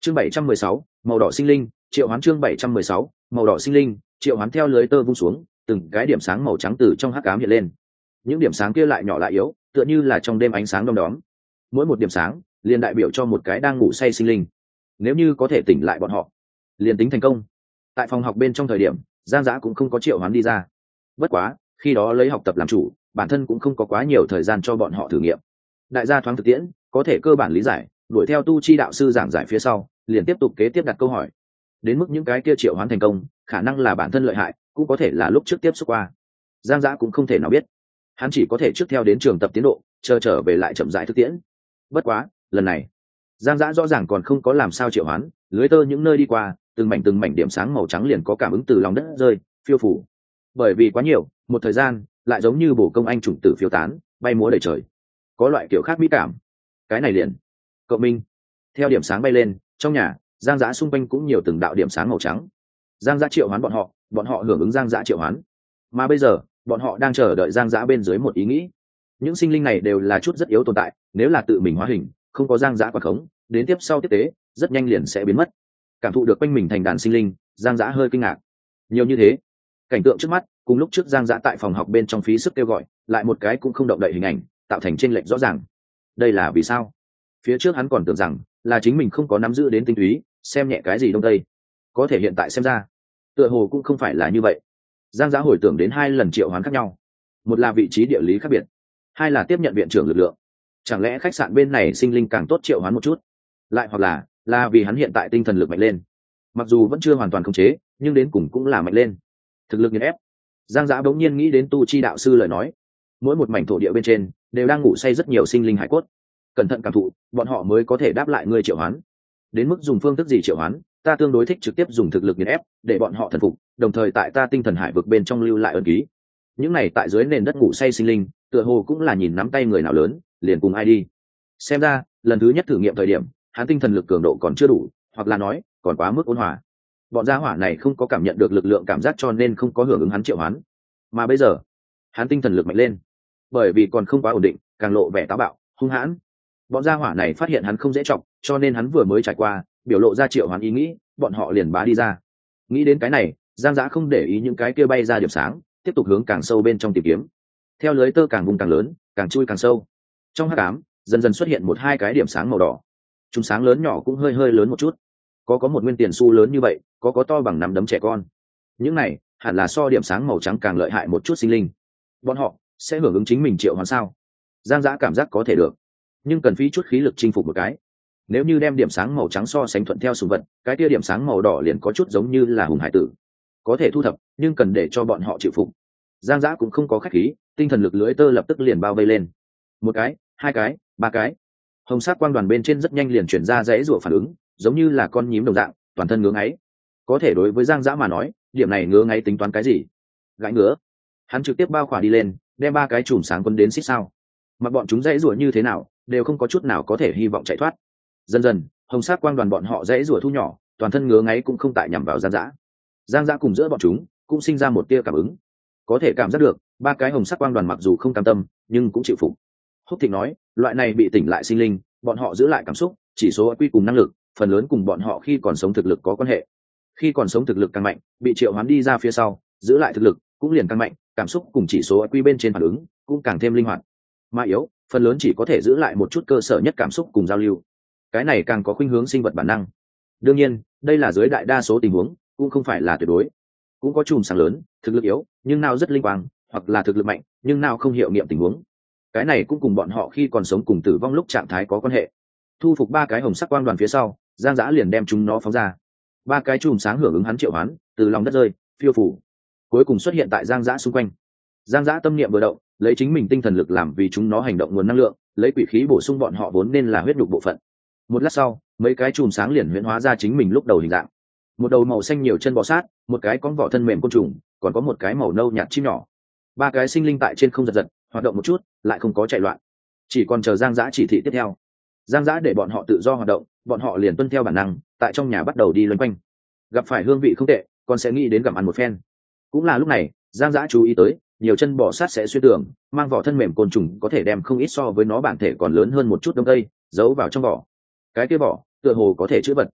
Chương 716, màu đỏ sinh linh, triệu hoán. Chương 716, màu đỏ sinh linh, triệu hoán. Theo lưới tơ vung xuống, từng cái điểm sáng màu trắng từ trong hắc ám hiện lên. Những điểm sáng kia lại nhỏ lại yếu, tựa như là trong đêm ánh sáng đom đóm. Mỗi một điểm sáng liền đại biểu cho một cái đang ngủ say sinh linh. Nếu như có thể tỉnh lại bọn họ, liền tính thành công. Tại phòng học bên trong thời điểm, Giang Dã cũng không có triệu hoán đi ra. Bất quá, khi đó lấy học tập làm chủ, bản thân cũng không có quá nhiều thời gian cho bọn họ thử nghiệm. Đại gia thoáng thực tiễn, có thể cơ bản lý giải, đuổi theo tu chi đạo sư giảng giải phía sau, liền tiếp tục kế tiếp đặt câu hỏi. Đến mức những cái kia triệu hoán thành công, khả năng là bản thân lợi hại, cũng có thể là lúc trước tiếp xúc qua. Giang Dã cũng không thể nào biết, hắn chỉ có thể trước theo đến trường tập tiến độ, chờ trở về lại chậm rãi thực tiễn. Bất quá, lần này, Giang Dã rõ ràng còn không có làm sao triệu hoán, lưới tơ những nơi đi qua, từng mảnh điểm sáng màu trắng liền có cảm ứng từ lòng đất rơi, phiêu phủ. Bởi vì quá nhiều, một thời gian, lại giống như bổ công anh chủng tử phiêu tán, bay múa đầy trời. Có loại kiểu khác mỹ cảm. Cái này liền, cậu Minh. Theo điểm sáng bay lên, trong nhà, Giang Dã xung quanh cũng nhiều từng đạo điểm sáng màu trắng. Giang Dã triệu hoán bọn họ hưởng ứng Giang Dã triệu hoán. Mà bây giờ, bọn họ đang chờ đợi Giang Dã bên dưới một ý nghĩ. Những sinh linh này đều là chút rất yếu tồn tại, nếu là tự mình hóa hình, không có Giang Dã quản khống, đến tiếp sau tiếp tế, rất nhanh liền sẽ biến mất. Cảm thụ được quanh mình thành đàn sinh linh, Giang Dã hơi kinh ngạc. Nhiều như thế, cảnh tượng trước mắt, cùng lúc trước Giang Dã tại phòng học bên trong phí sức kêu gọi, lại một cái cũng không động đậy hình ảnh, tạo thành chênh lệch rõ ràng. Đây là vì sao? Phía trước hắn còn tưởng rằng là chính mình không có nắm giữ đến tinh túy, xem nhẹ cái gì đông tây. Có thể hiện tại xem ra, tựa hồ cũng không phải là như vậy. Giang Dã hồi tưởng đến 2 lần triệu hoán khác nhau, một là vị trí địa lý khác biệt, hai là tiếp nhận viện trưởng lực lượng. Chẳng lẽ khách sạn bên này sinh linh càng tốt triệu hoán một chút, lại hoặc là vì hắn hiện tại tinh thần lực mạnh lên, mặc dù vẫn chưa hoàn toàn khống chế, nhưng đến cùng cũng là mạnh lên, thực lực nghiền ép. Giang Dã bỗng nhiên nghĩ đến tu chi đạo sư lời nói, mỗi một mảnh thổ địa bên trên đều đang ngủ say rất nhiều sinh linh hải cốt, cẩn thận cảm thụ, bọn họ mới có thể đáp lại ngươi triệu hoán. Đến mức dùng phương thức gì triệu hoán, ta tương đối thích trực tiếp dùng thực lực nghiền ép để bọn họ thần phục, đồng thời tại ta tinh thần hải vực bên trong lưu lại ân ký. Những này tại dưới nền đất ngủ say sinh linh, tựa hồ cũng là nhìn nắm tay người nào lớn, liền cùng ai đi. Xem ra, lần thứ nhất thử nghiệm thời điểm, hắn tinh thần lực cường độ còn chưa đủ, hoặc là nói, còn quá mức ôn hòa. Bọn gia hỏa này không có cảm nhận được lực lượng cảm giác cho nên không có hưởng ứng hắn triệu hoán. Mà bây giờ, hắn tinh thần lực mạnh lên, bởi vì còn không quá ổn định, càng lộ vẻ táo bạo, hung hãn. Bọn gia hỏa này phát hiện hắn không dễ trọng, cho nên hắn vừa mới trải qua, biểu lộ ra triệu hoán ý nghĩ, bọn họ liền bá đi ra. Nghĩ đến cái này, Giang Dã không để ý những cái kia bay ra điểm sáng, tiếp tục hướng càng sâu bên trong tìm kiếm. Theo lưới tơ càng vùng càng lớn, càng chui càng sâu. Trong hắc ám, dần dần xuất hiện 1-2 cái điểm sáng màu đỏ. Chúng sáng lớn nhỏ cũng hơi lớn một chút. Có một nguyên tiền xu lớn như vậy, có to bằng nắm đấm trẻ con. Những này hẳn là so điểm sáng màu trắng càng lợi hại một chút sinh linh. Bọn họ sẽ hưởng ứng chính mình triệu hoán sao? Giang Dã cảm giác có thể được, nhưng cần phí chút khí lực chinh phục một cái. Nếu như đem điểm sáng màu trắng so sánh thuận theo sùng vật, cái kia điểm sáng màu đỏ liền có chút giống như là hùng hải tử, có thể thu thập, nhưng cần để cho bọn họ chịu phục. Giang Dã cũng không có khách khí, tinh thần lực lưới tơ lập tức liền bao vây lên. 1 cái, 2 cái, 3 cái. Hồng sắc quang đoàn bên trên rất nhanh liền chuyển ra dãy rủa phản ứng, giống như là con nhím đồng dạng, toàn thân ngứa ngáy. Có thể đối với Giang Dã mà nói, điểm này ngứa ngáy tính toán cái gì? Gãi ngứa. Hắn trực tiếp bao khỏa đi lên, đem 3 cái chùm sáng quân đến xích sao. Mà bọn chúng dãy rủa như thế nào, đều không có chút nào có thể hy vọng chạy thoát. Dần dần, hồng sắc quang đoàn bọn họ dãy rủa thu nhỏ, toàn thân ngứa ngáy cũng không tại nhằm vào Giang Dã. Giang Dã cùng giữa bọn chúng cũng sinh ra một tia cảm ứng, có thể cảm giác được 3 cái hồng sắc quang đoàn mặc dù không cam tâm, nhưng cũng chịu phục. Húc Thịnh nói, loại này bị tỉnh lại sinh linh, bọn họ giữ lại cảm xúc, chỉ số IQ cùng năng lực, phần lớn cùng bọn họ khi còn sống thực lực có quan hệ. Khi còn sống thực lực càng mạnh, bị triệu hoán đi ra phía sau, giữ lại thực lực cũng liền càng mạnh, cảm xúc cùng chỉ số IQ bên trên phản ứng cũng càng thêm linh hoạt. Mà yếu, phần lớn chỉ có thể giữ lại một chút cơ sở nhất cảm xúc cùng giao lưu. Cái này càng có khuynh hướng sinh vật bản năng. Đương nhiên, đây là dưới đại đa số tình huống, cũng không phải là tuyệt đối. Cũng có chùm sáng lớn, thực lực yếu, nhưng nào rất linh quang, hoặc là thực lực mạnh, nhưng nào không hiệu nghiệm tình huống. Cái này cũng cùng bọn họ khi còn sống cùng tử vong lúc trạng thái có quan hệ. Thu phục 3 cái hồng sắc quang đoàn phía sau, Giang Dã liền đem chúng nó phóng ra. 3 cái chùm sáng hưởng ứng hắn triệu hoán, từ lòng đất rơi, phiêu phủ, cuối cùng xuất hiện tại Giang Dã xung quanh. Giang Dã tâm niệm vừa động, lấy chính mình tinh thần lực làm vì chúng nó hành động nguồn năng lượng, lấy quỷ khí bổ sung bọn họ vốn nên là huyết nhục bộ phận. Một lát sau, mấy cái chùm sáng liền huyễn hóa ra chính mình lúc đầu hình dạng. Một đầu màu xanh nhiều chân bò sát, một cái con vỏ thân mềm côn trùng, còn có một cái màu nâu nhạt chim nhỏ. 3 cái sinh linh tại trên không giật giật, hoạt động một chút, lại không có chạy loạn, chỉ còn chờ Giang Dã chỉ thị tiếp theo. Giang Dã để bọn họ tự do hoạt động, bọn họ liền tuân theo bản năng, tại trong nhà bắt đầu đi loanh quanh. Gặp phải hương vị không tệ, còn sẽ nghĩ đến gặm ăn một phen. Cũng là lúc này, Giang Dã chú ý tới, nhiều chân bò sát sẽ xuyên tường, mang vỏ thân mềm côn trùng có thể đem không ít so với nó bản thể còn lớn hơn một chút đông tây giấu vào trong vỏ. Cái kia vỏ tựa hồ có thể chứa vật.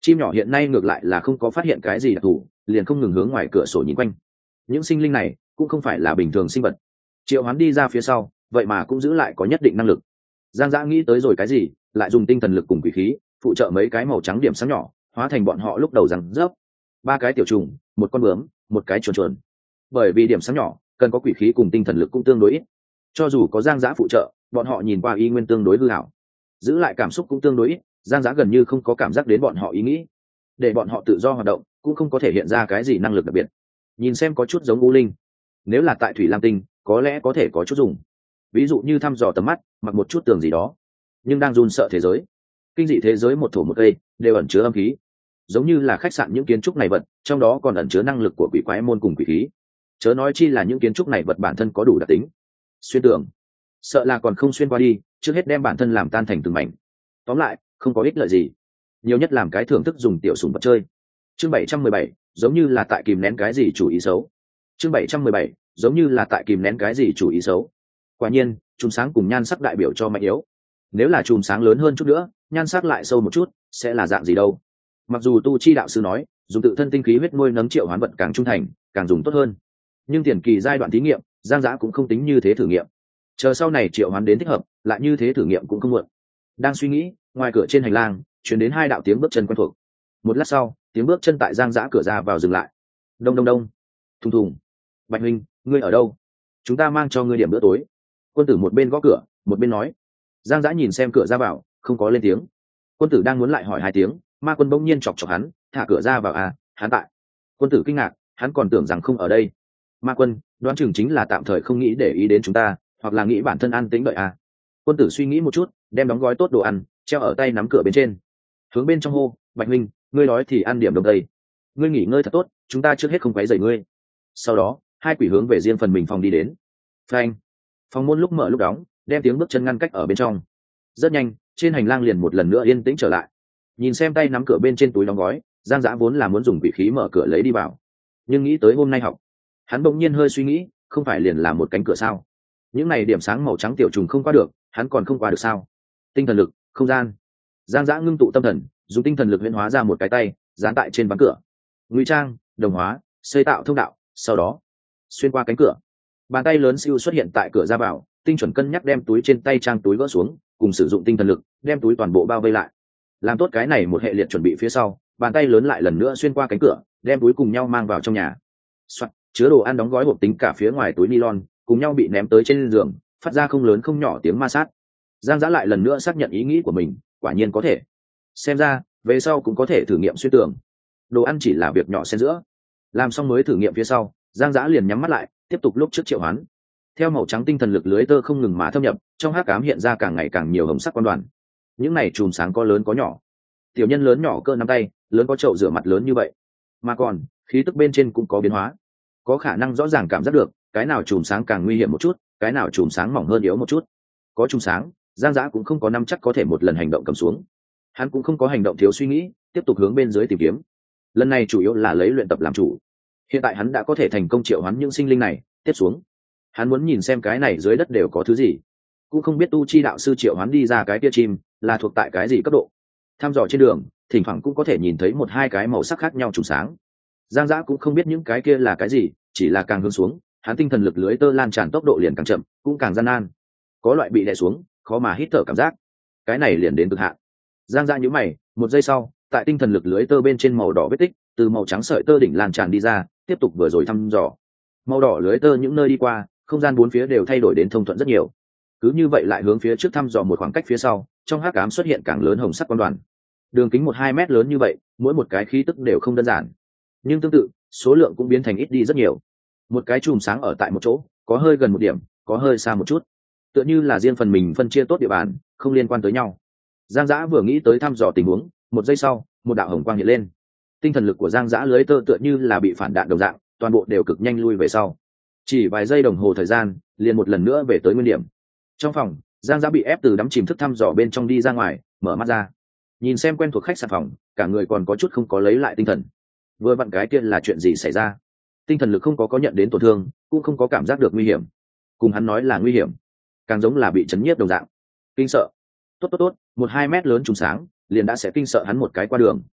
Chim nhỏ hiện nay ngược lại là không có phát hiện cái gì đặc thù, liền không ngừng hướng ngoài cửa sổ nhìn quanh. Những sinh linh này cũng không phải là bình thường sinh vật. Triệu Hoán đi ra phía sau, vậy mà cũng giữ lại có nhất định năng lực. Giang Dã nghĩ tới rồi cái gì, lại dùng tinh thần lực cùng quỷ khí phụ trợ mấy cái màu trắng điểm sáng nhỏ, hóa thành bọn họ lúc đầu rằng rớp. 3 cái tiểu trùng, một con bướm, một cái chuồn chuồn. Bởi vì điểm sáng nhỏ cần có quỷ khí cùng tinh thần lực cũng tương đối ít, cho dù có Giang Dã phụ trợ, bọn họ nhìn qua y nguyên tương đối hư ảo, giữ lại cảm xúc cũng tương đối ít. Giang Dã gần như không có cảm giác đến bọn họ ý nghĩ, để bọn họ tự do hoạt động cũng không có thể hiện ra cái gì năng lực đặc biệt. Nhìn xem có chút giống U Linh, nếu là tại Thủy Lam Tinh có lẽ có thể có chút dùng, ví dụ như thăm dò tầm mắt, mặc một chút tường gì đó. Nhưng đang run sợ thế giới, kinh dị thế giới một thổ một cây đều ẩn chứa âm khí, giống như là khách sạn những kiến trúc này vật trong đó còn ẩn chứa năng lực của quỷ quái môn cùng quỷ khí, chớ nói chi là những kiến trúc này vật bản thân có đủ đặc tính xuyên tường, sợ là còn không xuyên qua đi, trước hết đem bản thân làm tan thành từng mảnh. Tóm lại không có ích lợi gì, nhiều nhất làm cái thưởng thức dùng tiểu sủng vật chơi. Chương 717, giống như là tại kìm nén cái gì chủ ý xấu. Chương 717, giống như là tại kìm nén cái gì chủ ý xấu. Quả nhiên chùm sáng cùng nhan sắc đại biểu cho mạnh yếu, nếu là chùm sáng lớn hơn chút nữa, nhan sắc lại sâu một chút, sẽ là dạng gì đâu. Mặc dù tu chi đạo sư nói dùng tự thân tinh khí huyết nuôi nấng triệu hoán vật càng trung thành càng dùng tốt hơn, nhưng tiền kỳ giai đoạn thí nghiệm Giang Dã cũng không tính như thế thử nghiệm, chờ sau này triệu hoán đến thích hợp lại như thế thử nghiệm cũng không muộn. Đang suy nghĩ, ngoài cửa trên hành lang chuyển đến 2 đạo tiếng bước chân quen thuộc. Một lát sau, tiếng bước chân tại Giang Dã cửa ra vào dừng lại. Đông đông đông, thùng thùng. Bạch huynh, ngươi ở đâu? Chúng ta mang cho ngươi điểm bữa tối. Quân tử một bên gõ cửa một bên nói. Giang Dã nhìn xem cửa ra vào không có lên tiếng. Quân tử đang muốn lại hỏi 2 tiếng, Ma Quân bỗng nhiên chọc chọc hắn, thả cửa ra vào à? Hắn tại. Quân tử kinh ngạc, hắn còn tưởng rằng không ở đây. Ma Quân đoán chừng chính là tạm thời không nghĩ để ý đến chúng ta, hoặc là nghĩ bản thân an tĩnh đợi à? Quân tử suy nghĩ một chút, đem đóng gói tốt đồ ăn treo ở tay nắm cửa bên trên, hướng bên trong hô. Bạch huynh, ngươi nói thì ăn điểm đông tây, ngươi nghỉ ngơi thật tốt, chúng ta trước hết không quấy rầy ngươi. Sau đó 2 quỷ hướng về riêng phần mình phòng đi đến. Phanh, phòng môn lúc mở lúc đóng, đem tiếng bước chân ngăn cách ở bên trong. Rất nhanh trên hành lang liền một lần nữa yên tĩnh trở lại. Nhìn xem tay nắm cửa bên trên túi đóng gói, Giang Dã vốn là muốn dùng quỷ khí mở cửa lấy đi vào, nhưng nghĩ tới hôm nay học, hắn bỗng nhiên hơi suy nghĩ, không phải liền là một cánh cửa sao? Những này điểm sáng màu trắng tiểu trùng không qua được, hắn còn không qua được sao? Tinh thần lực, không gian. Giang Dã ngưng tụ tâm thần, dùng tinh thần lực huyễn hóa ra một cái tay dán tại trên ván cửa, ngụy trang, đồng hóa, xây tạo thông đạo, sau đó xuyên qua cánh cửa. Bàn tay lớn siêu xuất hiện tại cửa ra vào, tinh chuẩn cân nhắc đem túi trên tay trang túi gỡ xuống, cùng sử dụng tinh thần lực đem túi toàn bộ bao vây lại. Làm tốt cái này một hệ liệt chuẩn bị phía sau, bàn tay lớn lại lần nữa xuyên qua cánh cửa, đem túi cùng nhau mang vào trong nhà. Soạn, chứa đồ ăn đóng gói hộp tính cả phía ngoài túi nylon cùng nhau bị ném tới trên giường, phát ra không lớn không nhỏ tiếng ma sát. Giang Dã lại lần nữa xác nhận ý nghĩ của mình, quả nhiên có thể. Xem ra về sau cũng có thể thử nghiệm xuyên tường. Đồ ăn chỉ là việc nhỏ xen giữa. Làm xong mới thử nghiệm phía sau, Giang Dã liền nhắm mắt lại, tiếp tục lúc trước triệu hoán. Theo màu trắng tinh thần lực lưới tơ không ngừng mà thâm nhập, trong hắc ám hiện ra càng ngày càng nhiều hồng sắc quan đoàn. Những này chùm sáng có lớn có nhỏ, tiểu nhân lớn nhỏ cỡ nắm tay, lớn có chậu rửa mặt lớn như vậy. Mà còn khí tức bên trên cũng có biến hóa, có khả năng rõ ràng cảm giác được cái nào chùm sáng càng nguy hiểm một chút, cái nào chùm sáng mỏng hơn yếu một chút. Có chùm sáng, Giang Dã cũng không có nắm chắc có thể một lần hành động cầm xuống. Hắn cũng không có hành động thiếu suy nghĩ, tiếp tục hướng bên dưới tìm kiếm. Lần này chủ yếu là lấy luyện tập làm chủ. Hiện tại hắn đã có thể thành công triệu hoán những sinh linh này, tiếp xuống hắn muốn nhìn xem cái này dưới đất đều có thứ gì. Cũng không biết tu chi đạo sư triệu hoán đi ra cái tia chim là thuộc tại cái gì cấp độ. Thăm dò trên đường thỉnh thoảng cũng có thể nhìn thấy 1-2 cái màu sắc khác nhau trùng sáng. Giang Dã cũng không biết những cái kia là cái gì, chỉ là càng hướng xuống hắn tinh thần lực lưới tơ lan tràn tốc độ liền càng chậm, cũng càng gian nan, có loại bị đè xuống khó mà hít thở cảm giác. Cái này liền đến cực hạn. Giang Dã nhíu mày, 1 giây sau, tại tinh thần lực lưới tơ bên trên màu đỏ vết tích từ màu trắng sợi tơ đỉnh lan tràn đi ra, tiếp tục vừa rồi thăm dò. Màu đỏ lưới tơ những nơi đi qua, không gian 4 phía đều thay đổi đến thông thuận rất nhiều. Cứ như vậy lại hướng phía trước thăm dò một khoảng cách phía sau, trong hắc ám xuất hiện càng lớn hồng sắc quang đoàn. Đường kính 1-2 mét lớn như vậy, mỗi một cái khí tức đều không đơn giản. Nhưng tương tự, số lượng cũng biến thành ít đi rất nhiều. Một cái chùm sáng ở tại một chỗ, có hơi gần một điểm, có hơi xa một chút. Tựa như là riêng phần mình phân chia tốt địa bàn, không liên quan tới nhau. Giang Dã vừa nghĩ tới thăm dò tình huống, 1 giây sau, một đạo hồng quang hiện lên. Tinh thần lực của Giang Dã lưới tơ tựa như là bị phản đạn đồng dạng, toàn bộ đều cực nhanh lui về sau. Chỉ vài giây đồng hồ thời gian, liền một lần nữa về tới nguyên điểm. Trong phòng, Giang Dã bị ép từ đắm chìm thức thăm dò bên trong đi ra ngoài, mở mắt ra, nhìn xem quen thuộc khách sạn phòng, cả người còn có chút không có lấy lại tinh thần. Vừa vặn cái kia là chuyện gì xảy ra? Tinh thần lực không có nhận đến tổn thương, cũng không có cảm giác được nguy hiểm. Cùng hắn nói là nguy hiểm, càng giống là bị chấn nhiếp đồng dạng. Kinh sợ. Tốt, 1-2 mét lớn trùng sáng, liền đã sẽ kinh sợ hắn một cái qua đường.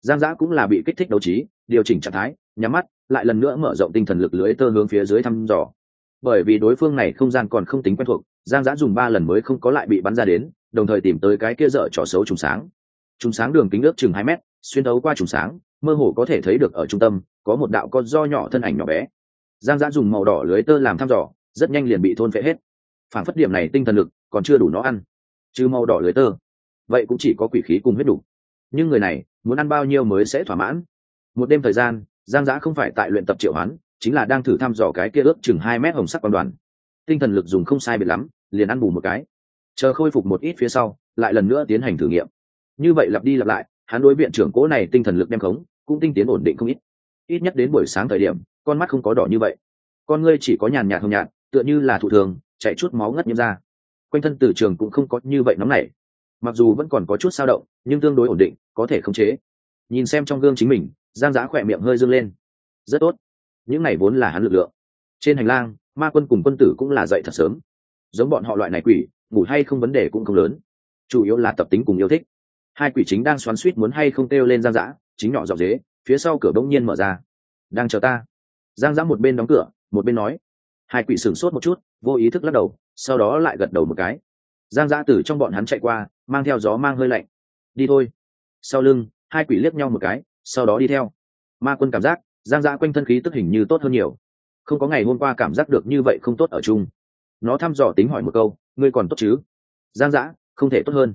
Giang Dã cũng là bị kích thích đấu trí, điều chỉnh trạng thái, nhắm mắt, lại lần nữa mở rộng tinh thần lực lưới tơ hướng phía dưới thăm dò. Bởi vì đối phương này không gian còn không tính quen thuộc, Giang Dã dùng 3 lần mới không có lại bị bắn ra đến, đồng thời tìm tới cái kia dở trò xấu trùng sáng. Trùng sáng đường kính ước chừng 2 mét, xuyên thấu qua trùng sáng, mơ hồ có thể thấy được ở trung tâm có một đạo con do nhỏ thân ảnh nhỏ bé. Giang Dã dùng màu đỏ lưới tơ làm thăm dò, rất nhanh liền bị thôn phệ hết. Phản phất điểm này tinh thần lực còn chưa đủ nó ăn, chứ màu đỏ lưới tơ, vậy cũng chỉ có quỷ khí cùng huyết đủ. Nhưng người này muốn ăn bao nhiêu mới sẽ thỏa mãn? Một đêm thời gian, Giang Dã không phải tại luyện tập triệu hoán, chính là đang thử thăm dò cái kia ước chừng 2 mét hồng sắc quang đoàn. Tinh thần lực dùng không sai biệt lắm, liền ăn bù một cái. Chờ khôi phục một ít phía sau, lại lần nữa tiến hành thử nghiệm. Như vậy lặp đi lặp lại, hắn đối viện trưởng cố này tinh thần lực đem khống, cũng tinh tiến ổn định không ít. Ít nhất đến buổi sáng thời điểm, con mắt không có đỏ như vậy, con ngươi chỉ có nhàn nhạt hồng nhạt, tựa như là thụ thường, chạy chút máu ngất nhiễm ra. Quanh thân tử trường cũng không có như vậy nóng nảy, mặc dù vẫn còn có chút dao động, nhưng tương đối ổn định, có thể khống chế. Nhìn xem trong gương chính mình, Giang Dã khỏe miệng hơi dương lên. Rất tốt, những này vốn là hắn lực lượng. Trên hành lang, ma quân cùng quân tử cũng là dậy thật sớm. Giống bọn họ loại này quỷ, ngủ hay không vấn đề cũng không lớn, chủ yếu là tập tính cùng yêu thích. Hai quỷ chính đang xoắn xuýt muốn hay không kêu lên Giang Dã, chính nhỏ giọng dế, phía sau cửa bỗng nhiên mở ra. Đang chờ ta. Giang Dã một bên đóng cửa, một bên nói. Hai quỷ sửng sốt một chút, vô ý thức lắc đầu, sau đó lại gật đầu một cái. Giang Dã từ trong bọn hắn chạy qua, mang theo gió mang hơi lạnh. Đi thôi. Sau lưng, hai quỷ liếc nhau một cái, sau đó đi theo. Ma quân cảm giác Giang Dã quanh thân khí tức hình như tốt hơn nhiều, không có ngày hôm qua cảm giác được như vậy không tốt ở chung. Nó thăm dò tính hỏi một câu, ngươi còn tốt chứ? Giang Dã, không thể tốt hơn.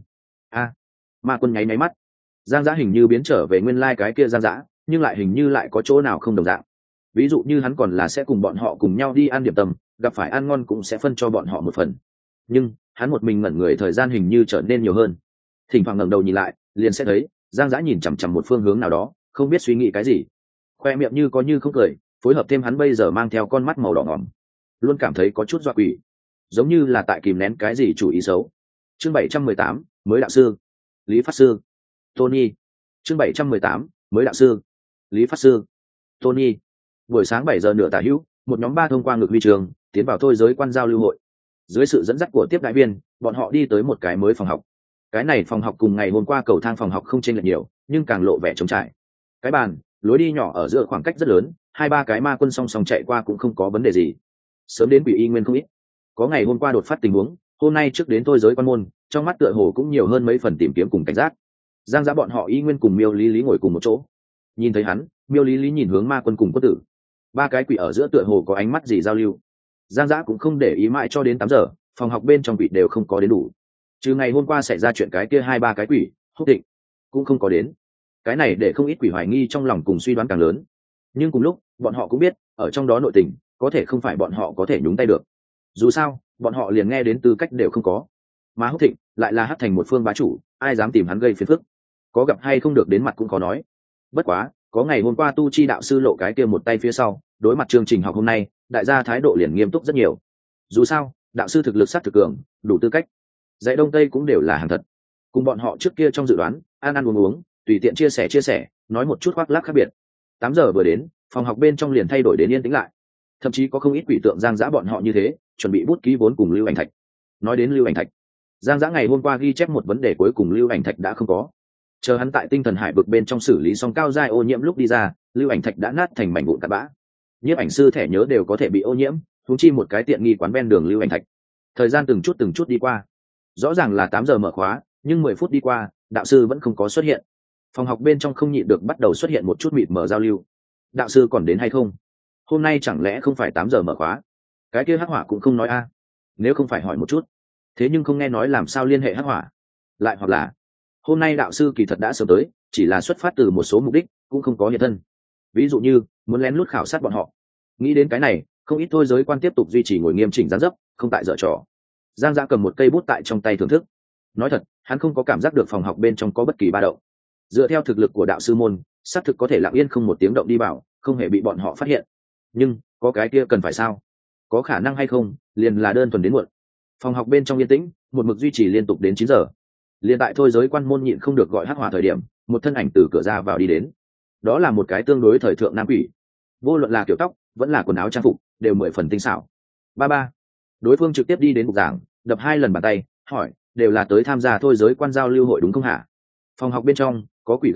Ma quân nháy máy mắt. Giang Dã hình như biến trở về nguyên lai cái kia Giang Dã, nhưng lại hình như lại có chỗ nào không đồng dạng. Ví dụ như hắn còn là sẽ cùng bọn họ cùng nhau đi ăn điểm tâm, gặp phải ăn ngon cũng sẽ phân cho bọn họ một phần. Nhưng hắn một mình ngẩn người thời gian hình như trở nên nhiều hơn. Thỉnh thoảng ngẩng đầu nhìn lại, liền sẽ thấy Giang Dã nhìn chằm chằm một phương hướng nào đó, không biết suy nghĩ cái gì. Khoe miệng như có như không cười, phối hợp thêm hắn bây giờ mang theo con mắt màu đỏ ngòm, luôn cảm thấy có chút dọa quỷ, giống như là tại kìm nén cái gì chủ ý xấu. Chương 718, mới đạo sư. Lý Phát Sư. Tony. Chương 718, mới đạo sư. Lý Phát Sư. Tony. Buổi sáng 7 giờ nửa tả hữu, một nhóm 3 thông qua ngược huy trường, tiến vào thôi giới quan giao lưu hội. Dưới sự dẫn dắt của tiếp đại viên, bọn họ đi tới một cái mới phòng học. Cái này phòng học cùng ngày hôm qua cầu thang phòng học không chênh lệch nhiều, nhưng càng lộ vẻ trống trải. Cái bàn, lối đi nhỏ ở giữa khoảng cách rất lớn, 2-3 cái ma quân song song chạy qua cũng không có vấn đề gì. Sớm đến quỷ y nguyên không ít. Có ngày hôm qua đột phát tình huống, hôm nay trước đến thôi giới quan môn, trong mắt tựa hồ cũng nhiều hơn mấy phần tìm kiếm cùng cảnh giác. Giang Dã bọn họ y nguyên cùng Miêu Lý Lý ngồi cùng một chỗ. Nhìn thấy hắn, Miêu Lý Lý nhìn hướng ma quân cùng quân tử. 3 cái quỷ ở giữa tựa hồ có ánh mắt gì giao lưu. Giang Dã cũng không để ý mãi cho đến 8 giờ, phòng học bên trong quỷ đều không có đến đủ. Trừ ngày hôm qua xảy ra chuyện cái kia 2-3 cái quỷ, Húc Định cũng không có đến. Cái này để không ít quỷ hoài nghi trong lòng cùng suy đoán càng lớn. Nhưng cùng lúc, bọn họ cũng biết, ở trong đó nội tình, có thể không phải bọn họ có thể nhúng tay được. Dù sao, bọn họ liền nghe đến tư cách đều không có. Mà Húc Thịnh lại là Hắc Thành một phương bá chủ, ai dám tìm hắn gây phiền phức? Có gặp hay không được đến mặt cũng khó nói. Bất quá, có ngày hôm qua tu chi đạo sư lộ cái kia một tay phía sau, đối mặt chương trình học hôm nay, đại gia thái độ liền nghiêm túc rất nhiều. Dù sao, đạo sư thực lực sát thực cường, đủ tư cách. Dạy đông tây cũng đều là hàng thật. Cùng bọn họ trước kia trong dự đoán, ăn ăn uống uống, tùy tiện chia sẻ, nói một chút khoác lác khác biệt. 8 giờ vừa đến, phòng học bên trong liền thay đổi đến yên tĩnh lại. Thậm chí có không ít quỷ tượng Giang Dã bọn họ như thế, chuẩn bị bút ký vốn cùng Lưu Ảnh Thạch. Nói đến Lưu Ảnh Thạch, Giang Dã ngày hôm qua ghi chép một vấn đề cuối cùng Lưu Ảnh Thạch đã không có. Chờ hắn tại tinh thần hải vực bên trong xử lý xong cao giai ô nhiễm lúc đi ra, Lưu Ảnh Thạch đã nát thành mảnh vụn tạt bã. Nhiếp ảnh sư thẻ nhớ đều có thể bị ô nhiễm, huống chi một cái tiện nghi quán ven đường Lưu Ảnh Thạch. Thời gian từng chút đi qua. Rõ ràng là 8 giờ mở khóa, nhưng 10 phút đi qua, đạo sư vẫn không có xuất hiện. Phòng học bên trong không nhịn được bắt đầu xuất hiện một chút mịt mờ giao lưu. Đạo sư còn đến hay không? Hôm nay chẳng lẽ không phải 8 giờ mở khóa? Cái kia Hắc Hỏa cũng không nói a. Nếu không phải hỏi một chút. Thế nhưng không nghe nói làm sao liên hệ Hắc Hỏa. Lại hoặc là, hôm nay đạo sư kỳ thật đã sớm tới, chỉ là xuất phát từ một số mục đích, cũng không có hiện thân. Ví dụ như, muốn lén lút khảo sát bọn họ. Nghĩ đến cái này, không ít thôi giới quan tiếp tục duy trì ngồi nghiêm chỉnh dáng dấp, không tại dở trò. Giang Dã cầm một cây bút tại trong tay thưởng thức. Nói thật, hắn không có cảm giác được phòng học bên trong có bất kỳ ba động. Dựa theo thực lực của đạo sư môn, xác thực có thể lặng yên không một tiếng động đi vào, không hề bị bọn họ phát hiện. Nhưng có cái kia cần phải sao? Có khả năng hay không, liền là đơn thuần đến muộn. Phòng học bên trong yên tĩnh, một mực duy trì liên tục đến 9 giờ. Liên tại thôi giới quan môn nhịn không được gọi Hắc Hỏa thời điểm, một thân ảnh từ cửa ra vào đi đến. Đó là một cái tương đối thời thượng nam quỷ. Vô luận là kiểu tóc, vẫn là quần áo trang phục, đều 10 phần tinh xảo. Ba. Đối phương trực tiếp đi đến bục giảng, đập 2 lần bàn tay, hỏi, đều là tới tham gia thôi giới quan giao lưu hội đúng không hả? Phòng học bên trong có quỷ gật đầu,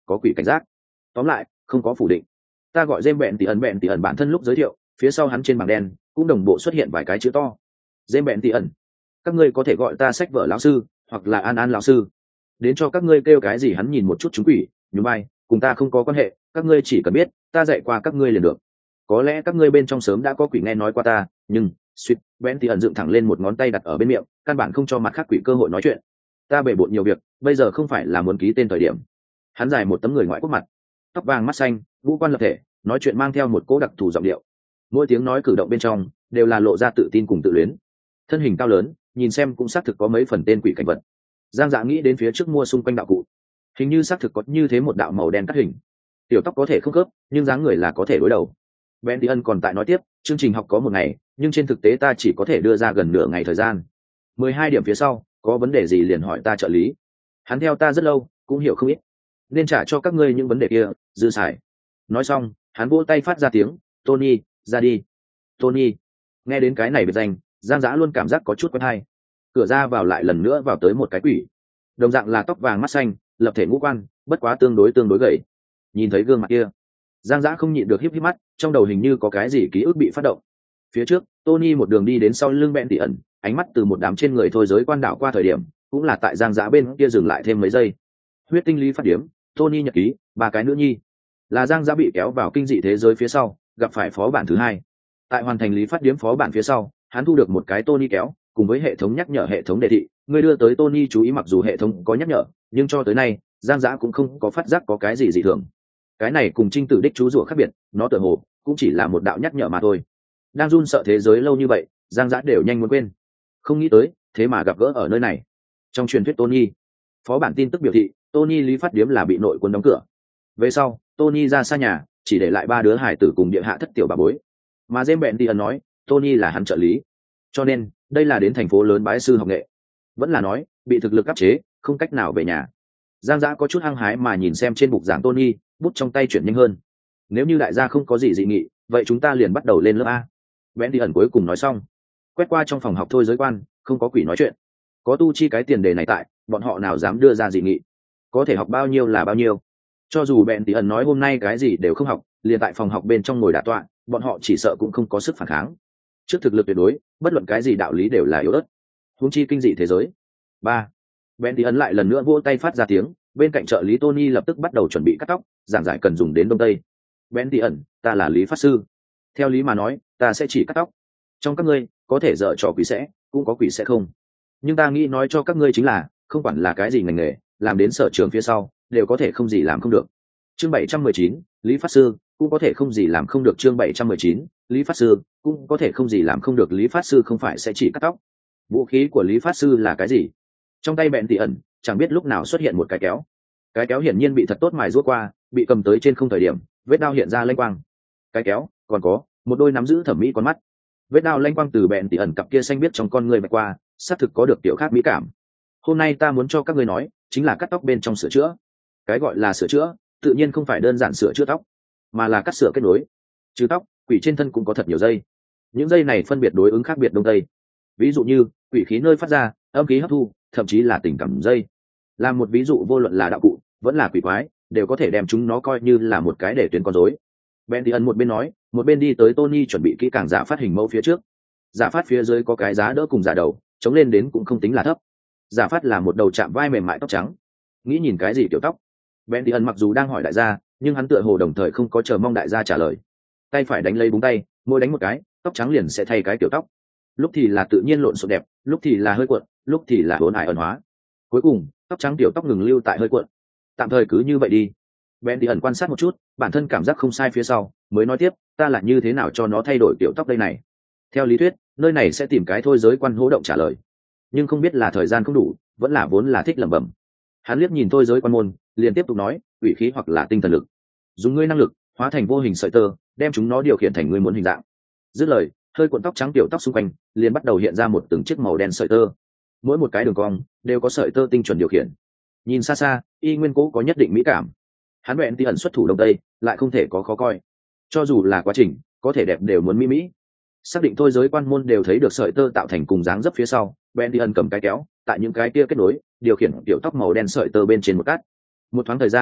có quỷ cảnh giác. Tóm lại không có phủ định. Ta gọi James bẹn tỉ ẩn bản thân lúc giới thiệu, phía sau hắn trên bảng đen cũng đồng bộ xuất hiện vài cái chữ to. James bẹn tỉ ẩn, các ngươi có thể gọi ta sách vở lão sư hoặc là An lão sư. Đến cho các ngươi kêu cái gì hắn nhìn một chút chúng quỷ, nhún vai, cùng ta không có quan hệ, các ngươi chỉ cần biết ta dạy qua các ngươi liền được. Có lẽ các ngươi bên trong sớm đã có quỷ nghe nói qua ta, nhưng suýt, bẹn tỉ ẩn dựng thẳng lên một ngón tay đặt ở bên miệng, căn bản không cho mặt khác quỷ cơ hội nói chuyện. Ta bể bộn nhiều việc, bây giờ không phải là muốn ký tên thời điểm. Hắn dài một tấm người ngoại quốc mặt, tóc vàng mắt xanh, ngũ quan lập thể, nói chuyện mang theo một cỗ đặc thù giọng điệu. Mỗi tiếng nói cử động bên trong đều là lộ ra tự tin cùng tự luyến. Thân hình cao lớn, nhìn xem cũng xác thực có mấy phần tên quỷ cảnh vật. Giang Dạ nghĩ đến phía trước mua xung quanh đạo cụ, hình như xác thực có như thế một đạo màu đen cắt hình. Tiểu tóc có thể không khớp, nhưng dáng người là có thể đối đầu. Ben Đi Ân còn tại nói tiếp, chương trình học có một ngày, nhưng trên thực tế ta chỉ có thể đưa ra gần nửa ngày thời gian. 12 điểm phía sau, có vấn đề gì liền hỏi ta trợ lý. Hắn theo ta rất lâu, cũng hiểu không ít, nên trả cho các ngươi những vấn đề kia dư xài. Nói xong, hắn vỗ tay phát ra tiếng, Tony, ra đi. Tony. Nghe đến cái này biệt danh, Giang Dã luôn cảm giác có chút quen hay. Cửa ra vào lại lần nữa vào tới một cái quỷ, đồng dạng là tóc vàng mắt xanh, lập thể ngũ quan, bất quá tương đối gầy. Nhìn thấy gương mặt kia, Giang Dã không nhịn được híp híp mắt, trong đầu hình như có cái gì ký ức bị phát động. Phía trước, Tony một đường đi đến sau lưng bẹn tỉ ẩn, ánh mắt từ một đám trên người thôi giới quan đảo qua thời điểm, cũng là tại Giang Dã bên kia dừng lại thêm mấy giây. Huyết tinh lý phát điểm, Tony nhật ký, ba cái nữ nhi. Là Giang Dã bị kéo vào kinh dị thế giới phía sau, gặp phải phó bản thứ hai. Tại hoàn thành lý phát điểm phó bản phía sau, hắn thu được một cái Tony kéo, cùng với hệ thống nhắc nhở hệ thống đề thị, người đưa tới Tony chú ý, mặc dù hệ thống có nhắc nhở, nhưng cho tới nay, Giang Dã cũng không có phát giác có cái gì dị thường. Cái này cùng Trinh Tử đích chú rủa khác biệt, nó tựa hồ cũng chỉ là một đạo nhắc nhở mà thôi. Đang run sợ thế giới lâu như vậy, Giang Dã đều nhanh muốn quên. Không nghĩ tới, thế mà gặp gỡ ở nơi này. Trong truyền thuyết Tony, phó bản tin tức biểu thị, Tony lý phát điếm là bị nội quân đóng cửa. Về sau, Tony ra xa nhà, chỉ để lại ba đứa hải tử cùng địa hạ thất tiểu bà bối. Mà James bẹn tỉ ẩn nói, Tony là hắn trợ lý. Cho nên, đây là đến thành phố lớn bái sư học nghệ. Vẫn là nói, bị thực lực áp chế, không cách nào về nhà. Giang Dã có chút hăng hái mà nhìn xem trên bục giảng Tony, bút trong tay chuyển nhanh hơn. Nếu như đại gia không có gì dị nghị, vậy chúng ta liền bắt đầu lên lớp A. Bẹn tỉ ẩn cuối cùng nói xong, quét qua trong phòng học thôi giới quan, không có quỷ nói chuyện. Có tu chi cái tiền đề này tại, bọn họ nào dám đưa ra dị nghị. Có thể học bao nhiêu là bao nhiêu. Cho dù bẹn tỉ ẩn nói hôm nay cái gì đều không học, liền tại phòng học bên trong ngồi đả tọa, bọn họ chỉ sợ cũng không có sức phản kháng. Trước thực lực tuyệt đối, bất luận cái gì đạo lý đều là yếu ớt. Huống chi kinh dị thế giới. Ba. Ben Tỉ ẩn lại lần nữa vỗ tay phát ra tiếng, bên cạnh trợ lý Tony lập tức bắt đầu chuẩn bị cắt tóc, giảng giải cần dùng đến đông tây. Ben Tỉ ẩn, ta là lý pháp sư. Theo lý mà nói, ta sẽ chỉ cắt tóc. Trong các ngươi, có thể dở trò quỷ sẽ, cũng có quỷ sẽ không. Nhưng ta nghĩ nói cho các ngươi chính là, không quản là cái gì ngành nghề, làm đến sở trường phía sau, đều có thể không gì làm không được. Chương 719, Lý Pháp Sư, cũng có thể không gì làm không được. Chương 719, Lý Pháp Sư, cũng có thể không gì làm không được. Lý Pháp Sư không phải sẽ chỉ cắt tóc. Vũ khí của Lý Pháp Sư là cái gì? Trong tay bẹn tỉ ẩn, chẳng biết lúc nào xuất hiện một cái kéo. Cái kéo hiển nhiên bị thật tốt mài ruốc qua, bị cầm tới trên không thời điểm, vết đao hiện ra lênh quang. Cái kéo, còn có một đôi nắm giữ thẩm mỹ con mắt. Vết đao lênh quang từ bẹn tỉ ẩn cặp kia xanh biết trong con người vạch qua, xác thực có được tiểu khác mỹ cảm. Hôm nay ta muốn cho các ngươi nói, chính là cắt tóc bên trong sửa chữa. Cái gọi là sửa chữa, tự nhiên không phải đơn giản sửa chữa tóc, mà là cắt sửa kết nối. Trừ tóc, quỷ trên thân cũng có thật nhiều dây. Những dây này phân biệt đối ứng khác biệt đông tây. Ví dụ như quỷ khí nơi phát ra, âm khí hấp thu, thậm chí là tình cảm dây. Làm một ví dụ, vô luận là đạo cụ vẫn là quỷ quái, đều có thể đem chúng nó coi như là một cái để tuyến con rối. Ben Tỉ ẩn một bên nói, một bên đi tới Tony chuẩn bị kỹ càng giả phát hình mẫu phía trước. Giả phát phía dưới có cái giá đỡ cùng giả đầu, chống lên đến cũng không tính là thấp. Giả phát là một đầu chạm vai mềm mại tóc trắng. Nghĩ nhìn cái gì kiểu tóc? Ben Tỉ ẩn mặc dù đang hỏi đại gia, nhưng hắn tựa hồ đồng thời không có chờ mong đại gia trả lời. Tay phải đánh lấy búng tay, mỗi đánh một cái, tóc trắng liền sẽ thay cái kiểu tóc. Lúc thì là tự nhiên lộn xộn đẹp, lúc thì là hơi cuộn, lúc thì là hỗn ải ẩn hóa. Cuối cùng, tóc trắng tiểu tóc ngừng lưu tại hơi cuộn. Tạm thời cứ như vậy đi. Ben Tỉ ẩn quan sát một chút, bản thân cảm giác không sai phía sau, mới nói tiếp, ta là như thế nào cho nó thay đổi kiểu tóc đây này. Theo lý thuyết, nơi này sẽ tìm cái thôi giới quan hỗ động trả lời, nhưng không biết là thời gian không đủ, vẫn là vốn là thích lẩm bẩm. Hắn liếc nhìn thôi giới quan môn, liền tiếp tục nói, ủy khí hoặc là tinh thần lực, dùng ngươi năng lực hóa thành vô hình sợi tơ, đem chúng nó điều khiển thành ngươi muốn hình dạng. Dứt lời, hơi cuộn tóc trắng tiểu tóc xung quanh liền bắt đầu hiện ra một từng chiếc màu đen sợi tơ, mỗi một cái đường cong đều có sợi tơ tinh chuẩn điều khiển. Nhìn xa xa, y nguyên cố có nhất định mỹ cảm. Hắn bẹn Tỉ ẩn xuất thủ đông tây, lại không thể có khó coi. Cho dù là quá trình có thể đẹp đều muốn mỹ. Xác định thôi giới quan môn đều thấy được sợi tơ tạo thành cùng dáng dấp phía sau, Ben Tỉ ẩn cầm cái kéo, tại những cái kia kết nối, điều khiển tiểu tóc màu đen sợi tơ bên trên một cắt. Một thoáng thời gian,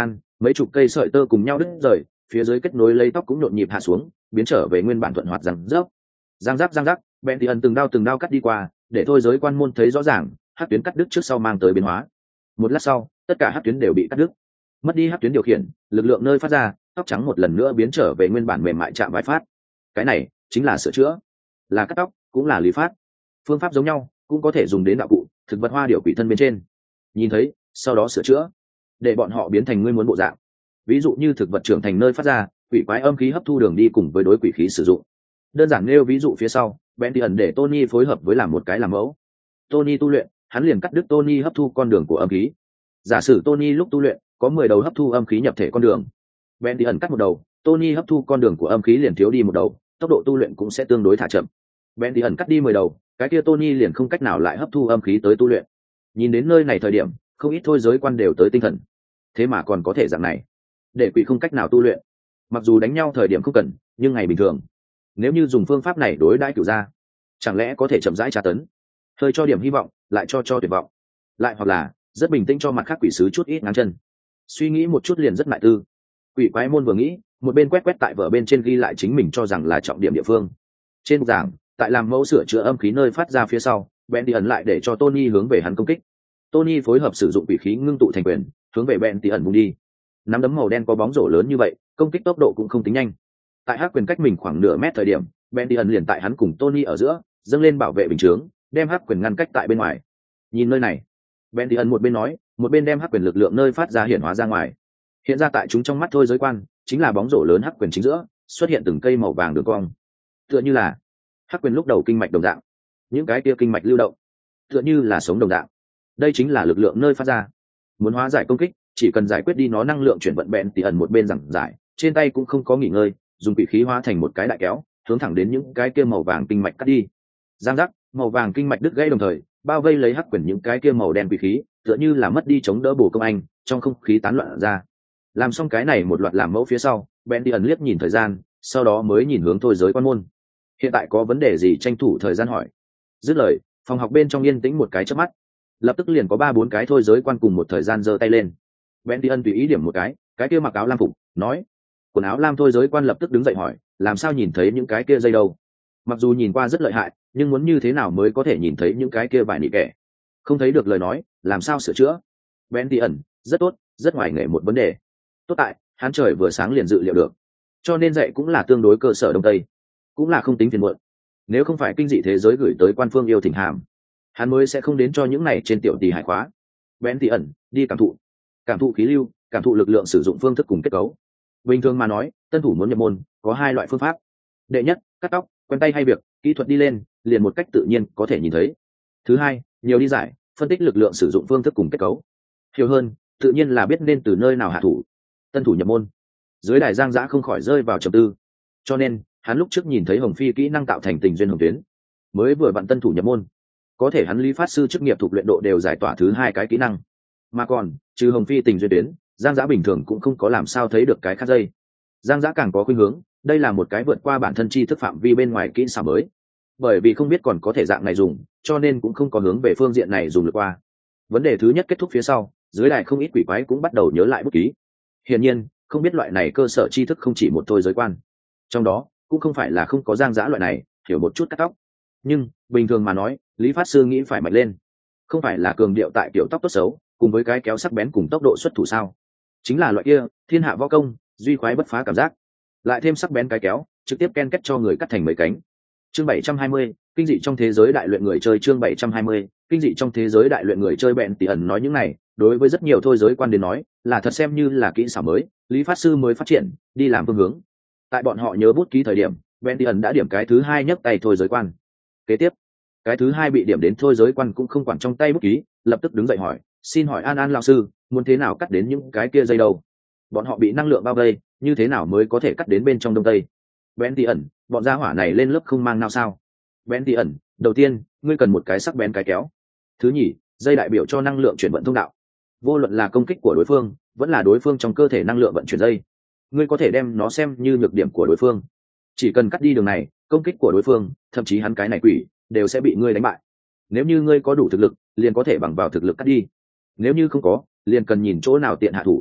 mấy chục cây sợi tơ cùng nhau đứt rời, phía dưới kết nối lấy tóc cũng nhộn nhịp hạ xuống, biến trở về nguyên bản thuận hoạt răng rớp. Giang giác, bèn thì ẩn từng đao cắt đi qua, để thôi giới quan môn thấy rõ ràng, hắc tuyến cắt đứt trước sau mang tới biến hóa. Một lát sau, tất cả hắc tuyến đều bị cắt đứt. Mất đi hắc tuyến điều khiển, lực lượng nơi phát ra, tóc trắng một lần nữa biến trở về nguyên bản mềm mại chạm vai phát. Cái này chính là sửa chữa, là cắt tóc, cũng là lý phát. Phương pháp giống nhau, cũng có thể dùng đến đạo cụ, thực vật hoa điểu quỷ thân bên trên. Nhìn thấy, sau đó sửa chữa, để bọn họ biến thành ngươi muốn bộ dạng. Ví dụ như thực vật trưởng thành nơi phát ra, quỷ quái âm khí hấp thu đường đi cùng với đối quỷ khí sử dụng. Đơn giản nêu ví dụ phía sau, Ben ẩn để Tony phối hợp với làm một cái làm mẫu. Tony tu luyện, hắn liền cắt đứt Tony hấp thu con đường của âm khí. Giả sử Tony lúc tu luyện có 10 đầu hấp thu âm khí nhập thể con đường, Ben ẩn cắt một đầu, Tony hấp thu con đường của âm khí liền thiếu đi một đầu, tốc độ tu luyện cũng sẽ tương đối thả chậm. Ben ẩn cắt đi 10 đầu, cái kia Tony liền không cách nào lại hấp thu âm khí tới tu luyện. Nhìn đến nơi này thời điểm, không ít thôi giới quan đều tới tinh thần. Thế mà còn có thể dạng này, để quỷ không cách nào tu luyện. Mặc dù đánh nhau thời điểm không cần, nhưng ngày bình thường, nếu như dùng phương pháp này đối đãi cửu gia, chẳng lẽ có thể chậm rãi tra tấn, hơi cho điểm hy vọng, lại cho tuyệt vọng, lại hoặc là rất bình tĩnh cho mặt khác quỷ sứ chút ít ngáng chân. Suy nghĩ một chút liền rất mại tư. Quỷ quái môn vừa nghĩ, một bên quét tại vở bên trên ghi lại chính mình cho rằng là trọng điểm địa phương. Trên bục giảng, tại làm mẫu sửa chữa âm khí nơi phát ra phía sau, Ben ẩn lại để cho Tony hướng về hắn công kích. Tony phối hợp sử dụng quỷ khí ngưng tụ thành quyền, hướng về Ben ẩn vung đi. Nắm đấm màu đen có bóng rổ lớn như vậy, công kích tốc độ cũng không tính nhanh. Tại hắc quyền cách mình khoảng nửa mét thời điểm, Ben ẩn liền tại hắn cùng Tony ở giữa, dâng lên bảo vệ bình chướng, đem hắc quyền ngăn cách tại bên ngoài. Nhìn nơi này, Ben ẩn một bên nói, một bên đem hắc quyền lực lượng nơi phát ra hiển hóa ra ngoài. Hiện ra tại chúng trong mắt thôi giới quan, chính là bóng rổ lớn hắc quyền chính giữa, xuất hiện từng cây màu vàng đường cong. Tựa như là hắc quyền lúc đầu kinh mạch đồng dạng, những cái kia kinh mạch lưu động, tựa như là sống đồng dạng. Đây chính là lực lượng nơi phát ra. Muốn hóa giải công kích, chỉ cần giải quyết đi nó năng lượng chuyển vận. Ben ẩn một bên giảng giải, trên tay cũng không có nghỉ ngơi, dùng quỷ khí hóa thành một cái đại kéo, hướng thẳng đến những cái kia màu vàng kinh mạch cắt đi. Giang giác, màu vàng kinh mạch đứt gãy đồng thời, bao vây lấy hắc quyền những cái kia màu đen quỷ khí, tựa như là mất đi chống đỡ bổ công anh, trong không khí tán loạn ra. Làm xong cái này một loạt làm mẫu phía sau, Ben ẩn liếc nhìn thời gian, sau đó mới nhìn hướng thôi giới quan môn. Hiện tại có vấn đề gì tranh thủ thời gian hỏi. Dứt lời, phòng học bên trong yên tĩnh một cái chớp mắt, lập tức liền có 3-4 cái thôi giới quan cùng một thời gian giơ tay lên. Ben ẩn tùy ý điểm một cái kia mặc áo lam phục, nói: quần áo lam thôi giới quan lập tức đứng dậy hỏi: làm sao nhìn thấy những cái kia dây đâu? Mặc dù nhìn qua rất lợi hại, nhưng muốn như thế nào mới có thể nhìn thấy những cái kia vải nị kẻ? Không thấy được lời nói, làm sao sửa chữa? Ben ẩn: rất tốt, rất ngoài nghề một vấn đề. Tốt tại hắn trời vừa sáng liền dự liệu được, cho nên dạy cũng là tương đối cơ sở đông tây, cũng là không tính phiền muộn. Nếu không phải kinh dị thế giới gửi tới quan phương yêu thỉnh hàm, hắn mới sẽ không đến cho những này trên tiểu tỷ hải khóa. Ben ẩn đi cảm thụ khí lưu, cảm thụ lực lượng sử dụng phương thức cùng kết cấu. Bình thường mà nói, tân thủ muốn nhập môn có 2 loại phương pháp. Đệ nhất, cắt tóc, quen tay hay việc, kỹ thuật đi lên, liền một cách tự nhiên có thể nhìn thấy. Thứ hai, nhiều đi giải, phân tích lực lượng sử dụng phương thức cùng kết cấu. Hiểu hơn, tự nhiên là biết nên từ nơi nào hạ thủ. Tân thủ nhập môn, dưới đài Giang Dã không khỏi rơi vào trầm tư. Cho nên, hắn lúc trước nhìn thấy Hồng Phi kỹ năng tạo thành tình duyên hồng tuyến, mới vừa vặn tân thủ nhập môn, có thể hắn lý phát sư chức nghiệp thuộc luyện độ đều giải tỏa thứ 2 cái kỹ năng. Mà còn, trừ Hồng Phi tình duyên tuyến, Giang Dã bình thường cũng không có làm sao thấy được cái khác dây. Giang Dã càng có khuynh hướng, đây là một cái vượt qua bản thân tri thức phạm vi bên ngoài kỹ xảo mới. Bởi vì không biết còn có thể dạng này dùng, cho nên cũng không có hướng về phương diện này dùng được qua. Vấn đề thứ nhất kết thúc phía sau, dưới đài không ít quỷ quái cũng bắt đầu nhớ lại bút ký. Hiển nhiên, không biết loại này cơ sở tri thức không chỉ một thôi giới quan. Trong đó, cũng không phải là không có Giang Dã loại này, hiểu một chút cắt tóc. Nhưng, bình thường mà nói, lý phát sư nghĩ phải mạnh lên. Không phải là cường điệu tại kiểu tóc tốt xấu, cùng với cái kéo sắc bén cùng tốc độ xuất thủ sao? Chính là loại kia, thiên hạ võ công, duy khoái bất phá cảm giác. Lại thêm sắc bén cái kéo, trực tiếp ken kết cho người cắt thành mấy cánh. Chương 720, kinh dị trong thế giới đại luyện người chơi. Chương 720, kinh dị trong thế giới đại luyện người chơi. Ben ẩn nói những này, đối với rất nhiều thôi giới quan đến nói, là thật xem như là kỹ xảo mới, lý phát sư mới phát triển, đi làm phương hướng. Tại bọn họ nhớ bút ký thời điểm, Ben ẩn đã điểm cái thứ 2 nhấc tay thôi giới quan. Kế tiếp, cái thứ 2 bị điểm đến thôi giới quan cũng không quản trong tay bút ký, lập tức đứng dậy hỏi: xin hỏi An lão sư, muốn thế nào cắt đến những cái kia dây đâu? Bọn họ bị năng lượng bao vây, như thế nào mới có thể cắt đến bên trong đông tây? Ben ẩn, bọn gia hỏa này lên lớp không mang nào sao? Ben ẩn, đầu tiên, ngươi cần một cái sắc bén cái kéo. Thứ nhì, dây đại biểu cho năng lượng chuyển vận thông đạo. Vô luận là công kích của đối phương, vẫn là đối phương trong cơ thể năng lượng vận chuyển dây, ngươi có thể đem nó xem như nhược điểm của đối phương. Chỉ cần cắt đi đường này, công kích của đối phương, thậm chí hắn cái này quỷ, đều sẽ bị ngươi đánh bại. Nếu như ngươi có đủ thực lực, liền có thể bằng vào thực lực cắt đi. Nếu như không có, liền cần nhìn chỗ nào tiện hạ thủ.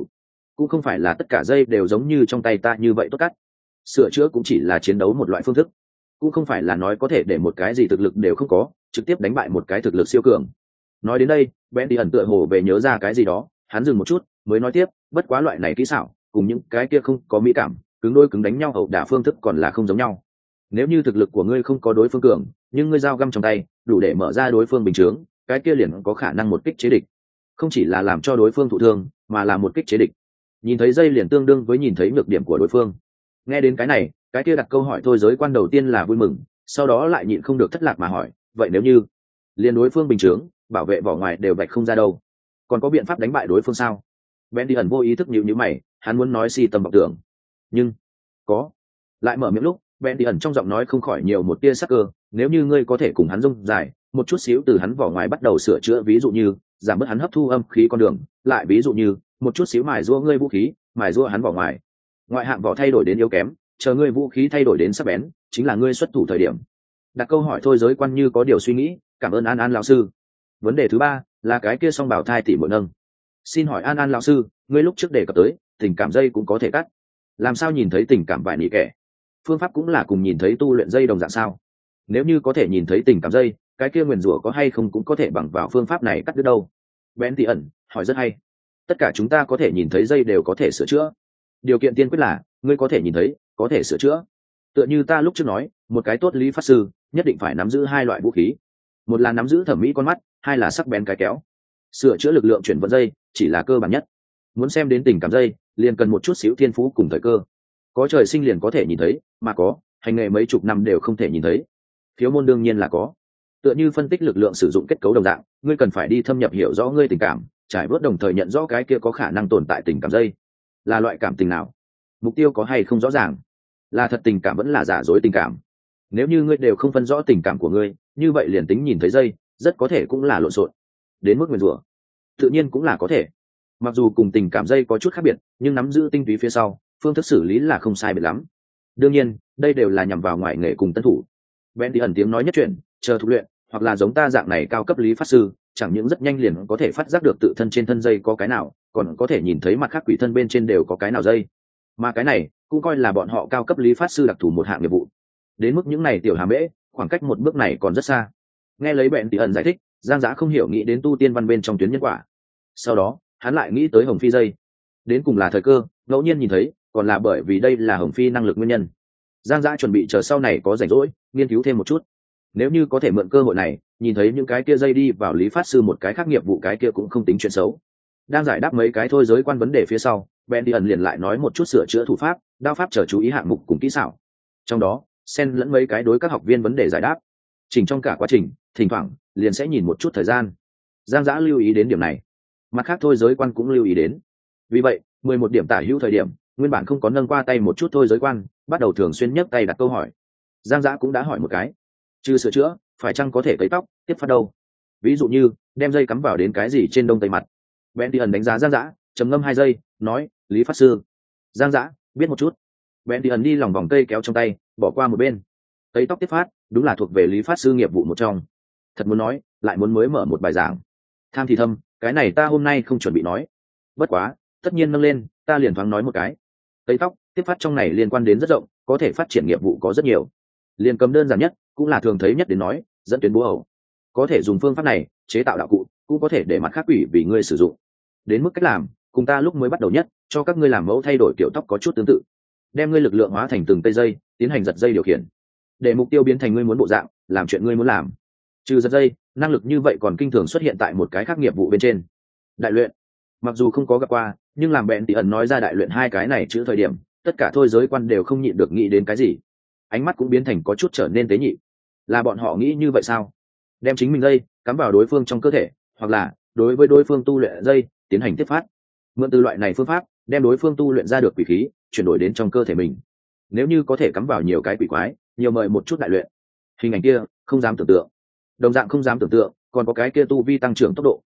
cũng không phải là tất cả dây đều giống như trong tay ta như vậy tốt cắt. Sửa chữa cũng chỉ là chiến đấu một loại phương thức, cũng không phải là nói có thể để một cái gì thực lực đều không có trực tiếp đánh bại một cái thực lực siêu cường. Nói đến đây Ben đi ẩn tựa hồ về nhớ ra cái gì đó, hắn dừng một chút mới nói tiếp, bất quá loại này kỹ xảo cùng những cái kia không có mỹ cảm cứng đôi cứng đánh nhau ẩu đả phương thức còn là không giống nhau. Nếu như thực lực của ngươi không có đối phương cường, nhưng ngươi dao găm trong tay đủ để mở ra đối phương bình chướng, cái kia liền có khả năng một kích chế địch, không chỉ là làm cho đối phương thụ thương mà là một kích chế địch. Nhìn thấy dây liền tương đương với nhìn thấy nhược điểm của đối phương. Nghe đến cái này, cái kia đặt câu hỏi thôi giới quan đầu tiên là vui mừng, sau đó lại nhịn không được thất lạc mà hỏi, vậy nếu như liền đối phương bình chướng bảo vệ vỏ ngoài đều vạch không ra đâu, còn có biện pháp đánh bại đối phương sao? Ben đi ẩn vô ý thức nhíu mày, hắn muốn nói si tầm vọng tưởng, nhưng có lại mở miệng lúc Ben đi ẩn trong giọng nói không khỏi nhiều một tia sắc cơ. Nếu như ngươi có thể cùng hắn rông dài một chút xíu từ hắn vỏ ngoài bắt đầu sửa chữa, ví dụ như giảm bớt hắn hấp thu âm khí con đường, lại ví dụ như một chút xíu mài giũa ngươi vũ khí, mài giũa hắn vỏ ngoài, ngoại hạng vỏ thay đổi đến yếu kém, chờ ngươi vũ khí thay đổi đến sắc bén, chính là ngươi xuất thủ thời điểm. Đặt câu hỏi thôi giới quan như có điều suy nghĩ, cảm ơn An An lão sư. Vấn đề thứ ba là cái kia song bảo thai tỷ muội nâng. Xin hỏi An An lão sư, ngươi lúc trước đề cập tới tình cảm dây cũng có thể cắt, làm sao nhìn thấy tình cảm vải nỉ kẻ phương pháp cũng là cùng nhìn thấy tu luyện dây đồng dạng sao? Nếu như có thể nhìn thấy tình cảm dây, cái kia nguyền rủa có hay không cũng có thể bằng vào phương pháp này cắt đứt đâu? Ben Tỉ ẩn hỏi rất hay. Tất cả chúng ta có thể nhìn thấy dây đều có thể sửa chữa, điều kiện tiên quyết là ngươi có thể nhìn thấy, có thể sửa chữa. Tựa như ta lúc trước nói, một cái tốt lý pháp sư nhất định phải nắm giữ hai loại vũ khí, một là nắm giữ thẩm mỹ con mắt, hai là sắc bén cái kéo. Sửa chữa lực lượng chuyển vận dây chỉ là cơ bản nhất, muốn xem đến tình cảm dây liền cần một chút xíu thiên phú cùng thời cơ. Có trời sinh liền có thể nhìn thấy, mà có hành nghề mấy chục năm đều không thể nhìn thấy. Phiếu môn đương nhiên là có. Tựa như phân tích lực lượng sử dụng kết cấu đồng dạng, ngươi cần phải đi thâm nhập hiểu rõ ngươi tình cảm, trải bớt đồng thời nhận rõ cái kia có khả năng tồn tại tình cảm dây là loại cảm tình nào, mục tiêu có hay không rõ ràng, là thật tình cảm vẫn là giả dối tình cảm. Nếu như ngươi đều không phân rõ tình cảm của ngươi, như vậy liền tính nhìn thấy dây rất có thể cũng là lộn xộn. Đến mức nguyền rủa tự nhiên cũng là có thể, mặc dù cùng tình cảm dây có chút khác biệt, nhưng nắm giữ tinh túy phía sau phương thức xử lý là không sai biệt lắm. Đương nhiên đây đều là nhằm vào ngoại nghề cùng tân thủ. Ben Tỉ ẩn tiếng nói nhất chuyển, chờ thục luyện hoặc là giống ta dạng này cao cấp lý pháp sư, chẳng những rất nhanh liền có thể phát giác được tự thân trên thân dây có cái nào, còn có thể nhìn thấy mặt khác quỷ thân bên trên đều có cái nào dây. Mà cái này cũng coi là bọn họ cao cấp lý pháp sư đặc thù một hạng nghiệp vụ. Đến mức những này tiểu hà mễ, khoảng cách một bước này còn rất xa. Nghe lấy Ben Tỉ ẩn giải thích, Giang Dã không hiểu nghĩ đến tu tiên văn bên trong tuyến nhân quả. Sau đó hắn lại nghĩ tới hồng phi dây, đến cùng là thời cơ ngẫu nhiên nhìn thấy, còn là bởi vì đây là hồng phi năng lực nguyên nhân. Giang Dã chuẩn bị chờ sau này có rảnh rỗi nghiên cứu thêm một chút, nếu như có thể mượn cơ hội này nhìn thấy những cái kia dây đi vào lý phát sư một cái khác nghiệp vụ, cái kia cũng không tính chuyện xấu. Đang giải đáp mấy cái thôi giới quan vấn đề phía sau, Ben Tỉ ẩn liền lại nói một chút sửa chữa thủ pháp, đao pháp chờ chú ý hạng mục cùng kỹ xảo, trong đó xen lẫn mấy cái đối các học viên vấn đề giải đáp. Chỉnh trong cả quá trình thỉnh thoảng liền sẽ nhìn một chút thời gian. Giang Dã lưu ý đến điểm này, mặt khác thôi giới quan cũng lưu ý đến. Vì vậy 11 điểm tả hữu thời điểm, nguyên bản không có nâng qua tay một chút thôi giới quan bắt đầu thường xuyên nhấc tay đặt câu hỏi. Giang Dã cũng đã hỏi một cái, trừ sửa chữa phải chăng có thể cấy tóc tiếp phát đâu, ví dụ như đem dây cắm vào đến cái gì trên đông tây mặt. Ben Tỉ ẩn đánh giá Giang Dã, trầm ngâm 2 giây nói, lý pháp sư. Giang Dã biết một chút. Ben Tỉ ẩn đi lòng vòng cây kéo trong tay bỏ qua một bên. Cấy tóc tiếp phát đúng là thuộc về lý pháp sư nghiệp vụ một trong. Thật muốn nói lại muốn mới mở một bài giảng, tham thì thâm, cái này ta hôm nay không chuẩn bị nói. Bất quá tất nhiên nâng lên ta liền thoáng nói một cái. Cấy tóc tiếp phát trong này liên quan đến rất rộng, có thể phát triển nghiệp vụ có rất nhiều. Liên cầm đơn giản nhất cũng là thường thấy nhất đến nói, dẫn tuyến búa hầu. Có thể dùng phương pháp này chế tạo đạo cụ, cũng có thể để mặt khác quỷ vì ngươi sử dụng. Đến mức cách làm cùng ta lúc mới bắt đầu nhất cho các ngươi làm mẫu thay đổi kiểu tóc có chút tương tự, đem ngươi lực lượng hóa thành từng cây dây, tiến hành giật dây điều khiển, để mục tiêu biến thành ngươi muốn bộ dạng, làm chuyện ngươi muốn làm. Trừ giật dây, năng lực như vậy còn kinh thường xuất hiện tại một cái khác nghiệp vụ bên trên, đại luyện. Mặc dù không có gặp qua, nhưng làm Ben Tỉ ẩn nói ra đại luyện hai cái này chữ thời điểm, tất cả thôi giới quan đều không nhịn được nghĩ đến cái gì, ánh mắt cũng biến thành có chút trở nên tế nhị. Là bọn họ nghĩ như vậy sao? Đem chính mình dây cắm vào đối phương trong cơ thể, hoặc là đối với đối phương tu luyện dây tiến hành tiếp phát, mượn từ loại này phương pháp đem đối phương tu luyện ra được quỷ khí chuyển đổi đến trong cơ thể mình. Nếu như có thể cắm vào nhiều cái quỷ quái, nhiều mời một chút đại luyện, hình ảnh kia không dám tưởng tượng. Đồng dạng không dám tưởng tượng còn có cái kia tu vi tăng trưởng tốc độ.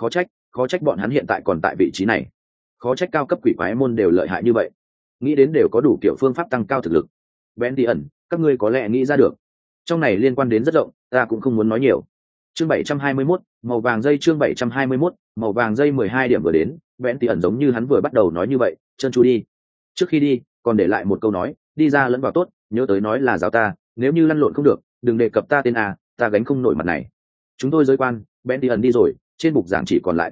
Khó trách bọn hắn hiện tại còn tại vị trí này, khó trách cao cấp quỷ quái môn đều lợi hại như vậy, nghĩ đến đều có đủ kiểu phương pháp tăng cao thực lực. Ben Tỉ ẩn, các ngươi có lẽ nghĩ ra được, trong này liên quan đến rất rộng, ta cũng không muốn nói nhiều. Chương 721, màu vàng dây. Chương 721, màu vàng dây 12 điểm vừa đến, vẽn tỉ ẩn giống như hắn vừa bắt đầu nói như vậy, trơn tru đi. Trước khi đi còn để lại một câu nói, đi ra lẫn vào tốt, nhớ tới nói là giáo ta, nếu như lăn lộn không được đừng đề cập ta tên a, ta gánh không nổi mặt này. Chúng tôi giới quan, vẽn tỉ ẩn đi rồi, trên bục giảng chỉ còn lại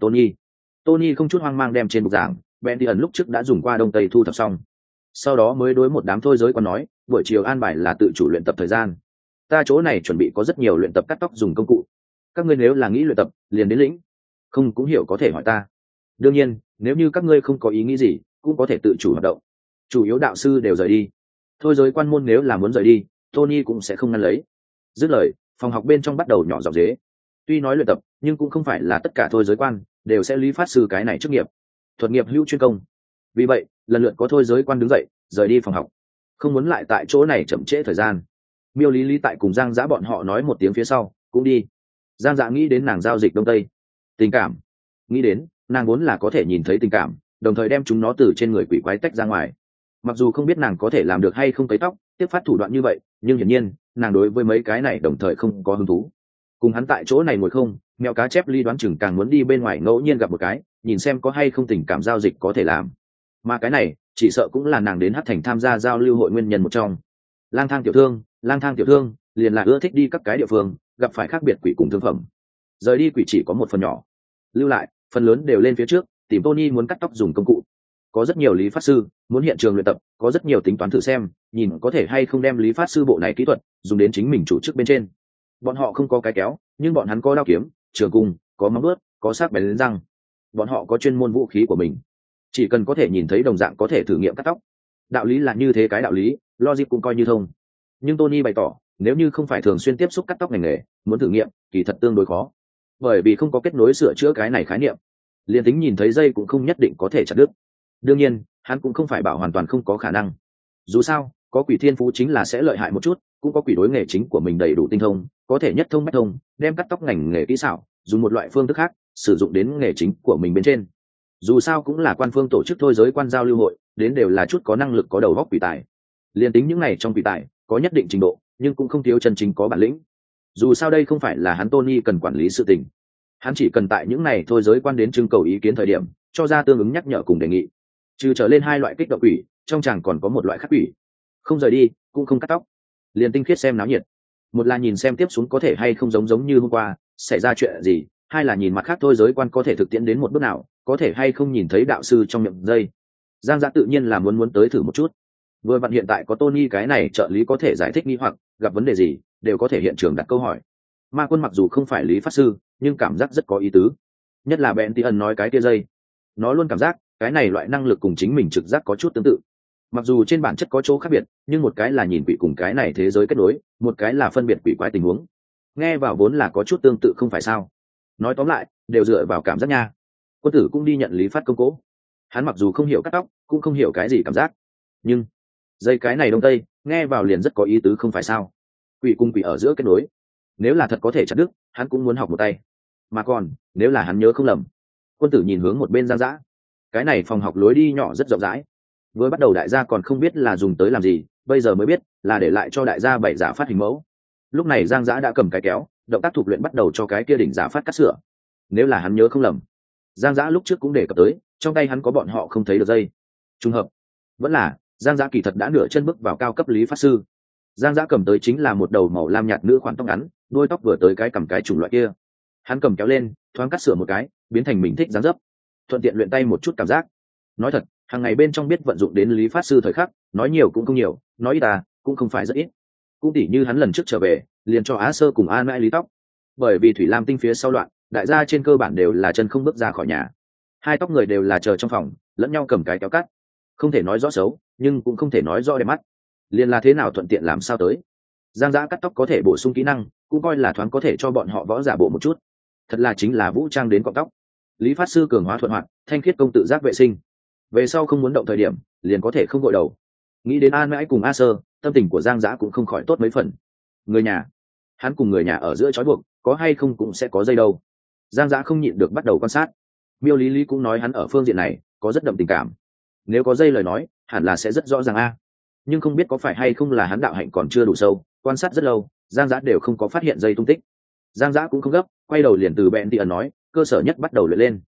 Tony không chút hoang mang đem trên bục giảng vẽn tỉ ẩn lúc trước đã dùng qua đông tây thu thập xong, sau đó mới đối một đám thôi giới quan nói, buổi chiều an bài là tự chủ luyện tập thời gian, ta chỗ này chuẩn bị có rất nhiều luyện tập cắt tóc dùng công cụ, các ngươi nếu là nghĩ luyện tập liền đến lĩnh, không cũng hiểu có thể hỏi ta. Đương nhiên nếu như các ngươi không có ý nghĩ gì cũng có thể tự chủ hoạt động, chủ yếu đạo sư đều rời đi, thôi giới quan môn nếu là muốn rời đi Tony cũng sẽ không ngăn lấy. Dứt lời phòng học bên trong bắt đầu nhỏ giọng dế, tuy nói luyện tập nhưng cũng không phải là tất cả thôi giới quan đều sẽ lý phát sư cái này chức nghiệp, thuật nghiệp hữu chuyên công. Vì vậy lần lượt có thôi giới quan đứng dậy rời đi phòng học, không muốn lại tại chỗ này chậm trễ thời gian. Miêu lý lý tại cùng Giang Dã bọn họ nói một tiếng phía sau cũng đi. Giang Dã nghĩ đến nàng giao dịch đông tây tình cảm, nghĩ đến nàng vốn là có thể nhìn thấy tình cảm đồng thời đem chúng nó từ trên người quỷ quái tách ra ngoài. Mặc dù không biết nàng có thể làm được hay không cấy tóc tiếp phát thủ đoạn như vậy, nhưng hiển nhiên nàng đối với mấy cái này đồng thời không có hứng thú. Cùng hắn tại chỗ này ngồi không, mèo cá chép ly đoán chừng càng muốn đi bên ngoài ngẫu nhiên gặp một cái, nhìn xem có hay không tình cảm giao dịch có thể làm. Mà cái này chỉ sợ cũng là nàng đến Hắc Thành tham gia giao lưu hội nguyên nhân một trong. Lang thang tiểu thương liền là ưa thích đi các cái địa phương gặp phải khác biệt quỷ cùng thương phẩm, rời đi quỷ chỉ có một phần nhỏ, lưu lại phần lớn đều lên phía trước tìm Tony muốn cắt tóc dùng công cụ. Có rất nhiều lý phát sư muốn hiện trường luyện tập, có rất nhiều tính toán thử xem nhìn có thể hay không đem lý phát sư bộ này kỹ thuật dùng đến chính mình chủ chức bên trên. Bọn họ không có cái kéo nhưng bọn hắn có đao kiếm, trường cung, có móng vuốt, có sắc bén đến răng, bọn họ có chuyên môn vũ khí của mình, chỉ cần có thể nhìn thấy đồng dạng có thể thử nghiệm cắt tóc. Đạo lý là như thế, cái đạo lý logic cũng coi như thông. Nhưng Tony bày tỏ nếu như không phải thường xuyên tiếp xúc cắt tóc ngành nghề, muốn thử nghiệm kỳ thật tương đối khó, bởi vì không có kết nối sửa chữa cái này khái niệm, liền tính nhìn thấy dây cũng không nhất định có thể chặt đứt. Đương nhiên hắn cũng không phải bảo hoàn toàn không có khả năng, dù sao có quỷ thiên phú chính là sẽ lợi hại một chút, cũng có quỷ đối nghề chính của mình đầy đủ tinh thông, có thể nhất thông bách thông đem cắt tóc ngành nghề kỹ xảo dùng một loại phương thức khác sử dụng đến nghề chính của mình bên trên. Dù sao cũng là quan phương tổ chức thôi giới quan giao lưu hội, đến đều là chút có năng lực có đầu góc quỷ tài. Liên tính những này trong quỷ tài có nhất định trình độ nhưng cũng không thiếu chân chính có bản lĩnh. Dù sao đây không phải là hắn Tony cần quản lý sự tình, hắn chỉ cần tại những này thôi giới quan đến trưng cầu ý kiến thời điểm cho ra tương ứng nhắc nhở cùng đề nghị. Trừ trở lên hai loại kích động quỷ, trong chàng còn có một loại khác quỷ, không rời đi cũng không cắt tóc, liền tinh khiết xem náo nhiệt. Một là nhìn xem tiếp xuống có thể hay không giống như hôm qua xảy ra chuyện gì, hai là nhìn mặt khác thôi giới quan có thể thực tiễn đến một bước nào, có thể hay không nhìn thấy đạo sư trong miệng dây. Giang Dã tự nhiên là muốn tới thử một chút. Vừa vặn hiện tại có Tony cái này trợ lý có thể giải thích nghi hoặc, gặp vấn đề gì đều có thể hiện trường đặt câu hỏi. Ma Quân mặc dù không phải lý pháp sư nhưng cảm giác rất có ý tứ, nhất là Ben Tien nói cái tia dây, nó luôn cảm giác cái này loại năng lực cùng chính mình trực giác có chút tương tự. Mặc dù trên bản chất có chỗ khác biệt, nhưng một cái là nhìn quỷ cùng cái này thế giới kết nối, một cái là phân biệt quỷ quái tình huống, nghe vào vốn là có chút tương tự không phải sao. Nói tóm lại đều dựa vào cảm giác nha. Quân tử cũng đi nhận lý phát công cố, hắn mặc dù không hiểu cắt tóc cũng không hiểu cái gì cảm giác, nhưng dây cái này đông tây nghe vào liền rất có ý tứ không phải sao. Quỷ cùng quỷ ở giữa kết nối, nếu là thật có thể chặt đứt hắn cũng muốn học một tay. Mà còn nếu là hắn nhớ không lầm, Quân tử nhìn hướng một bên Giang Dã, cái này phòng học lối đi nhỏ rất rộng rãi, vừa bắt đầu đại gia còn không biết là dùng tới làm gì, bây giờ mới biết là để lại cho đại gia bảy giả phát hình mẫu. Lúc này Giang Dã đã cầm cái kéo, động tác thuộc luyện bắt đầu cho cái kia đỉnh giả phát cắt sửa. Nếu là hắn nhớ không lầm, Giang Dã lúc trước cũng đề cập tới trong tay hắn có bọn họ không thấy được dây. Trùng hợp vẫn là Giang Dã kỳ thật đã nửa chân bước vào cao cấp lý pháp sư. Giang Dã cầm tới chính là một đầu màu lam nhạt nữ khoản tóc ngắn, đuôi tóc vừa tới cái cầm cái chủng loại kia. Hắn cầm kéo lên thoáng cắt sửa một cái, biến thành mình thích dáng dấp, thuận tiện luyện tay một chút cảm giác. Nói thật hàng ngày bên trong biết vận dụng đến lý pháp sư thời khắc, nói nhiều cũng không nhiều, nói ít cũng không phải rất ít. Cũng tỉ như hắn lần trước trở về liền cho Á Sơ cùng An Mãi lý tóc, bởi vì Thủy Lam tinh phía sau loạn, đại gia trên cơ bản đều là chân không bước ra khỏi nhà, hai tóc người đều là chờ trong phòng lẫn nhau cầm cái kéo cắt, không thể nói rõ xấu nhưng cũng không thể nói rõ đẹp mắt, liền là thế nào thuận tiện làm sao tới. Giang Dã cắt tóc có thể bổ sung kỹ năng, cũng coi là thoáng có thể cho bọn họ võ giả bộ một chút, thật là chính là vũ trang đến cọng tóc. Lý pháp sư cường hóa thuận hoạt, thanh khiết công tự giác vệ sinh, về sau không muốn động thời điểm liền có thể không gội đầu. Nghĩ đến An Mãi cùng A Sơ, tâm tình của Giang Dã cũng không khỏi tốt mấy phần. Người nhà, hắn cùng người nhà ở giữa trói buộc có hay không cũng sẽ có dây đâu. Giang Dã không nhịn được bắt đầu quan sát. Miêu Lý Lý cũng nói hắn ở phương diện này có rất đậm tình cảm, nếu có dây lời nói hẳn là sẽ rất rõ ràng a. Nhưng không biết có phải hay không là hắn đạo hạnh còn chưa đủ sâu, quan sát rất lâu Giang Dã đều không có phát hiện dây tung tích. Giang Dã cũng không gấp, quay đầu liền từ Ben Tien nói cơ sở nhất bắt đầu luyện lên.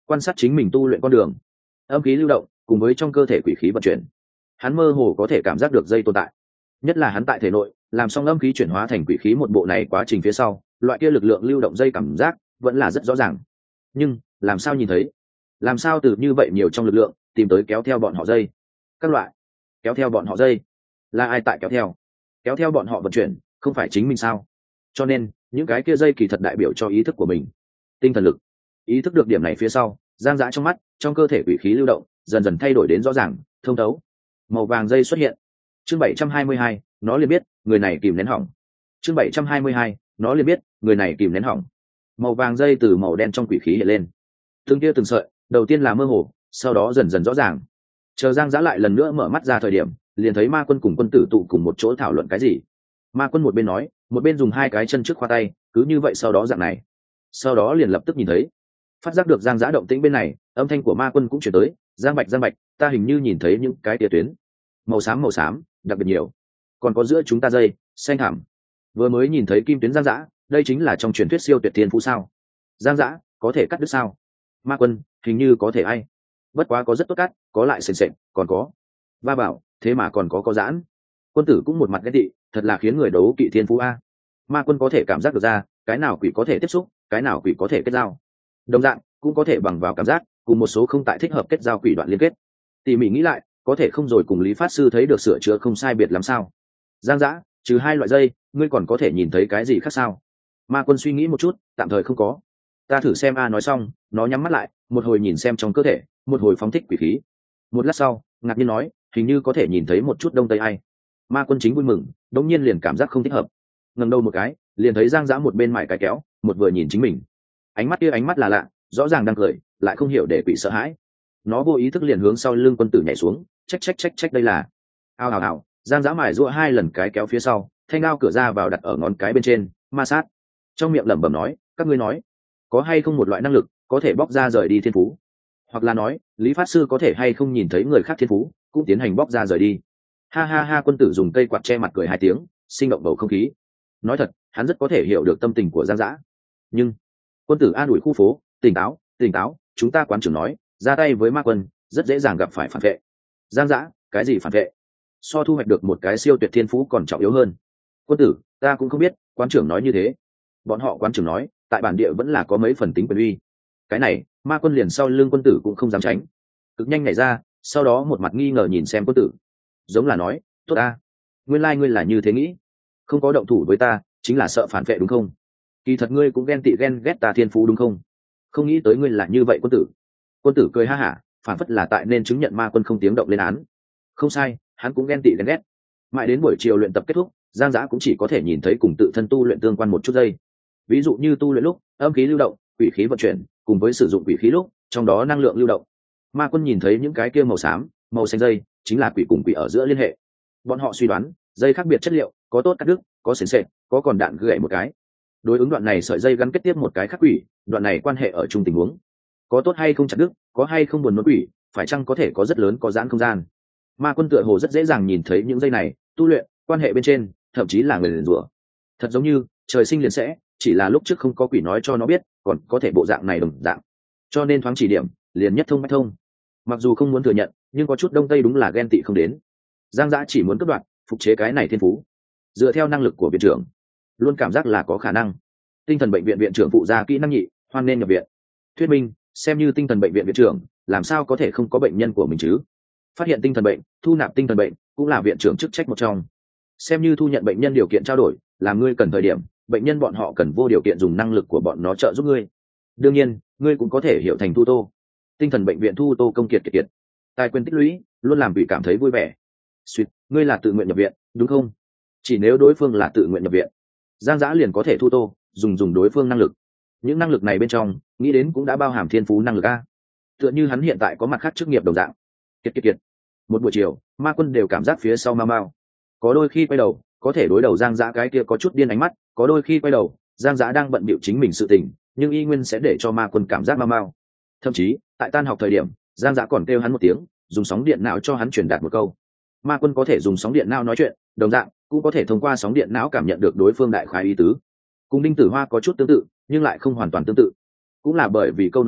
quan sát chính mình tu luyện con đường, âm khí lưu động cùng với trong cơ thể quỷ khí vận chuyển. Hắn mơ hồ có thể cảm giác được dây tồn tại, nhất là hắn tại thể nội làm xong âm khí chuyển hóa thành quỷ khí một bộ này quá trình phía sau, loại kia lực lượng lưu động dây cảm giác vẫn là rất rõ ràng. Nhưng làm sao nhìn thấy, làm sao từ như vậy nhiều trong lực lượng tìm tới kéo theo bọn họ dây? Các loại kéo theo bọn họ dây là ai tại kéo theo bọn họ vận chuyển, không phải chính mình sao? Cho nên những cái kia dây kỳ thật đại biểu cho ý thức của mình, tinh thần lực. Ý thức được điểm này phía sau, Giang Dã trong mắt, trong cơ thể quỷ khí lưu động dần dần thay đổi đến rõ ràng, thông thấu. Màu vàng dây xuất hiện. Chương 722, nó liền biết người này kìm nén hỏng. Chương 722, nó liền biết người này kìm nén hỏng. Màu vàng dây từ màu đen trong quỷ khí hiện lên, từng tia từng sợi, đầu tiên là mơ hồ, sau đó dần dần rõ ràng. Chờ Giang Dã lại lần nữa mở mắt ra thời điểm, liền thấy Ma Quân cùng quân tử tụ cùng một chỗ thảo luận cái gì. Ma Quân một bên nói, một bên dùng hai cái chân trước khoa tay, cứ như vậy sau đó dạng này. Sau đó liền lập tức nhìn thấy, phát giác được Giang Dã động tĩnh bên này, âm thanh của Ma Quân cũng chuyển tới, Giang Bạch, ta hình như nhìn thấy những cái tia tuyến màu xám, đặc biệt nhiều, còn có giữa chúng ta dây xanh thẳm. Vừa mới nhìn thấy kim tuyến Giang Dã, đây chính là trong truyền thuyết siêu tuyệt thiên phú sao? Giang Dã có thể cắt đứt sao? Ma Quân hình như có thể ai, bất quá có rất tốt cắt, có lại sền sệt, còn có va bảo, thế mà còn có giãn. Quân tử cũng một mặt ghét tị, thật là khiến người đấu kỵ thiên phú a. Ma Quân có thể cảm giác được ra, cái nào quỷ có thể tiếp xúc, cái nào quỷ có thể kết giao. Đồng dạng cũng có thể bằng vào cảm giác, cùng một số không tại thích hợp kết giao quỷ đoạn liên kết. Tỉ mỉ nghĩ lại, có thể không rồi cùng Lý Phát Sư thấy được sửa chữa không sai biệt làm sao? Giang Dã, trừ hai loại dây, ngươi còn có thể nhìn thấy cái gì khác sao? Ma Quân suy nghĩ một chút, tạm thời không có. Ta thử xem a. Nói xong, nó nhắm mắt lại, một hồi nhìn xem trong cơ thể, một hồi phóng thích quỷ khí. Một lát sau, ngạc nhiên nói, hình như có thể nhìn thấy một chút đông tây ai. Ma Quân chính vui mừng, đống nhiên liền cảm giác không thích hợp. Ngẩng đầu một cái, liền thấy Giang Dã một bên mải cái kéo, một vừa nhìn chính mình. Ánh mắt kia ánh mắt là lạ, rõ ràng đang cười, lại không hiểu để quỷ sợ hãi. Nó vô ý thức liền hướng sau lưng quân tử nhảy xuống, trách đây là. Ào. Giang Dã mải giụa hai lần cái kéo phía sau, thanh đao cửa ra vào đặt ở ngón cái bên trên, ma sát. Trong miệng lẩm bẩm nói, các ngươi nói, có hay không một loại năng lực có thể bóc ra rời đi thiên phú? Hoặc là nói, Lý Phát Sư có thể hay không nhìn thấy người khác thiên phú, cũng tiến hành bóc ra rời đi? Ha, quân tử dùng cây quạt che mặt cười hai tiếng, sinh động bầu không khí. Nói thật, hắn rất có thể hiểu được tâm tình của Giang Dã. Nhưng quân tử an ủi khu phố, tỉnh táo, chúng ta quán trưởng nói, ra tay với Ma Quân rất dễ dàng gặp phải phản vệ. Giang Dã, cái gì phản vệ? So thu hoạch được một cái siêu tuyệt thiên phú còn trọng yếu hơn. Quân tử, ta cũng không biết, quán trưởng nói như thế. Bọn họ quán trưởng nói, tại bản địa vẫn là có mấy phần tính quyền uy. Cái này, Ma Quân liền sau lưng quân tử cũng không dám tránh, cực nhanh nhảy ra, sau đó một mặt nghi ngờ nhìn xem quân tử, giống là nói, tốt ta, nguyên lai ngươi là như thế nghĩ, không có động thủ với ta chính là sợ phản vệ đúng không? Kỳ thật ngươi cũng ghen ghét ta thiên phú đúng không? Không nghĩ tới ngươi là như vậy. Quân tử cười ha hả, phản phất là tại nên chứng nhận Ma Quân không tiếng động lên án. Không sai, hắn cũng ghen ghét. Mãi đến buổi chiều luyện tập kết thúc, Giang Dã cũng chỉ có thể nhìn thấy cùng tự thân tu luyện tương quan một chút giây. Ví dụ như tu luyện lúc âm khí lưu động, quỷ khí vận chuyển, cùng với sử dụng quỷ khí lúc trong đó năng lượng lưu động. Ma Quân nhìn thấy những cái kia màu xám, màu xanh dây chính là quỷ cùng quỷ ở giữa liên hệ. Bọn họ suy đoán dây khác biệt chất liệu, có tốt cắt đứt, có sền sệt, có còn đạn gãy một cái. Đối ứng đoạn này sợi dây gắn kết tiếp một cái khác quỷ, đoạn này quan hệ ở chung tình huống, có tốt hay không chặt đứt, có hay không buồn nôn quỷ, phải chăng có thể có rất lớn có giãn không gian. Ma Quân tựa hồ rất dễ dàng nhìn thấy những dây này tu luyện quan hệ bên trên, thậm chí là người liền rủa, thật giống như trời sinh liền sẽ, chỉ là lúc trước không có quỷ nói cho nó biết, còn có thể bộ dạng này đồng dạng, cho nên thoáng chỉ điểm liền nhất thông bách thông. Mặc dù không muốn thừa nhận, nhưng có chút đông tây đúng là ghen tị không đến. Giang Dã chỉ muốn cắt đoạn phục chế cái này thiên phú, dựa theo năng lực của viện trưởng, luôn cảm giác là có khả năng. Tinh thần bệnh viện viện trưởng phụ gia kỹ năng nhị, hoan nên nhập viện. Thuyết minh, xem như tinh thần bệnh viện viện trưởng, làm sao có thể không có bệnh nhân của mình chứ? Phát hiện tinh thần bệnh, thu nạp tinh thần bệnh cũng là viện trưởng chức trách một trong. Xem như thu nhận bệnh nhân điều kiện trao đổi, làm ngươi cần thời điểm, bệnh nhân bọn họ cần vô điều kiện dùng năng lực của bọn nó trợ giúp ngươi. Đương nhiên, ngươi cũng có thể hiểu thành thu tô. Tinh thần bệnh viện thu tô công kiệt kiệt. Tài quyền tích lũy, luôn làm vị cảm thấy vui vẻ. Suýt, ngươi là tự nguyện nhập viện, đúng không? Chỉ nếu đối phương là tự nguyện nhập viện, Giang Dã liền có thể thu tô, dùng đối phương năng lực. Những năng lực này bên trong, nghĩ đến cũng đã bao hàm thiên phú năng lực a. Tựa như hắn hiện tại có mặt khác chức nghiệp đồng dạng. Kiệt. Một buổi chiều, Ma Quân đều cảm giác phía sau mau. Có đôi khi quay đầu, có thể đối đầu Giang Dã cái kia có chút điên ánh mắt, có đôi khi quay đầu, Giang Dã đang bận bịu chính mình sự tình, nhưng y nguyên sẽ để cho Ma Quân cảm giác mau. Thậm chí, tại tan học thời điểm, Giang Dã còn kêu hắn một tiếng, dùng sóng điện não cho hắn truyền đạt một câu. Ma Quân có thể dùng sóng điện não nói chuyện, đồng dạng cũng có thể thông qua sóng điện não cảm nhận được đối phương đại khái ý tứ. Cùng Đinh Tử Hoa có chút tương tự, nhưng lại không hoàn toàn tương tự. Cũng là bởi vì câu nói này,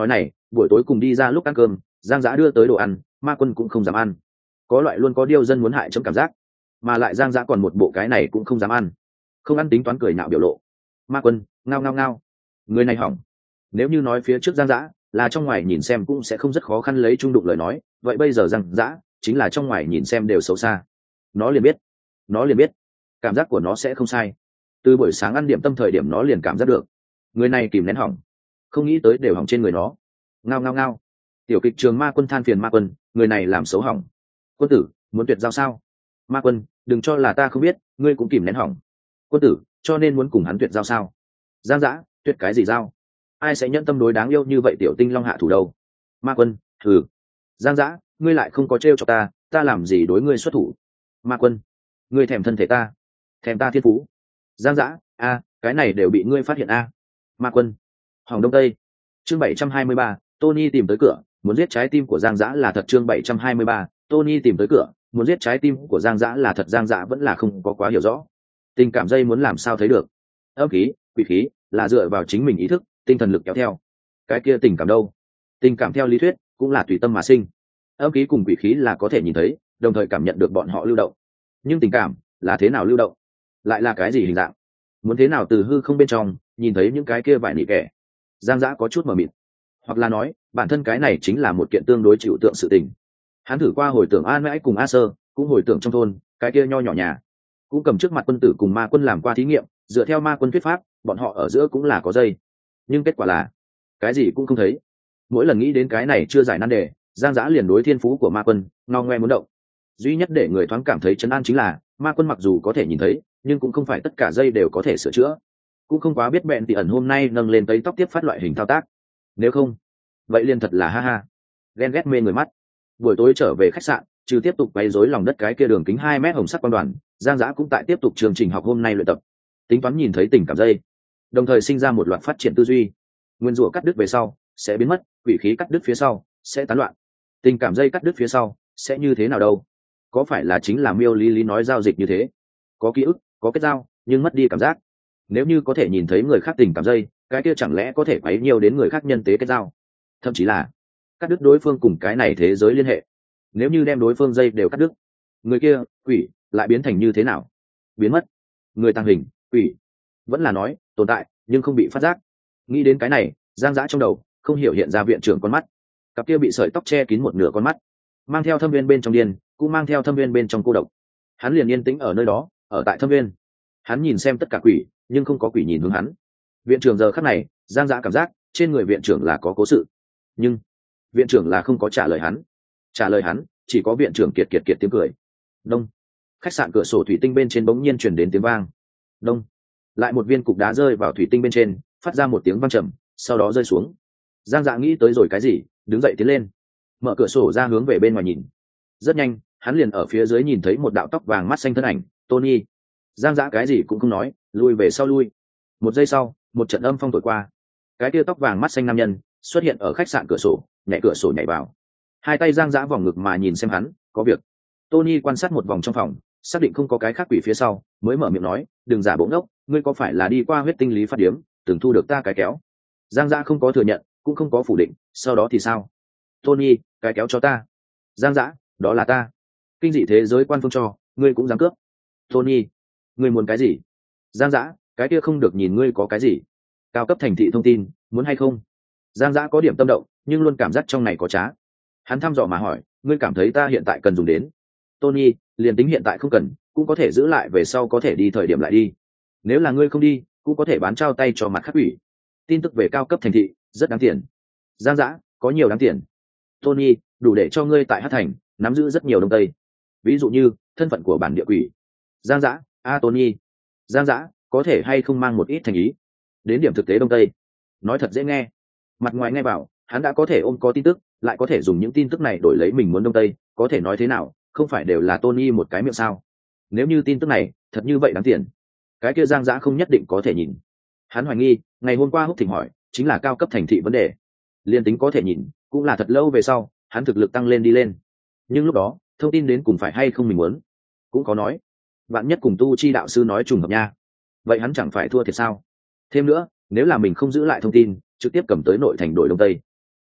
buổi tối cùng đi ra lúc ăn cơm, Giang Dã đưa tới đồ ăn, Ma Quân cũng không dám ăn, có loại luôn có điêu dân muốn hại chấm cảm giác, mà lại Giang Dã còn một bộ cái này cũng không dám ăn, không ăn tính toán cười nạo biểu lộ. Ma Quân ngao ngao ngao, người này hỏng. Nếu như nói phía trước Giang Dã là trong ngoài nhìn xem cũng sẽ không rất khó khăn lấy trung đụng lời nói, vậy bây giờ Giang Dã chính là trong ngoài nhìn xem đều xấu xa. Nó liền biết cảm giác của nó sẽ không sai. Từ buổi sáng ăn điểm tâm thời điểm nó liền cảm giác được người này kìm nén hỏng, không nghĩ tới đều hỏng trên người nó. Ngao ngao ngao, tiểu kịch trường Ma Quân than phiền Ma Quân, người này làm xấu hỏng. Quân tử muốn tuyệt giao sao? Ma Quân đừng cho là ta không biết, ngươi cũng kìm nén hỏng. Quân tử cho nên muốn cùng hắn tuyệt giao sao? Giang Dã tuyệt cái gì giao? Ai sẽ nhẫn tâm đối đáng yêu như vậy tiểu tinh long hạ thủ đâu? Ma Quân thử. Giang Dã ngươi lại không có trêu cho ta làm gì đối ngươi xuất thủ? Ma Quân ngươi thèm thân thể ta, thèm ta thiên phú. Giang Dã cái này đều bị ngươi phát hiện Ma Quân hỏng đông tây. Chương 723, Tony tìm tới cửa, muốn giết trái tim của Giang Dã là thật. Chương 723, Tony tìm tới cửa, muốn giết trái tim của Giang Dã là thật. Giang Dã vẫn là không có quá hiểu rõ tình cảm dây muốn làm sao thấy được. Âm khí quỷ khí là dựa vào chính mình ý thức tinh thần lực kéo theo, cái kia tình cảm đâu? Tình cảm theo lý thuyết cũng là tùy tâm mà sinh. Âm khí cùng quỷ khí là có thể nhìn thấy đồng thời cảm nhận được bọn họ lưu động, nhưng tình cảm là thế nào lưu động, lại là cái gì hình dạng? Muốn thế nào từ hư không bên trong nhìn thấy những cái kia vải nỉ kẻ? Giang Dã có chút mờ mịt, hoặc là nói bản thân cái này chính là một kiện tương đối chịu tượng sự tình. Hắn thử qua hồi tưởng An Mãi cùng A Sơ, cũng hồi tưởng trong thôn cái kia nho nhỏ nhà, cũng cầm trước mặt Quân tử cùng Ma Quân làm qua thí nghiệm, dựa theo Ma Quân thuyết pháp bọn họ ở giữa cũng là có dây, nhưng kết quả là cái gì cũng không thấy. Mỗi lần nghĩ đến cái này chưa giải nan đề, Giang Dã liền đối thiên phú của Ma Quân ngao ngoe muốn động. Duy nhất để người thoáng cảm thấy trấn an chính là Ma Quân mặc dù có thể nhìn thấy nhưng cũng không phải tất cả dây đều có thể sửa chữa, cũng không quá biết bẹn tỉ ẩn hôm nay nâng lên tấy tóc tiếp phát loại hình thao tác. Nếu không vậy liền thật là ha ha, ghen ghét mê người mắt. Buổi tối trở về khách sạn, trừ tiếp tục quấy rối lòng đất cái kia đường kính 2 mét hồng sắc quan đoàn, Giang Dã cũng tại tiếp tục chương trình học hôm nay luyện tập, tính toán nhìn thấy tình cảm dây, đồng thời sinh ra một loạt phát triển tư duy. Nguyên rủa cắt đứt về sau sẽ biến mất, quỷ khí cắt đứt phía sau sẽ tán loạn, tình cảm dây cắt đứt phía sau sẽ như thế nào đâu? Có phải là chính là miêu lý lý nói giao dịch như thế, có ký ức có kết giao nhưng mất đi cảm giác? Nếu như có thể nhìn thấy người khác tình cảm dây, cái kia chẳng lẽ có thể quấy nhiều đến người khác nhân tế kết giao, thậm chí là cắt đứt đối phương cùng cái này thế giới liên hệ? Nếu như đem đối phương dây đều cắt đứt, người kia quỷ lại biến thành như thế nào? Biến mất, người tàng hình quỷ, vẫn là nói tồn tại nhưng không bị phát giác? Nghĩ đến cái này, Giang Dã trong đầu không hiểu hiện ra viện trưởng con mắt, cặp kia bị sợi tóc che kín một nửa con mắt, mang theo thâm viên bên trong điên, cũng mang theo thâm viên bên trong cô độc. Hắn liền yên tĩnh ở nơi đó, ở tại thâm viên. Hắn nhìn xem tất cả quỷ nhưng không có quỷ nhìn hướng hắn. Viện trưởng giờ khắc này, Giang Dã cảm giác trên người viện trưởng là có cố sự, nhưng viện trưởng là không có trả lời hắn. Trả lời hắn chỉ có viện trưởng kiệt kiệt kiệt tiếng cười. Đông. Khách sạn cửa sổ thủy tinh bên trên bỗng nhiên truyền đến tiếng vang. Đông. Lại một viên cục đá rơi vào thủy tinh bên trên, phát ra một tiếng vang trầm, sau đó rơi xuống. Giang Dã nghĩ tới rồi cái gì, đứng dậy tiến lên, mở cửa sổ ra hướng về bên ngoài nhìn. Rất nhanh, hắn liền ở phía dưới nhìn thấy một đạo tóc vàng mắt xanh thân ảnh, Tony. Giang Dã cái gì cũng không nói, lui về sau lui. Một giây sau, một trận âm phong thổi qua, cái tia tóc vàng mắt xanh nam nhân xuất hiện ở khách sạn cửa sổ nhảy vào. Hai tay Giang Dã vòng ngực mà nhìn xem hắn, có việc. Tony quan sát một vòng trong phòng, xác định không có cái khác quỷ phía sau, mới mở miệng nói, đừng giả bộ ngốc, ngươi có phải là đi qua huyết tinh lý phát điếm, từng thu được ta cái kéo? Giang Dã không có thừa nhận, cũng không có phủ định, sau đó thì sao? Tony, cái kéo cho ta. Giang Dã, đó là ta. Kinh dị thế giới quan phương cho, ngươi cũng dám cướp? Tony, ngươi muốn cái gì? Giang Dã, cái kia không được, nhìn ngươi có cái gì? Cao cấp thành thị thông tin, muốn hay không? Giang Dã có điểm tâm động, nhưng luôn cảm giác trong này có trá. Hắn thăm dò mà hỏi, ngươi cảm thấy ta hiện tại cần dùng đến? Tony, liền tính hiện tại không cần, cũng có thể giữ lại về sau có thể đi thời điểm lại đi. Nếu là ngươi không đi, cũng có thể bán trao tay cho mặt khác ủy. Tin tức về cao cấp thành thị rất đáng tiền. Giang Dã, có nhiều đáng tiền. Tony, đủ để cho ngươi tại Hát Thành nắm giữ rất nhiều đông tây. Ví dụ như thân phận của bản địa quỷ. Giang Dã, Tony. Giang Dã, có thể hay không mang một ít thành ý đến điểm thực tế đông tây? Nói thật dễ nghe, mặt ngoài nghe bảo hắn đã có thể ôm có tin tức, lại có thể dùng những tin tức này đổi lấy mình muốn đông tây, có thể nói thế nào, không phải đều là Tony một cái miệng sao? Nếu như tin tức này thật như vậy đáng tiền, cái kia Giang Dã không nhất định có thể nhìn. Hắn hoài nghi ngày hôm qua Húc Thịnh hỏi chính là cao cấp thành thị vấn đề, liên tính có thể nhìn cũng là thật lâu về sau hắn thực lực tăng lên đi lên, nhưng lúc đó thông tin đến cùng phải hay không mình muốn cũng có nói. Bạn nhất cùng tu chi đạo sư nói trùng hợp nha, vậy hắn chẳng phải thua thiệt sao? Thêm nữa, nếu là mình không giữ lại thông tin, trực tiếp cầm tới nội thành đổi đông tây,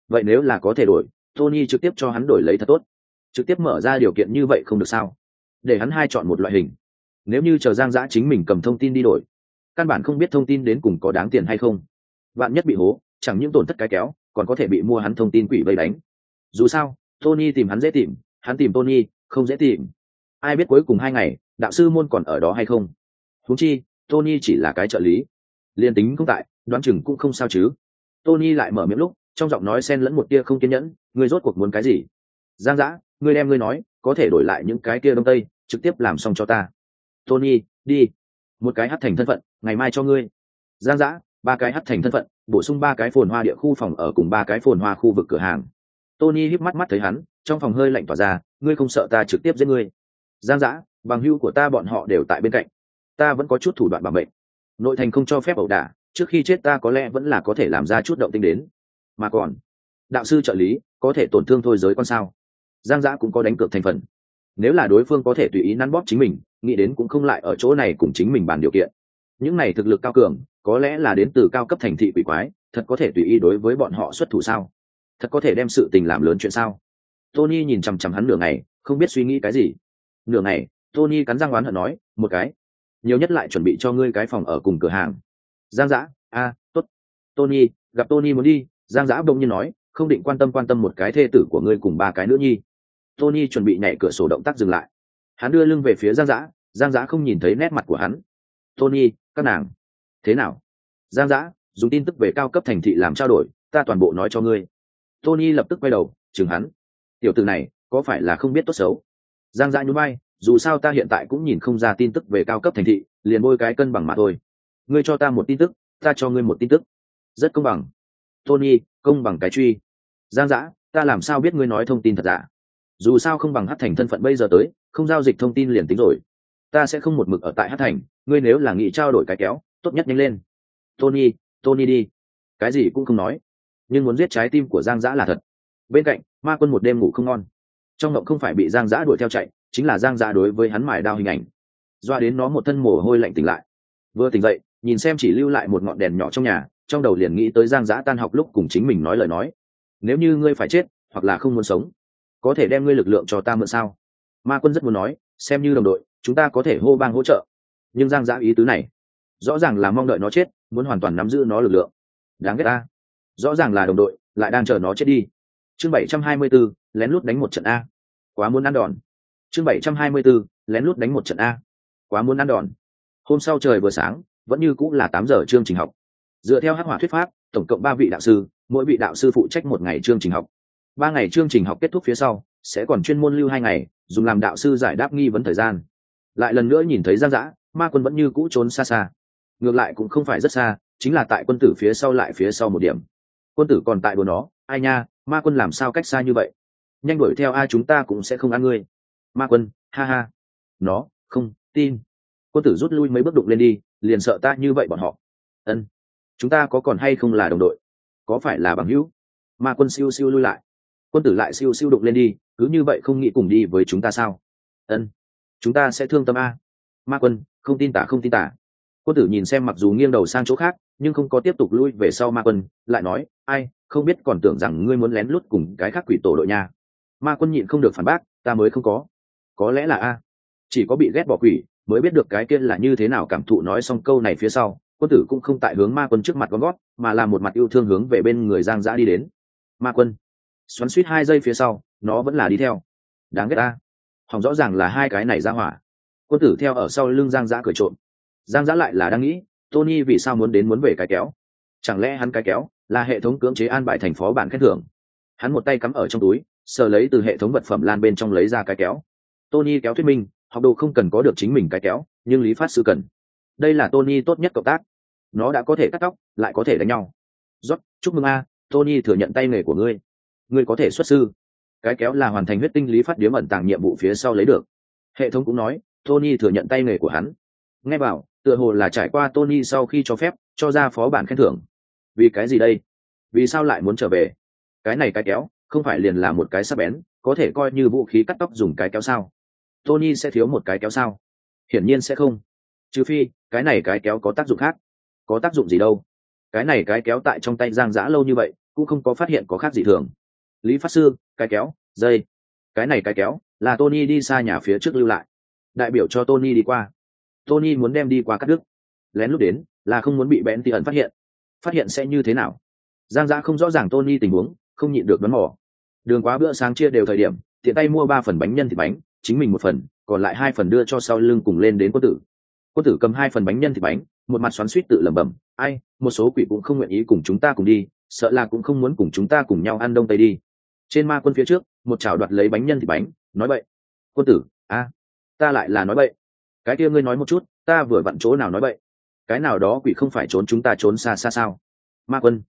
vậy nếu là có thể đổi, Tony trực tiếp cho hắn đổi lấy thật tốt, trực tiếp mở ra điều kiện như vậy không được sao? Để hắn hai chọn một loại hình. Nếu như chờ Giang Dã chính mình cầm thông tin đi đổi, căn bản không biết thông tin đến cùng có đáng tiền hay không, bạn nhất bị hố, chẳng những tổn thất cái kéo, còn có thể bị mua hắn thông tin quỷ vây đánh. Dù sao, Tony tìm hắn dễ tìm, hắn tìm Tony không dễ tìm. Ai biết cuối cùng 2 ngày, đạo sư môn còn ở đó hay không? Huống chi, Tony chỉ là cái trợ lý, liên tính không tại, đoán chừng cũng không sao chứ. Tony lại mở miệng lúc, trong giọng nói xen lẫn một tia không kiên nhẫn, ngươi rốt cuộc muốn cái gì? Giang Dã, ngươi đem ngươi nói, có thể đổi lại những cái kia đông tây, trực tiếp làm xong cho ta. Tony, đi. Một cái hắt thành thân phận, ngày mai cho ngươi. Giang Dã, 3 cái hắt thành thân phận, bổ sung 3 cái phồn hoa địa khu phòng ở cùng 3 cái phồn hoa khu vực cửa hàng. Tony híp mắt mắt thấy hắn, trong phòng hơi lạnh tỏa ra, ngươi không sợ ta trực tiếp giết ngươi? Giang Dã, bằng hữu của ta bọn họ đều tại bên cạnh, ta vẫn có chút thủ đoạn bảo mệnh. Nội thành không cho phép ẩu đả, trước khi chết ta có lẽ vẫn là có thể làm ra chút động tĩnh đến. Mà còn, đạo sư trợ lý có thể tổn thương thôi giới quan sao? Giang Dã cũng có đánh cược thành phần. Nếu là đối phương có thể tùy ý nắn bóp chính mình, nghĩ đến cũng không lại ở chỗ này cùng chính mình bàn điều kiện. Những này thực lực cao cường, có lẽ là đến từ cao cấp thành thị quỷ quái, thật có thể tùy ý đối với bọn họ xuất thủ sao? Thật có thể đem sự tình làm lớn chuyện sao? Tony nhìn chằm chằm hắn nửa ngày, không biết suy nghĩ cái gì. Nửa ngày, Tony cắn răng oán hận nói, một cái, nhiều nhất lại chuẩn bị cho ngươi cái phòng ở cùng cửa hàng. Giang Dã, tốt. Tony, gặp Tony muốn đi, Giang Dã bỗng nhiên nói, không định quan tâm một cái thê tử của ngươi cùng 3 cái nữ nhi. Tony chuẩn bị nhảy cửa sổ động tác dừng lại. Hắn đưa lưng về phía Giang Dã không nhìn thấy nét mặt của hắn. Tony, các nàng, thế nào? Giang Dã, dùng tin tức về cao cấp thành thị làm trao đổi, ta toàn bộ nói cho ngươi. Tony lập tức quay đầu, chừng hắn. Tiểu tử này, có phải là không biết tốt xấu? Giang Dã nhún vai, dù sao ta hiện tại cũng nhìn không ra tin tức về cao cấp thành thị, liền bôi cái cân bằng mà thôi. Ngươi cho ta một tin tức, ta cho ngươi một tin tức. Rất công bằng. Tony, công bằng cái truy. Giang Dã, ta làm sao biết ngươi nói thông tin thật giả? Dù sao không bằng Hắc Thành thân phận bây giờ tới, không giao dịch thông tin liền tính rồi. Ta sẽ không một mực ở tại Hắc Thành, ngươi nếu là nghị trao đổi cái kéo, tốt nhất nhanh lên. Tony đi. Cái gì cũng không nói, nhưng muốn giết trái tim của Giang Dã là thật. Bên cạnh, Ma Quân một đêm ngủ không ngon. Trong ngộng không phải bị Giang Dã đuổi theo chạy, chính là Giang Dã đối với hắn mài đao hình ảnh, doa đến nó một thân mồ hôi lạnh tỉnh lại. Vừa tỉnh dậy, nhìn xem chỉ lưu lại một ngọn đèn nhỏ trong nhà, trong đầu liền nghĩ tới Giang Dã tan học lúc cùng chính mình nói lời nói. Nếu như ngươi phải chết, hoặc là không muốn sống, có thể đem ngươi lực lượng cho ta mượn sao? Ma Quân rất muốn nói, xem như đồng đội, chúng ta có thể hô bang hỗ trợ. Nhưng Giang Dã ý tứ này, rõ ràng là mong đợi nó chết, muốn hoàn toàn nắm giữ nó lực lượng. Đáng ghét ta. Rõ ràng là đồng đội, lại đang chờ nó chết đi. Chương 724, lén lút đánh một trận a. Quá muốn ăn đòn. Chương 724, lén lút đánh một trận a. Quá muốn ăn đòn. Hôm sau trời vừa sáng, vẫn như cũng là 8 giờ chương trình học. Dựa theo Hắc Hỏa thuyết pháp, tổng cộng 3 vị đạo sư, mỗi vị đạo sư phụ trách 1 ngày chương trình học. 3 ngày chương trình học kết thúc phía sau, sẽ còn chuyên môn lưu 2 ngày, dùng làm đạo sư giải đáp nghi vấn thời gian. Lại lần nữa nhìn thấy Giang Dã, Ma Quân vẫn như cũ trốn xa xa. Ngược lại cũng không phải rất xa, chính là tại Quân Tử phía sau lại phía sau một điểm. Quân Tử còn tại đùa nó, ai nha, Ma Quân làm sao cách xa như vậy? Nhanh đuổi theo ai chúng ta cũng sẽ không ăn ngươi. Ma Quân, ha ha. Nó, không, tin. Quân Tử rút lui mấy bước đụng lên đi, liền sợ ta như vậy bọn họ. Ân, chúng ta có còn hay không là đồng đội? Có phải là bằng hữu? Ma Quân siêu siêu lui lại. Quân Tử lại siêu siêu đụng lên đi, cứ như vậy không nghĩ cùng đi với chúng ta sao? Ân, chúng ta sẽ thương tâm a. Ma Quân, không tin tả không tin tả. Quân Tử nhìn xem mặc dù nghiêng đầu sang chỗ khác, nhưng không có tiếp tục lui về sau Ma Quân, lại nói, ai, không biết còn tưởng rằng ngươi muốn lén lút cùng cái khác quỷ tổ đội nha. Ma Quân nhịn không được phản bác, ta mới không có lẽ là a. Chỉ có bị ghét bỏ quỷ mới biết được cái kia là như thế nào cảm thụ. Nói xong câu này phía sau, Quân Tử cũng không tại hướng Ma Quân trước mặt gom gót, mà là một mặt yêu thương hướng về bên người Giang Dã đi đến. Ma Quân xoắn suýt 2 giây phía sau, nó vẫn là đi theo. Đáng ghét a. Hỏng rõ ràng là hai cái này ra hỏa. Quân Tử theo ở sau lưng Giang Dã cười trộm. Giang Dã lại là đang nghĩ, Tony vì sao muốn về cái kéo? Chẳng lẽ hắn cái kéo là hệ thống cưỡng chế an bài thành phó bản khen thưởng? Hắn một tay cắm ở trong túi, sờ lấy từ hệ thống vật phẩm lan bên trong lấy ra cái kéo. Tony kéo thuyết minh, học đồ không cần có được chính mình cái kéo, nhưng lý phát sư cần. Đây là Tony tốt nhất cộng tác. Nó đã có thể cắt tóc, lại có thể đánh nhau. Rót, chúc mừng a, Tony thừa nhận tay nghề của ngươi. Ngươi có thể xuất sư. Cái kéo là hoàn thành huyết tinh lý phát điếm ẩn tàng nhiệm vụ phía sau lấy được. Hệ thống cũng nói, Tony thừa nhận tay nghề của hắn. Nghe bảo, tựa hồ là trải qua Tony sau khi cho phép, cho ra phó bản khen thưởng. Vì cái gì đây? Vì sao lại muốn trở về? Cái này cái kéo, không phải liền là một cái sắc bén, có thể coi như vũ khí cắt tóc dùng cái kéo sao? Tony sẽ thiếu một cái kéo sao? Hiển nhiên sẽ không. Trừ phi, cái này cái kéo có tác dụng khác. Có tác dụng gì đâu? Cái này cái kéo tại trong tay Giang Dã lâu như vậy, cũng không có phát hiện có khác gì thường. Lý pháp sư, cái kéo dây, cái này cái kéo là Tony đi xa nhà phía trước lưu lại, đại biểu cho Tony đi qua. Tony muốn đem đi qua cắt đứt, lén lút đến là không muốn bị bén tỉ ẩn phát hiện sẽ như thế nào. Giang Dã không rõ ràng Tony tình huống, không nhịn được đoán mò. Đường quá bữa sáng chia đều thời điểm, tiện tay mua 3 phần bánh nhân thịt bánh, chính mình 1 phần, còn lại 2 phần đưa cho sau lưng cùng lên đến Quân Tử. Quân Tử cầm 2 phần bánh nhân thịt bánh, một mặt xoắn xuýt tự lẩm bẩm, ai, một số quỷ cũng không nguyện ý cùng chúng ta cùng đi, sợ là cũng không muốn cùng chúng ta cùng nhau ăn đông tây đi. Trên Ma Quân phía trước, một chảo đoạt lấy bánh nhân thịt bánh, nói bậy. Quân Tử, ta lại là nói bậy. Cái kia ngươi nói một chút, ta vừa vặn chỗ nào nói bậy? Cái nào đó quỷ không phải trốn chúng ta trốn xa xa sao? Ma Quân,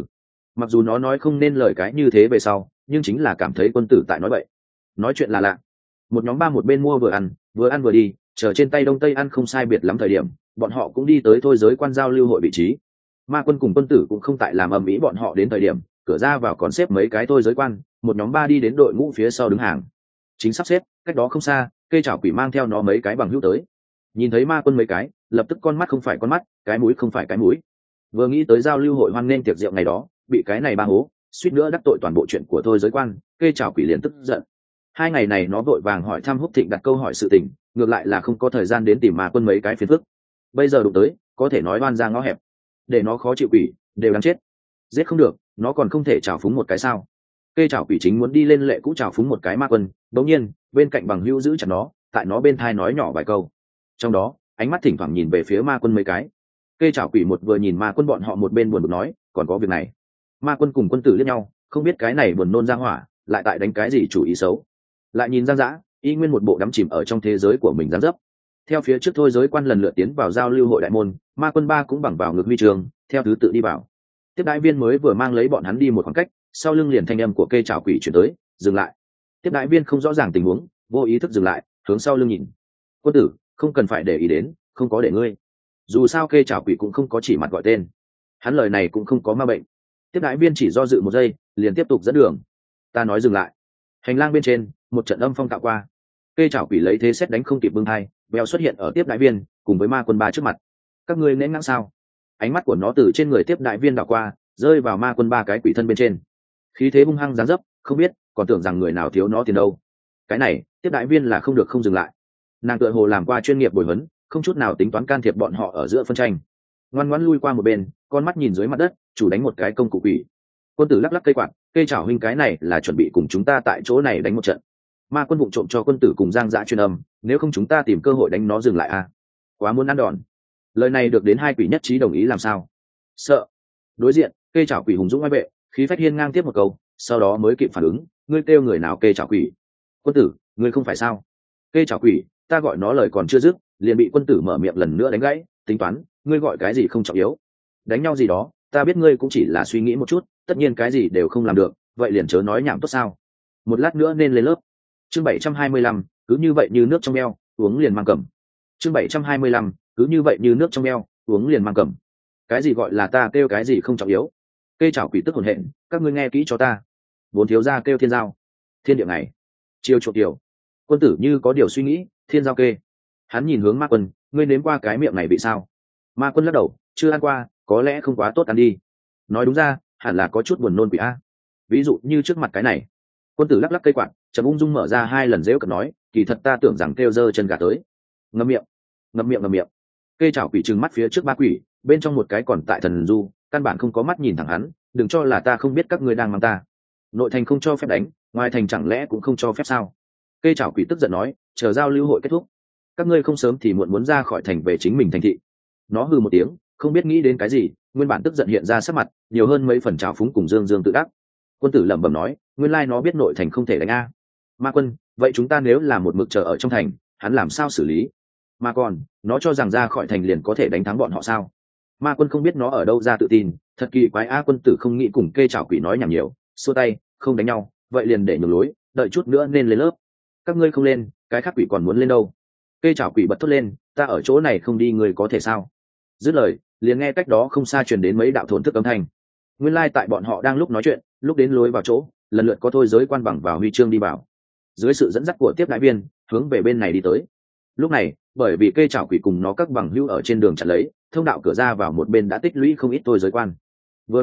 mặc dù nó nói không nên lời cái như thế về sau, nhưng chính là cảm thấy Quân Tử tại nói bậy. Nói chuyện là lạ. Một nhóm ba một bên mua vừa ăn vừa đi, chờ trên tay đông tây ăn không sai biệt lắm thời điểm, bọn họ cũng đi tới thôi giới quan giao lưu hội vị trí. Ma Quân cùng Quân Tử cũng không tại làm ầm ĩ, bọn họ đến thời điểm cửa ra vào còn xếp mấy cái thôi giới quan, một nhóm ba đi đến đội ngũ phía sau đứng hàng, chính sắp xếp. Cách đó không xa, cây chảo quỷ mang theo nó mấy cái bằng hữu tới, nhìn thấy Ma Quân mấy cái, lập tức con mắt không phải con mắt, cái mũi không phải cái mũi. Vừa nghĩ tới giao lưu hội hoan nghênh tiệc rượu ngày đó, bị cái này ba hố, suýt nữa đắc tội toàn bộ chuyện của thôi giới quan, cây chảo quỷ liền tức giận. 2 ngày này nó vội vàng hỏi thăm Húc Thịnh, đặt câu hỏi sự tình, ngược lại là không có thời gian đến tìm Ma Quân mấy cái phiền phức. Bây giờ đụng tới, có thể nói oan ra ngõ hẹp, để nó khó chịu quỷ đều đáng chết. Giết không được, nó còn không thể trào phúng một cái sao? Cây chảo quỷ chính muốn đi lên lệ cũ trào phúng một cái Ma Quân, đột nhiên bên cạnh bằng hữu giữ chặt nó, tại nó bên thai nói nhỏ vài câu, trong đó ánh mắt thỉnh thoảng nhìn về phía Ma Quân mấy cái. Cây chảo quỷ một vừa nhìn Ma Quân, bọn họ một bên buồn bực nói, còn có việc này. Ma Quân cùng Quân Tử liếc nhau, không biết cái này buồn nôn ra hỏa lại tại đánh cái gì chủ ý xấu. Lại nhìn Giang Dã, y nguyên một bộ đắm chìm ở trong thế giới của mình dáng dấp. Theo phía trước thôi giới quan lần lượt tiến vào giao lưu hội đại môn, Ma Quân ba cũng bằng vào ngực huy trường, theo thứ tự đi vào. Tiếp đãi viên mới vừa mang lấy bọn hắn đi một khoảng cách, sau lưng liền thanh âm của cây chảo quỷ chuyển tới, dừng lại. Tiếp đãi viên không rõ ràng tình huống, vô ý thức dừng lại, hướng sau lưng nhìn. Quân Tử, không cần phải để ý đến, không có để ngươi. Dù sao cây chảo quỷ cũng không có chỉ mặt gọi tên, hắn lời này cũng không có ma bệnh. Tiếp đãi viên chỉ do dự một giây, liền tiếp tục dẫn đường. Ta nói dừng lại. Hành lang bên trên, một trận âm phong tạo qua. Cây chảo quỷ lấy thế xét đánh không kịp bưng hai, bèo xuất hiện ở tiếp đại viên cùng với Ma Quân ba trước mặt. Các ngươi nén ngang sao? Ánh mắt của nó từ trên người tiếp đại viên đảo qua, rơi vào Ma Quân ba cái quỷ thân bên trên. Khí thế hung hăng giáng dấp, không biết còn tưởng rằng người nào thiếu nó tiền đâu. Cái này tiếp đại viên là không được không dừng lại. Nàng tựa hồ làm qua chuyên nghiệp bồi huấn, không chút nào tính toán can thiệp bọn họ ở giữa phân tranh, ngoan ngoãn lui qua một bên, con mắt nhìn dưới mặt đất, chủ đánh một cái công cụ quỷ. Quân Tử lắc lắc cây quạt, cây chảo huynh, cái này là chuẩn bị cùng chúng ta tại chỗ này đánh một trận. Ma Quân vụng trộm cho Quân Tử cùng Giang Dã truyền âm, nếu không chúng ta tìm cơ hội đánh nó dừng lại à? Quá muốn ăn đòn. Lời này được đến 2 quỷ nhất trí đồng ý làm sao? Sợ. Đối diện, cây chảo quỷ hùng dũng oai vệ, khí phách hiên ngang tiếp một câu, sau đó mới kịp phản ứng, ngươi kêu người nào cây chảo quỷ? Quân Tử, ngươi không phải sao? Cây chảo quỷ, ta gọi nó lời còn chưa dứt, liền bị Quân Tử mở miệng lần nữa đánh gãy, tính toán, ngươi gọi cái gì không trọng yếu. Đánh nhau gì đó, ta biết ngươi cũng chỉ là suy nghĩ một chút, tất nhiên cái gì đều không làm được, vậy liền chớ nói nhảm tốt sao? Một lát nữa nên lên lớp. Chương 725, cứ như vậy như nước trong eo, uống liền mang cầm. Chương 725, cứ như vậy như nước trong eo, uống liền mang cầm. Cái gì gọi là ta kêu cái gì không trọng yếu? Cây chảo quỷ tức hồn hện, các ngươi nghe kỹ cho ta. Vốn thiếu gia kêu thiên giao, thiên địa này, chiêu chuột điều. Quân Tử như có điều suy nghĩ, thiên giao kê. Hắn nhìn hướng Ma Quân, ngươi nếm qua cái miệng này bị sao? Ma Quân lắc đầu, chưa ăn qua, có lẽ không quá tốt ăn đi. Nói đúng ra, hẳn là có chút buồn nôn quỷ a. Ví dụ như trước mặt cái này. Quân Tử lắc lắc cây quạt, chậm ung dung mở ra 2 lần dễu cợt nói, kỳ thật ta tưởng rằng kêu dơ chân gà tới. Ngậm miệng, ngậm miệng, ngậm miệng. Cây chảo quỷ trừng mắt phía trước 3 quỷ, bên trong một cái còn tại thần du, căn bản không có mắt nhìn thẳng hắn, đừng cho là ta không biết các ngươi đang mang ta. Nội thành không cho phép đánh, ngoài thành chẳng lẽ cũng không cho phép sao? Cây chảo quỷ tức giận nói, chờ giao lưu hội kết thúc, các ngươi không sớm thì muộn muốn ra khỏi thành về chính mình thành thị. Nó hừ một tiếng, không biết nghĩ đến cái gì, nguyên bản tức giận hiện ra sắc mặt, nhiều hơn mấy phần trào phúng cùng dương dương tự đắc. Quân Tử lẩm bẩm nói, nguyên lai nó biết nội thành không thể đánh a. Ma Quân, vậy chúng ta nếu là một mực chờ ở trong thành, hắn làm sao xử lý? Mà còn, nó cho rằng ra khỏi thành liền có thể đánh thắng bọn họ sao? Ma Quân không biết nó ở đâu ra tự tin, thật kỳ quái a. Quân Tử không nghĩ cùng cây chảo quỷ nói nhảm nhiều, xua tay, không đánh nhau, vậy liền để nhường lối, đợi chút nữa nên lên lớp. Các ngươi không lên, cái khác quỷ còn muốn lên đâu? Cây chảo quỷ bật thốt lên, ta ở chỗ này không đi, người có thể sao? Dứt lời, liền nghe cách đó không xa truyền đến mấy đạo thổn thức âm thanh. Nguyên lai tại bọn họ đang lúc nói chuyện, lúc đến lối vào chỗ, lần lượt có thôi giới quan bằng vào huy chương đi vào. Dưới sự dẫn dắt của tiếp đại viên, hướng về bên này đi tới. Lúc này, bởi vì cây chảo quỷ cùng nó các bằng hữu ở trên đường chặn lấy, thông đạo cửa ra vào một bên đã tích lũy không ít thôi giới quan. Vừa bắt đầu,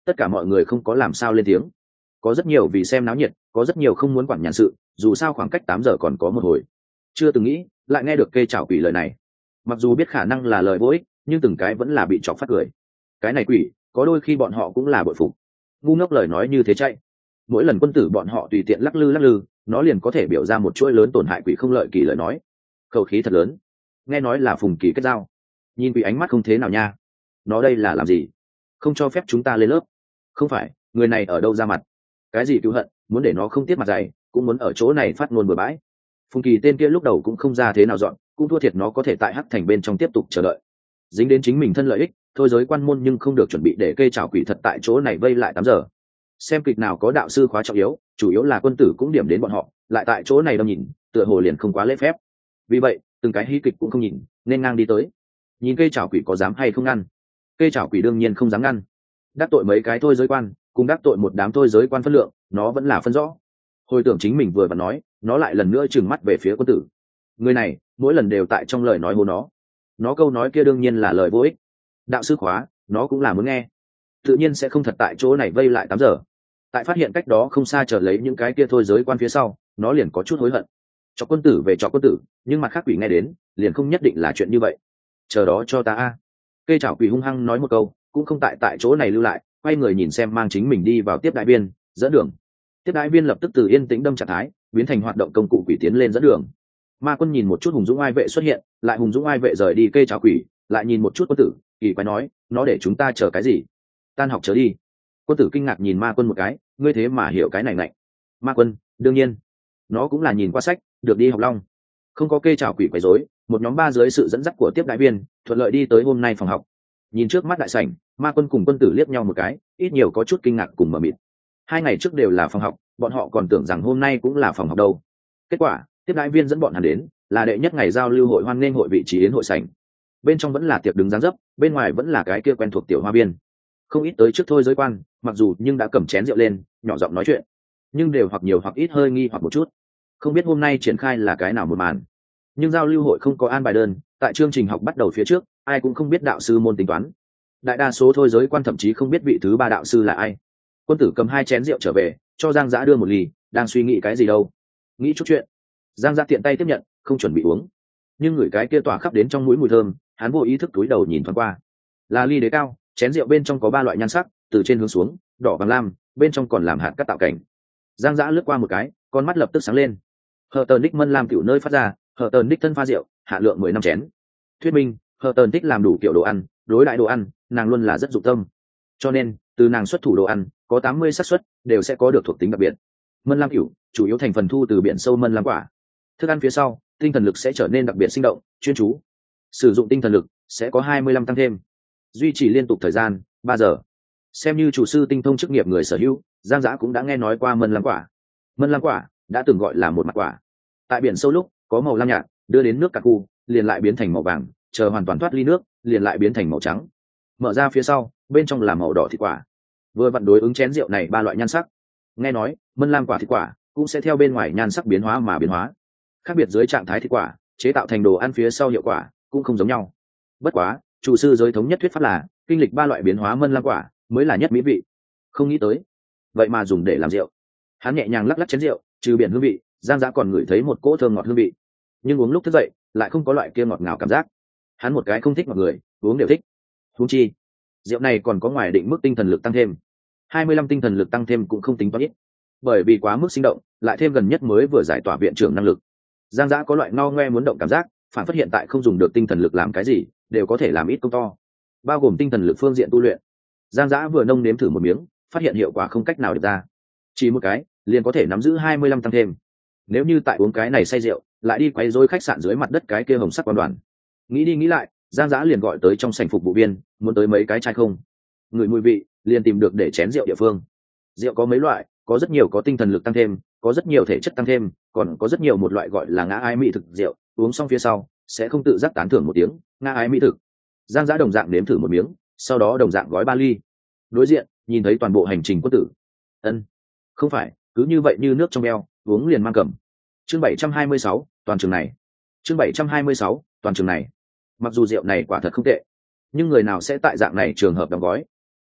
tất cả mọi người không có làm sao lên tiếng. Có rất nhiều vì xem náo nhiệt, có rất nhiều không muốn quản nhàn sự, dù sao khoảng cách 8 giờ còn có một hồi. Chưa từng nghĩ lại nghe được kê chảo quỷ lời này, mặc dù biết khả năng là lời vô ích, nhưng từng cái vẫn là bị chọc phát cười. Cái này quỷ có đôi khi bọn họ cũng là bội phục. Ngu ngốc lời nói như thế chạy, mỗi lần quân tử bọn họ tùy tiện lắc lư nó liền có thể biểu ra một chuỗi lớn tổn hại quỷ không lợi kỳ lời nói. Khẩu khí thật lớn. Nghe nói là Phùng Kỳ kết giao, nhìn quỷ ánh mắt không thế nào nha. Nó đây là làm gì? Không cho phép chúng ta lên lớp? Không phải, người này ở đâu ra mặt? Cái gì cứu hận, muốn để nó không tiết mặt dày, cũng muốn ở chỗ này phát ngôn bừa bãi. Phùng Kỳ tên kia lúc đầu cũng không ra thế nào dọn, cũng thua thiệt nó có thể tại hắc thành bên trong tiếp tục chờ đợi. Dính đến chính mình thân lợi ích, thôi giới quan môn nhưng không được chuẩn bị để kê chảo quỷ thật tại chỗ này vây lại 8 giờ. Xem kịch nào có đạo sư khóa trọng yếu, chủ yếu là quân tử cũng điểm đến bọn họ, lại tại chỗ này đâm nhìn, tựa hồ liền không quá lễ phép. Vì vậy, từng cái hí kịch cũng không nhìn, nên ngang đi tới. Nhìn kê chảo quỷ có dám hay không ngăn. Kê chảo quỷ đương nhiên không dám ngăn. Đắc tội mấy cái thôi giới quan, cùng đắc tội một đám thôi giới quan phân lượng, nó vẫn là phân rõ. Hồi tưởng chính mình vừa và nói, nó lại lần nữa trừng mắt về phía quân tử. Người này mỗi lần đều tại trong lời nói hô nó câu nói kia đương nhiên là lời vô ích. Đạo sư khóa nó cũng là muốn nghe, tự nhiên sẽ không thật tại chỗ này vây lại 8 giờ. Tại phát hiện cách đó không xa chờ lấy những cái kia thôi giới quan phía sau, nó liền có chút hối hận. Cho quân tử về cho quân tử, nhưng mặt khác quỷ nghe đến liền không nhất định là chuyện như vậy. Chờ đó cho ta a. Cây chảo quỷ hung hăng nói một câu, cũng không tại chỗ này lưu lại, quay người nhìn xem mang chính mình đi vào tiếp đại viên dẫn đường. Tiếp đại viên lập tức từ yên tĩnh đâm trạng thái biến thành hoạt động công cụ quỷ tiến lên dẫn đường. Ma Quân nhìn một chút hùng dũng ai vệ xuất hiện, lại hùng dũng ai vệ rời đi cây chảo quỷ, lại nhìn một chút quân tử, kỳ quái nói, nó để chúng ta chờ cái gì? Tan học trở đi. Quân tử kinh ngạc nhìn Ma Quân một cái, ngươi thế mà hiểu cái này lạnh. Ma Quân, đương nhiên, nó cũng là nhìn qua sách, được đi học long. Không có cây chảo quỷ quấy rối, một nhóm 3 dưới sự dẫn dắt của tiếp đại viên, thuận lợi đi tới hôm nay phòng học. Nhìn trước mắt đại sảnh, Ma Quân cùng quân tử liếc nhau một cái, ít nhiều có chút kinh ngạc cùng mờ mịt. 2 ngày trước đều là phòng học, bọn họ còn tưởng rằng hôm nay cũng là phòng học đâu. Kết quả, tiếp đại viên dẫn bọn hắn đến, là đệ nhất ngày giao lưu hội hoan nghênh hội vị trí yến hội sảnh. Bên trong vẫn là tiệc đứng dáng dấp, bên ngoài vẫn là cái kia quen thuộc tiểu hoa biên. Không ít tới trước thôi giới quan, mặc dù nhưng đã cầm chén rượu lên, nhỏ giọng nói chuyện, nhưng đều hoặc nhiều hoặc ít hơi nghi hoặc một chút. Không biết hôm nay triển khai là cái nào một màn. Nhưng giao lưu hội không có an bài đơn, tại chương trình học bắt đầu phía trước, ai cũng không biết đạo sư môn tính toán. Đại đa số thôi giới quan thậm chí không biết vị thứ 3 đạo sư là ai. Quân tử cầm 2 chén rượu trở về, cho Giang Dã đưa một ly, đang suy nghĩ cái gì đâu. Nghĩ chút chuyện. Giang Dã tiện tay tiếp nhận, không chuẩn bị uống. Nhưng người cái kia tỏa khắp đến trong mũi mùi thơm, hắn vô ý thức túi đầu nhìn thoáng qua. Là ly đế cao, chén rượu bên trong có 3 loại nhan sắc, từ trên hướng xuống, đỏ vàng lam, bên trong còn làm hạt cát tạo cảnh. Giang Dã lướt qua một cái, con mắt lập tức sáng lên. Hờ tờn đích mân làm tiểu nơi phát ra, hờ tờn đích thân pha rượu, hạ lượng 10 năm chén. Thuyết minh, hờ tờn thích làm đủ kiểu đồ ăn, đối đại đồ ăn, nàng luôn là rất dụng tâm. Cho nên, từ nàng xuất thủ đồ ăn, có 80 xác suất đều sẽ có được thuộc tính đặc biệt. Mân lam cửu chủ yếu thành phần thu từ biển sâu mân lam quả. Thức ăn phía sau, tinh thần lực sẽ trở nên đặc biệt sinh động, chuyên chú. Sử dụng tinh thần lực sẽ có 25 tăng thêm. Duy trì liên tục thời gian 3 giờ. Xem như chủ sư tinh thông chức nghiệp người sở hữu, Giang Dã cũng đã nghe nói qua mân lam quả. Mân lam quả đã từng gọi là một mặt quả. Tại biển sâu lúc có màu lam nhạt, đưa đến nước cạn cu, liền lại biến thành màu vàng, chờ hoàn toàn thoát ly nước, liền lại biến thành màu trắng. Mở ra phía sau, bên trong là màu đỏ thịt quả. Vừa vặn đối ứng chén rượu này 3 loại nhan sắc. Nghe nói, mân lam quả thịt quả cũng sẽ theo bên ngoài nhan sắc biến hóa mà biến hóa. Khác biệt dưới trạng thái thịt quả, chế tạo thành đồ ăn phía sau hiệu quả cũng không giống nhau. Bất quá, chủ sư giới thống nhất thuyết pháp là, kinh lịch 3 loại biến hóa mân lam quả mới là nhất mỹ vị. Không nghĩ tới, vậy mà dùng để làm rượu. Hắn nhẹ nhàng lắc lắc chén rượu, trừ biển hương vị, Giang Dã còn ngửi thấy một cỗ thơm ngọt hương vị. Nhưng uống lúc thức dậy, lại không có loại kia ngọt ngào cảm giác. Hắn một cái không thích ngọt người, uống đều thích. Huống chi, rượu này còn có ngoài định mức tinh thần lực tăng thêm. 25 tinh thần lực tăng thêm cũng không tính toán ít. Bởi vì quá mức sinh động, lại thêm gần nhất mới vừa giải tỏa viện trưởng năng lực. Giang Dã có loại ngao ngoe muốn động cảm giác, phản phát hiện tại không dùng được tinh thần lực làm cái gì, đều có thể làm ít công to. Bao gồm tinh thần lực phương diện tu luyện. Giang Dã vừa nông nếm thử một miếng, phát hiện hiệu quả không cách nào được ra. Chỉ một cái, liền có thể nắm giữ 25 tăng thêm. Nếu như tại uống cái này say rượu, lại đi quấy rối khách sạn dưới mặt đất cái kia hồng sắc quan đoàn. Nghĩ đi nghĩ lại, Giang Dã liền gọi tới trong sảnh phục vụ viên, muốn tới mấy cái chai không. Người mùi vị, liền tìm được để chén rượu địa phương. Rượu có mấy loại, có rất nhiều có tinh thần lực tăng thêm, có rất nhiều thể chất tăng thêm, còn có rất nhiều một loại gọi là ngã ái mỹ thực rượu, uống xong phía sau sẽ không tự giác tán thưởng một tiếng, ngã ái mỹ thực. Giang Dã đồng dạng nếm thử một miếng, sau đó đồng dạng gói 3 ly. Đối diện, nhìn thấy toàn bộ hành trình quân tử. Ân, không phải, cứ như vậy như nước trong eo, uống liền mang cầm. Chương 726, toàn trường này. Chương 726, toàn trường này. Mặc dù rượu này quả thật không tệ, nhưng người nào sẽ tại dạng này trường hợp đóng gói?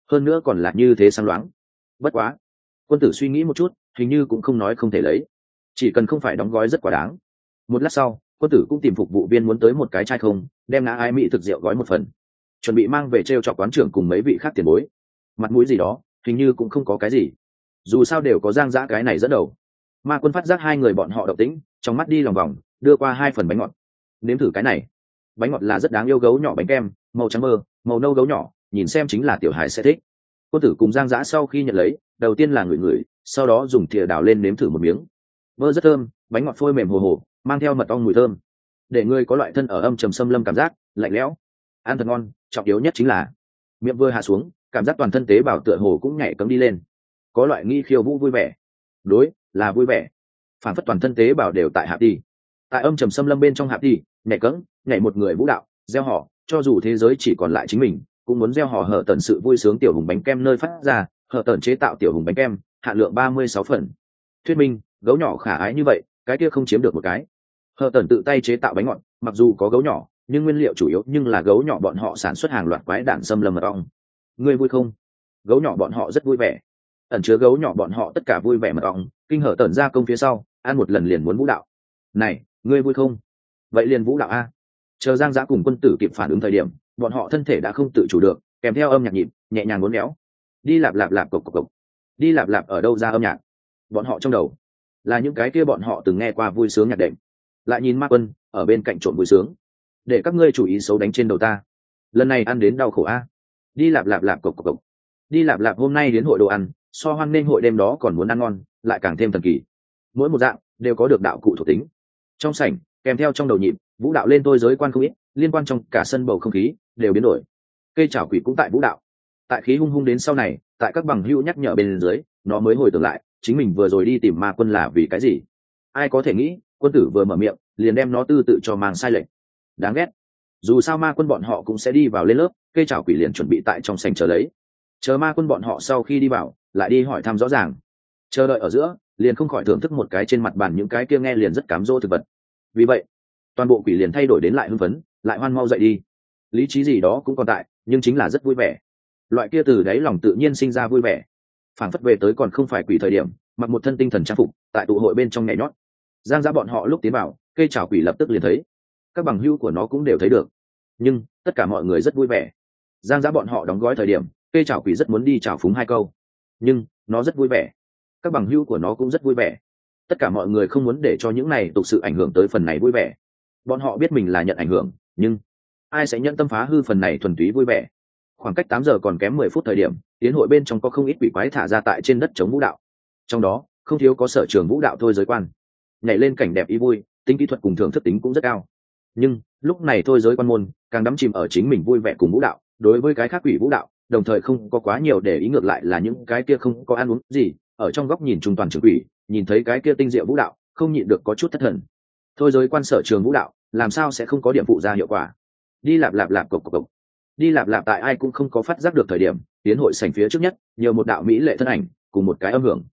hơn nữa còn là như thế sáng loáng. Bất quá, quân tử suy nghĩ một chút, hình như cũng không nói không thể lấy, chỉ cần không phải đóng gói rất quá đáng. Một lát sau, quân tử cũng tìm phục vụ viên muốn tới một cái chai không, đem ngã ai mỹ thực rượu gói một phần, chuẩn bị mang về t r e o cho quán trưởng cùng mấy vị khác tiền bối. Mặt mũi gì đó hình như cũng không có cái gì, dù sao đều có Giang Dã cái này dẫn đầu. Ma Quân phát giác hai người bọn họ động tĩnh, trong mắt đi lòng vòng, đưa qua 2 phần bánh ngọt. Nếm thử cái này. Bánh ngọt là rất đáng yêu, gấu nhỏ bánh kem, màu trắng bơ, màu nâu gấu nhỏ, nhìn xem chính là tiểu hải sẽ thích. Quân tử cùng Giang Dã sau khi nhận lấy, đầu tiên là ngửi ngửi, sau đó dùng thìa đào lên nếm thử một miếng. Bơ rất thơm, bánh ngọt phôi mềm hồ hồ, mang theo mật ong mùi thơm, để người có loại thân ở âm trầm xâm lâm cảm giác lạnh lẽo, ăn thật ngon. Trọng yếu nhất chính là miệng vừa hạ xuống, cảm giác toàn thân tế bào tựa hồ cũng nhảy cấm đi lên, có loại nghi khiêu vũ vui vẻ. Đối, là vui vẻ, phản phất toàn thân tế bào đều tại hạ đi, tại âm trầm xâm lâm bên trong hạ đi, nhảy cẫng, nhảy một người vũ đạo, gieo họ, cho dù thế giới chỉ còn lại chính mình cũng muốn gieo họ hở tận sự vui sướng. Tiểu hùng bánh kem nơi phát ra, hở tận chế tạo tiểu hùng bánh kem, hạn lượng 36 phần. Thuyết minh gấu nhỏ khả ái như vậy, cái kia không chiếm được một cái. Hở tận tự tay chế tạo bánh ngọt, mặc dù có gấu nhỏ nhưng nguyên liệu chủ yếu nhưng là gấu nhỏ bọn họ sản xuất hàng loạt quái đản xâm lâm mật ong. Ngươi vui không? Gấu nhỏ bọn họ rất vui vẻ, ẩn chứa gấu nhỏ bọn họ tất cả vui vẻ mật ong. Kinh Hở tận gia công phía sau, ăn một lần liền muốn vũ đạo. Này, ngươi vui không? Vậy liền vũ đạo a. Chờ Giang Dã cùng quân tử kịp phản ứng thời điểm, bọn họ thân thể đã không tự chủ được, kèm theo âm nhạc nhịp nhẹ nhàng uốn éo. Đi lạp lạp lạp cộc cộc cộc. Đi lạp lạp ở đâu ra âm nhạc? Bọn họ trong đầu là những cái kia bọn họ từng nghe qua vui sướng nhạc đệm. Lại nhìn Ma Quân ở bên cạnh trộn vui sướng. Để các ngươi chủ ý xấu đánh trên đầu ta, lần này ăn đến đau khổ a. Đi lạp lạp lạp cộc cộc cộc. Đi lạp lạp hôm nay đến hội đồ ăn, so hoan nên hội đêm đó còn muốn ăn ngon, lại càng thêm thần kỳ. Mỗi một dạng đều có được đạo cụ thuộc tính. Trong sảnh kèm theo trong đầu nhịp vũ đạo lên tôi giới quan không ít, liên quan trong cả sân bầu không khí đều biến đổi. Cây chảo quỷ cũng tại vũ đạo. Tại khí hung hung đến sau này, tại các bằng hữu nhắc nhở bên dưới, nó mới hồi tưởng lại chính mình vừa rồi đi tìm Ma Quân là vì cái gì. Ai có thể nghĩ quân tử vừa mở miệng liền đem nó tư tự cho mang sai lệch. Đáng ghét. Dù sao Ma Quân bọn họ cũng sẽ đi vào lên lớp, cây chảo quỷ liền chuẩn bị tại trong sảnh chờ lấy. Chờ Ma Quân bọn họ sau khi đi vào, lại đi hỏi thăm rõ ràng. Chờ đợi ở giữa, liền không khỏi thưởng thức một cái trên mặt bàn những cái kia nghe liền rất cám dỗ thực vật. Vì vậy toàn bộ quỷ liền thay đổi đến lại hưng phấn, lại hoan mau dậy đi. Lý trí gì đó cũng còn tại, nhưng chính là rất vui vẻ. Loại kia từ đáy lòng tự nhiên sinh ra vui vẻ, phảng phất về tới còn không phải quỷ thời điểm, mặc một thân tinh thần trang phục, tại tụ hội bên trong nhảy nhót. Giang Dã bọn họ lúc tiến vào, cây chảo quỷ lập tức liền thấy, các bằng hữu của nó cũng đều thấy được, nhưng tất cả mọi người rất vui vẻ. Giang Dã bọn họ đóng gói thời điểm, cây chảo quỷ rất muốn đi chào phúng 2 câu, nhưng nó rất vui vẻ, các bằng hữu của nó cũng rất vui vẻ. Tất cả mọi người không muốn để cho những này tục sự ảnh hưởng tới phần này vui vẻ. Bọn họ biết mình là nhận ảnh hưởng, nhưng ai sẽ nhận tâm phá hư phần này thuần túy vui vẻ. Khoảng cách 8 giờ còn kém 10 phút thời điểm, tiến hội bên trong có không ít quỷ quái thả ra tại trên đất chống vũ đạo. Trong đó không thiếu có sở trường vũ đạo thôi giới quan, nhảy lên cảnh đẹp ý vui, tính kỹ thuật cùng thưởng thức tính cũng rất cao. Nhưng lúc này thôi giới quan môn càng đắm chìm ở chính mình vui vẻ cùng vũ đạo, đối với cái khác quỷ vũ đạo đồng thời không có quá nhiều để ý. Ngược lại là những cái kia không có ăn uống gì, ở trong góc nhìn trung toàn trường quỷ, nhìn thấy cái kia tinh diệu vũ đạo, không nhịn được có chút thất thần. Thôi giới quan sở trường vũ đạo làm sao sẽ không có điểm phụ ra hiệu quả. Đi lạp lạp lạp cộc cộc cộc. Đi lạp lạp tại ai cũng không có phát giác được thời điểm, tiến hội sảnh phía trước nhất nhiều một đạo mỹ lệ thân ảnh cùng một cái âm hưởng.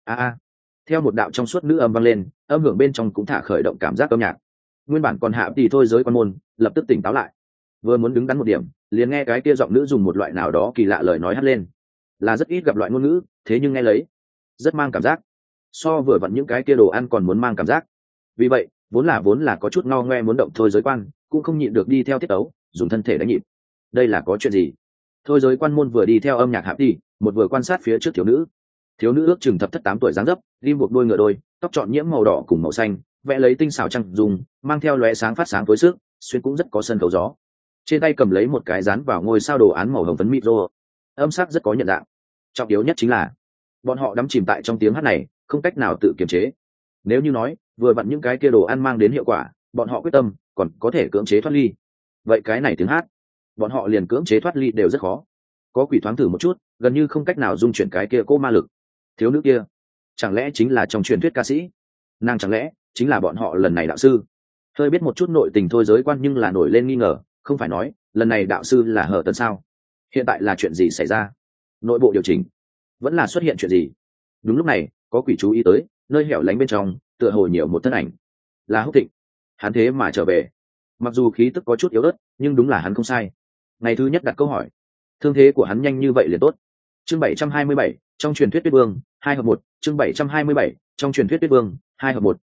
Theo một đạo trong suốt nữ âm vang lên, âm hưởng bên trong cũng thả khởi động cảm giác âm nhạc. Nguyên bản còn hạ thì thôi giới quan môn lập tức tỉnh táo lại, vừa muốn đứng đắn một điểm, liền nghe cái kia giọng nữ dùng một loại nào đó kỳ lạ lời nói hát lên, là rất ít gặp loại ngôn ngữ, thế nhưng nghe lấy rất mang cảm giác, so vừa vặn những cái kia đồ ăn còn muốn mang cảm giác. Vì vậy vốn là có chút ngao ngoe muốn động thôi giới quan cũng không nhịn được đi theo tiết tấu, dùng thân thể đánh nhịp. Đây là có chuyện gì? Thôi giới quan môn vừa đi theo âm nhạc hạp đi, một vừa quan sát phía trước thiếu nữ ước chừng thập thất 8 tuổi dáng dấp, rim buộc đôi ngựa đôi, tóc trọn nhiễm màu đỏ cùng màu xanh, vẽ lấy tinh xảo trăng dùng, mang theo lóe sáng phát sáng tối sức, xuyên cũng rất có sân khấu gió. Trên tay cầm lấy một cái dán vào ngôi sao đồ án màu hồng phấn micro, âm sắc rất có nhận dạng. Trọng yếu nhất chính là bọn họ đắm chìm tại trong tiếng hát này, không cách nào tự kiềm chế. Nếu như nói vừa vặn những cái kia đồ ăn mang đến hiệu quả, bọn họ quyết tâm còn có thể cưỡng chế thoát ly, vậy cái này tiếng hát bọn họ liền cưỡng chế thoát ly đều rất khó. Có quỷ thoáng thử một chút, gần như không cách nào dung chuyển cái kia cô ma lực. Thiếu nữ kia chẳng lẽ chính là trong truyền thuyết ca sĩ? Nàng chẳng lẽ chính là bọn họ lần này đạo sư? Hơi biết một chút nội tình thôi giới quan nhưng là nổi lên nghi ngờ, không phải nói lần này đạo sư là Hở Tần sao? Hiện tại là chuyện gì xảy ra? Nội bộ điều chỉnh vẫn là xuất hiện chuyện gì? Đúng lúc này có quỷ chú ý tới nơi hẻo lánh bên trong tựa hồ nhiều một thân ảnh, là Húc Thịnh. Hắn thế mà trở về, mặc dù khí tức có chút yếu ớt nhưng đúng là hắn không sai. Ngày thứ nhất đặt câu hỏi, thương thế của hắn nhanh như vậy liền tốt. Chương 727, trong truyền thuyết Tuyết Vương, 2/1, chương 727, trong truyền thuyết Tuyết Vương, 2/1.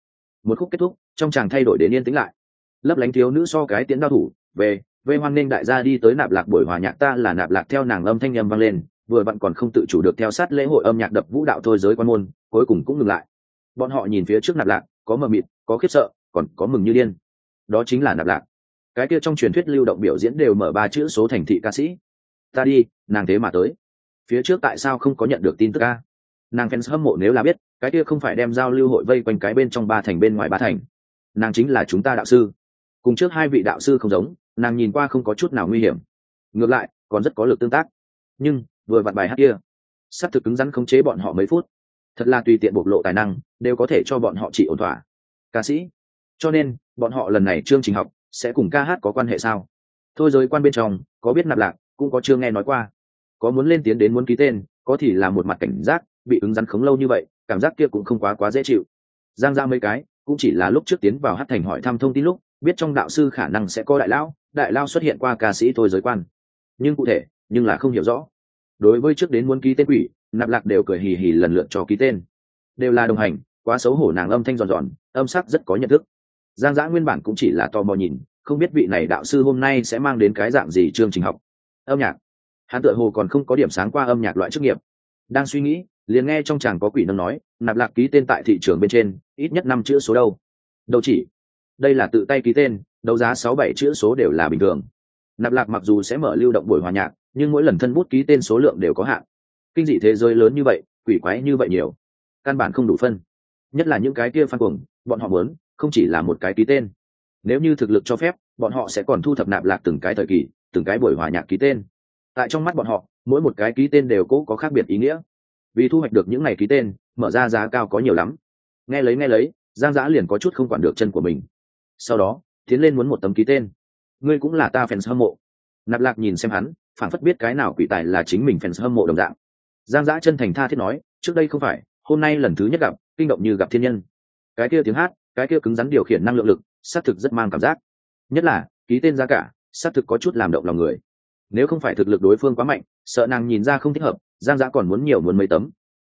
Một khúc kết thúc, trong chàng thay đổi đến yên tĩnh lại. Lấp lánh thiếu nữ so cái tiến đao thủ, về hoan nghênh đại gia đi tới nạp lạc buổi hòa nhạc, ta là nạp lạc, theo nàng âm thanh nhầm vang lên, vừa vặn còn không tự chủ được theo sát lễ hội âm nhạc đập vũ đạo thôi giới quan môn, cuối cùng cũng ngừng lại. Bọn họ nhìn phía trước nạp lạc, có mờ mịt, có khiếp sợ, còn có mừng như điên. Đó chính là nạp lạc. Cái kia trong truyền thuyết lưu động biểu diễn đều mở 3 chữ số thành thị ca sĩ. Ta đi, nàng thế mà tới. Phía trước tại sao không có nhận được tin tức a? Nàng fans hâm mộ nếu là biết, cái kia không phải đem giao lưu hội vây quanh cái bên trong 3 thành bên ngoài 3 thành. Nàng chính là chúng ta đạo sư. Cùng trước 2 vị đạo sư không giống, nàng nhìn qua không có chút nào nguy hiểm, ngược lại còn rất có lực tương tác. Nhưng vừa vặn bài hát kia sắp thực cứng rắn khống chế bọn họ mấy phút, thật là tùy tiện bộc lộ tài năng đều có thể cho bọn họ trị ổn thỏa ca sĩ. Cho nên bọn họ lần này chương trình học sẽ cùng ca hát có quan hệ sao? Thôi giới quan bên trong có biết nạp lạc, cũng có chưa nghe nói qua, có muốn lên tiến đến muốn ký tên, có thì là một mặt cảnh giác, bị ứng rắn khống lâu như vậy, cảm giác kia cũng không quá dễ chịu. Giang ra mấy cái cũng chỉ là lúc trước tiến vào hát thành hỏi thăm thông tin lúc biết trong đạo sư khả năng sẽ có đại lao xuất hiện qua ca sĩ thôi giới quan, nhưng cụ thể nhưng là không hiểu rõ. Đối với trước đến muốn ký tên quỷ, nạp lạc đều cười hì hì lần lượt cho ký tên, đều là đồng hành. Quá xấu hổ, nàng âm thanh giòn giòn, âm sắc rất có nhận thức. Giang Dã nguyên bản cũng chỉ là tò mò nhìn, không biết vị này đạo sư hôm nay sẽ mang đến cái dạng gì chương trình học âm nhạc. Hắn tựa hồ còn không có điểm sáng qua âm nhạc loại chức nghiệp. Đang suy nghĩ, liền nghe trong chàng có quỷ nâng nói, nạp lạc ký tên tại thị trường bên trên ít nhất 5 chữ số đâu chỉ. Đây là tự tay ký tên, đấu giá 6-7 chữ số đều là bình thường. Nạp lạc mặc dù sẽ mở lưu động buổi hòa nhạc, nhưng mỗi lần thân bút ký tên số lượng đều có hạn. Kinh dị thế giới lớn như vậy, quỷ quái như vậy nhiều, căn bản không đủ phân. Nhất là những cái kia fan cuồng, bọn họ muốn không chỉ là một cái ký tên. Nếu như thực lực cho phép, bọn họ sẽ còn thu thập nạp lạc từng cái thời kỳ, từng cái buổi hòa nhạc ký tên. Tại trong mắt bọn họ, mỗi một cái ký tên đều có khác biệt ý nghĩa. Vì thu hoạch được những ngày ký tên, mở ra giá cao có nhiều lắm. Nghe lấy, Giang Dã liền có chút không quản được chân của mình. Sau đó tiến lên muốn một tấm ký tên. Ngươi cũng là ta fans hâm mộ. Nạp lạc nhìn xem hắn, phản phất biết cái nào quỷ tài là chính mình fans hâm mộ đồng dạng. Giang Dã chân thành tha thiết nói, trước đây không phải, hôm nay lần thứ nhất gặp, kinh động như gặp thiên nhân. Cái kia tiếng hát, cái kia cứng rắn điều khiển năng lượng lực, xác thực rất mang cảm giác. Nhất là ký tên giá cả, xác thực có chút làm động lòng người. Nếu không phải thực lực đối phương quá mạnh, sợ nàng nhìn ra không thích hợp, Giang Dã còn muốn mấy tấm.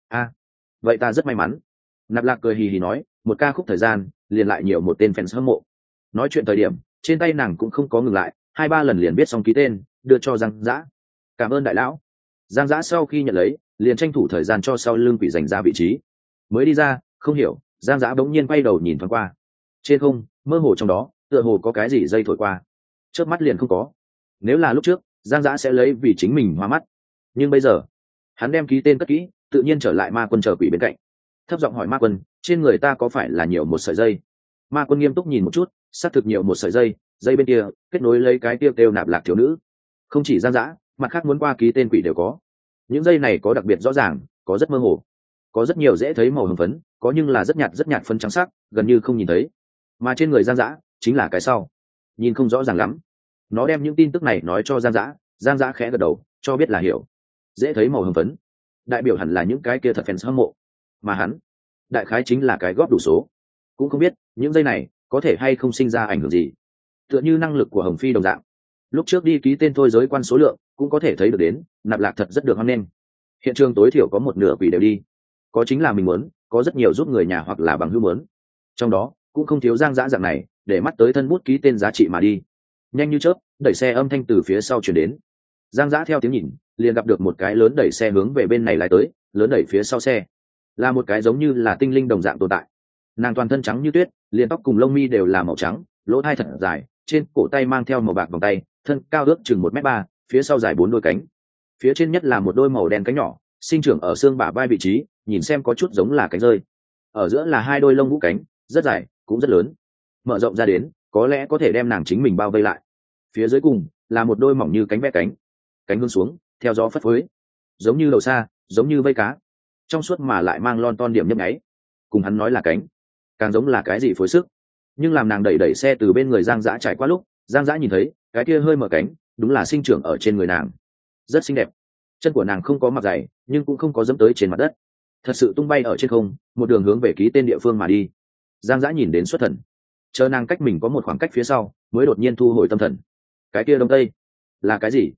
Vậy ta rất may mắn. Nạp lạc cười hì hì nói, một ca khúc thời gian liền lại nhiều một tên fans hâm mộ. Nói chuyện thời điểm trên tay nàng cũng không có ngừng lại, 2-3 lần liền viết xong ký tên, đưa cho Giang Dã. Cảm ơn đại lão. Giang Dã sau khi nhận lấy, liền tranh thủ thời gian cho sau lưng quỷ dành ra vị trí. Mới đi ra, không hiểu, Giang Dã bỗng nhiên quay đầu nhìn thoáng qua. Trên không, mơ hồ trong đó, tựa hồ có cái gì dây thổi qua. Chớp mắt liền không có. Nếu là lúc trước, Giang Dã sẽ lấy vì chính mình hoa mắt. Nhưng bây giờ, hắn đem ký tên cất kỹ, tự nhiên trở lại ma quân chờ quỷ bên cạnh. Thấp giọng hỏi ma quân, trên người ta có phải là nhiều một sợi dây? Ma quân nghiêm túc nhìn một chút, xác thực nhiều một sợi dây, dây bên kia kết nối lấy cái tiêu kêu nạp lạc thiếu nữ. Không chỉ Giang Dã, mặt khác muốn qua ký tên quỷ đều có. Những dây này có đặc biệt rõ ràng, có rất mơ hồ, có rất nhiều dễ thấy màu hồng phấn, có nhưng là rất nhạt phấn trắng sắc, gần như không nhìn thấy. Mà trên người Giang Dã chính là cái sau, nhìn không rõ ràng lắm. Nó đem những tin tức này nói cho Giang Dã khẽ gật đầu, cho biết là hiểu. Dễ thấy màu hồng phấn, đại biểu hẳn là những cái kia thật fans hâm mộ, mà hắn đại khái chính là cái góp đủ số. Cũng không biết những dây này có thể hay không sinh ra ảnh hưởng gì, tựa như năng lực của Hồng Phi đồng dạng. Lúc trước đi ký tên thôi giới quan số lượng cũng có thể thấy được đến, nạp lạc thật rất được hoan nghênh. Hiện trường tối thiểu có một nửa quỷ đều đi, có chính là mình muốn, có rất nhiều giúp người nhà hoặc là bằng hữu muốn. Trong đó cũng không thiếu Giang Dã dạng này để mắt tới thân bút ký tên giá trị mà đi. Nhanh như chớp, đẩy xe âm thanh từ phía sau chuyển đến. Giang Dã theo tiếng nhìn, liền gặp được một cái lớn đẩy xe hướng về bên này lái tới. Lớn đẩy phía sau xe là một cái giống như là tinh linh đồng dạng tồn tại. Nàng toàn thân trắng như tuyết, liền tóc cùng lông mi đều là màu trắng, lỗ tai thật dài, trên cổ tay mang theo màu bạc vòng tay, thân cao ước chừng 1m3, phía sau dài 4 đôi cánh. Phía trên nhất là một đôi màu đen cánh nhỏ, sinh trưởng ở xương bả vai vị trí, nhìn xem có chút giống là cánh rơi. Ở giữa là 2 đôi lông vũ cánh, rất dài, cũng rất lớn. Mở rộng ra đến, có lẽ có thể đem nàng chính mình bao vây lại. Phía dưới cùng là một đôi mỏng như cánh ve cánh, cánh hướng xuống, theo gió phất phới, giống như đầu xa, giống như vây cá, trong suốt mà lại mang lon ton điểm nhấp nháy. Cùng hắn nói là cánh, càng giống là cái gì phối sức. Nhưng làm nàng đẩy xe từ bên người Giang Dã trải qua lúc, Giang Dã nhìn thấy cái kia hơi mở cánh, đúng là sinh trưởng ở trên người nàng, rất xinh đẹp. Chân của nàng không có mặc giày, nhưng cũng không có dẫm tới trên mặt đất, thật sự tung bay ở trên không, một đường hướng về ký tên địa phương mà đi. Giang Dã nhìn đến xuất thần, chờ nàng cách mình có một khoảng cách phía sau, mới đột nhiên thu hồi tâm thần. Cái kia đông tây là cái gì?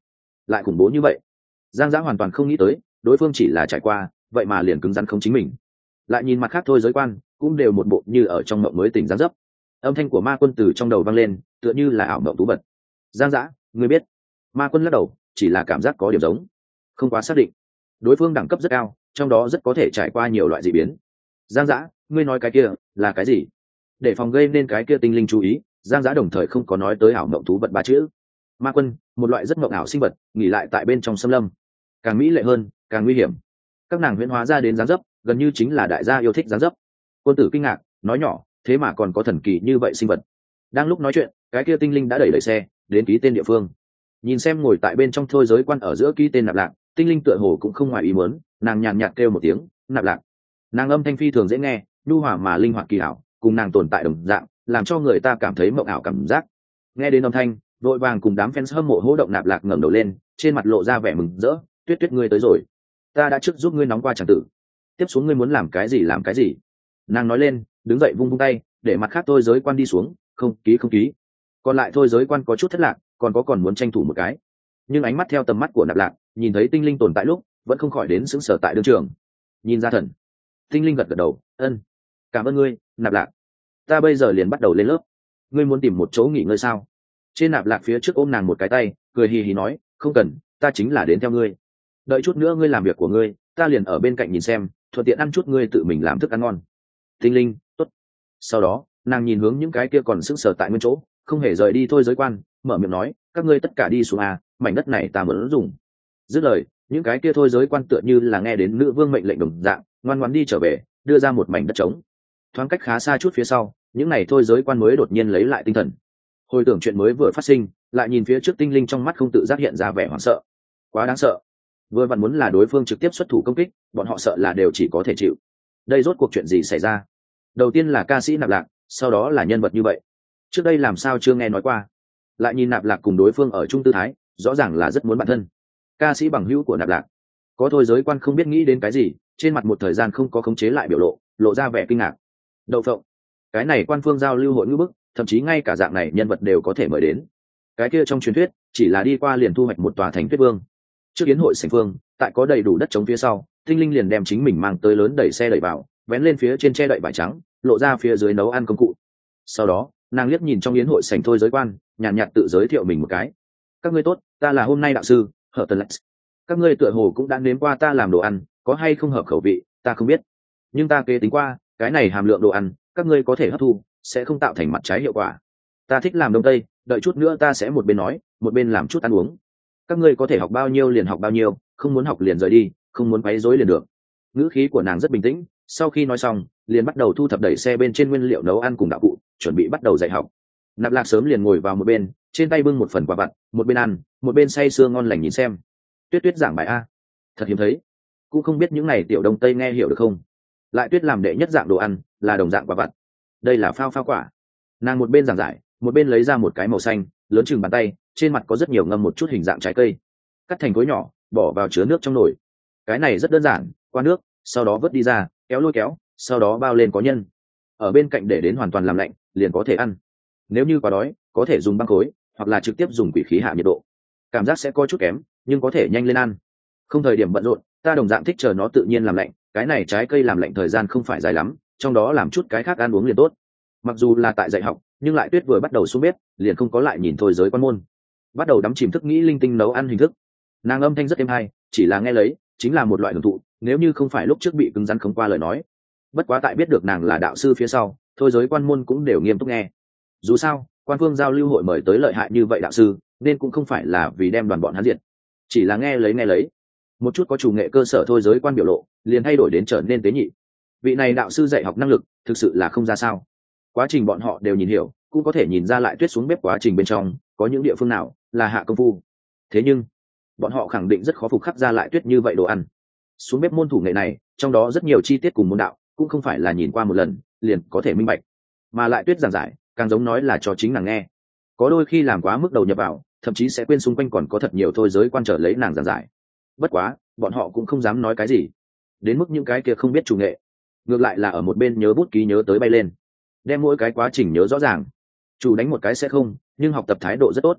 lại khủng bố như vậy. Giang Giã hoàn toàn không nghĩ tới đối phương chỉ là trải qua, vậy mà liền cứng rắn không chính mình. Lại nhìn mặt khác thôi giới quan cũng đều một bộ như ở trong mộng mới tỉnh dáng dấp. Âm thanh của ma quân từ trong đầu vang lên, tựa như là ảo mộng tú vật. Giang Giã, ngươi biết? Ma quân lắc đầu, chỉ là cảm giác có điểm giống, không quá xác định. Đối phương đẳng cấp rất cao, trong đó rất có thể trải qua nhiều loại dị biến. Giang Giã, ngươi nói cái kia là cái gì? Để phòng gây nên cái kia tinh linh chú ý, Giang Giã đồng thời không có nói tới ảo mộng thú vật ba chữ. Ma quân, một loại rất mộng ảo sinh vật, nghỉ lại tại bên trong xâm lâm, càng mỹ lệ hơn càng nguy hiểm. Các nàng huyễn hóa ra đến dáng dấp gần như chính là đại gia yêu thích dáng dấp. Quân tử kinh ngạc, nói nhỏ, thế mà còn có thần kỳ như vậy sinh vật. Đang lúc nói chuyện, cái kia tinh linh đã đẩy xe đến ký tên địa phương. Nhìn xem ngồi tại bên trong thôi giới quan ở giữa ký tên Nạp Lạc, tinh linh tựa hồ cũng không ngoài ý muốn, nàng nhàn nhạt kêu một tiếng Nạp Lạc. Nàng âm thanh phi thường dễ nghe, nhu hòa mà linh hoạt kỳ hảo, cùng nàng tồn tại đồng dạng, làm cho người ta cảm thấy mộng ảo cảm giác. Nghe đến âm thanh, vội vàng cùng đám fans hâm mộ hô động Nạp Lạc ngẩng đầu lên, trên mặt lộ ra vẻ mừng rỡ. Tuyết Tuyết, ngươi tới rồi, ta đã trước giúp ngươi nóng qua chẳng tử, tiếp xuống ngươi muốn làm cái gì làm cái gì. Nàng nói lên, đứng dậy vung vung tay, để mặt khác thôi giới quan đi xuống, không ký. Còn lại thôi giới quan có chút thất lạc, còn muốn tranh thủ một cái, nhưng ánh mắt theo tầm mắt của Nạp Lạc, nhìn thấy tinh linh tồn tại lúc vẫn không khỏi đến sững sờ tại đương trường. Nhìn ra thần, tinh linh gật gật đầu, ân, cảm ơn ngươi Nạp Lạc, ta bây giờ liền bắt đầu lên lớp. Ngươi muốn tìm một chỗ nghỉ ngơi sao? Trên Nạp Lạc phía trước ôm nàng một cái tay, cười hì hì nói, không cần, ta chính là đến theo ngươi. Đợi chút nữa ngươi làm việc của ngươi, ta liền ở bên cạnh nhìn xem, thuận tiện ăn chút ngươi tự mình làm thức ăn ngon. Tinh linh, tốt. Sau đó nàng nhìn hướng những cái kia còn sững sờ tại nguyên chỗ, không hề rời đi thôi giới quan, mở miệng nói, các ngươi tất cả đi xuống à, mảnh đất này ta muốn dùng. Dứt lời, những cái kia thôi giới quan tựa như là nghe đến nữ vương mệnh lệnh đồng dạng, ngoan ngoãn đi trở về, đưa ra một mảnh đất trống. Thoáng cách khá xa chút phía sau, những này thôi giới quan mới đột nhiên lấy lại tinh thần, hồi tưởng chuyện mới vừa phát sinh, lại nhìn phía trước tinh linh trong mắt không tự giác hiện ra vẻ hoảng sợ. Quá đáng sợ, vừa vặn muốn là đối phương trực tiếp xuất thủ công kích, bọn họ sợ là đều chỉ có thể chịu. Đây rốt cuộc chuyện gì xảy ra? Đầu tiên là ca sĩ Nạp Lạc, sau đó là nhân vật như vậy, trước đây làm sao chưa nghe nói qua. Lại nhìn Nạp Lạc cùng đối phương ở chung tư thái, rõ ràng là rất muốn bản thân. Ca sĩ bằng hữu của Nạp Lạc, có thôi giới quan không biết nghĩ đến cái gì, trên mặt một thời gian không có khống chế lại biểu lộ ra vẻ kinh ngạc. Đậu phộng, cái này quan phương giao lưu hội ngữ bức, thậm chí ngay cả dạng này nhân vật đều có thể mời đến. Cái kia trong truyền thuyết chỉ là đi qua liền thu hoạch một tòa thành tuyết vương. Trước yến hội sảnh phương, tại có đầy đủ đất trống phía sau, tinh linh liền đem chính mình mang tới lớn đẩy xe đẩy vào, vén lên phía trên che đậy vải trắng, lộ ra phía dưới nấu ăn công cụ. Sau đó nàng liếc nhìn trong yến hội sảnh thôi giới quan, nhàn nhạt tự giới thiệu mình một cái. Các ngươi tốt, ta là hôm nay đạo sư Hở Tần Lex. Các ngươi tựa hồ cũng đã nếm qua ta làm đồ ăn, có hay không hợp khẩu vị ta không biết, nhưng ta kế tính qua, cái này hàm lượng đồ ăn các ngươi có thể hấp thu, sẽ không tạo thành mặt trái hiệu quả. Ta thích làm đông tây, đợi chút nữa ta sẽ một bên nói một bên làm chút ăn uống. Các ngươi có thể học bao nhiêu liền học bao nhiêu, không muốn học liền rời đi, không muốn quấy rối liền được. Ngữ khí của nàng rất bình tĩnh, sau khi nói xong liền bắt đầu thu thập đẩy xe bên trên nguyên liệu nấu ăn cùng đạo cụ, chuẩn bị bắt đầu dạy học. Nạp Lạc sớm liền ngồi vào một bên, trên tay bưng một phần quà vặt, một bên ăn một bên say sưa ngon lành nhìn xem. Tuyết Tuyết giảng bài a, thật hiếm thấy, cũng không biết những này tiểu đông tây nghe hiểu được không. Lại Tuyết làm đệ nhất dạng đồ ăn là đồng dạng quà vặt, đây là phao phao quả. Nàng một bên giảng giải một bên lấy ra một cái màu xanh lớn chừng bàn tay, trên mặt có rất nhiều ngâm một chút hình dạng trái cây, cắt thành khối nhỏ bỏ vào chứa nước trong nồi. Cái này rất đơn giản, qua nước sau đó vớt đi ra, kéo lôi kéo, sau đó bao lên có nhân, ở bên cạnh để đến hoàn toàn làm lạnh liền có thể ăn. Nếu như quá đói có thể dùng băng khối, hoặc là trực tiếp dùng quỷ khí hạ nhiệt độ, cảm giác sẽ có chút kém nhưng có thể nhanh lên ăn. Không thời điểm bận rộn, ta đồng dạng thích chờ nó tự nhiên làm lạnh, cái này trái cây làm lạnh thời gian không phải dài lắm, trong đó làm chút cái khác ăn uống liền tốt. Mặc dù là tại dạy học, nhưng Lại Tuyết vừa bắt đầu xuống bếp liền không có lại nhìn thôi giới quan môn, bắt đầu đắm chìm thức nghĩ linh tinh nấu ăn hình thức. Nàng âm thanh rất êm hay, chỉ là nghe lấy chính là một loại hưởng thụ, nếu như không phải lúc trước bị cứng rắn không qua lời nói. Bất quá tại biết được nàng là đạo sư phía sau, thôi giới quan môn cũng đều nghiêm túc nghe. Dù sao quan phương giao lưu hội mời tới lợi hại như vậy đạo sư, nên cũng không phải là vì đem đoàn bọn hắn diệt, chỉ là nghe lấy một chút có chủ nghệ cơ sở thôi giới quan biểu lộ liền thay đổi đến trở nên tế nhị. Vị này đạo sư dạy học năng lực thực sự là không ra sao, quá trình bọn họ đều nhìn hiểu, cũng có thể nhìn ra Lại Tuyết xuống bếp quá trình bên trong có những địa phương nào là hạ công phu. Thế nhưng bọn họ khẳng định rất khó phục khắc ra Lại Tuyết như vậy đồ ăn. Xuống bếp môn thủ nghệ này trong đó rất nhiều chi tiết cùng môn đạo cũng không phải là nhìn qua một lần liền có thể minh bạch, mà Lại Tuyết giảng giải càng giống nói là cho chính nàng nghe, có đôi khi làm quá mức đầu nhập vào, thậm chí sẽ quên xung quanh còn có thật nhiều thôi giới quan trở lấy nàng giảng giải. Bất quá bọn họ cũng không dám nói cái gì, đến mức những cái kia không biết chủ nghệ ngược lại là ở một bên nhớ bút ký nhớ tới bay lên, đem mỗi cái quá trình nhớ rõ ràng. Chủ đánh một cái sẽ không, nhưng học tập thái độ rất tốt.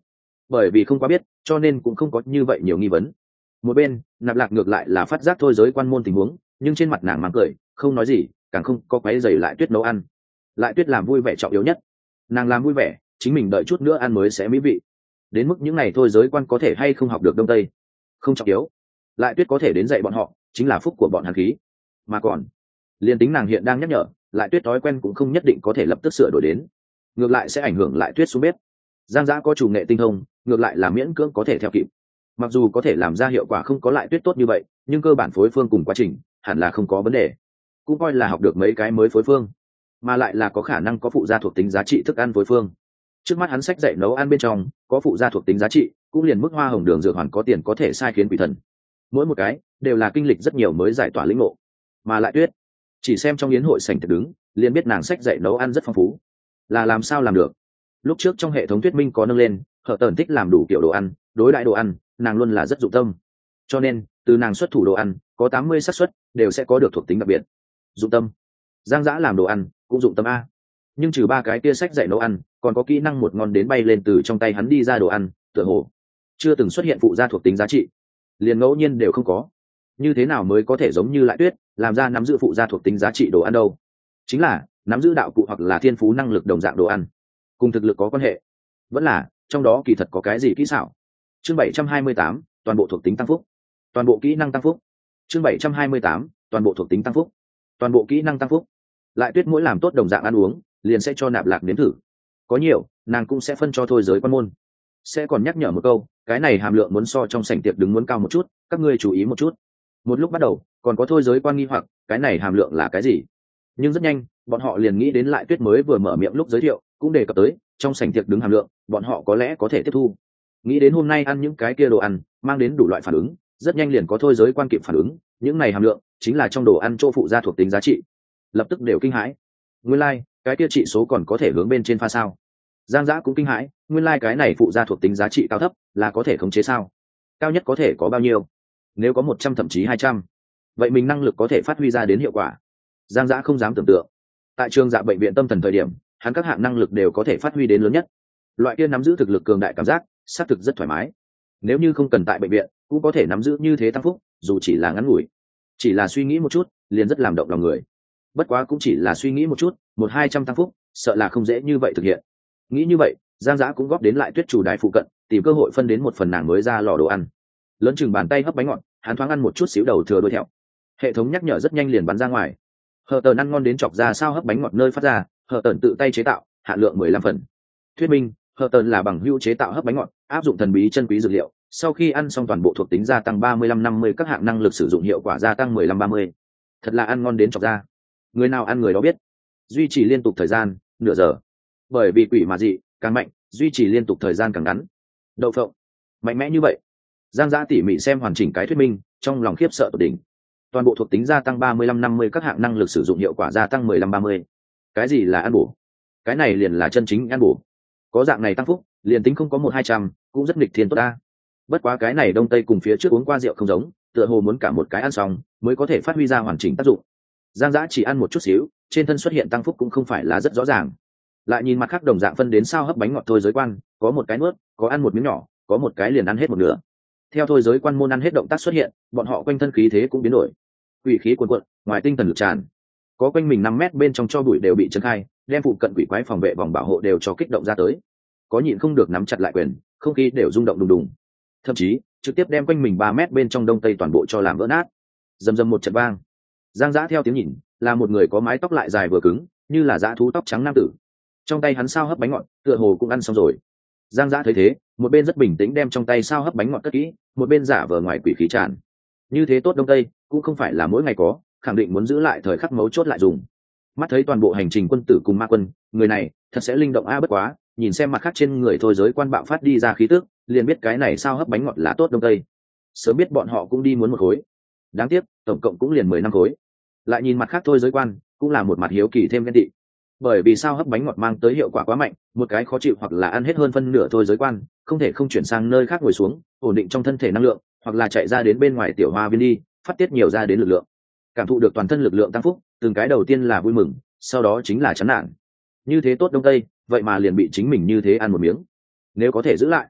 bởi vì không quá biết cho nên cũng không có như vậy nhiều nghi vấn. Một bên Nạp Lạc ngược lại là phát giác thôi giới quan môn tình huống, nhưng trên mặt nàng mang cười không nói gì, càng không có quấy rầy Lại Tuyết nấu ăn. Lại Tuyết làm vui vẻ trọng yếu nhất, nàng làm vui vẻ chính mình đợi chút nữa ăn mới sẽ mỹ vị. Đến mức những này thôi giới quan có thể hay không học được đông tây không trọng yếu, Lại Tuyết có thể đến dạy bọn họ chính là phúc của bọn hàn khí. Mà còn liền tính nàng hiện đang nhắc nhở, Lại Tuyết thói quen cũng không nhất định có thể lập tức sửa đổi đến, ngược lại sẽ ảnh hưởng Lại Tuyết xuống bếp. Giang Dã có chủ nghệ tinh thông, ngược lại là miễn cưỡng có thể theo kịp. Mặc dù có thể làm ra hiệu quả không có Lại Tuyết tốt như vậy, nhưng cơ bản phối phương cùng quá trình hẳn là không có vấn đề, cũng coi là học được mấy cái mới phối phương, mà lại là có khả năng có phụ gia thuộc tính giá trị thức ăn phối phương. Trước mắt hắn sách dạy nấu ăn bên trong có phụ gia thuộc tính giá trị, cũng liền mức hoa hồng đường dược hoàn có tiền có thể sai khiến quỷ thần, mỗi một cái đều là kinh lịch rất nhiều mới giải tỏa lĩnh ngộ. Mà Lại Tuyết chỉ xem trong yến hội sảnh tiệc đứng liền biết nàng sách dạy nấu ăn rất phong phú. Là làm sao làm được? Lúc trước trong hệ thống thuyết minh có nâng lên Hở Tởn thích làm đủ kiểu đồ ăn, đối đại đồ ăn nàng luôn là rất dụng tâm, cho nên từ nàng xuất thủ đồ ăn có 80 xác suất đều sẽ có được thuộc tính đặc biệt. Dụng tâm. Giang Dã làm đồ ăn cũng dụng tâm a, nhưng trừ ba cái kia sách dạy nấu ăn, còn có kỹ năng một ngon đến bay lên từ trong tay hắn đi ra đồ ăn, tựa hồ chưa từng xuất hiện phụ gia thuộc tính giá trị, liền ngẫu nhiên đều không có. Như thế nào mới có thể giống như Lại Tuyết làm ra nắm giữ phụ gia thuộc tính giá trị đồ ăn đâu? Chính là nắm giữ đạo cụ hoặc là thiên phú năng lực đồng dạng đồ ăn, cùng thực lực có quan hệ, vẫn là trong đó kỳ thật có cái gì kỹ xảo. Chương 728, toàn bộ thuộc tính tăng phúc, toàn bộ kỹ năng tăng phúc. Chương 728, toàn bộ thuộc tính tăng phúc, toàn bộ kỹ năng tăng phúc. Lại Tuyết mỗi làm tốt đồng dạng ăn uống liền sẽ cho Nạp Lạc nếm thử, có nhiều nàng cũng sẽ phân cho thôi giới quan môn, sẽ còn nhắc nhở một câu, cái này hàm lượng muốn so trong sảnh tiệc đứng muốn cao một chút, các ngươi chú ý một chút. Một lúc bắt đầu còn có thôi giới quan nghi hoặc cái này hàm lượng là cái gì, nhưng rất nhanh bọn họ liền nghĩ đến Lại Tuyết mới vừa mở miệng lúc giới thiệu cũng đề cập tới trong sảnh tiệc đứng hàm lượng, bọn họ có lẽ có thể tiếp thu. Nghĩ đến hôm nay ăn những cái kia đồ ăn mang đến đủ loại phản ứng, rất nhanh liền có thôi giới quan kịp phản ứng, những này hàm lượng chính là trong đồ ăn chỗ phụ gia thuộc tính giá trị, lập tức đều kinh hãi. Nguyên lai cái kia trị số còn có thể hướng bên trên pha sao? Giang Dã cũng kinh hãi, nguyên lai cái này phụ gia thuộc tính giá trị cao thấp là có thể khống chế sao? Cao nhất có thể có bao nhiêu? Nếu có 100 thậm chí 200, vậy mình năng lực có thể phát huy ra đến hiệu quả. Giang Dã không dám tưởng tượng. Tại trường dạ bệnh viện tâm thần thời điểm, hắn các hạng năng lực đều có thể phát huy đến lớn nhất. Loại kia nắm giữ thực lực cường đại cảm giác, xác thực rất thoải mái. Nếu như không cần tại bệnh viện, cũng có thể nắm giữ như thế tăng phúc, dù chỉ là ngắn ngủi. Chỉ là suy nghĩ một chút, liền rất làm động lòng người. Bất quá cũng chỉ là suy nghĩ một chút, 100-200 tăng phúc, sợ là không dễ như vậy thực hiện. Nghĩ như vậy, Giang Dã cũng góp đến Lại Tuyết chủ đài phụ cận, tìm cơ hội phân đến một phần nàng mới ra lò đồ ăn. Lớn chừng bàn tay hấp bánh ngọt, hắn thoáng ăn một chút xíu đầu thừa đuôi thẹo. Hệ thống nhắc nhở rất nhanh liền bắn ra ngoài. Hở Tởn ăn ngon đến chọc ra sao hấp bánh ngọt nơi phát ra, Hở Tởn tự tay chế tạo, hạn lượng 15 phần. Thuyết minh, Hở Tởn là bằng hữu chế tạo hấp bánh ngọt, áp dụng thần bí chân quý dược liệu, sau khi ăn xong toàn bộ thuộc tính gia tăng 35-50, các hạng năng lực sử dụng hiệu quả gia tăng 15-30. Thật là ăn ngon đến chọc ra. Người nào ăn người đó biết. Duy trì liên tục thời gian nửa giờ, bởi vì quỷ mà dị càng mạnh, duy trì liên tục thời gian càng ngắn. Đậu phộng mạnh mẽ như vậy. Giang Dã tỉ mỉ xem hoàn chỉnh cái thuyết minh, trong lòng khiếp sợ tột đỉnh. Toàn bộ thuộc tính gia tăng 35-50, các hạng năng lực sử dụng hiệu quả gia tăng 15-30. Cái gì là ăn bổ? Cái này liền là chân chính ăn bổ. Có dạng này tăng phúc, liền tính không có 100-200 cũng rất nghịch thiên tốt ta. Bất quá cái này đông tây cùng phía trước uống qua rượu không giống, tựa hồ muốn cả một cái ăn xong mới có thể phát huy ra hoàn chỉnh tác dụng. Giang Dã chỉ ăn một chút xíu, trên thân xuất hiện tăng phúc cũng không phải là rất rõ ràng. Lại nhìn mặt khác đồng dạng phân đến sao hấp bánh ngọt thôi giới quan, có một cái nuốt, có ăn một miếng nhỏ, có một cái liền ăn hết một nửa. Theo thôi giới quan môn ăn hết động tác xuất hiện, bọn họ quanh thân khí thế cũng biến đổi. Quỷ khí cuồn cuộn, ngoài tinh thần lực tràn. Có quanh mình 5 mét bên trong cho bụi đều bị chấn khai, đem phụ cận quỷ quái phòng vệ vòng bảo hộ đều cho kích động ra tới. Có nhịn không được nắm chặt lại quyền, không khí đều rung động đùng đùng. Thậm chí, trực tiếp đem quanh mình 3 mét bên trong đông tây toàn bộ cho làm vỡ nát. Rầm rầm một trận vang. Giang Dã theo tiếng nhìn, là một người có mái tóc lại dài vừa cứng, như là dã thú tóc trắng nam tử. Trong tay hắn sao hấp bánh ngọt, tựa hồ cũng ăn xong rồi. Giang Dã thấy thế, một bên rất bình tĩnh đem trong tay sao hấp bánh ngọt cất kỹ, một bên giả vờ ngoài quỷ khí tràn. Như thế tốt đông tây, cũng không phải là mỗi ngày có, khẳng định muốn giữ lại thời khắc mấu chốt lại dùng. Mắt thấy toàn bộ hành trình quân tử cùng ma quân, người này thật sẽ linh động a, bất quá, nhìn xem mặt khác trên người thôi giới quan bạo phát đi ra khí tức, liền biết cái này sao hấp bánh ngọt là tốt đông tây. Sớm biết bọn họ cũng đi muốn một khối. Đáng tiếc, tổng cộng cũng liền 10 năm khối. Lại nhìn mặt khác thôi giới quan, cũng là một mặt hiếu kỳ thêm ghen tị. Bởi vì sao hấp bánh ngọt mang tới hiệu quả quá mạnh, một cái khó chịu hoặc là ăn hết hơn phân nửa thôi giới quan, không thể không chuyển sang nơi khác ngồi xuống, ổn định trong thân thể năng lượng, hoặc là chạy ra đến bên ngoài tiểu hoa viên đi, phát tiết nhiều ra đến lực lượng. Cảm thụ được toàn thân lực lượng tăng phúc, từng cái đầu tiên là vui mừng, sau đó chính là chán nản. Như thế tốt đông tây, vậy mà liền bị chính mình như thế ăn một miếng. Nếu có thể giữ lại,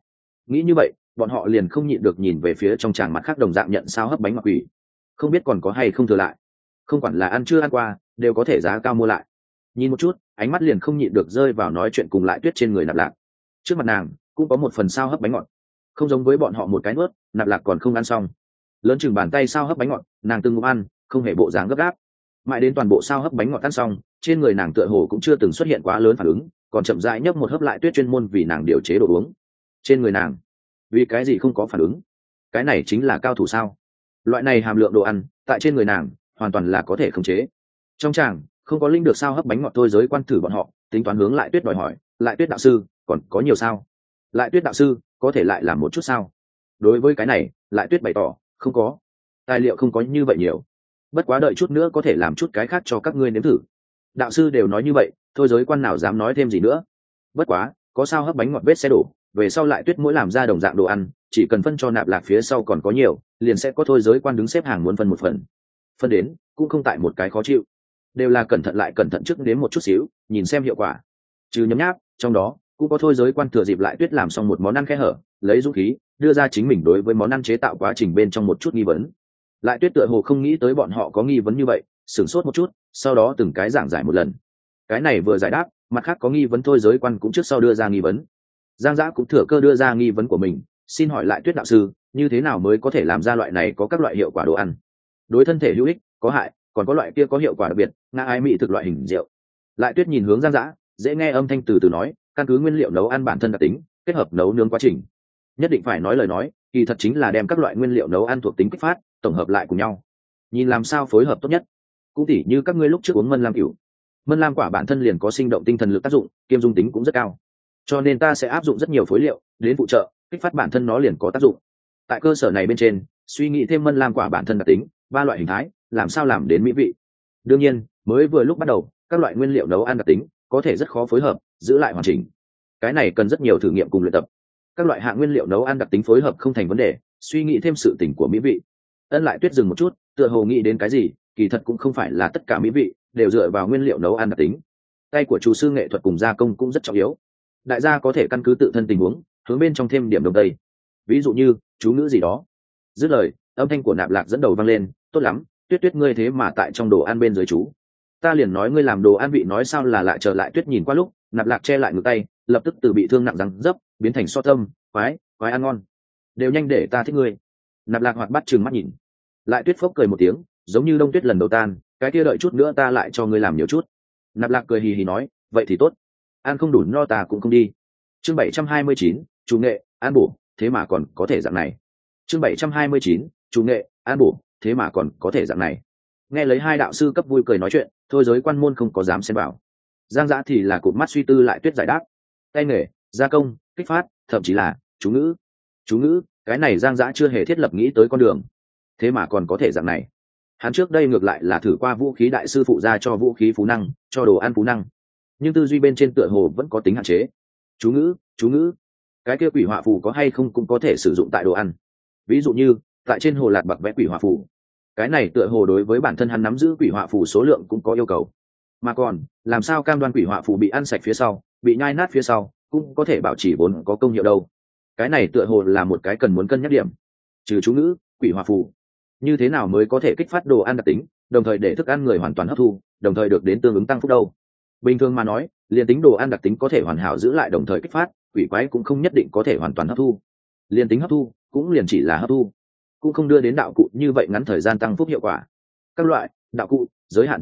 nghĩ như vậy bọn họ liền không nhịn được nhìn về phía trong tràng mặt khác đồng dạng nhận sao hấp bánh ngọt quỷ, không biết còn có hay không thừa lại, không quản là ăn chưa ăn qua đều có thể giá cao mua lại. Nhìn một chút ánh mắt liền không nhịn được rơi vào nói chuyện cùng Lại Tuyết trên người Nạp Lạc. Trước mặt nàng cũng có một phần sao hấp bánh ngọt, không giống với bọn họ một cái nuốt, Nạp Lạc còn không ăn xong. Lớn chừng bàn tay sao hấp bánh ngọt nàng từng ngụm ăn, không hề bộ dáng gấp gáp. Mãi đến toàn bộ sao hấp bánh ngọt ăn xong, trên người nàng tựa hồ cũng chưa từng xuất hiện quá lớn phản ứng, còn chậm rãi nhấp một hớp Lại Tuyết chuyên môn vì nàng điều chế đồ uống. Trên người nàng vì cái gì không có phản ứng? Cái này chính là cao thủ sao? Loại này hàm lượng đồ ăn tại trên người nàng hoàn toàn là có thể khống chế. Trong tràng không có linh được sao hấp bánh ngọt thôi, giới quan thử bọn họ tính toán hướng Lại Tuyết đòi hỏi, Lại Tuyết đạo sư còn có nhiều sao? Lại Tuyết đạo sư có thể lại làm một chút sao? Đối với cái này Lại Tuyết bày tỏ không có, tài liệu không có như vậy nhiều, bất quá đợi chút nữa có thể làm chút cái khác cho các ngươi nếm thử. Đạo sư đều nói như vậy, thôi giới quan nào dám nói thêm gì nữa. Bất quá có sao hấp bánh ngọt vết xe đổ, về sau Lại Tuyết mỗi làm ra đồng dạng đồ ăn chỉ cần phân cho Nạp Lạc phía sau còn có nhiều, liền sẽ có thôi giới quan đứng xếp hàng muốn phân một phần. Phân đến cũng không tại một cái khó chịu, đều là cẩn thận lại cẩn thận trước đến một chút xíu nhìn xem hiệu quả. Trừ nhấm nháp trong đó cũng có thôi giới quan thừa dịp Lại Tuyết làm xong một món ăn khe hở, lấy dũng khí đưa ra chính mình đối với món ăn chế tạo quá trình bên trong một chút nghi vấn. Lại Tuyết tựa hồ không nghĩ tới bọn họ có nghi vấn như vậy, sửng sốt một chút, sau đó từng cái giảng giải một lần. Cái này vừa giải đáp, mặt khác có nghi vấn thôi giới quan cũng trước sau đưa ra nghi vấn. Giang Dã cũng thừa cơ đưa ra nghi vấn của mình, xin hỏi Lại Tuyết đạo sư như thế nào mới có thể làm ra loại này có các loại hiệu quả đồ ăn, đối thân thể hữu ích có hại, còn có loại kia có hiệu quả đặc biệt ngã ái mỹ thực loại hình rượu. Lại Tuyết nhìn hướng Giang Dã, dễ nghe âm thanh từ từ nói, căn cứ nguyên liệu nấu ăn bản thân đặc tính kết hợp nấu nướng quá trình. Nhất định phải nói lời nói kỳ thật chính là đem các loại nguyên liệu nấu ăn thuộc tính kích phát tổng hợp lại cùng nhau, nhìn làm sao phối hợp tốt nhất. Cũng tỉ như các ngươi lúc trước uống mân lam cửu, mân lam quả bản thân liền có sinh động tinh thần lực tác dụng, kiêm dung tính cũng rất cao, cho nên ta sẽ áp dụng rất nhiều phối liệu đến phụ trợ kích phát bản thân nó liền có tác dụng. Tại cơ sở này bên trên suy nghĩ thêm mân lam quả bản thân đặc tính, ba loại hình thái làm sao làm đến mỹ vị. Đương nhiên mới vừa lúc bắt đầu các loại nguyên liệu nấu ăn đặc tính có thể rất khó phối hợp giữ lại hoàn chỉnh, cái này cần rất nhiều thử nghiệm cùng luyện tập. Các loại hạng nguyên liệu nấu ăn đặc tính phối hợp không thành vấn đề, suy nghĩ thêm sự tỉnh của mỹ vị. Lại Tuyết dừng một chút, tựa hồ nghĩ đến cái gì, kỳ thật cũng không phải là tất cả mỹ vị đều dựa vào nguyên liệu nấu ăn đặc tính, tay của厨sư nghệ thuật cùng gia công cũng rất trọng yếu. Đại gia có thể căn cứ tự thân tình huống hướng bên trong thêm điểm đồng tây, ví dụ như chú ngữ gì đó. Dứt lời âm thanh của Nạp Lạc dẫn đầu vang lên, tốt lắm Tuyết Tuyết ngươi thế mà tại trong đồ ăn bên dưới chú, ta liền nói ngươi làm đồ ăn vị nói sao là lại trở lại. Tuyết nhìn qua lúc Nạp Lạc che lại ngược tay, lập tức từ bị thương nặng răng dấp biến thành so tâm quái ăn ngon, đều nhanh để ta thích ngươi. Nạp Lạc hoạt bắt trừng mắt nhìn. Lại Tuyết phốc cười một tiếng, giống như đông tuyết lần đầu tan, cái kia đợi chút nữa ta lại cho ngươi làm nhiều chút. Nạp Lạc cười hì hì nói, vậy thì tốt, ăn không đủ no ta cũng không đi. Chương 729, chủ nghệ ăn bổ thế mà còn có thể dạng này. Chương 729, chủ nghệ ăn bổ thế mà còn có thể dạng này. Nghe lấy hai đạo sư cấp vui cười nói chuyện, thôi giới quan môn không có dám xen vào. Giang Dã thì là cụp mắt suy tư Lại Tuyết giải đáp, tay nghề gia công kích phát thậm chí là chú ngữ, cái này Giang Dã chưa hề thiết lập nghĩ tới con đường, thế mà còn có thể dạng này. Hắn trước đây ngược lại là thử qua vũ khí đại sư phụ ra cho vũ khí phú năng, cho đồ ăn phú năng, nhưng tư duy bên trên tựa hồ vẫn có tính hạn chế. Chú ngữ, cái kia quỷ họa phù có hay không cũng có thể sử dụng tại đồ ăn, ví dụ như tại trên hồ lạt bạc vẽ quỷ họa phù, cái này tựa hồ đối với bản thân hắn nắm giữ quỷ họa phù số lượng cũng có yêu cầu, mà còn làm sao cam đoan quỷ họa phù bị ăn sạch phía sau bị nhai nát phía sau cũng có thể bảo trì vốn có công hiệu đâu. Cái này tựa hồ là một cái cần muốn cân nhắc điểm. Trừ chú ngữ quỷ họa phù, như thế nào mới có thể kích phát đồ ăn đặc tính đồng thời để thức ăn người hoàn toàn hấp thu đồng thời được đến tương ứng tăng phúc đâu? Bình thường mà nói liền tính đồ ăn đặc tính có thể hoàn hảo giữ lại đồng thời kích phát, quỷ quái cũng không nhất định có thể hoàn toàn hấp thu. Liền tính hấp thu cũng liền chỉ là hấp thu, cũng không đưa đến đạo cụ như vậy ngắn thời gian tăng phúc hiệu quả. Các loại đạo cụ giới hạn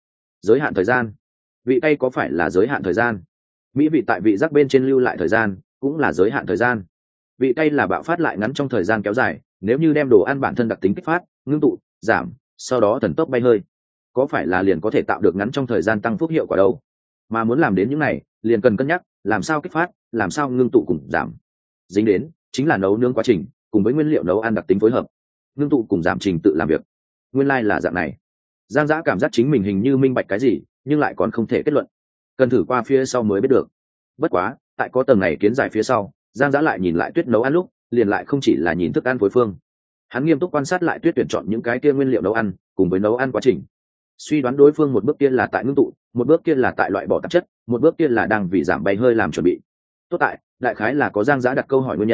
thời gian, vị cay có phải là giới hạn thời gian? Mỹ vị tại vị giác bên trên lưu lại thời gian cũng là giới hạn thời gian. Vị cay là bạo phát lại ngắn trong thời gian kéo dài, nếu như đem đồ ăn bản thân đặc tính kích phát ngưng tụ giảm sau đó thần tốc bay hơi, có phải là liền có thể tạo được ngắn trong thời gian tăng phúc hiệu quả đâu? Mà muốn làm đến những này liền cần cân nhắc làm sao kích phát, làm sao ngưng tụ cùng giảm. Dính đến chính là nấu nướng quá trình cùng với nguyên liệu nấu ăn đặc tính phối hợp, ngưng tụ cùng giảm trình tự làm việc. Nguyên lai là dạng này. Giang Dã cảm giác chính mình hình như minh bạch cái gì nhưng lại còn không thể kết luận, cần thử qua phía sau mới biết được. Bất quá tại có tầng này kiến giải phía sau, Giang Dã lại nhìn Lại Tuyết nấu ăn lúc liền lại không chỉ là nhìn thức ăn phối phương, hắn nghiêm túc quan sát Lại Tuyết tuyển chọn những cái kia nguyên liệu nấu ăn cùng với nấu ăn quá trình, suy đoán đối phương một bước kia là tại ngưng tụ, một bước kia là tại loại bỏ tạp chất, một bước kia là đang vì giảm bay hơi làm chuẩn bị. Tốt tại đại khái là có Giang Dã đặt câu hỏi nguyên nhân,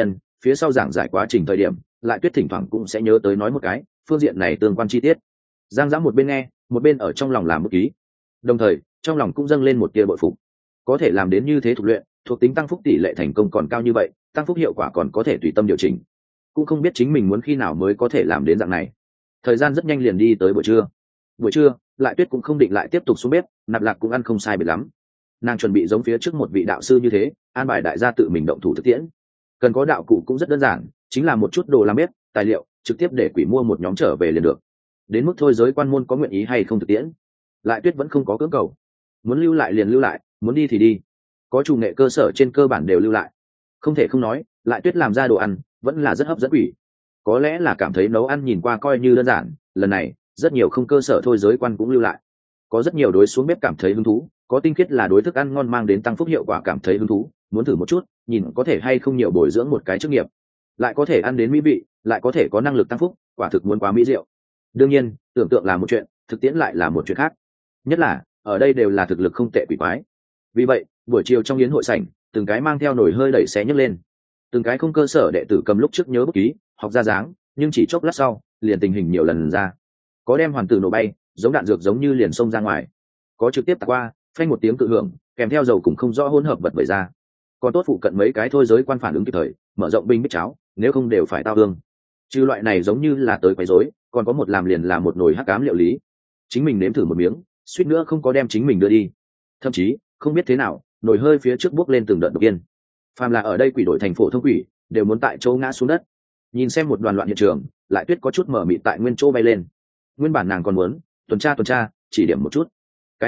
phía sau giảng giải quá trình thời điểm lại tuyết thỉnh thoảng cũng sẽ nhớ tới nói một cái phương diện này tương quan chi tiết. Giang Dã một bên nghe một bên ở trong lòng làm bút ký, đồng thời trong lòng cũng dâng lên một tia bội phục. Có thể làm đến như thế thuộc luyện, thuộc tính tăng phúc tỷ lệ thành công còn cao như vậy, tăng phúc hiệu quả còn có thể tùy tâm điều chỉnh, cũng không biết chính mình muốn khi nào mới có thể làm đến dạng này. Thời gian rất nhanh liền đi tới buổi trưa lại tuyết cũng không định lại tiếp tục xuống bếp, Nạp Lạc cũng ăn không sai biệt lắm. Nàng chuẩn bị giống phía trước một vị đạo sư như thế, an bài đại gia tự mình động thủ thực tiễn. Cần có đạo cụ cũng rất đơn giản, chính là một chút đồ làm bếp, tài liệu, trực tiếp để quỷ mua một nhóm trở về liền được. Đến mức thôi giới quan môn có nguyện ý hay không thực tiễn, lại tuyết vẫn không có cưỡng cầu. Muốn lưu lại liền lưu lại, muốn đi thì đi. Có chủ nghệ cơ sở trên cơ bản đều lưu lại. Không thể không nói, lại tuyết làm ra đồ ăn vẫn là rất hấp dẫn quỷ. Có lẽ là cảm thấy nấu ăn nhìn qua coi như đơn giản, lần này rất nhiều không cơ sở thôi giới quan cũng lưu lại. Có rất nhiều đối xuống bếp cảm thấy hứng thú, có tinh khiết là đối thức ăn ngon mang đến tăng phúc hiệu quả cảm thấy hứng thú, muốn thử một chút, nhìn có thể hay không nhiều bồi dưỡng một cái chức nghiệp, lại có thể ăn đến mỹ vị, lại có thể có năng lực tăng phúc, quả thực muốn quá mỹ diệu. Đương nhiên, tưởng tượng là một chuyện, thực tiễn lại là một chuyện khác. Nhất là ở đây đều là thực lực không tệ quỷ quái. Vì vậy, buổi chiều trong yến hội sảnh, từng cái mang theo nồi hơi đẩy xé nhấc lên. Từng cái không cơ sở đệ tử cầm lúc trước nhớ bút ký, học ra dáng, nhưng chỉ chốc lát sau, liền tình hình nhiều lần ra. Có đem hoàn tử nổ bay, giống đạn dược giống như liền xông ra ngoài. Có trực tiếp tạt qua, phanh một tiếng cự hưởng, kèm theo dầu cũng không rõ hỗn hợp bật vẩy ra. Còn tốt phụ cận mấy cái thôi giới quan phản ứng kịp thời, mở rộng binh bích cháo, nếu không đều phải tao hương. Chứ loại này giống như là tới quấy rối, còn có một làm liền là một nồi hắc ám liệu lý. Chính mình nếm thử một miếng, suýt nữa không có đem chính mình đưa đi. Thậm chí, không biết thế nào, nồi hơi phía trước bước lên từng đợt đột yên. Phàm là ở đây quỷ đội thành phổ thông quỷ, đều muốn tại chỗ ngã xuống đất. Nhìn xem một đoàn loạn hiện trường, lại tuyết có chút mở mịt tại nguyên chỗ bay lên. Nguyên bản nàng còn muốn tuần tra, chỉ điểm một chút. Cái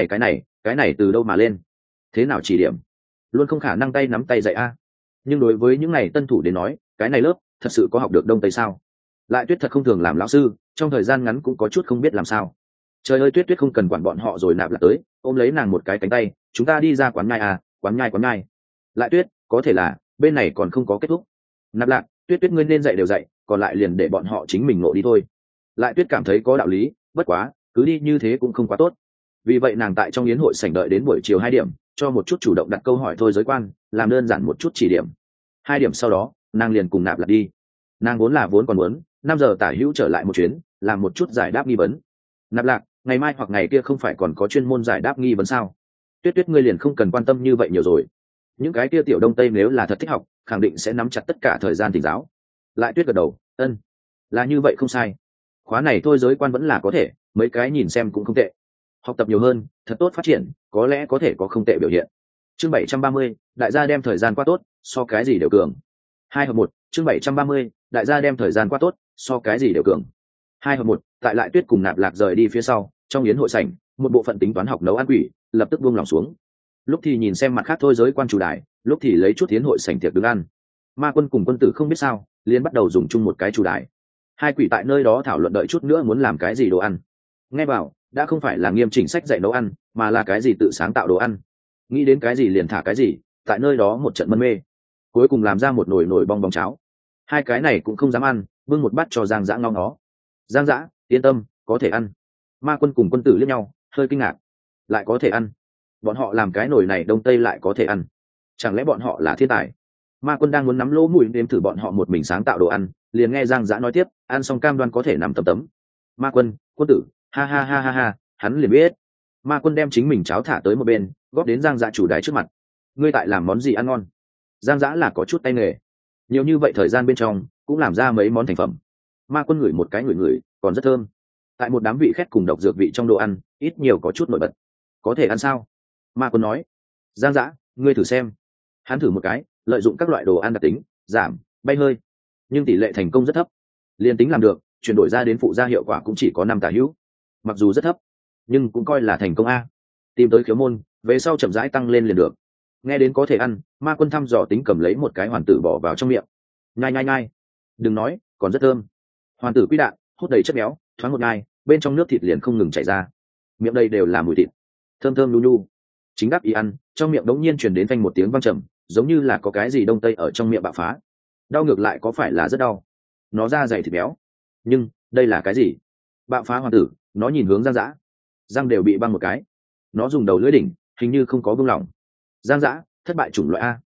này từ đâu mà lên? Thế nào chỉ điểm? Luôn không khả năng tay nắm tay dạy a. Nhưng đối với những này tân thủ đến nói, cái này lớp thật sự có học được đông tây sao? Lại tuyết thật không thường làm lão sư, trong thời gian ngắn cũng có chút không biết làm sao. Trời ơi, tuyết tuyết không cần quản bọn họ rồi. Nạp Lạc tới, ôm lấy nàng một cái cánh tay, chúng ta đi ra quán nhai à, quán nhai. Lại tuyết, có thể là bên này còn không có kết thúc. Nạp Lạc, tuyết tuyết ngươi nên dạy đều dạy, còn lại liền để bọn họ chính mình ngộ đi thôi. Lại tuyết cảm thấy có đạo lý, bất quá cứ đi như thế cũng không quá tốt. Vì vậy nàng tại trong yến hội sảnh đợi đến buổi chiều 2 điểm, cho một chút chủ động đặt câu hỏi thôi giới quan, làm đơn giản một chút chỉ điểm. 2 điểm sau đó nàng liền cùng Nạp Lạc đi. Nàng vốn còn muốn 5 giờ tả hữu trở lại một chuyến, làm một chút giải đáp nghi vấn. Nạp Lạc, ngày mai hoặc ngày kia không phải còn có chuyên môn giải đáp nghi vấn sao? Tuyết tuyết ngươi liền không cần quan tâm như vậy nhiều rồi. Những cái kia tiểu đông tây nếu là thật thích học, khẳng định sẽ nắm chặt tất cả thời gian thỉnh giáo. Lại tuyết gật đầu, ân, là như vậy không sai. Khóa này thôi giới quan vẫn là có thể, mấy cái nhìn xem cũng không tệ. Học tập nhiều hơn, thật tốt phát triển, có lẽ có thể có không tệ biểu hiện. Chương 730, đại gia đem thời gian qua tốt, so cái gì đều cường. 2/1, chương 730, đại gia đem thời gian qua tốt, so cái gì đều cường. 2/1, tại Lại tuyết cùng Nạp Lạc rời đi phía sau, trong yến hội sảnh, một bộ phận tính toán học nấu ăn quỷ, lập tức buông lòng xuống. Lúc thì nhìn xem mặt khác thôi giới quan chủ đài, lúc thì lấy chút yến hội sảnh tiệc đứng ăn. Ma Quân cùng Quân Tử không biết sao, liền bắt đầu dùng chung một cái chủ đài. Hai quỷ tại nơi đó thảo luận đợi chút nữa muốn làm cái gì đồ ăn. Nghe bảo, đã không phải là nghiêm chỉnh sách dạy nấu ăn, mà là cái gì tự sáng tạo đồ ăn. Nghĩ đến cái gì liền thả cái gì, tại nơi đó một trận mân mê. Cuối cùng làm ra một nồi bong bóng cháo. Hai cái này cũng không dám ăn, bưng một bát cho Giang Dã ngó ngó. Giang Dã, yên tâm, có thể ăn. Ma Quân cùng Quân Tử liếc nhau, hơi kinh ngạc. Lại có thể ăn? Bọn họ làm cái nồi này đông tây lại có thể ăn? Chẳng lẽ bọn họ là thiên tài? Ma Quân đang muốn nắm lỗ mũi nếm thử bọn họ một mình sáng tạo đồ ăn, liền nghe Giang Dã nói tiếp, ăn xong cam đoan có thể nằm tấm. Ma Quân, Quân Tử, ha ha ha ha ha, hắn liền biết. Ma Quân đem chính mình cháo thả tới một bên, góp đến Giang Dã chủ đái trước mặt. Ngươi tại làm món gì ăn ngon? Giang Dã là có chút tay nghề, nhiều như vậy thời gian bên trong cũng làm ra mấy món thành phẩm. Ma Quân ngửi một cái ngửi còn rất thơm. Tại một đám vị khét cùng độc dược vị trong đồ ăn, ít nhiều có chút nổi bật. Có thể ăn sao? Ma Quân nói. Giang Dã, ngươi thử xem. Hắn thử một cái, lợi dụng các loại đồ ăn đặc tính, giảm, bay hơi, nhưng tỷ lệ thành công rất thấp. Liên tính làm được, chuyển đổi ra đến phụ gia hiệu quả cũng chỉ có 5 tả hữu. Mặc dù rất thấp, nhưng cũng coi là thành công a. Tìm tới khiếu môn, về sau chậm rãi tăng lên liền được. Nghe đến có thể ăn, Ma Quân thăm dò tính cầm lấy một cái hoàn tử bỏ vào trong miệng. Nhai. Đừng nói, còn rất thơm. Hoàn tử quy đạn, hút đầy chất béo, thoáng một nhai, bên trong nước thịt liền không ngừng chảy ra. Miệng đây đều là mùi thịt, thơm nu nu. Chính đáp ý ăn, trong miệng đống nhiên truyền đến phanh một tiếng vang trầm, giống như là có cái gì đông tây ở trong miệng bạo phá. Đau ngược lại có phải là rất đau? Nó ra dày thịt béo, nhưng đây là cái gì? Bạo phá hoàn tử, nó nhìn hướng Giang Dã, răng đều bị băng một cái. Nó dùng đầu lưỡi đỉnh, hình như không có buông lỏng. Giang Dã, thất bại chủng loại a.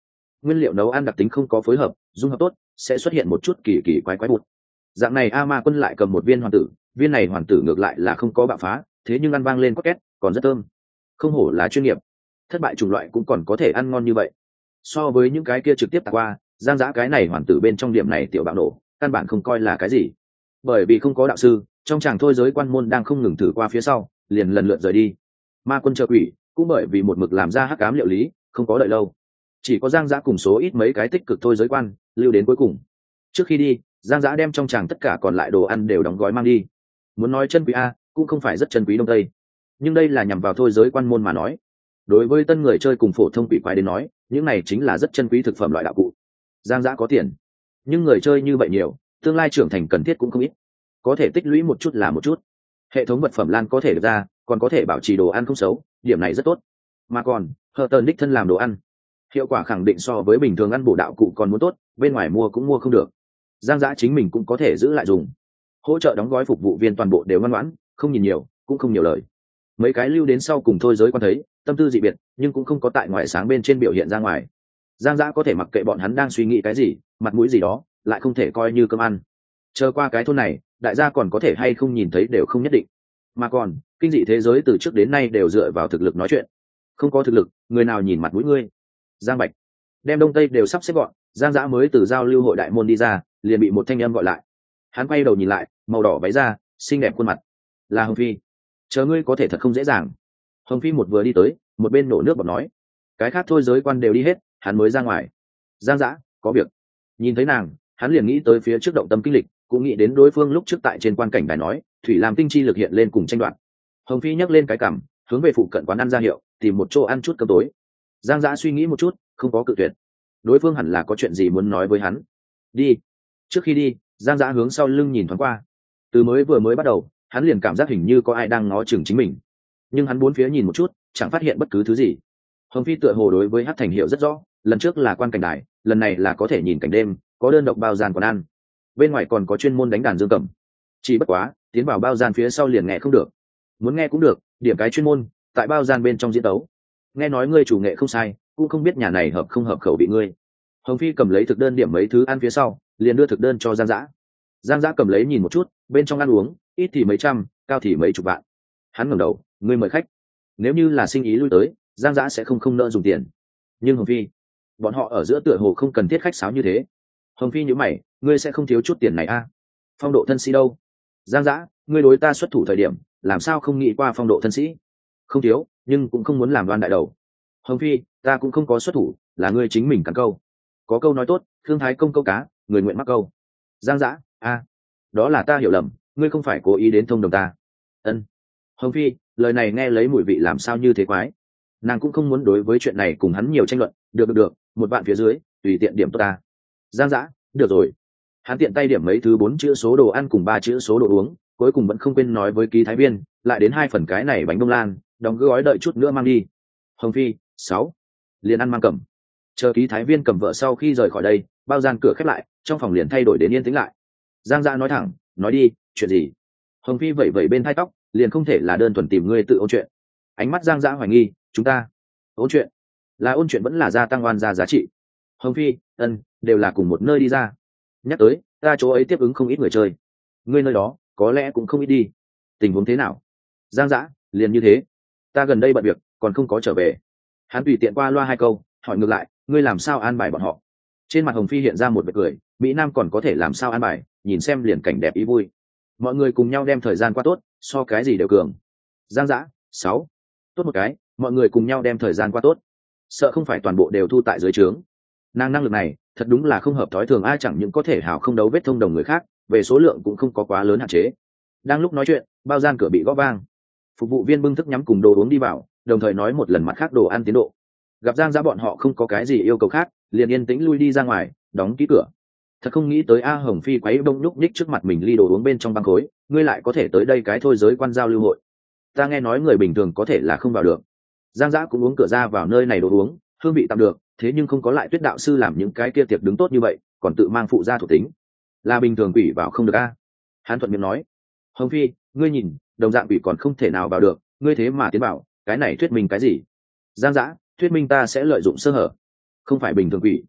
nguyên liệu nấu ăn đặc tính không có phối hợp dung hợp tốt sẽ xuất hiện một chút kỳ kỳ quái quái bụt. Dạng này A Ma Quân lại cầm một viên hoàn tử, viên này hoàn tử ngược lại là không có bạo phá, thế nhưng ăn vang lên có két còn rất thơm. Không hổ là chuyên nghiệp, thất bại chủng loại cũng còn có thể ăn ngon như vậy. So với những cái kia trực tiếp tạt qua, Giang Dã cái này hoàn tử bên trong điểm này tiểu bạo nổ căn bản không coi là cái gì, bởi vì không có đạo sư trong chàng thôi giới quan môn đang không ngừng thử qua phía sau liền lần lượt rời đi. Ma Quân trợ quỷ cũng bởi vì một mực làm ra hắc ám liệu lý không có đợi lâu, chỉ có Giang Dã cùng số ít mấy cái tích cực thôi giới quan lưu đến cuối cùng. Trước khi đi, Giang Dã đem trong chàng tất cả còn lại đồ ăn đều đóng gói mang đi. Muốn nói chân quý a cũng không phải rất chân quý đông tây, nhưng đây là nhằm vào thôi giới quan môn mà nói. Đối với tân người chơi cùng phổ thông quỷ quái đến nói, những này chính là rất chân quý thực phẩm loại đạo cụ. Giang Dã có tiền, nhưng người chơi như vậy nhiều, tương lai trưởng thành cần thiết cũng không ít, có thể tích lũy một chút là một chút. Hệ thống vật phẩm lan có thể được ra, còn có thể bảo trì đồ ăn không xấu, điểm này rất tốt. Mà còn hờ tần đích thân làm đồ ăn, hiệu quả khẳng định so với bình thường ăn bổ đạo cụ còn muốn tốt, bên ngoài mua cũng mua không được. Giang Dã chính mình cũng có thể giữ lại dùng. Hỗ trợ đóng gói phục vụ viên toàn bộ đều ngoan ngoãn, không nhìn nhiều cũng không nhiều lời. Mấy cái lưu đến sau cùng thôi giới quan thấy tâm tư dị biệt, nhưng cũng không có tại ngoài sáng bên trên biểu hiện ra ngoài. Giang Dã có thể mặc kệ bọn hắn đang suy nghĩ cái gì, mặt mũi gì đó lại không thể coi như cơm ăn. Chờ qua cái thôn này, đại gia còn có thể hay không nhìn thấy đều không nhất định. Mà còn kinh dị thế giới từ trước đến nay đều dựa vào thực lực nói chuyện, không có thực lực người nào nhìn mặt mũi ngươi. Giang Bạch đem đông tây đều sắp xếp gọn, Giang Dã mới từ giao lưu hội đại môn đi ra, liền bị một thanh âm gọi lại. Hắn quay đầu nhìn lại, màu đỏ váy ra, xinh đẹp khuôn mặt, là Hồng Phi. Chờ ngươi có thể thật không dễ dàng. Hồng Phi một vừa đi tới, một bên nổ nước bọt nói, cái khác thôi giới quan đều đi hết, hắn mới ra ngoài. Giang Dã có việc. Nhìn thấy nàng, hắn liền nghĩ tới phía trước động tâm kinh lịch, cũng nghĩ đến đối phương lúc trước tại trên quan cảnh đài nói thủy làm tinh chi lực hiện lên cùng tranh đoạt. Hồng Phi nhấc lên cái cằm, hướng về phụ cận quán ăn ra hiệu, tìm một chỗ ăn chút cơm tối. Giang Dã suy nghĩ một chút, không có cự tuyệt. Đối phương hẳn là có chuyện gì muốn nói với hắn. Đi. Trước khi đi, Giang Dã hướng sau lưng nhìn thoáng qua. Từ vừa mới bắt đầu, hắn liền cảm giác hình như có ai đang ngó chừng chính mình, nhưng hắn bốn phía nhìn một chút, chẳng phát hiện bất cứ thứ gì. Hồng Phi tựa hồ đối với Hắc Thành hiểu rất rõ, lần trước là quan cảnh đài, lần này là có thể nhìn cảnh đêm, có đơn độc bao gian quán ăn, bên ngoài còn có chuyên môn đánh đàn dương cầm. Chỉ bất quá tiến vào bao gian phía sau liền nghe không được, muốn nghe cũng được, điểm cái chuyên môn tại bao gian bên trong diễn tấu. Nghe nói ngươi chủ nghệ không sai, cũng không biết nhà này hợp không hợp khẩu vị ngươi. Hồng Phi cầm lấy thực đơn điểm mấy thứ ăn phía sau, liền đưa thực đơn cho Giang Dã. Giang Dã cầm lấy nhìn một chút, bên trong ăn uống ít thì mấy trăm, cao thì mấy chục vạn. Hắn ngẩng đầu, ngươi mời khách. Nếu như là sinh ý lui tới, Giang Dã sẽ không nỡ dùng tiền, nhưng Hồng Phi, bọn họ ở giữa tựa hồ không cần thiết khách sáo như thế. Hồng Phi nhíu mày, ngươi sẽ không thiếu chút tiền này a? Phong độ thân sĩ đâu? Giang Dã, ngươi đối ta xuất thủ thời điểm làm sao không nghĩ qua phong độ thân sĩ? Không thiếu, nhưng cũng không muốn làm đoan đại đầu. Hồng Phi, ta cũng không có xuất thủ, là ngươi chính mình cắn câu. Có câu nói tốt, thương thái công câu cá, người nguyện mắc câu. Giang Dã, a, đó là ta hiểu lầm, ngươi không phải cố ý đến thông đồng ta. Ân. Hồng Phi, lời này nghe lấy mùi vị làm sao như thế quái. Nàng cũng không muốn đối với chuyện này cùng hắn nhiều tranh luận. Được, một bạn phía dưới tùy tiện điểm tốt ta. Giang Dã, được rồi. Hắn tiện tay điểm mấy thứ 4 chữ số đồ ăn cùng 3 chữ số đồ uống, cuối cùng vẫn không quên nói với ký thái viên, lại đến 2 phần cái này bánh bông lan, đóng gói đợi chút nữa mang đi. Hồng Phi, 6. Liền ăn mang cầm. Chờ ký thái viên cầm vợ sau khi rời khỏi đây, bao gian cửa khép lại, trong phòng liền thay đổi đến yên tĩnh lại. Giang Dã nói thẳng, nói đi, chuyện gì? Hồng Phi vẩy vẩy bên hai tóc, liền không thể là đơn thuần tìm ngươi tự ôn chuyện. Ánh mắt Giang Dã hoài nghi, chúng ta ôn chuyện, là ôn chuyện vẫn là gia tăng oan gia giá trị? Hồng Phi, đều là cùng một nơi đi ra. Nhắc tới, ta chỗ ấy tiếp ứng không ít người chơi, ngươi nơi đó có lẽ cũng không ít đi. Tình huống thế nào? Giang Dã, liền như thế, ta gần đây bận việc, còn không có trở về. Hắn tùy tiện qua loa 2 câu, hỏi ngược lại, ngươi làm sao an bài bọn họ? Trên mặt Hồng Phi hiện ra một vệt cười, mỹ nam còn có thể làm sao an bài, nhìn xem liền cảnh đẹp ý vui. Mọi người cùng nhau đem thời gian qua tốt, so cái gì đều cường. Giang Dã, 6. Tốt một cái, mọi người cùng nhau đem thời gian qua tốt, sợ không phải toàn bộ đều thu tại dưới trướng. Nàng năng lực này thật đúng là không hợp thói thường, ai chẳng những có thể hào không đấu vết thông đồng người khác, về số lượng cũng không có quá lớn hạn chế. Đang lúc nói chuyện, bao gian cửa bị gõ vang, phục vụ viên bưng thức nhắm cùng đồ uống đi vào, đồng thời nói một lần mặt khác đồ ăn tiến độ. Gặp Giang Dã bọn họ không có cái gì yêu cầu khác, liền yên tĩnh lui đi ra ngoài, đóng kỹ cửa. Thật không nghĩ tới A Hồng Phi quấy bông lúc nhích trước mặt mình ly đồ uống bên trong băng khối, ngươi lại có thể tới đây cái thôi giới quan giao lưu hội. Ta nghe nói người bình thường có thể là không vào được. Giang Dã cũng uống cửa ra vào nơi này đồ uống, hương vị tạm được, thế nhưng không có lại Tuyết đạo sư làm những cái kia tiệc đứng tốt như vậy, còn tự mang phụ gia thuộc tính, là bình thường quỷ vào không được a. Hắn thuận miệng nói, Hồng Phi, ngươi nhìn, đồng dạng quỷ còn không thể nào vào được, ngươi thế mà tiến bảo, cái này thuyết minh cái gì? Giang Dã, thuyết minh ta sẽ lợi dụng sơ hở, không phải bình thường quỷ,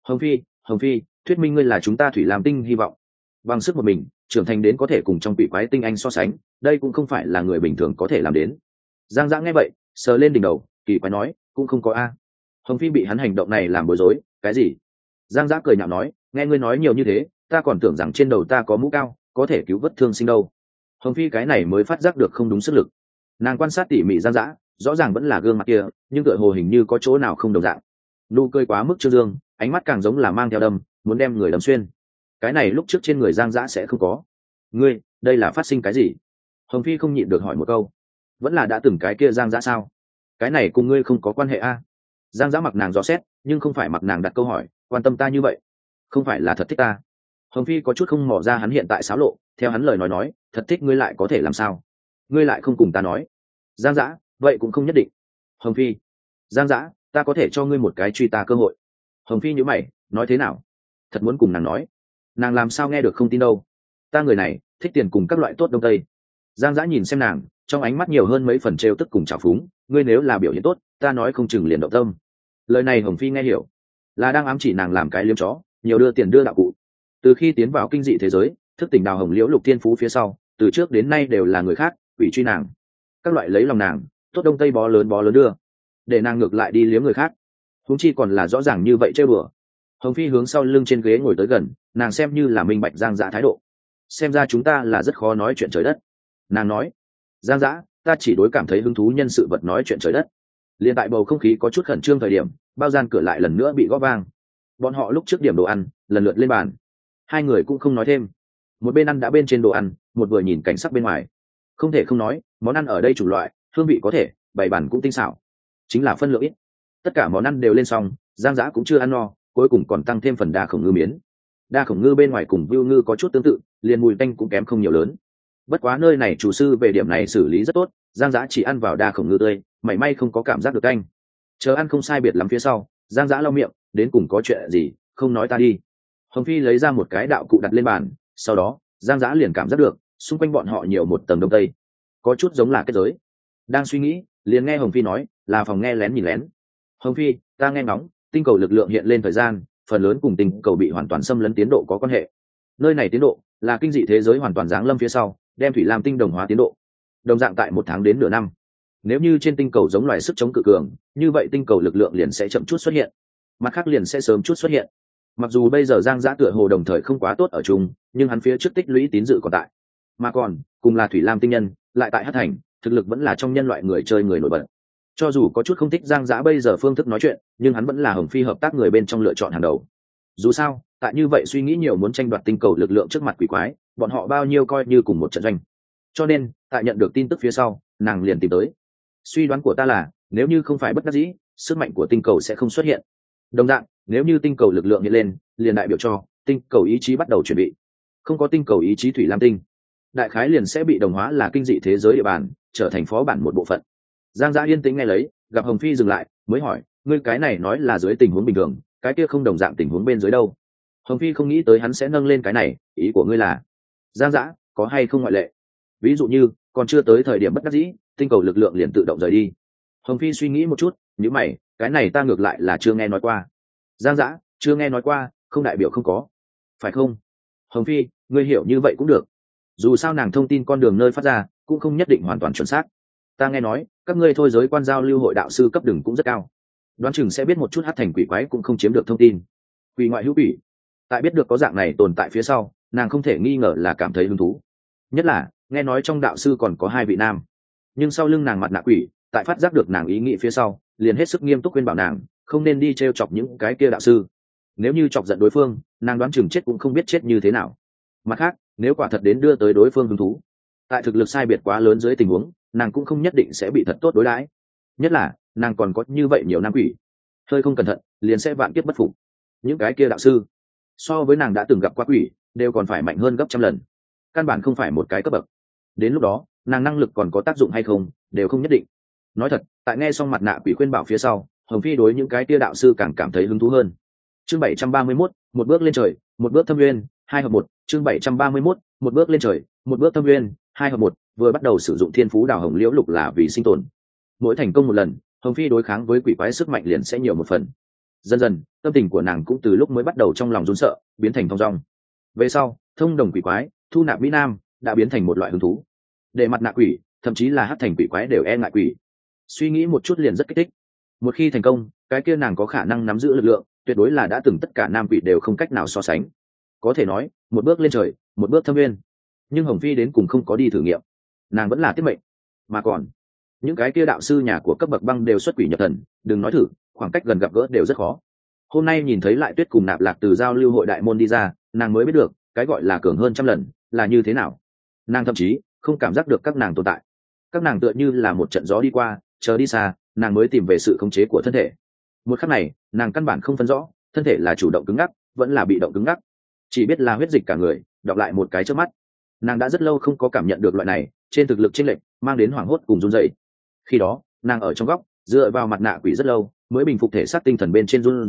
Hồng phi, thuyết minh ngươi là chúng ta thủy lam tinh hy vọng. Bằng sức một mình trưởng thành đến có thể cùng trong quỷ quái tinh anh so sánh, đây cũng không phải là người bình thường có thể làm đến. Giang Dã nghe vậy sờ lên đỉnh đầu, kỳ quái nói, cũng không có a. Hồng phi bị hắn hành động này làm bối rối. Cái gì? Giang Dã cười nhạo nói, nghe ngươi nói nhiều như thế, ta còn tưởng rằng trên đầu ta có mũ cao, có thể cứu vớt thương sinh đâu. Hồng phi cái này mới phát giác được không đúng sức lực. Nàng quan sát tỉ mỉ Giang Dã, rõ ràng vẫn là gương mặt kia, nhưng tựa hồ hình như có chỗ nào không đồng dạng. Nụ cười quá mức trương dương, ánh mắt càng giống là mang theo đâm, muốn đem người đâm xuyên. Cái này lúc trước trên người Giang Dã sẽ không có. Ngươi, đây là phát sinh cái gì? Hồng phi không nhịn được hỏi một câu. Vẫn là đã từng cái kia Giang Dã sao? Cái này cùng ngươi không có quan hệ a. Giang Dã mặc nàng dò xét, nhưng không phải mặc nàng đặt câu hỏi, quan tâm ta như vậy, không phải là thật thích ta. Hồng phi có chút không mò ra hắn hiện tại xáo lộ, theo hắn lời nói, thật thích ngươi lại có thể làm sao? Ngươi lại không cùng ta nói. Giang Dã, vậy cũng không nhất định. Hồng phi, Giang Dã, ta có thể cho ngươi một cái truy ta cơ hội. Hồng phi nhíu mày, nói thế nào? Thật muốn cùng nàng nói, nàng làm sao nghe được không tin đâu. Ta người này thích tiền cùng các loại tốt đông tây. Giang Dã nhìn xem nàng, trong ánh mắt nhiều hơn mấy phần trêu tức cùng trào phúng. Ngươi nếu là biểu hiện tốt, ta nói không chừng liền động tâm. Lời này Hồng phi nghe hiểu, là đang ám chỉ nàng làm cái liếm chó, nhiều đưa tiền đưa đạo cụ. Từ khi tiến vào kinh dị thế giới, thức tỉnh đào hồng liễu lục tiên phú phía sau, từ trước đến nay đều là người khác quỷ truy nàng, các loại lấy lòng nàng, tốt đông tây bó lớn đưa, để nàng ngược lại đi liếm người khác. Huống chi còn là rõ ràng như vậy chơi bừa. Hồng phi hướng sau lưng trên ghế ngồi tới gần, nàng xem như là minh bạch Giang Dã thái độ. Xem ra chúng ta là rất khó nói chuyện trời đất. Nàng nói, Giang Dã, ta chỉ đối cảm thấy hứng thú nhân sự vật nói chuyện trời đất. Liên tại bầu không khí có chút khẩn trương thời điểm, bao gian cửa lại lần nữa bị gõ vang. Bọn họ lúc trước điểm đồ ăn lần lượt lên bàn, hai người cũng không nói thêm. Một bên ăn đã bên trên đồ ăn, một vừa nhìn cảnh sắc bên ngoài. Không thể không nói, món ăn ở đây chủng loại, hương vị có thể, bày bàn cũng tinh xảo, chính là phân lượng ít. Tất cả món ăn đều lên xong, Giang Dã cũng chưa ăn no, cuối cùng còn tăng thêm phần đa khổng ngư miến. Đa khổng ngư bên ngoài cùng vưu ngư có chút tương tự, liền mùi tanh cũng kém không nhiều lớn. Bất quá nơi này chủ sư về điểm này xử lý rất tốt, Giang Dã chỉ ăn vào đa khổng ngư tươi, mảy may không có cảm giác được canh. Chờ ăn không sai biệt lắm phía sau, Giang Dã lau miệng, đến cùng có chuyện gì, không nói ta đi. Hồng phi lấy ra một cái đạo cụ đặt lên bàn, sau đó Giang Dã liền cảm giác được xung quanh bọn họ nhiều một tầng đông tây, có chút giống là kết giới. Đang suy nghĩ, liền nghe Hồng phi nói, là phòng nghe lén nhìn lén. Hồng phi, ta nghe ngóng, tinh cầu lực lượng hiện lên thời gian, phần lớn cùng tinh cầu bị hoàn toàn xâm lấn tiến độ có quan hệ. Nơi này tiến độ là kinh dị thế giới hoàn toàn giáng lâm phía sau, đem thủy lam tinh đồng hóa tiến độ, đồng dạng tại 1 tháng đến nửa năm. Nếu như trên tinh cầu giống loài sức chống cự cường, như vậy tinh cầu lực lượng liền sẽ chậm chút xuất hiện, mặt khác liền sẽ sớm chút xuất hiện. Mặc dù bây giờ Giang Dã tựa hồ đồng thời không quá tốt ở chung, nhưng hắn phía trước tích lũy tín dự còn tại, mà còn cùng là thủy lam tinh nhân, lại tại Hắc Thành, thực lực vẫn là trong nhân loại người chơi người nổi bật. Cho dù có chút không thích Giang Dã bây giờ phương thức nói chuyện, nhưng hắn vẫn là Hồng phi hợp tác người bên trong lựa chọn hàng đầu. Dù sao, tại như vậy suy nghĩ nhiều muốn tranh đoạt tinh cầu lực lượng trước mặt quỷ quái, bọn họ bao nhiêu coi như cùng một trận doanh. Cho nên, tại nhận được tin tức phía sau, nàng liền tìm tới. Suy đoán của ta là, nếu như không phải bất đắc dĩ, sức mạnh của tinh cầu sẽ không xuất hiện. Đồng dạng, nếu như tinh cầu lực lượng hiện lên, liền đại biểu cho tinh cầu ý chí bắt đầu chuẩn bị. Không có tinh cầu ý chí thủy lam tinh, đại khái liền sẽ bị đồng hóa là kinh dị thế giới địa bàn, trở thành phó bản một bộ phận. Giang Dã yên tĩnh nghe lấy, gặp Hồng phi dừng lại, mới hỏi, ngươi cái này nói là dưới tình huống bình thường, cái kia không đồng dạng tình huống bên dưới đâu? Hồng phi không nghĩ tới hắn sẽ nâng lên cái này, ý của ngươi là? Giang Dã, có hay không ngoại lệ? Ví dụ như còn chưa tới thời điểm bất đắc dĩ, tinh cầu lực lượng liền tự động rời đi. Hồng phi suy nghĩ một chút, nhíu mày, cái này ta ngược lại là chưa nghe nói qua. Giang Dã, chưa nghe nói qua, không đại biểu không có, phải không? Hồng phi, ngươi hiểu như vậy cũng được. Dù sao nàng thông tin con đường nơi phát ra cũng không nhất định hoàn toàn chuẩn xác. Ta nghe nói các ngươi thôi giới quan giao lưu hội đạo sư cấp đừng cũng rất cao, đoán chừng sẽ biết một chút Hắc Thành quỷ quái cũng không chiếm được thông tin. Quỷ ngoại hữu quỷ, tại biết được có dạng này tồn tại phía sau, nàng không thể nghi ngờ là cảm thấy hứng thú. Nhất là nghe nói trong đạo sư còn có 2 vị nam. Nhưng sau lưng nàng mặt nạ quỷ, tại phát giác được nàng ý nghĩ phía sau, liền hết sức nghiêm túc khuyên bảo nàng không nên đi trêu chọc những cái kia đạo sư. Nếu như chọc giận đối phương, nàng đoán chừng chết cũng không biết chết như thế nào. Mặt khác, nếu quả thật đến đưa tới đối phương hứng thú, tại thực lực sai biệt quá lớn dưới tình huống, nàng cũng không nhất định sẽ bị thật tốt đối đãi. Nhất là nàng còn có như vậy nhiều nam quỷ, hơi không cẩn thận liền sẽ vạn kiếp bất phục. Những cái kia đạo sư so với nàng đã từng gặp qua quỷ đều còn phải mạnh hơn gấp trăm lần, căn bản không phải một cái cấp bậc. Đến lúc đó nàng năng lực còn có tác dụng hay không đều không nhất định. Nói thật, tại nghe xong mặt nạ quỷ khuyên bảo phía sau, Hồng phi đối những cái kia đạo sư càng cảm thấy hứng thú hơn. Chương 731, một bước lên trời, một bước thâm nguyên, 2 hợp 1. Chương 731, một bước lên trời, một bước thâm nguyên, 2 hợp 1. Vừa bắt đầu sử dụng thiên phú đào hồng liễu lục là vì sinh tồn. Mỗi thành công một lần, Hồng phi đối kháng với quỷ quái sức mạnh liền sẽ nhiều một phần. Dần dần tâm tình của nàng cũng từ lúc mới bắt đầu trong lòng run sợ biến thành thong dong. Về sau thông đồng quỷ quái thu nạp mỹ nam đã biến thành một loại hứng thú. Để mặt nạ quỷ thậm chí là hát thành quỷ quái đều e ngại quỷ. Suy nghĩ một chút liền rất kích thích. Một khi thành công, cái kia nàng có khả năng nắm giữ lực lượng tuyệt đối là đã từng tất cả nam quỷ đều không cách nào so sánh. Có thể nói một bước lên trời một bước thâm nguyên. Nhưng Hồng Phi đến cùng không có đi thử nghiệm, nàng vẫn là tiết mệnh. Mà còn những cái kia đạo sư nhà của cấp bậc băng đều xuất quỷ nhập thần, đừng nói thử, khoảng cách gần gặp gỡ đều rất khó. Hôm nay nhìn thấy lại Tuyết cùng Nạp Lạc từ giao lưu hội đại môn đi ra, nàng mới biết được cái gọi là cường hơn trăm lần là như thế nào. Nàng thậm chí không cảm giác được các nàng tồn tại. Các nàng tựa như là một trận gió đi qua, chờ đi xa, nàng mới tìm về sự khống chế của thân thể. Một khắc này nàng căn bản không phân rõ thân thể là chủ động cứng ngắc vẫn là bị động cứng ngắc, chỉ biết là huyết dịch cả người đọc lại một cái trước mắt. Nàng đã rất lâu không có cảm nhận được loại này trên thực lực chênh lệch mang đến hoảng hốt cùng run rẩy. Khi đó nàng ở trong góc dựa vào mặt nạ quỷ rất lâu mới bình phục thể xác tinh thần bên trên run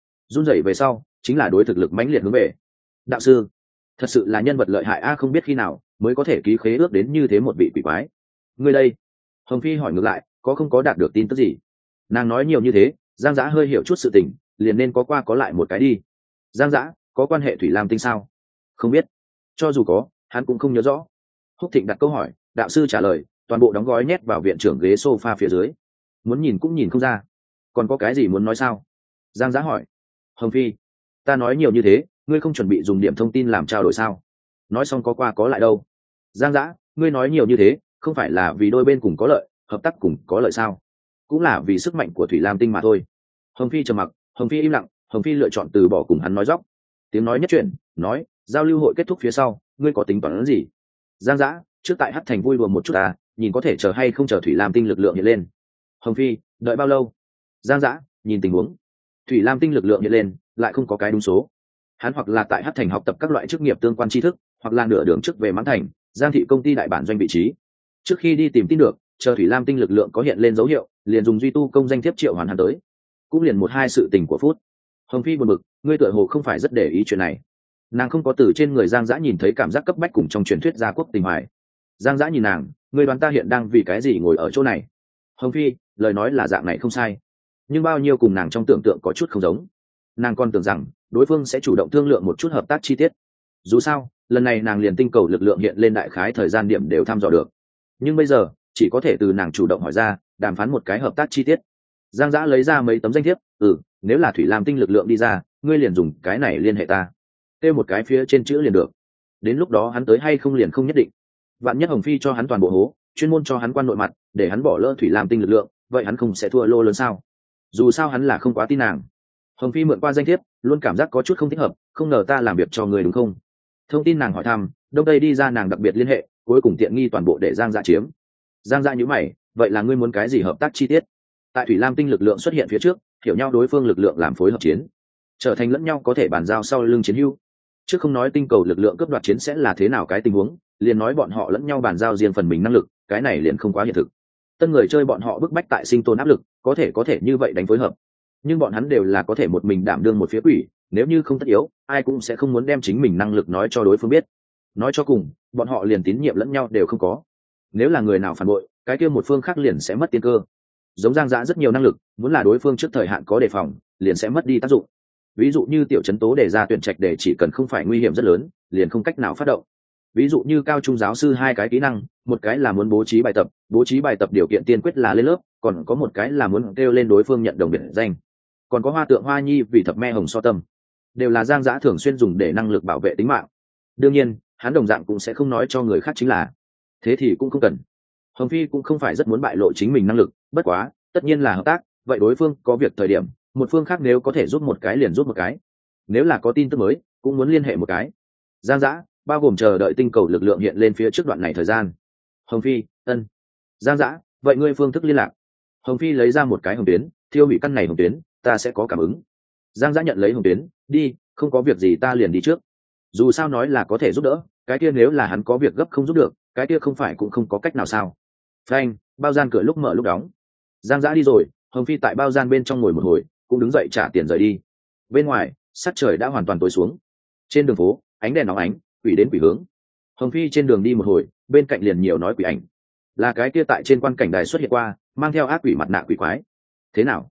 rẩy về sau chính là đối thực lực mãnh liệt hướng về. Đạo sư thật sự là nhân vật lợi hại a, không biết khi nào mới có thể ký khế ước đến như thế một vị quỷ quái. Người đây, Hồng Phi hỏi ngược lại, có không có đạt được tin tức gì? Nàng nói nhiều như thế, Giang Dã hơi hiểu chút sự tình, liền nên có qua có lại một cái đi. Giang Dã có quan hệ Thủy Lam Tinh sao? Không biết, cho dù có hắn cũng không nhớ rõ. Húc Thịnh đặt câu hỏi, đạo sư trả lời, toàn bộ đóng gói nhét vào viện trưởng ghế sofa phía dưới, muốn nhìn cũng nhìn không ra. Còn có cái gì muốn nói sao? Giang Dã hỏi. Hồng Phi, ta nói nhiều như thế, ngươi không chuẩn bị dùng điểm thông tin làm trao đổi sao? Nói xong có qua có lại đâu? Giang Dã, ngươi nói nhiều như thế không phải là vì đôi bên cùng có lợi, hợp tác cùng có lợi sao? Cũng là vì sức mạnh của Thủy Lam Tinh mà thôi. Hồng Phi trầm mặc, Hồng Phi im lặng, Hồng Phi lựa chọn từ bỏ cùng hắn nói dóc. Tiếng nói nhất chuyện nói, giao lưu hội kết thúc phía sau ngươi có tính toán gì? Giang Dã, trước tại Hắc Thành vui đùa một chút à, nhìn có thể chờ hay không chờ Thủy Lam Tinh lực lượng hiện lên. Hồng Phi, đợi bao lâu? Giang Dã, nhìn tình huống. Thủy Lam Tinh lực lượng hiện lên lại không có cái đúng số, hắn hoặc là tại Hắc Thành học tập các loại chức nghiệp tương quan tri thức, hoặc là nửa đường trước về Mãn Thành Giang thị công ty đại bản doanh vị trí. Trước khi đi tìm tin được, chờ Thủy Lam Tinh lực lượng có hiện lên dấu hiệu, liền dùng duy tu công danh thiếp triệu hoàn hắn tới. Cũng liền một hai sự tình của phút. Hồng Phi buồn bực, ngươi tựa hồ không phải rất để ý chuyện này. Nàng không có từ trên người Giang Dã nhìn thấy cảm giác cấp bách cùng trong truyền thuyết gia quốc tình hoài. Giang Dã nhìn nàng, ngươi đoán ta hiện đang vì cái gì ngồi ở chỗ này? Hồng Phi, lời nói là dạng này không sai, nhưng bao nhiêu cùng nàng trong tưởng tượng có chút không giống. Nàng còn tưởng rằng đối phương sẽ chủ động thương lượng một chút hợp tác chi tiết. Dù sao lần này nàng liền tinh cầu lực lượng hiện lên đại khái thời gian điểm đều thăm dò được, nhưng bây giờ chỉ có thể từ nàng chủ động hỏi ra, đàm phán một cái hợp tác chi tiết. Giang Dã lấy ra mấy tấm danh thiếp, nếu là Thủy Lam Tinh lực lượng đi ra, ngươi liền dùng cái này liên hệ ta, kêu một cái phía trên chữ liền được. Đến lúc đó hắn tới hay không liền không nhất định. Vạn nhất Hồng Phi cho hắn toàn bộ hố, chuyên môn cho hắn quan nội mặt, để hắn bỏ lỡ Thủy Lam Tinh lực lượng, vậy hắn không sẽ thua lô lớn sao? Dù sao hắn là không quá tin nàng. Hồng Phi mượn qua danh thiếp, luôn cảm giác có chút không thích hợp, không ngờ ta làm việc cho người đúng không? Thông tin nàng hỏi thăm, đông tây đi ra nàng đặc biệt liên hệ, cuối cùng tiện nghi toàn bộ để Giang Dã chiếm. Giang Dã nhíu mày, vậy là ngươi muốn cái gì hợp tác chi tiết? Tại Thủy Lam Tinh lực lượng xuất hiện phía trước, hiểu nhau đối phương lực lượng làm phối hợp chiến, trở thành lẫn nhau có thể bàn giao sau lưng chiến hữu. Trước không nói tinh cầu lực lượng cướp đoạt chiến sẽ là thế nào cái tình huống, liền nói bọn họ lẫn nhau bàn giao riêng phần mình năng lực, cái này liền không quá hiện thực. Tân người chơi bọn họ bức bách tại sinh tồn áp lực, có thể như vậy đánh phối hợp, nhưng bọn hắn đều là có thể một mình đảm đương một phía quỷ, nếu như không tất yếu, ai cũng sẽ không muốn đem chính mình năng lực nói cho đối phương biết. Nói cho cùng, bọn họ liền tín nhiệm lẫn nhau đều không có. Nếu là người nào phản bội, cái kia một phương khác liền sẽ mất tiên cơ. Giống Giang Dã rất nhiều năng lực, muốn là đối phương trước thời hạn có đề phòng, liền sẽ mất đi tác dụng. Ví dụ như tiểu trấn tố đề ra tuyển trạch để chỉ cần không phải nguy hiểm rất lớn, liền không cách nào phát động. Ví dụ như cao trung giáo sư hai cái kỹ năng, một cái là muốn bố trí bài tập điều kiện tiên quyết là lên lớp, còn có một cái là muốn kêu lên đối phương nhận đồng biệt danh. Còn có hoa tượng hoa nhi vì thập me hồng so tâm, đều là Giang Dã thường xuyên dùng để năng lực bảo vệ tính mạng. Đương nhiên hắn đồng dạng cũng sẽ không nói cho người khác chính là, thế thì cũng không cần. Hồng Phi cũng không phải rất muốn bại lộ chính mình năng lực, bất quá tất nhiên là hợp tác, vậy đối phương có việc thời điểm, một phương khác nếu có thể giúp một cái liền giúp một cái, nếu là có tin tức mới cũng muốn liên hệ một cái. Giang Dã bao gồm chờ đợi tinh cầu lực lượng hiện lên phía trước đoạn này thời gian. Hồng Phi, ân. Giang Dã, vậy ngươi phương thức liên lạc? Hồng Phi lấy ra một cái hồng tuyến, thiêu hủy căn này hồng tuyến, ta sẽ có cảm ứng. Giang Dã nhận lấy hồng tuyến, đi, không có việc gì ta liền đi trước. Dù sao nói là có thể giúp đỡ, cái kia nếu là hắn có việc gấp không giúp được, cái kia không phải cũng không có cách nào sao? Phanh, bao gian cửa lúc mở lúc đóng. Giang Dã đi rồi, Hồng Phi tại bao gian bên trong ngồi một hồi, cũng đứng dậy trả tiền rời đi. Bên ngoài sắc trời đã hoàn toàn tối xuống, trên đường phố ánh đèn nóng ánh, quỷ đến quỷ hướng. Hồng Phi trên đường đi một hồi, bên cạnh liền nhiều nói quỷ ảnh, là cái kia tại trên quan cảnh đài xuất hiện qua mang theo ác quỷ mặt nạ quỷ quái. Thế nào,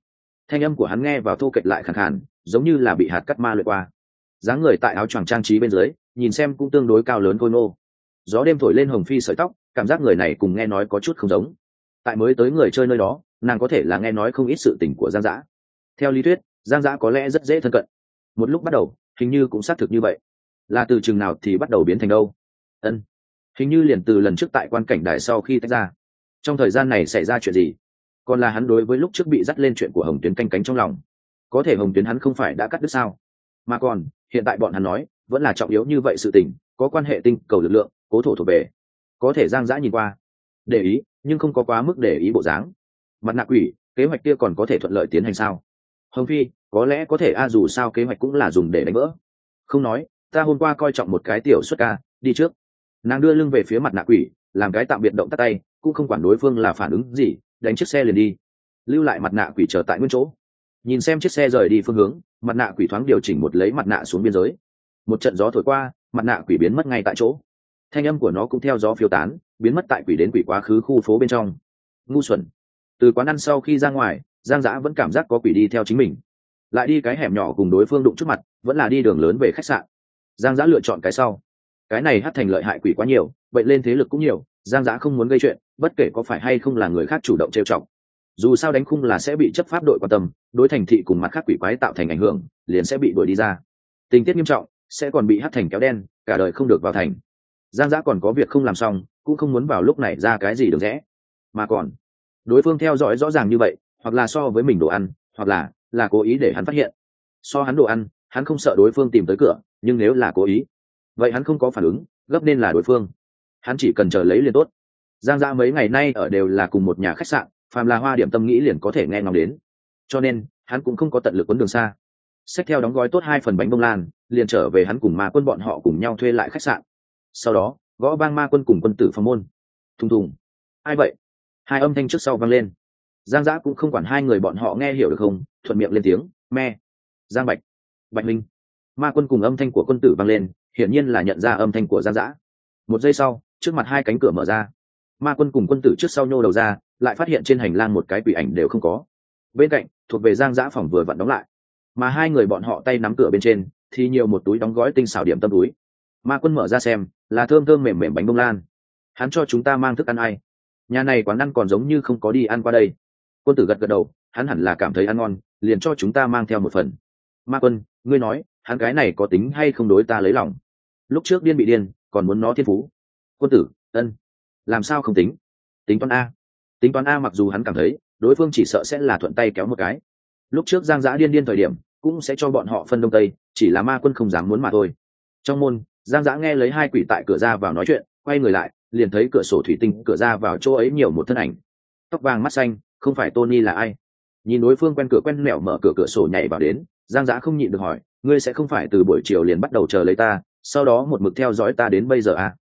Thanh âm của hắn nghe vào thô kệch lại khàn khàn, giống như là bị hạt cắt ma luyện qua. Dáng người tại áo choàng trang trí bên dưới, nhìn xem cũng tương đối cao lớn khôi ngô. Gió đêm thổi lên hồng phi sợi tóc, cảm giác người này cùng nghe nói có chút không giống. Tại mới tới người chơi nơi đó, nàng có thể là nghe nói không ít sự tình của Giang Dã. Theo lý thuyết, Giang Dã có lẽ rất dễ thân cận. Một lúc bắt đầu, hình như cũng xác thực như vậy. Là từ chừng nào thì bắt đầu biến thành đâu? Ân, hình như liền từ lần trước tại quan cảnh đài sau khi tách ra. Trong thời gian này xảy ra chuyện gì? Còn là hắn đối với lúc trước bị dắt lên chuyện của Hồng Tuyến canh cánh trong lòng. Có thể Hồng Tuyến hắn không phải đã cắt đứt sao? Mà còn, hiện tại bọn hắn nói, vẫn là trọng yếu như vậy sự tình, có quan hệ tinh cầu lực lượng, cố thổ thuộc về. Có thể Giang Dã nhìn qua, để ý, nhưng không có quá mức để ý bộ dáng. Mặt nạ quỷ, kế hoạch kia còn có thể thuận lợi tiến hành sao? Hồng Phi, có lẽ có thể dù sao kế hoạch cũng là dùng để đánh vỡ. Không nói, ta hôm qua coi trọng một cái tiểu xuất ca, đi trước. Nàng đưa lưng về phía mặt nạ quỷ, làm cái tạm biệt động tắt tay, cũng không quản đối phương là phản ứng gì, đánh chiếc xe liền đi, lưu lại mặt nạ quỷ chờ tại nguyên chỗ. Nhìn xem chiếc xe rời đi phương hướng, mặt nạ quỷ thoáng điều chỉnh một lấy mặt nạ xuống biên giới. Một trận gió thổi qua, mặt nạ quỷ biến mất ngay tại chỗ. Thanh âm của nó cũng theo gió phiêu tán, biến mất tại quỷ đến quỷ quá khứ khu phố bên trong. Ngu xuẩn. Từ quán ăn sau khi ra ngoài, Giang Dã vẫn cảm giác có quỷ đi theo chính mình. Lại đi cái hẻm nhỏ cùng đối phương đụng trước mặt, vẫn là đi đường lớn về khách sạn. Giang Dã lựa chọn cái sau. Cái này hất thành lợi hại quỷ quá nhiều, vậy lên thế lực cũng nhiều, Giang Dã không muốn gây chuyện, bất kể có phải hay không là người khác chủ động trêu chọc. Dù sao đánh khung là sẽ bị chấp pháp đội quan tâm, đối thành thị cùng mặt khác quỷ quái tạo thành ảnh hưởng, liền sẽ bị đuổi đi ra. Tình tiết nghiêm trọng, sẽ còn bị hất thành kéo đen, cả đời không được vào thành. Giang Dã còn có việc không làm xong, cũng không muốn vào lúc này ra cái gì được rẽ. Mà còn, đối phương theo dõi rõ ràng như vậy, hoặc là so với mình đồ ăn, hoặc là cố ý để hắn phát hiện. So hắn đồ ăn, hắn không sợ đối phương tìm tới cửa, nhưng nếu là cố ý, vậy hắn không có phản ứng, gấp nên là đối phương. Hắn chỉ cần chờ lấy liền tốt. Giang Dã mấy ngày nay ở đều là cùng một nhà khách sạn, phàm là Hoa Điểm tâm nghĩ liền có thể nghe ngóng đến, cho nên hắn cũng không có tận lực quấn đường xa. Xách theo đóng gói tốt 2 phần bánh bông lan, liền trở về hắn cùng Ma Quân bọn họ cùng nhau thuê lại khách sạn. Sau đó gõ vang Ma Quân cùng quân tử phòng môn. Thùng thùng. Ai vậy? Hai âm thanh trước sau vang lên. Giang Dã cũng không quản hai người bọn họ nghe hiểu được không, thuận miệng lên tiếng, me. Giang Bạch. Bạch Minh. Ma Quân cùng âm thanh của quân tử vang lên, hiển nhiên là nhận ra âm thanh của Giang Dã. Một giây sau, trước mặt hai cánh cửa mở ra. Ma Quân cùng quân tử trước sau nhô đầu ra, lại phát hiện trên hành lang một cái quỷ ảnh đều không có. Bên cạnh thuộc về Giang Dã phòng vừa vặn đóng lại, mà hai người bọn họ tay nắm cửa bên trên thì nhiều một túi đóng gói tinh xảo điểm tâm túi. Ma Quân mở ra xem, là thơm thơm mềm mềm bánh bông lan. Hắn cho chúng ta mang thức ăn ai? Nhà này quán ăn còn giống như không có đi ăn qua đây. Quân tử gật gật đầu, hắn hẳn là cảm thấy ăn ngon, liền cho chúng ta mang theo một phần. Ma Quân, ngươi nói, hắn cái này có tính hay không đối ta lấy lòng? Lúc trước điên bị điên, còn muốn nó thiên phú. Quân tử, ân, làm sao không tính? Tính toán a. Tính toán a, mặc dù hắn cảm thấy đối phương chỉ sợ sẽ là thuận tay kéo một cái. Lúc trước Giang Dã điên điên thời điểm cũng sẽ cho bọn họ phân đông tây, chỉ là Ma Quân không dám muốn mà thôi. Trong môn, Giang Dã nghe lấy hai quỷ tại cửa ra vào nói chuyện, quay người lại liền thấy cửa sổ thủy tinh cửa ra vào chỗ ấy nhiều một thân ảnh. Tóc vàng mắt xanh, không phải Tony là ai? Nhìn đối phương quen cửa quen mẹo mở cửa sổ nhảy vào đến, Giang Dã không nhịn được hỏi, ngươi sẽ không phải từ buổi chiều liền bắt đầu chờ lấy ta, sau đó một mực theo dõi ta đến bây giờ à?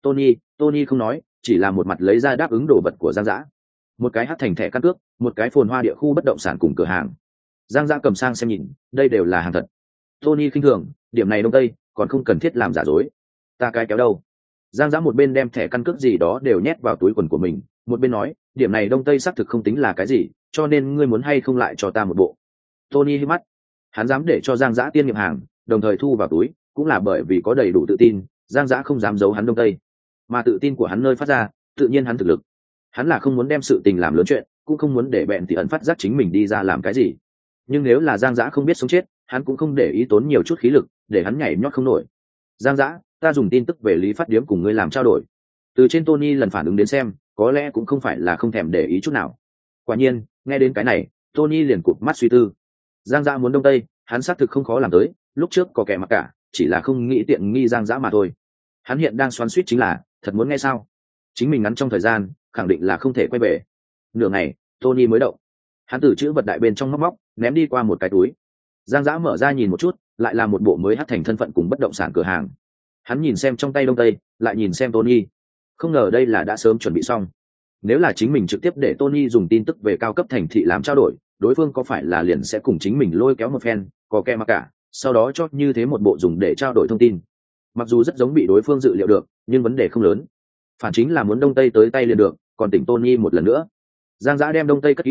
Tony không nói, chỉ là một mặt lấy ra đáp ứng đồ vật của Giang Dã. Một cái hắt thành thẻ căn cước, một cái phồn hoa địa khu bất động sản cùng cửa hàng. Giang Dã cầm sang xem nhìn, đây đều là hàng thật. Tony khinh thường, điểm này đông tây, còn không cần thiết làm giả dối. Ta cái kéo đâu? Giang Dã một bên đem thẻ căn cước gì đó đều nhét vào túi quần của mình, một bên nói, điểm này đông tây xác thực không tính là cái gì, cho nên ngươi muốn hay không lại cho ta một bộ. Tony hí mắt, hắn dám để cho Giang Dã tiên nghiệm hàng, đồng thời thu vào túi, cũng là bởi vì có đầy đủ tự tin, Giang Dã không dám giấu hắn đông tây, mà tự tin của hắn nơi phát ra, tự nhiên hắn thực lực. Hắn là không muốn đem sự tình làm lớn chuyện, cũng không muốn để bẹn thì ẩn phát giác chính mình đi ra làm cái gì. Nhưng nếu là Giang Dã không biết sống chết, hắn cũng không để ý tốn nhiều chút khí lực để hắn nhảy nhót không nổi. Giang Dã, ta dùng tin tức về Lý Phát Điếm cùng ngươi làm trao đổi. Từ trên Tony lần phản ứng đến xem, có lẽ cũng không phải là không thèm để ý chút nào. Quả nhiên, nghe đến cái này, Tony liền cụp mắt suy tư. Giang Dã muốn đông tây, hắn xác thực không khó làm tới, lúc trước có kẻ mặc cả, chỉ là không nghĩ tiện nghi Giang Dã mà thôi. Hắn hiện đang xoắn suýt chính là, thật muốn nghe sao? Chính mình ngắn trong thời gian, khẳng định là không thể quay về. Nửa ngày, Tony mới động. Hắn từ chữ vật đại bên trong móc ném đi qua một cái túi. Giang Dã mở ra nhìn một chút, lại là một bộ mới hắt thành thân phận cùng bất động sản cửa hàng. Hắn nhìn xem trong tay đông tây, lại nhìn xem Tony. Không ngờ đây là đã sớm chuẩn bị xong. Nếu là chính mình trực tiếp để Tony dùng tin tức về cao cấp thành thị làm trao đổi, đối phương có phải là liền sẽ cùng chính mình lôi kéo một phen, có kẻ mà cả, sau đó chốt như thế một bộ dùng để trao đổi thông tin. Mặc dù rất giống bị đối phương dự liệu được, nhưng vấn đề không lớn. Phản chính là muốn đông tây tới tay liền được, còn tỉnh Tony một lần nữa. Giang Dã đem đông tây cất kỹ,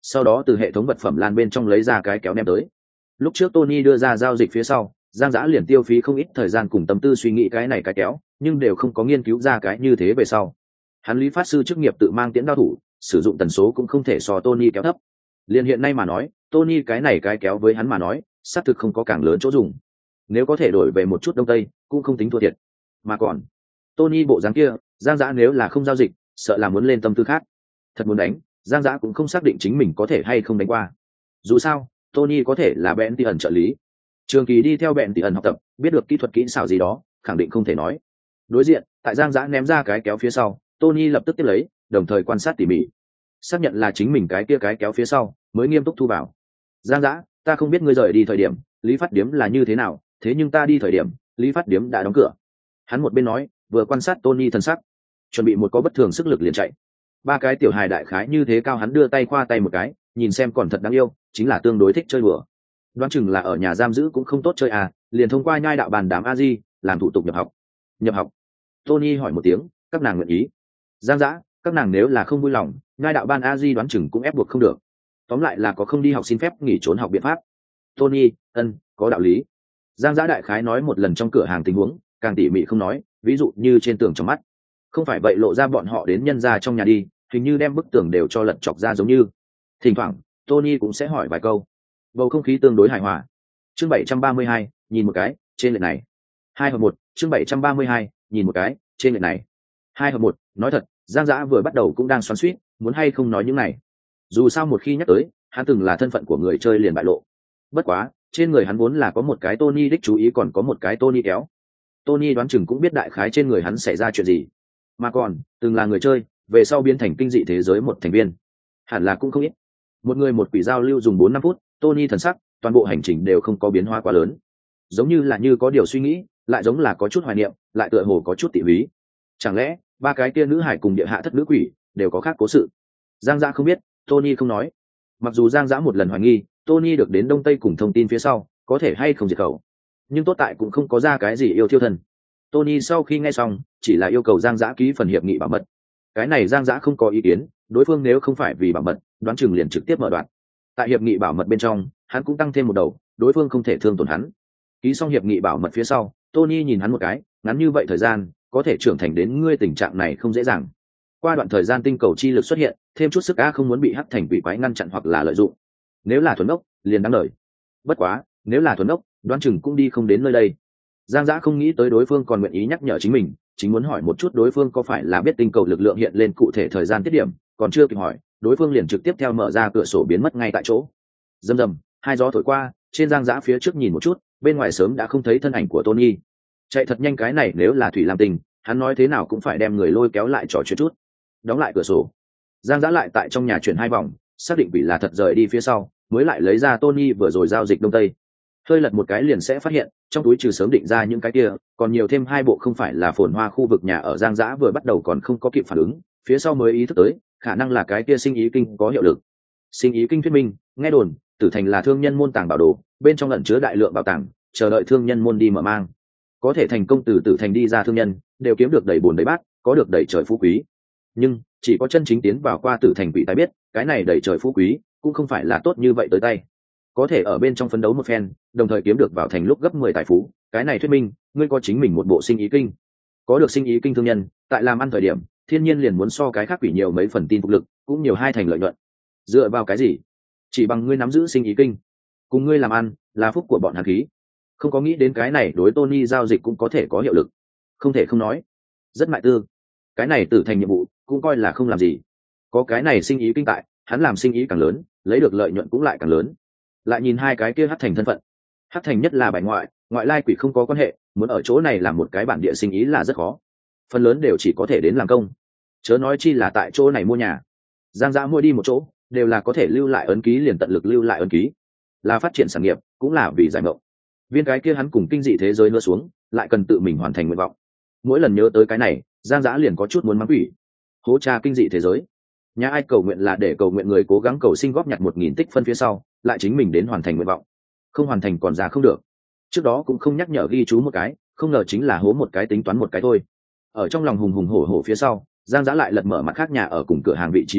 sau đó từ hệ thống vật phẩm lan bên trong lấy ra cái kéo ném tới. Lúc trước Tony đưa ra giao dịch phía sau, Giang Dã liền tiêu phí không ít thời gian cùng tâm tư suy nghĩ cái này cái kéo, nhưng đều không có nghiên cứu ra cái như thế về sau. Hắn lý phát sư chức nghiệp tự mang tiễn đao thủ, sử dụng tần số cũng không thể so Tony kéo thấp. Liên hiện nay mà nói, Tony cái này cái kéo với hắn mà nói, xác thực không có càng lớn chỗ dùng. Nếu có thể đổi về một chút đông tây, cũng không tính thua thiệt. Mà còn, Tony bộ dáng kia, Giang Dã nếu là không giao dịch, sợ là muốn lên tâm tư khác. Thật muốn đánh, Giang Dã cũng không xác định chính mình có thể hay không đánh qua. Dù sao, Tony có thể là bẹn tỷ ẩn trợ lý, trường kỳ đi theo bẹn tỷ ẩn học tập, biết được kỹ thuật kỹ xảo gì đó, khẳng định không thể nói. Đối diện, tại Giang Dã ném ra cái kéo phía sau, Tony lập tức tiếp lấy, đồng thời quan sát tỉ mỉ, xác nhận là chính mình cái kia cái kéo phía sau, mới nghiêm túc thu vào. Giang Dã, ta không biết ngươi rời đi thời điểm, Lý Phát Điếm là như thế nào, thế nhưng ta đi thời điểm, Lý Phát Điếm đã đóng cửa. Hắn một bên nói, vừa quan sát Tony thần sắc, chuẩn bị một có bất thường sức lực liền chạy. Ba cái tiểu hài đại khái như thế cao, hắn đưa tay khoa tay một cái, nhìn xem còn thật đáng yêu, chính là tương đối thích chơi đùa. Đoán chừng là ở nhà giam giữ cũng không tốt chơi à, liền thông qua nhai đạo bàn đám A-di, làm thủ tục nhập học. Nhập học? Tony hỏi một tiếng, các nàng nguyện ý. Giang Dã, các nàng nếu là không vui lòng, nhai đạo ban A-di đoán chừng cũng ép buộc không được. Tóm lại là có không đi học xin phép nghỉ trốn học biện pháp. Tony, có đạo lý. Giang Dã đại khái nói một lần trong cửa hàng tình huống, càng tỉ mỉ không nói, ví dụ như trên tường trong mắt. Không phải vậy lộ ra bọn họ đến nhân ra trong nhà đi, hình như đem bức tường đều cho lật chọc ra giống như. Thỉnh thoảng, Tony cũng sẽ hỏi vài câu. Bầu không khí tương đối hài hòa. Chương 732, nhìn một cái, trên lệnh này. 2/1, chương 732, nhìn một cái, trên lệnh này. 2/1, nói thật, Giang Dã vừa bắt đầu cũng đang xoắn xuýt, muốn hay không nói những này. Dù sao một khi nhắc tới, hắn từng là thân phận của người chơi liền bại lộ. Bất quá, trên người hắn vốn là có một cái Tony đích chú ý, còn có một cái Tony kéo. Tony đoán chừng cũng biết đại khái trên người hắn xảy ra chuyện gì. Mà còn, từng là người chơi, về sau biến thành kinh dị thế giới một thành viên. Hẳn là cũng không ít. Một người một quỷ giao lưu dùng 4-5 phút, Tony thần sắc, toàn bộ hành trình đều không có biến hóa quá lớn. Giống như là như có điều suy nghĩ, lại giống là có chút hoài niệm, lại tựa hồ có chút tỉ húy. Chẳng lẽ, ba cái kia nữ hải cùng địa hạ thất nữ quỷ, đều có khác cố sự? Giang Dã không biết, Tony không nói. Mặc dù Giang Dã một lần hoài nghi, Tony được đến Đông Tây cùng thông tin phía sau, có thể hay không diệt khẩu. Nhưng tốt tại cũng không có ra cái gì yêu thiêu thân. Tony sau khi nghe xong, chỉ là yêu cầu Giang Dã ký phần hiệp nghị bảo mật. Cái này Giang Dã không có ý kiến, đối phương nếu không phải vì bảo mật, đoán chừng liền trực tiếp mở đoạn. Tại hiệp nghị bảo mật bên trong, hắn cũng tăng thêm một đầu, đối phương không thể thương tổn hắn. Ký xong hiệp nghị bảo mật phía sau, Tony nhìn hắn một cái, ngắn như vậy thời gian, có thể trưởng thành đến ngươi tình trạng này không dễ dàng. Qua đoạn thời gian tinh cầu chi lực xuất hiện, thêm chút sức á, không muốn bị hắc thành quỷ quái ngăn chặn hoặc là lợi dụng. Nếu là thuần ốc, liền đáng lời. Bất quá, nếu là thuần ốc, đoán chừng cũng đi không đến nơi đây. Giang Dã không nghĩ tới đối phương còn nguyện ý nhắc nhở chính mình, chính muốn hỏi một chút đối phương có phải là biết tinh cầu lực lượng hiện lên cụ thể thời gian tiết điểm, còn chưa kịp hỏi, đối phương liền trực tiếp theo mở ra cửa sổ biến mất ngay tại chỗ. Rầm rầm, hai gió thổi qua, trên Giang Dã phía trước nhìn một chút, bên ngoài sớm đã không thấy thân ảnh của Tony. Chạy thật nhanh, cái này nếu là Thủy Lam Tình, hắn nói thế nào cũng phải đem người lôi kéo lại trò chuyện chút. Đóng lại cửa sổ, Giang Dã lại tại trong nhà chuyển 2 vòng, xác định quỷ là thật rời đi phía sau, mới lại lấy ra Tony vừa rồi giao dịch Đông Tây. Hơi lật một cái liền sẽ phát hiện, trong túi trừ sớm định ra những cái kia, còn nhiều thêm 2 bộ không phải là phồn hoa khu vực nhà ở. Giang Dã vừa bắt đầu còn không có kịp phản ứng, phía sau mới ý thức tới, khả năng là cái kia sinh ý kinh có hiệu lực. Sinh ý kinh thuyết minh, nghe đồn, Tử Thành là thương nhân môn tàng bảo đồ, bên trong ẩn chứa đại lượng bảo tàng, chờ đợi thương nhân môn đi mở mang. Có thể thành công từ Tử Thành đi ra thương nhân, đều kiếm được đầy bùn đầy bát, có được đầy trời phú quý. Nhưng chỉ có chân chính tiến vào qua Tử Thành quỷ tài biết, cái này đầy trời phú quý cũng không phải là tốt như vậy tới tay. Có thể ở bên trong phấn đấu một phen, đồng thời kiếm được vào thành lúc gấp 10 tài phú, cái này thuyết minh ngươi có chính mình một bộ sinh ý kinh. Có được sinh ý kinh thương nhân, tại làm ăn thời điểm, thiên nhiên liền muốn so cái khác quỷ nhiều mấy phần tin phục lực, cũng nhiều 2 thành lợi nhuận. Dựa vào cái gì? Chỉ bằng ngươi nắm giữ sinh ý kinh, cùng ngươi làm ăn là phúc của bọn hắn khí. Không có nghĩ đến cái này đối Tony giao dịch cũng có thể có hiệu lực. Không thể không nói, rất mại tư. Cái này Tử Thành nhiệm vụ cũng coi là không làm gì. Có cái này sinh ý kinh tại, hắn làm sinh ý càng lớn, lấy được lợi nhuận cũng lại càng lớn. Lại nhìn 2 cái kia hắc thành thân phận, hắc thành nhất là bài ngoại, ngoại lai quỷ không có quan hệ, muốn ở chỗ này làm một cái bản địa sinh ý là rất khó. Phần lớn đều chỉ có thể đến làm công, chớ nói chi là tại chỗ này mua nhà. Giang Dã mua đi một chỗ, đều là có thể lưu lại ấn ký, liền tận lực lưu lại ấn ký, là phát triển sản nghiệp, cũng là vì giải mộng. Viên cái kia hắn cùng kinh dị thế giới nữa xuống, lại cần tự mình hoàn thành nguyện vọng. Mỗi lần nhớ tới cái này, Giang Dã liền có chút muốn mắng quỷ. Hố cha kinh dị thế giới, nhà ai cầu nguyện là để cầu nguyện người cố gắng cầu sinh góp nhặt 1000 tích phân phía sau, lại chính mình đến hoàn thành nguyện vọng. Không hoàn thành còn ra không được. Trước đó cũng không nhắc nhở ghi chú một cái, không ngờ chính là hố một cái tính toán một cái thôi. Ở trong lòng hùng hùng hổ hổ phía sau, Giang Dã lại lật mở mặt khác nhà ở cùng cửa hàng vị trí tin tức,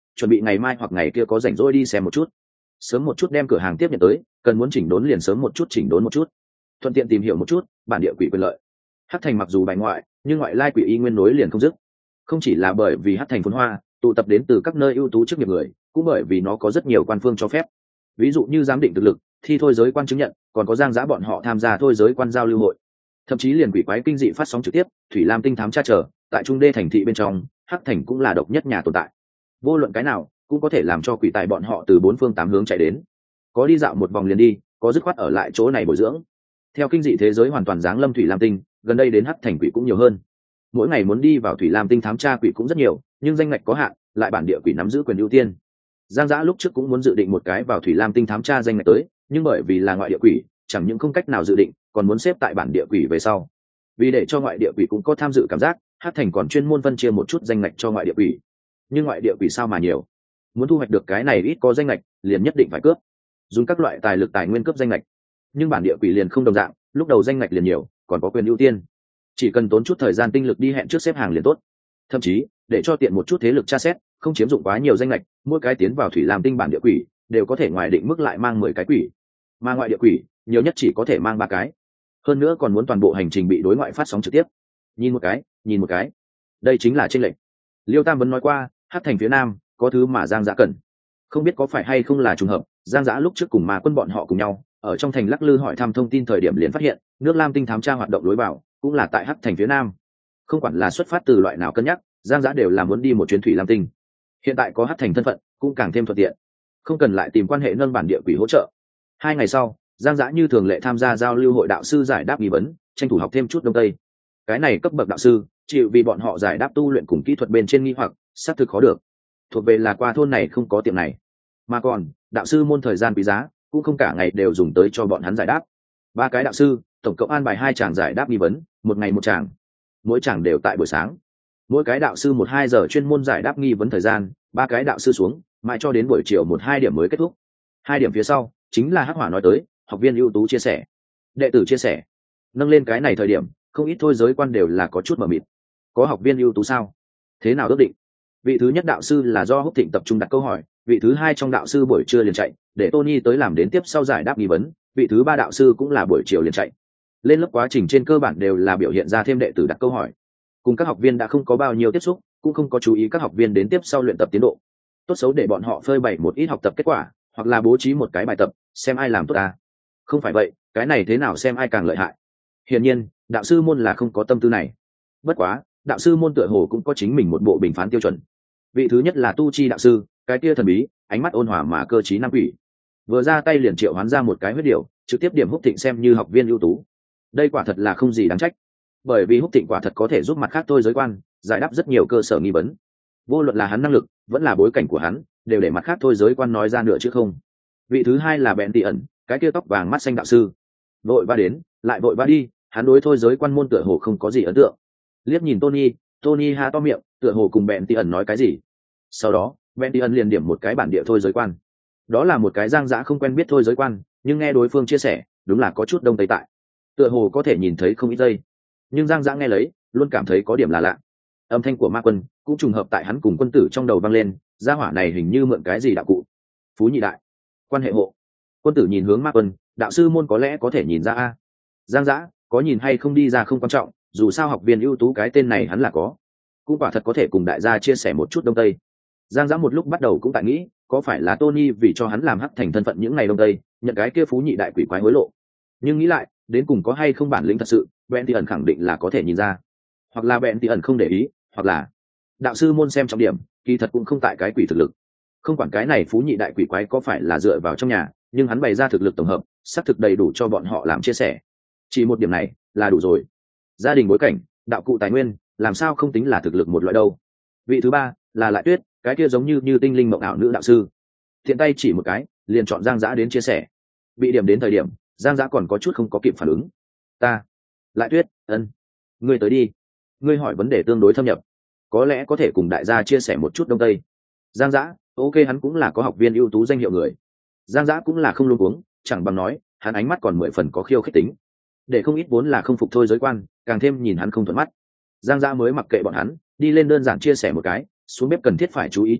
chuẩn bị ngày mai hoặc ngày kia có rảnh rỗi đi xem một chút, sớm một chút đem cửa hàng tiếp nhận tới, cần muốn chỉnh đốn liền sớm một chút chỉnh đốn một chút, thuận tiện tìm hiểu một chút bản địa quỷ quyền lợi. Hắc thành mặc dù bài ngoại, nhưng ngoại lai quỷ y nguyên nối liền không dứt. Không chỉ là bởi vì Hắc thành phồn hoa, tụ tập đến từ các nơi ưu tú chức nghiệp người, cũng bởi vì nó có rất nhiều quan phương cho phép, ví dụ như giám định thực lực, thi thôi giới quan chứng nhận, còn có Giang Giã bọn họ tham gia thôi giới quan giao lưu hội, thậm chí liền quỷ quái kinh dị phát sóng trực tiếp, thủy lam tinh thám tra trở tại trung đê thành thị bên trong, Hắc thành cũng là độc nhất nhà tồn tại. Vô luận cái nào cũng có thể làm cho quỷ tài bọn họ từ bốn phương tám hướng chạy đến, có đi dạo một vòng liền đi, có dứt khoát ở lại chỗ này bồi dưỡng. Theo kinh dị thế giới hoàn toàn giáng lâm thủy lam tinh, gần đây đến Hắc thành quỷ cũng nhiều hơn. Mỗi ngày muốn đi vào thủy lam tinh thám tra quỷ cũng rất nhiều, nhưng danh ngạch có hạn, lại bản địa quỷ nắm giữ quyền ưu tiên. Giang Giã lúc trước cũng muốn dự định một cái vào thủy lam tinh thám tra danh ngạch tới, nhưng bởi vì là ngoại địa quỷ, chẳng những không cách nào dự định, còn muốn xếp tại bản địa quỷ về sau. Vì để cho ngoại địa quỷ cũng có tham dự cảm giác, Hắc thành còn chuyên môn phân chia một chút danh ngạch cho ngoại địa quỷ. Nhưng ngoại địa quỷ sao mà nhiều, muốn thu hoạch được cái này ít có danh ngạch, liền nhất định phải cướp, dùng các loại tài lực tài nguyên cướp danh ngạch. Nhưng bản địa quỷ liền không đồng dạng, lúc đầu danh ngạch liền nhiều, còn có quyền ưu tiên, chỉ cần tốn chút thời gian tinh lực đi hẹn trước xếp hàng liền tốt. Thậm chí để cho tiện một chút thế lực tra xét, không chiếm dụng quá nhiều danh ngạch, mỗi cái tiến vào thủy lam tinh bản địa quỷ đều có thể ngoài định mức lại mang 10 cái quỷ, mà ngoại địa quỷ nhiều nhất chỉ có thể mang 3 cái. Hơn nữa còn muốn toàn bộ hành trình bị đối ngoại phát sóng trực tiếp, nhìn một cái, đây chính là chênh lệch. Liêu Tam vẫn nói qua, Hắc thành phía nam có thứ mà Giang Giã cần, không biết có phải hay không là trùng hợp. Giang Giã lúc trước cùng Ma Quân bọn họ cùng nhau ở trong thành lắc lư hỏi thăm thông tin thời điểm liền phát hiện, nước lam tinh thám tra hoạt động lối vào cũng là tại Hắc thành phía nam. Không quản là xuất phát từ loại nào cân nhắc, Giang Giã đều là muốn đi một chuyến thủy lam tinh. Hiện tại có Hắc thành thân phận cũng càng thêm thuận tiện, không cần lại tìm quan hệ nâng bản địa quỷ hỗ trợ. 2 ngày sau, Giang Giã như thường lệ tham gia giao lưu hội đạo sư giải đáp nghi vấn, tranh thủ học thêm chút đông tây. Cái này cấp bậc đạo sư chịu vì bọn họ giải đáp tu luyện cùng kỹ thuật bên trên nghi hoặc xác thực khó được, thuộc về là qua thôn này không có tiệm này, mà còn đạo sư môn thời gian quý giá, cũng không cả ngày đều dùng tới cho bọn hắn giải đáp. 3 cái đạo sư tổng cộng an bài 2 chàng giải đáp nghi vấn, một ngày một chàng, mỗi chàng đều tại buổi sáng. Mỗi cái đạo sư 1-2 giờ chuyên môn giải đáp nghi vấn thời gian, 3 cái đạo sư xuống mãi cho đến buổi chiều 1-2 điểm mới kết thúc. 2 điểm phía sau chính là Hắc Hỏa nói tới học viên ưu tú chia sẻ, đệ tử chia sẻ. Nâng lên cái này thời điểm, không ít thôi giới quan đều là có chút mờ mịt. Có học viên ưu tú sao? Thế nào ước định? Vị thứ nhất đạo sư là do Húc Thịnh tập trung đặt câu hỏi, vị thứ 2 trong đạo sư buổi trưa liền chạy, để Tony tới làm đến tiếp sau giải đáp nghi vấn, vị thứ 3 đạo sư cũng là buổi chiều liền chạy. Lên lớp quá trình trên cơ bản đều là biểu hiện ra thêm đệ tử đặt câu hỏi, cùng các học viên đã không có bao nhiêu tiếp xúc, cũng không có chú ý các học viên đến tiếp sau luyện tập tiến độ. Tốt xấu để bọn họ phơi bày một ít học tập kết quả, hoặc là bố trí một cái bài tập, xem ai làm tốt ta. Không phải vậy, cái này thế nào xem ai càng lợi hại. Hiển nhiên, đạo sư môn là không có tâm tư này. Bất quá, đạo sư môn tựa hồ cũng có chính mình một bộ bình phán tiêu chuẩn. Vị thứ nhất là tu chi đạo sư, cái kia thần bí, ánh mắt ôn hòa mà cơ trí nam quỷ. Vừa ra tay liền triệu hoán ra một cái huyết điểu, trực tiếp điểm Húc Thịnh xem như học viên ưu tú. Đây quả thật là không gì đáng trách, bởi vì Húc Thịnh quả thật có thể giúp mặt khác thôi giới quan giải đáp rất nhiều cơ sở nghi vấn. Vô luận là hắn năng lực, vẫn là bối cảnh của hắn, đều để mặt khác thôi giới quan nói ra nữa chứ không. Vị thứ 2 là Bẹn Tị ẩn, cái kia tóc vàng mắt xanh đạo sư. Vội va đến, lại vội va đi, hắn đối thôi giới quan môn tựa hồ không có gì ấn tượng. Liếc nhìn Tony há to miệng, tựa hồ cùng Bẹn Tị ẩn nói cái gì. Sau đó, Bẹn Tị ẩn liền điểm một cái bản địa thôi giới quan. Đó là một cái Giang Giã không quen biết thôi giới quan, nhưng nghe đối phương chia sẻ, đúng là có chút đông tây tại. Tựa hồ có thể nhìn thấy không ít giây, nhưng Giang Giã nghe lấy, luôn cảm thấy có điểm là lạ. Âm thanh của Ma Quân cũng trùng hợp tại hắn cùng quân tử trong đầu vang lên, gia hỏa này hình như mượn cái gì đạo cụ. Phú nhị đại, quan hệ hộ. Quân tử nhìn hướng Ma Quân, đạo sư môn có lẽ có thể nhìn ra a. Giang Giã có nhìn hay không đi ra không quan trọng, dù sao học viên ưu tú cái tên này hắn là có, cũng quả thật có thể cùng đại gia chia sẻ một chút đông tây. Giang Giã một lúc bắt đầu cũng tại nghĩ, có phải là Tony vì cho hắn làm Hắc thành thân phận những ngày đông tây, nhận cái kia phú nhị đại quỷ quái hối lộ. Nhưng nghĩ lại, đến cùng có hay không bản lĩnh thật sự, Bẹn Tị ẩn khẳng định là có thể nhìn ra. Hoặc là Bẹn Tị ẩn không để ý, hoặc là đạo sư môn xem trọng điểm, kỳ thật cũng không tại cái quỷ thực lực. Không quản cái này phú nhị đại quỷ quái có phải là dựa vào trong nhà, nhưng hắn bày ra thực lực tổng hợp, xác thực đầy đủ cho bọn họ làm chia sẻ. Chỉ một điểm này là đủ rồi. Gia đình bối cảnh, đạo cụ tài nguyên, làm sao không tính là thực lực một loại đâu. Vị thứ 3 là Lại Tuyết, cái kia giống như tinh linh mộng ảo nữ đạo sư. Thiện tay chỉ một cái, liền chọn Giang Giã đến chia sẻ. Bị điểm đến thời điểm, Giang Giã còn có chút không có kịp phản ứng. Ta, Lại Tuyết, ngươi tới đi. Ngươi hỏi vấn đề tương đối thâm nhập, có lẽ có thể cùng đại gia chia sẻ một chút đông tây. Giang Giã, ok, hắn cũng là có học viên ưu tú danh hiệu người. Giang Giã cũng là không luôn uống, chẳng bằng nói, hắn ánh mắt còn 10 phần có khiêu khích tính. Để không ít vốn là không phục thôi giới quan, càng thêm nhìn hắn không thuận mắt. Giang Giã mới mặc kệ bọn hắn, đi lên đơn giản chia sẻ một cái, xuống bếp cần thiết phải chú ý chi tiết,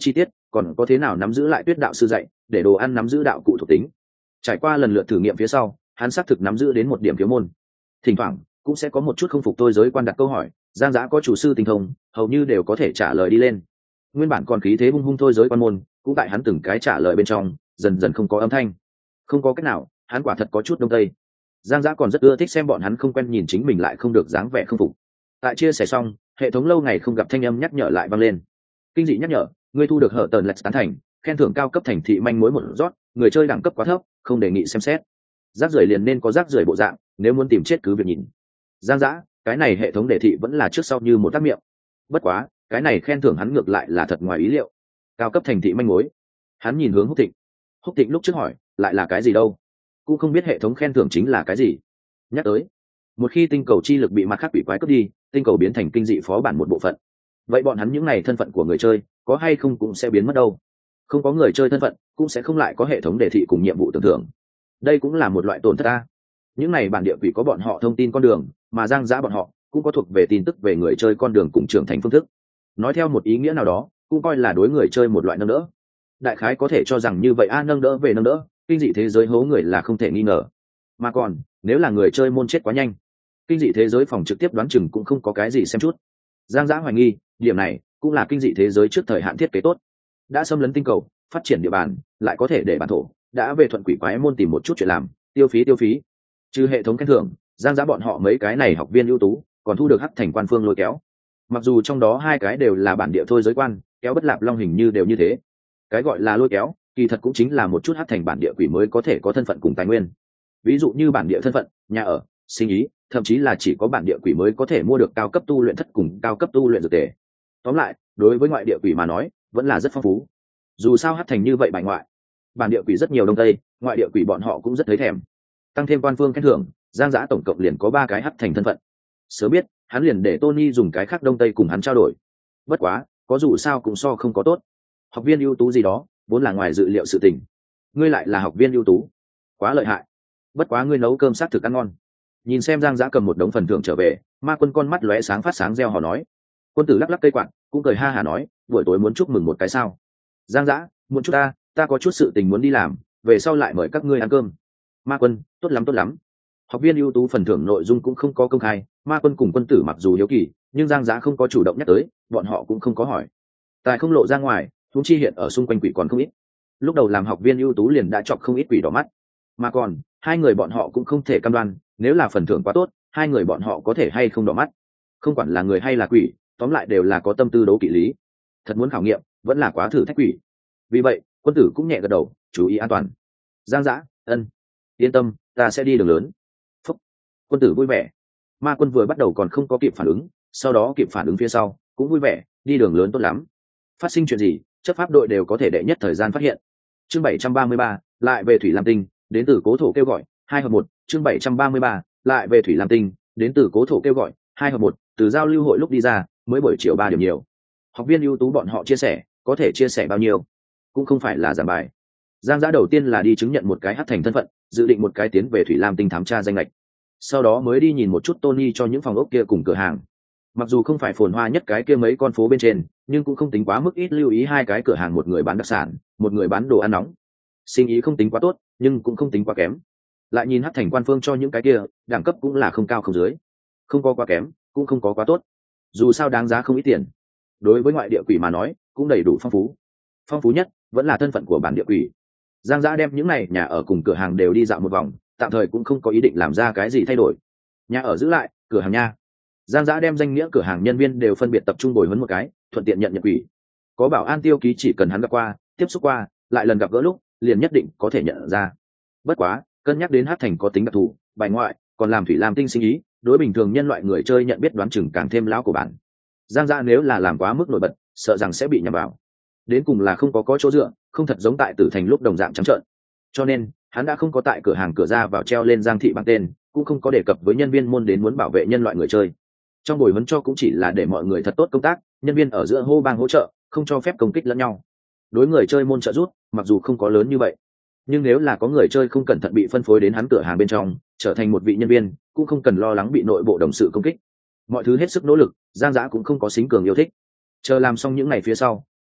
còn có thế nào nắm giữ lại tuyết đạo sư dạy để đồ ăn nắm giữ đạo cụ thuộc tính. Trải qua lần lượt thử nghiệm phía sau, hắn xác thực nắm giữ đến một điểm thiếu môn. Thỉnh thoảng cũng sẽ có một chút không phục tôi giới quan đặt câu hỏi, Giang Giã có chủ sư tinh thông, hầu như đều có thể trả lời đi lên. Nguyên bản còn khí thế hung hung thôi giới quan môn, cũng tại hắn từng cái trả lời bên trong dần dần không có âm thanh. Không có cách nào, hắn quả thật có chút đông tây. Giang Giã còn rất ưa thích xem bọn hắn không quen nhìn chính mình lại không được dáng vẻ không phục. Tại chia sẻ xong, hệ thống lâu ngày không gặp thanh âm nhắc nhở lại vang lên. Kinh dị nhắc nhở, ngươi thu được hở tờn lệch tán thành, khen thưởng cao cấp thành thị manh mối một rót, người chơi đẳng cấp quá thấp, không đề nghị xem xét. Rác rưởi liền nên có rác rưởi bộ dạng, nếu muốn tìm chết cứ việc nhìn. Giang Giã, cái này hệ thống đề thị vẫn là trước sau như một tác miệng. Bất quá, cái này khen thưởng hắn ngược lại là thật ngoài ý liệu. Cao cấp thành thị manh mối. Hắn nhìn hướng Húc Thịnh. Húc Thịnh lúc trước hỏi, lại là cái gì đâu? Cũng không biết hệ thống khen thưởng chính là cái gì. Nhắc tới, một khi tinh cầu chi lực bị mặt khác quỷ quái cướp đi, tinh cầu biến thành kinh dị phó bản một bộ phận. Vậy bọn hắn những này thân phận của người chơi, có hay không cũng sẽ biến mất đâu. Không có người chơi thân phận, cũng sẽ không lại có hệ thống đề thị cùng nhiệm vụ tưởng thưởng. Đây cũng là một loại tổn thất ta. Những này bản địa quỷ có bọn họ thông tin con đường, mà Giang Giã bọn họ cũng có thuộc về tin tức về người chơi con đường cùng trưởng thành phương thức. Nói theo một ý nghĩa nào đó, cũng coi là đối người chơi một loại nâng đỡ. Đại khái có thể cho rằng như vậy nâng đỡ về nâng đỡ, kinh dị thế giới hố người là không thể nghi ngờ. Mà còn, nếu là người chơi môn chết quá nhanh, kinh dị thế giới phòng trực tiếp đoán chừng cũng không có cái gì xem chút. Giang Giã hoài nghi, điểm này cũng là kinh dị thế giới trước thời hạn thiết kế tốt. Đã xâm lấn tinh cầu, phát triển địa bàn, lại có thể để bản thổ, đã về thuận quỷ quái môn tìm một chút chuyện làm, tiêu phí. Trừ hệ thống khen thưởng, Giang Giã bọn họ mấy cái này học viên ưu tú, còn thu được hắc thành quan phương lôi kéo. Mặc dù trong đó hai cái đều là bản địa thôi giới quan, kéo bất lạp long hình như đều như thế. Cái gọi là lôi kéo, kỳ thật cũng chính là một chút hắc thành bản địa quỷ mới có thể có thân phận cùng tài nguyên. Ví dụ như bản địa thân phận, nhà ở, sinh ý, thậm chí là chỉ có bản địa quỷ mới có thể mua được cao cấp tu luyện thất cùng cao cấp tu luyện dược tề. Tóm lại, đối với ngoại địa quỷ mà nói, vẫn là rất phong phú. Dù sao hắc thành như vậy bài ngoại, bản địa quỷ rất nhiều đông tây, ngoại địa quỷ bọn họ cũng rất thấy thèm. Tăng thêm quan phương khen thưởng, Giang Giã tổng cộng liền có 3 cái hắc thành thân phận. Sớm biết, hắn liền để Tony dùng cái khác đông tây cùng hắn trao đổi. Bất quá, có dù sao cũng so không có tốt. Học viên ưu tú gì đó, vốn là ngoài dự liệu sự tình. Ngươi lại là học viên ưu tú, quá lợi hại. Bất quá ngươi nấu cơm sát thực ăn ngon. Nhìn xem Giang Giã cầm một đống phần thưởng trở về, Ma Quân con mắt lóe sáng phát sáng reo hò nói. Quân tử lắc lắc cây quạt, cũng cười ha hả nói, buổi tối muốn chúc mừng một cái sao? Giang Giã, muốn chút ta có chút sự tình muốn đi làm, về sau lại mời các ngươi ăn cơm. Ma Quân, tốt lắm. Học viên ưu tú phần thưởng nội dung cũng không có công khai, Ma Quân cùng Quân tử mặc dù hiếu kỳ, nhưng Giang Giã không có chủ động nhắc tới, bọn họ cũng không có hỏi. Tài không lộ ra ngoài, huống chi hiện ở xung quanh quỷ còn không ít. Lúc đầu làm học viên ưu tú liền đã chọc không ít quỷ đỏ mắt, mà còn hai người bọn họ cũng không thể cam đoan, nếu là phần thưởng quá tốt, hai người bọn họ có thể hay không đỏ mắt. Không quản là người hay là quỷ, tóm lại đều là có tâm tư đấu kỵ lý. Thật muốn khảo nghiệm, vẫn là quá thử thách quỷ. Vì vậy, Quân tử cũng nhẹ gật đầu, chú ý an toàn. Giang Giã, ân, yên tâm, ta sẽ đi đường lớn. Phúc. Quân tử vui vẻ. Ma Quân vừa bắt đầu còn không có kịp phản ứng, sau đó kịp phản ứng phía sau, cũng vui vẻ, đi đường lớn tốt lắm. Phát sinh chuyện gì, chấp pháp đội đều có thể đệ nhất thời gian phát hiện. Chương 733, lại về Thủy Lam Tinh, đến từ cố thổ kêu gọi, 2/1, chương 733, lại về Thủy Lam Tinh, đến từ cố thổ kêu gọi, 2/1, từ giao lưu hội lúc đi ra, mới buổi chiều 3 điểm nhiều. Học viên ưu tú bọn họ chia sẻ, có thể chia sẻ bao nhiêu, cũng không phải là giảng bài. Giang Giã đầu tiên là đi chứng nhận một cái hắc thành thân phận, dự định một cái tiến về Thủy Lam Tinh thám tra danh lệch. Sau đó mới đi nhìn một chút Tony cho những phòng ốc kia cùng cửa hàng. Mặc dù không phải phồn hoa nhất cái kia mấy con phố bên trên, nhưng cũng không tính quá mức ít lưu ý hai cái cửa hàng, một người bán đặc sản, một người bán đồ ăn nóng. Sinh ý không tính quá tốt, nhưng cũng không tính quá kém. Lại nhìn hắc thành quan phương cho những cái kia, đẳng cấp cũng là không cao không dưới. Không có quá kém, cũng không có quá tốt. Dù sao đáng giá không ít tiền. Đối với ngoại địa quỷ mà nói, cũng đầy đủ phong phú. Phong phú nhất vẫn là thân phận của bản địa quỷ. Giang Giã đem những này nhà ở cùng cửa hàng đều đi dạo một vòng, tạm thời cũng không có ý định làm ra cái gì thay đổi. Nhà ở giữ lại, cửa hàng nha. Giang Giã đem danh nghĩa cửa hàng nhân viên đều phân biệt tập trung bồi huấn một cái, thuận tiện nhận quỷ. Có bảo an tiêu ký, chỉ cần hắn gặp qua, tiếp xúc qua, lại lần gặp gỡ lúc, liền nhất định có thể nhận ra. Bất quá, cân nhắc đến hắc thành có tính đặc thù, bài ngoại, còn làm Thủy Lam Tinh sinh ý, đối bình thường nhân loại người chơi nhận biết đoán chừng càng thêm lão của bản. Giang Giã nếu là làm quá mức nổi bật, sợ rằng sẽ bị nhầm vào. Đến cùng là không có chỗ dựa, không thật giống tại Tử Thành lúc đồng dạng trắng trợn. Cho nên, hắn đã không có tại cửa hàng cửa ra vào treo lên Giang thị bằng tên, cũng không có đề cập với nhân viên môn đến muốn bảo vệ nhân loại người chơi. Trong buổi huấn cho cũng chỉ là để mọi người thật tốt công tác, nhân viên ở giữa hô bang hỗ trợ, không cho phép công kích lẫn nhau. Đối người chơi môn trợ giúp, mặc dù không có lớn như vậy, nhưng nếu là có người chơi không cẩn thận bị phân phối đến hắn cửa hàng bên trong, trở thành một vị nhân viên, cũng không cần lo lắng bị nội bộ đồng sự công kích. Mọi thứ hết sức nỗ lực, Giang Giã cũng không có xính cường yêu thích. Chờ làm xong những ngày phía sau,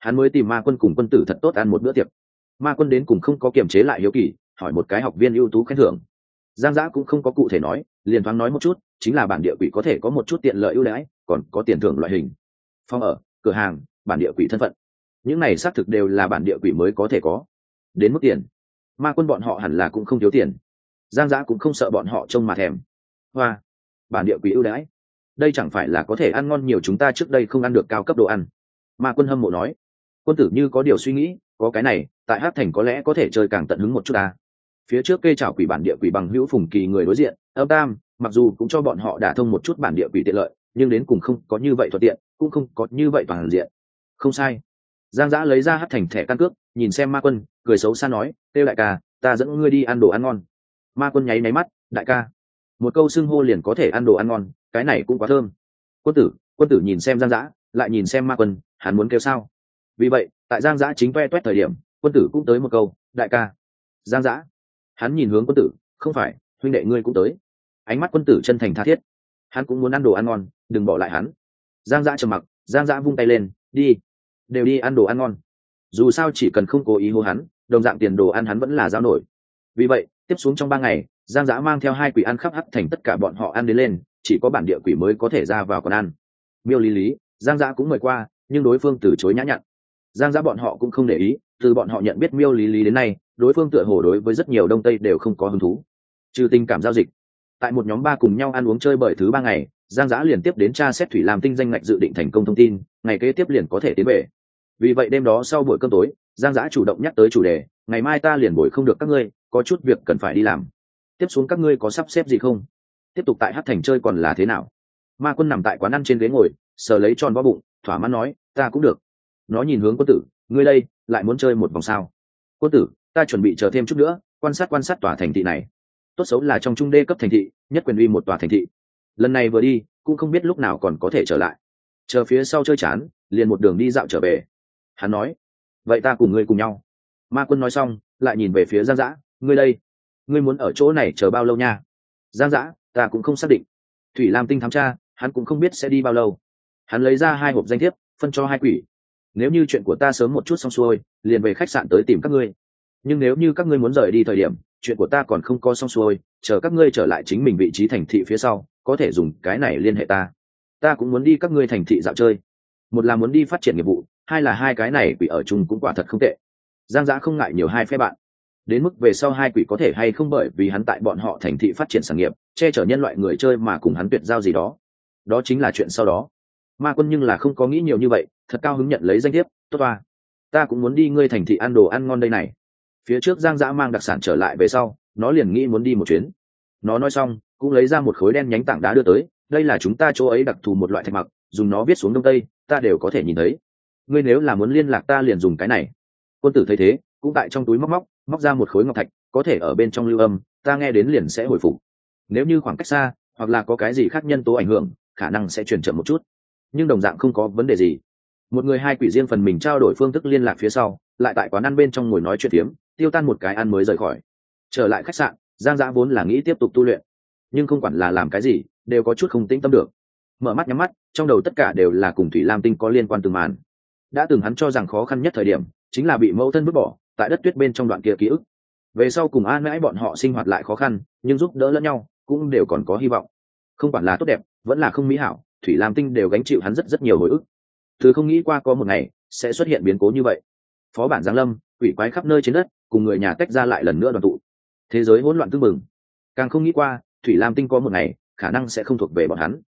hắn mới tìm ma quân cùng quân tử thật tốt ăn một bữa tiệc. Ma quân đến cùng không có kiềm chế lại hiếu kỳ, hỏi một cái học viên ưu tú khen thưởng. Giang Dã cũng không có cụ thể nói, liền thoáng nói một chút, chính là bản địa quỷ có thể có một chút tiện lợi ưu đãi, còn có tiền thưởng loại hình, phòng ở, cửa hàng, bản địa quỷ thân phận, những này xác thực đều là bản địa quỷ mới có thể có. Đến mức tiền, ma quân bọn họ hẳn là cũng không thiếu tiền. Giang Dã cũng không sợ bọn họ trông mà thèm. Hoa, bản địa quỷ ưu đãi, đây chẳng phải là có thể ăn ngon nhiều chúng ta trước đây không ăn được cao cấp đồ ăn. Ma quân hâm mộ nói. Quân tử như có điều suy nghĩ, có cái này tại Hắc Thành có lẽ có thể chơi càng tận hứng một chút ta. Phía trước kê chảo quỷ bản địa quỷ bằng hữu Phùng Kỳ người đối diện âm tam, mặc dù cũng cho bọn họ đả thông một chút bản địa quỷ tiện lợi, nhưng đến cùng không có như vậy thuận tiện, cũng không có như vậy toàn diện. Không sai. Giang Dã lấy ra Hắc Thành thẻ căn cước, nhìn xem ma quân, cười xấu xa nói, "Têu đại ca, ta dẫn ngươi đi ăn đồ ăn ngon." Ma quân nháy mắt, "Đại ca?" Một câu xưng hô liền có thể ăn đồ ăn ngon, cái này cũng quá thơm. Quân tử nhìn xem Giang Dã, lại nhìn xem ma quân, hắn muốn kêu sao? Vì vậy, tại Giang Dã chính toe toét thời điểm, quân tử cũng tới một câu, "Đại ca." Giang Dã, hắn nhìn hướng quân tử, "Không phải, huynh đệ ngươi cũng tới." Ánh mắt quân tử chân thành tha thiết, hắn cũng muốn ăn đồ ăn ngon, đừng bỏ lại hắn. Giang Dã trầm mặc, Giang Dã vung tay lên, "Đi, đều đi ăn đồ ăn ngon." Dù sao chỉ cần không cố ý hô hắn, đồng dạng tiền đồ ăn hắn vẫn là giao nổi. Vì vậy, tiếp xuống trong 3 ngày, Giang Dã mang theo 2 quỷ ăn khắp Hắc Thành, tất cả bọn họ ăn đến lên, chỉ có bản địa quỷ mới có thể ra vào còn ăn. Miêu Lý Lý, Giang Dã cũng mời qua, nhưng đối phương từ chối nhã nhặn. Giang Dã bọn họ cũng không để ý, từ bọn họ nhận biết Miêu Lý Lý đến nay, đối phương tựa hồ đối với rất nhiều đông tây đều không có hứng thú, trừ tình cảm giao dịch. Tại một nhóm 3 cùng nhau ăn uống chơi bởi thứ 3 ngày, Giang Dã liền tiếp đến tra xét Thủy Lam Tinh danh ngạch dự định thành công thông tin, ngày kế tiếp liền có thể tiến về. Vì vậy đêm đó sau buổi cơm tối, Giang Dã chủ động nhắc tới chủ đề, "Ngày mai ta liền buổi không được các ngươi, có chút việc cần phải đi làm. Tiếp xuống các ngươi có sắp xếp gì không? Tiếp tục tại Hắc Thành chơi còn là thế nào?" Ma quân nằm tại quán ăn trên ghế ngồi, sờ lấy tròn vo bụng, thỏa mãn nói, "Ta cũng được." Nó nhìn hướng quân tử, "Ngươi đây, lại muốn chơi một vòng sao?" "Quân tử, ta chuẩn bị chờ thêm chút nữa, quan sát tòa thành thị này. Tốt xấu là trong trung đê cấp thành thị, nhất quyền uy một tòa thành thị. Lần này vừa đi, cũng không biết lúc nào còn có thể trở lại. Chờ phía sau chơi chán, liền một đường đi dạo trở về." Hắn nói, "Vậy ta cùng ngươi cùng nhau." Ma quân nói xong, lại nhìn về phía Giang Dã, "Ngươi đây, ngươi muốn ở chỗ này chờ bao lâu nha?" Giang Dã, "Ta cũng không xác định. Thủy Lam Tinh thám tra, hắn cũng không biết sẽ đi bao lâu." Hắn lấy ra 2 hộp danh thiếp, phân cho 2 quỷ. "Nếu như chuyện của ta sớm một chút xong xuôi, liền về khách sạn tới tìm các ngươi. Nhưng nếu như các ngươi muốn rời đi thời điểm, chuyện của ta còn không có xong xuôi, chờ các ngươi trở lại chính mình vị trí thành thị phía sau, có thể dùng cái này liên hệ ta. Ta cũng muốn đi các ngươi thành thị dạo chơi. Một là muốn đi phát triển nghiệp vụ, 2 là 2 cái này quỷ ở chung cũng quả thật không tệ." Giang Dã không ngại nhiều 2 phe bạn. Đến mức về sau 2 quỷ có thể hay không bởi vì hắn tại bọn họ thành thị phát triển sản nghiệp, che chở nhân loại người chơi mà cùng hắn tuyệt giao gì đó, đó chính là chuyện sau đó. Ma quân nhưng là không có nghĩ nhiều như vậy, thật cao hứng nhận lấy danh thiếp, "Tốt à, ta cũng muốn đi ngươi thành thị ăn đồ ăn ngon đây này." Phía trước Giang Dã mang đặc sản trở lại về sau, nó liền nghĩ muốn đi một chuyến. Nó nói xong, cũng lấy ra một khối đen nhánh tảng đá đưa tới, "Đây là chúng ta chỗ ấy đặc thù một loại thạch mặc, dùng nó viết xuống đông tây, ta đều có thể nhìn thấy. Ngươi nếu là muốn liên lạc ta liền dùng cái này." Quân tử thấy thế, cũng tại trong túi móc ra một khối ngọc thạch, "Có thể ở bên trong lưu âm, ta nghe đến liền sẽ hồi phục. Nếu như khoảng cách xa, hoặc là có cái gì khác nhân tố ảnh hưởng, khả năng sẽ chuyển chậm một chút, nhưng đồng dạng không có vấn đề gì." Một người 2 quỷ riêng phần mình trao đổi phương thức liên lạc phía sau, lại tại quán ăn bên trong ngồi nói chuyện phiếm, tiêu tan một cái ăn mới rời khỏi. Trở lại khách sạn, Giang Dã vốn là nghĩ tiếp tục tu luyện, nhưng không quản là làm cái gì, đều có chút không tĩnh tâm được. Mở mắt nhắm mắt, trong đầu tất cả đều là cùng Thủy Lam Tinh có liên quan từng màn. Đã từng hắn cho rằng khó khăn nhất thời điểm, chính là bị mẫu thân vứt bỏ tại đất tuyết bên trong đoạn kia ký ức. Về sau cùng an mãi bọn họ sinh hoạt lại khó khăn, nhưng giúp đỡ lẫn nhau, cũng đều còn có hy vọng. Không quản là tốt đẹp, vẫn là không mỹ hảo, Thủy Lam Tinh đều gánh chịu hắn rất nhiều hồi ức. Thứ không nghĩ qua có một ngày sẽ xuất hiện biến cố như vậy. Phó bản giáng lâm, quỷ quái khắp nơi trên đất, cùng người nhà tách ra lại lần nữa đoàn tụ. Thế giới hỗn loạn tương mừng. Càng không nghĩ qua, Thủy Lam Tinh có một ngày khả năng sẽ không thuộc về bọn hắn.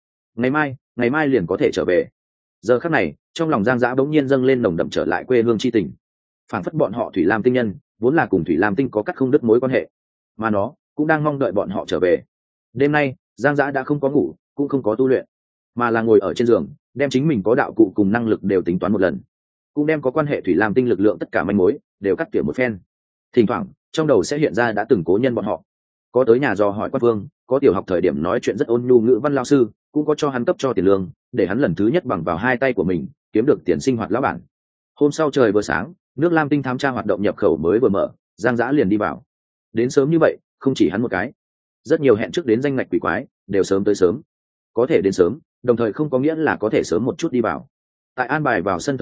Ngày mai liền có thể trở về. Giờ khắc này, trong lòng Giang Dã bỗng nhiên dâng lên nồng đậm trở lại quê hương chi tình. Phản phất bọn họ Thủy Lam Tinh nhân, vốn là cùng Thủy Lam Tinh có cắt không đứt mối quan hệ, mà nó cũng đang mong đợi bọn họ trở về. Đêm nay, Giang Dã đã không có ngủ, cũng không có tu luyện, mà là ngồi ở trên giường, đem chính mình có đạo cụ cùng năng lực đều tính toán một lần, cũng đem có quan hệ Thủy Lam Tinh lực lượng tất cả manh mối đều cắt tỉa một phen. Thỉnh thoảng, trong đầu sẽ hiện ra đã từng cố nhân bọn họ, có tới nhà dò hỏi Quát Vương, có tiểu học thời điểm nói chuyện rất ôn nhu ngữ văn lao sư, cũng có cho hắn cấp cho tiền lương, để hắn lần thứ nhất bằng vào 2 tay của mình kiếm được tiền sinh hoạt lão bản. Hôm sau trời vừa sáng, nước Lam Tinh thám tra hoạt động nhập khẩu mới vừa mở, Giang Dã liền đi vào. Đến sớm như vậy, không chỉ hắn một cái, rất nhiều hẹn trước đến danh ngạch quỷ quái đều sớm tới sớm. Có thể đến sớm, đồng thời không có nghĩa là có thể sớm một chút đi vào. Tại an bài vào sân thời điểm,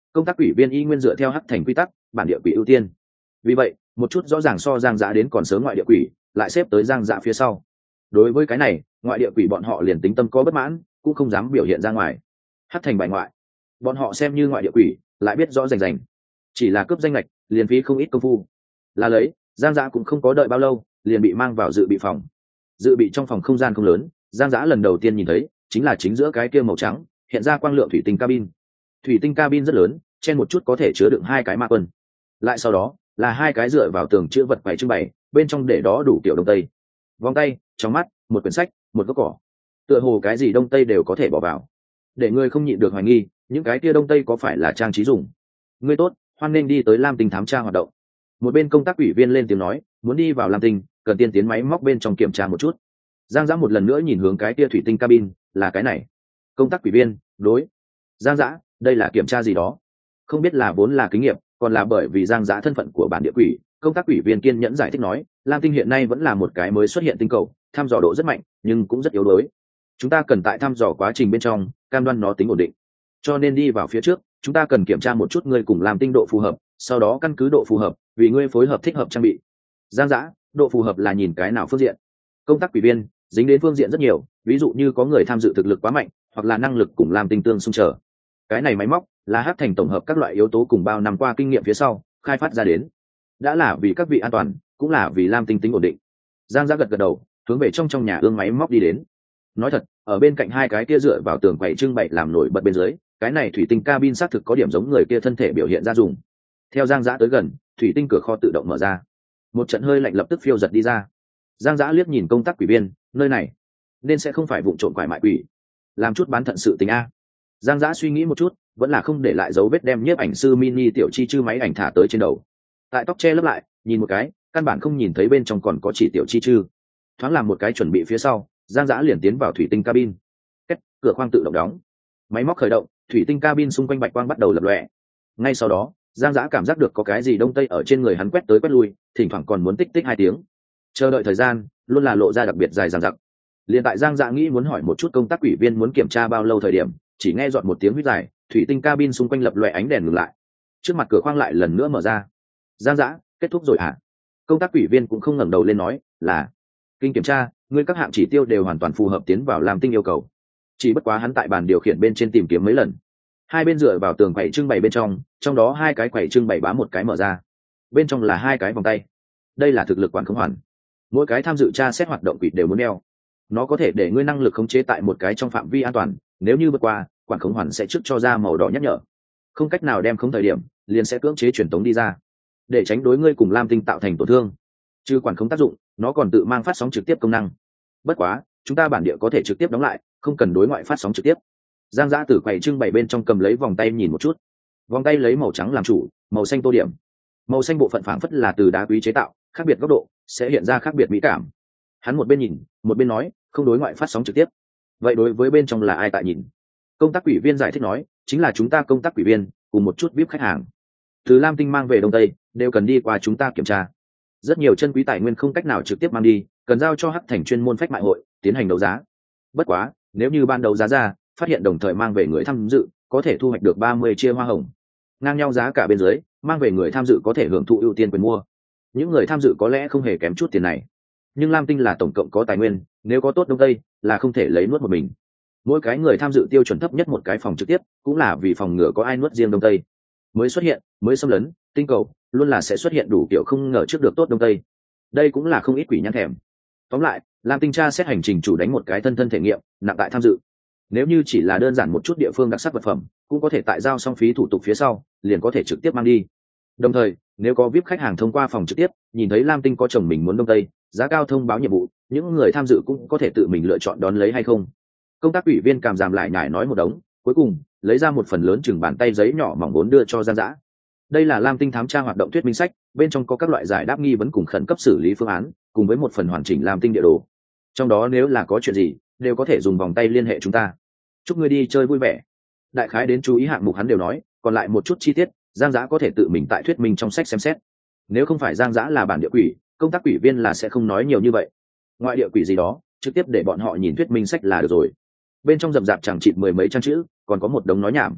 công tác quỷ viên y nguyên dựa theo hắc thành quy tắc bản địa quỷ ưu tiên. Vì vậy một chút rõ ràng so Giang Dã đến còn sớm ngoại địa quỷ lại xếp tới Giang Dã phía sau. Đối với cái này ngoại địa quỷ bọn họ liền tính tâm có bất mãn cũng không dám biểu hiện ra ngoài. Hắc thành bại ngoại, bọn họ xem như ngoại địa quỷ lại biết rõ rành rành, chỉ là cướp danh lệch liền phí không ít công phu. Là lấy Giang Dã cũng không có đợi bao lâu liền bị mang vào dự bị phòng. Dự bị trong phòng không gian không lớn, Giang Dã lần đầu tiên nhìn thấy chính là chính giữa cái kia màu trắng hiện ra quang lượng thủy tinh cabin. Thủy tinh cabin rất lớn, trên một chút có thể chứa đựng 2 cái ma quân. Lại sau đó là 2 cái dựa vào tường chứa vật bày trưng bày, bên trong để đó đủ kiểu đông tây, vòng tay, trong mắt, một quyển sách, một gốc cỏ. Tựa hồ cái gì đông tây đều có thể bỏ vào, để người không nhịn được hoài nghi những cái kia đông tây có phải là trang trí dùng. Ngươi tốt, hoan nên đi tới Lam Tinh thám tra hoạt động. Một bên công tác ủy viên lên tiếng nói, muốn đi vào Lam Tinh cần tiên tiến máy móc bên trong kiểm tra một chút. Giang Dã một lần nữa nhìn hướng cái kia thủy tinh cabin, là cái này. Công tác ủy viên đối Giang Dã, đây là kiểm tra gì đó? Không biết là vốn là kinh nghiệm còn là bởi vì Giang Dã thân phận của bản địa quỷ. Công tác ủy viên kiên nhẫn giải thích nói, Lam Tinh hiện nay vẫn là một cái mới xuất hiện tinh cầu, thăm dò độ rất mạnh nhưng cũng rất yếu đuối. Chúng ta cần tại thăm dò quá trình bên trong cam đoan nó tính ổn định, cho nên đi vào phía trước chúng ta cần kiểm tra một chút ngươi cùng Lam Tinh độ phù hợp, sau đó căn cứ độ phù hợp vì ngươi phối hợp thích hợp trang bị. Giang Dã, độ phù hợp là nhìn cái nào phương diện? Công tác ủy viên dính đến phương diện rất nhiều, ví dụ như có người tham dự thực lực quá mạnh hoặc là năng lực cùng Lam Tinh tương xung trở. Cái này máy móc là Hắc Thành tổng hợp các loại yếu tố cùng bao năm qua kinh nghiệm phía sau khai phát ra đến, đã là vì các vị an toàn cũng là vì Lam Tinh tính ổn định. Giang Dã gật gật đầu, hướng về trong nhà ương máy móc đi đến. Nói thật, ở bên cạnh 2 cái kia dựa vào tường quậy trưng bày làm nổi bật bên dưới, cái này thủy tinh cabin xác thực có điểm giống người kia thân thể biểu hiện ra dùng. Theo Giang Dã tới gần, thủy tinh cửa kho tự động mở ra, một trận hơi lạnh lập tức phiêu giật đi ra. Giang Dã liếc nhìn công tác quỷ viên, nơi này nên sẽ không phải vụ trộm quải mại quỷ, làm chút bán thận sự tình a. Giang Dã suy nghĩ một chút, vẫn là không để lại dấu vết đem nhiếp ảnh sư mini tiểu chi chư máy ảnh thả tới trên đầu. Tại tóc che lấp lại, nhìn một cái, căn bản không nhìn thấy bên trong còn có chỉ tiểu chi chư. Thoáng làm một cái chuẩn bị phía sau, Giang Dã liền tiến vào thủy tinh cabin. Kết, cửa khoang tự động đóng. Máy móc khởi động, thủy tinh cabin xung quanh bạch quang bắt đầu lập lòe. Ngay sau đó, Giang Dã cảm giác được có cái gì đông tây ở trên người hắn quét tới quét lui, thỉnh thoảng còn muốn tích tích 2 tiếng. Chờ đợi thời gian luôn là lộ ra đặc biệt dài dằng dặc. Liên tại Giang Dã nghĩ muốn hỏi một chút công tác ủy viên muốn kiểm tra bao lâu thời điểm, chỉ nghe dọn một tiếng huýt dài, thủy tinh cabin xung quanh lập lòe ánh đèn ngừng lại. Trước mặt cửa khoang lại lần nữa mở ra. Giang Dã, kết thúc rồi hả? Công tác ủy viên cũng không ngẩng đầu lên nói, là kinh kiểm tra, ngươi các hạng chỉ tiêu đều hoàn toàn phù hợp tiến vào Lam Tinh yêu cầu. Chỉ bất quá hắn tại bàn điều khiển bên trên tìm kiếm mấy lần. 2 bên dựa vào tường quầy trưng bày bên trong đó 2 cái quầy trưng bày bám một cái mở ra. Bên trong là 2 cái vòng tay. Đây là thực lực quản khống hoàn. Mỗi cái tham dự tra xét hoạt động quỷ đều muốn đeo. Nó có thể để ngươi năng lực khống chế tại một cái trong phạm vi an toàn, nếu như vượt qua, quản khống hoàn sẽ trước cho ra màu đỏ nhắc nhở. Không cách nào đem khống thời điểm, liền sẽ cưỡng chế truyền tống đi ra, để tránh đối ngươi cùng Lam Tinh tạo thành tổn thương. Trừ quản khống tác dụng, nó còn tự mang phát sóng trực tiếp công năng. Bất quá, chúng ta bản địa có thể trực tiếp đóng lại, không cần đối ngoại phát sóng trực tiếp. Giang Dã từ quầy trưng bày bên trong cầm lấy vòng tay nhìn một chút. Vòng tay lấy màu trắng làm chủ, màu xanh tô điểm. Màu xanh bộ phận phảng phất là từ đá quý chế tạo, khác biệt góc độ sẽ hiện ra khác biệt mỹ cảm. Hắn một bên nhìn, một bên nói, không đối ngoại phát sóng trực tiếp. Vậy đối với bên trong là ai tại nhìn? Công tác quỷ viên giải thích nói, chính là chúng ta công tác quỷ viên cùng một chút VIP khách hàng. Từ Lam Tinh mang về Đông Tây đều cần đi qua chúng ta kiểm tra. Rất nhiều chân quý tài nguyên không cách nào trực tiếp mang đi, cần giao cho Hắc Thành chuyên môn phách mại hội tiến hành đấu giá. Bất quá, nếu như ban đầu giá ra, phát hiện đồng thời mang về người tham dự, có thể thu hoạch được 30 chia hoa hồng. Ngang nhau giá cả bên dưới, mang về người tham dự có thể hưởng thụ ưu tiên quyền mua. Những người tham dự có lẽ không hề kém chút tiền này. Nhưng Lam Tinh là tổng cộng có tài nguyên, nếu có tốt Đông Tây, là không thể lấy nuốt một mình. Mỗi cái người tham dự tiêu chuẩn thấp nhất một cái phòng trực tiếp, cũng là vì phòng ngừa có ai nuốt riêng Đông Tây. Mới xuất hiện, mới xâm lấn, tinh cầu luôn là sẽ xuất hiện đủ kiểu không ngờ trước được tốt Đông Tây. Đây cũng là không ít quỷ nhãn thèm. Tóm lại, Lam Tinh tra xét hành trình chủ đánh một cái thân thể nghiệm, nặng tại tham dự. Nếu như chỉ là đơn giản một chút địa phương đặc sắc vật phẩm, cũng có thể tại giao xong phí thủ tục phía sau, liền có thể trực tiếp mang đi. Đồng thời, nếu có VIP khách hàng thông qua phòng trực tiếp, nhìn thấy Lam Tinh có chồng mình muốn Đông Tây, giá cao thông báo nhiệm vụ, những người tham dự cũng có thể tự mình lựa chọn đón lấy hay không. Công tác ủy viên cảm giảm lại nhải nói một đống, cuối cùng lấy ra một phần lớn chừng bàn tay giấy nhỏ mỏng vốn đưa cho Giang Dã. Đây là Lam Tinh thám tra hoạt động thuyết minh sách, bên trong có các loại giải đáp nghi vấn cùng khẩn cấp xử lý phương án, cùng với một phần hoàn chỉnh Lam Tinh địa đồ. Trong đó nếu là có chuyện gì, đều có thể dùng vòng tay liên hệ chúng ta. Chúc ngươi đi chơi vui vẻ. Đại khái đến chú ý hạng mục hắn đều nói, còn lại một chút chi tiết, Giang Dã có thể tự mình tại thuyết minh trong sách xem xét. Nếu không phải Giang Dã là bản địa quỷ, công tác quỷ viên là sẽ không nói nhiều như vậy. Ngoại địa quỷ gì đó, trực tiếp để bọn họ nhìn thuyết minh sách là được rồi. Bên trong rậm rạp chẳng chịt 10 mấy trang chữ, còn có một đống nói nhảm.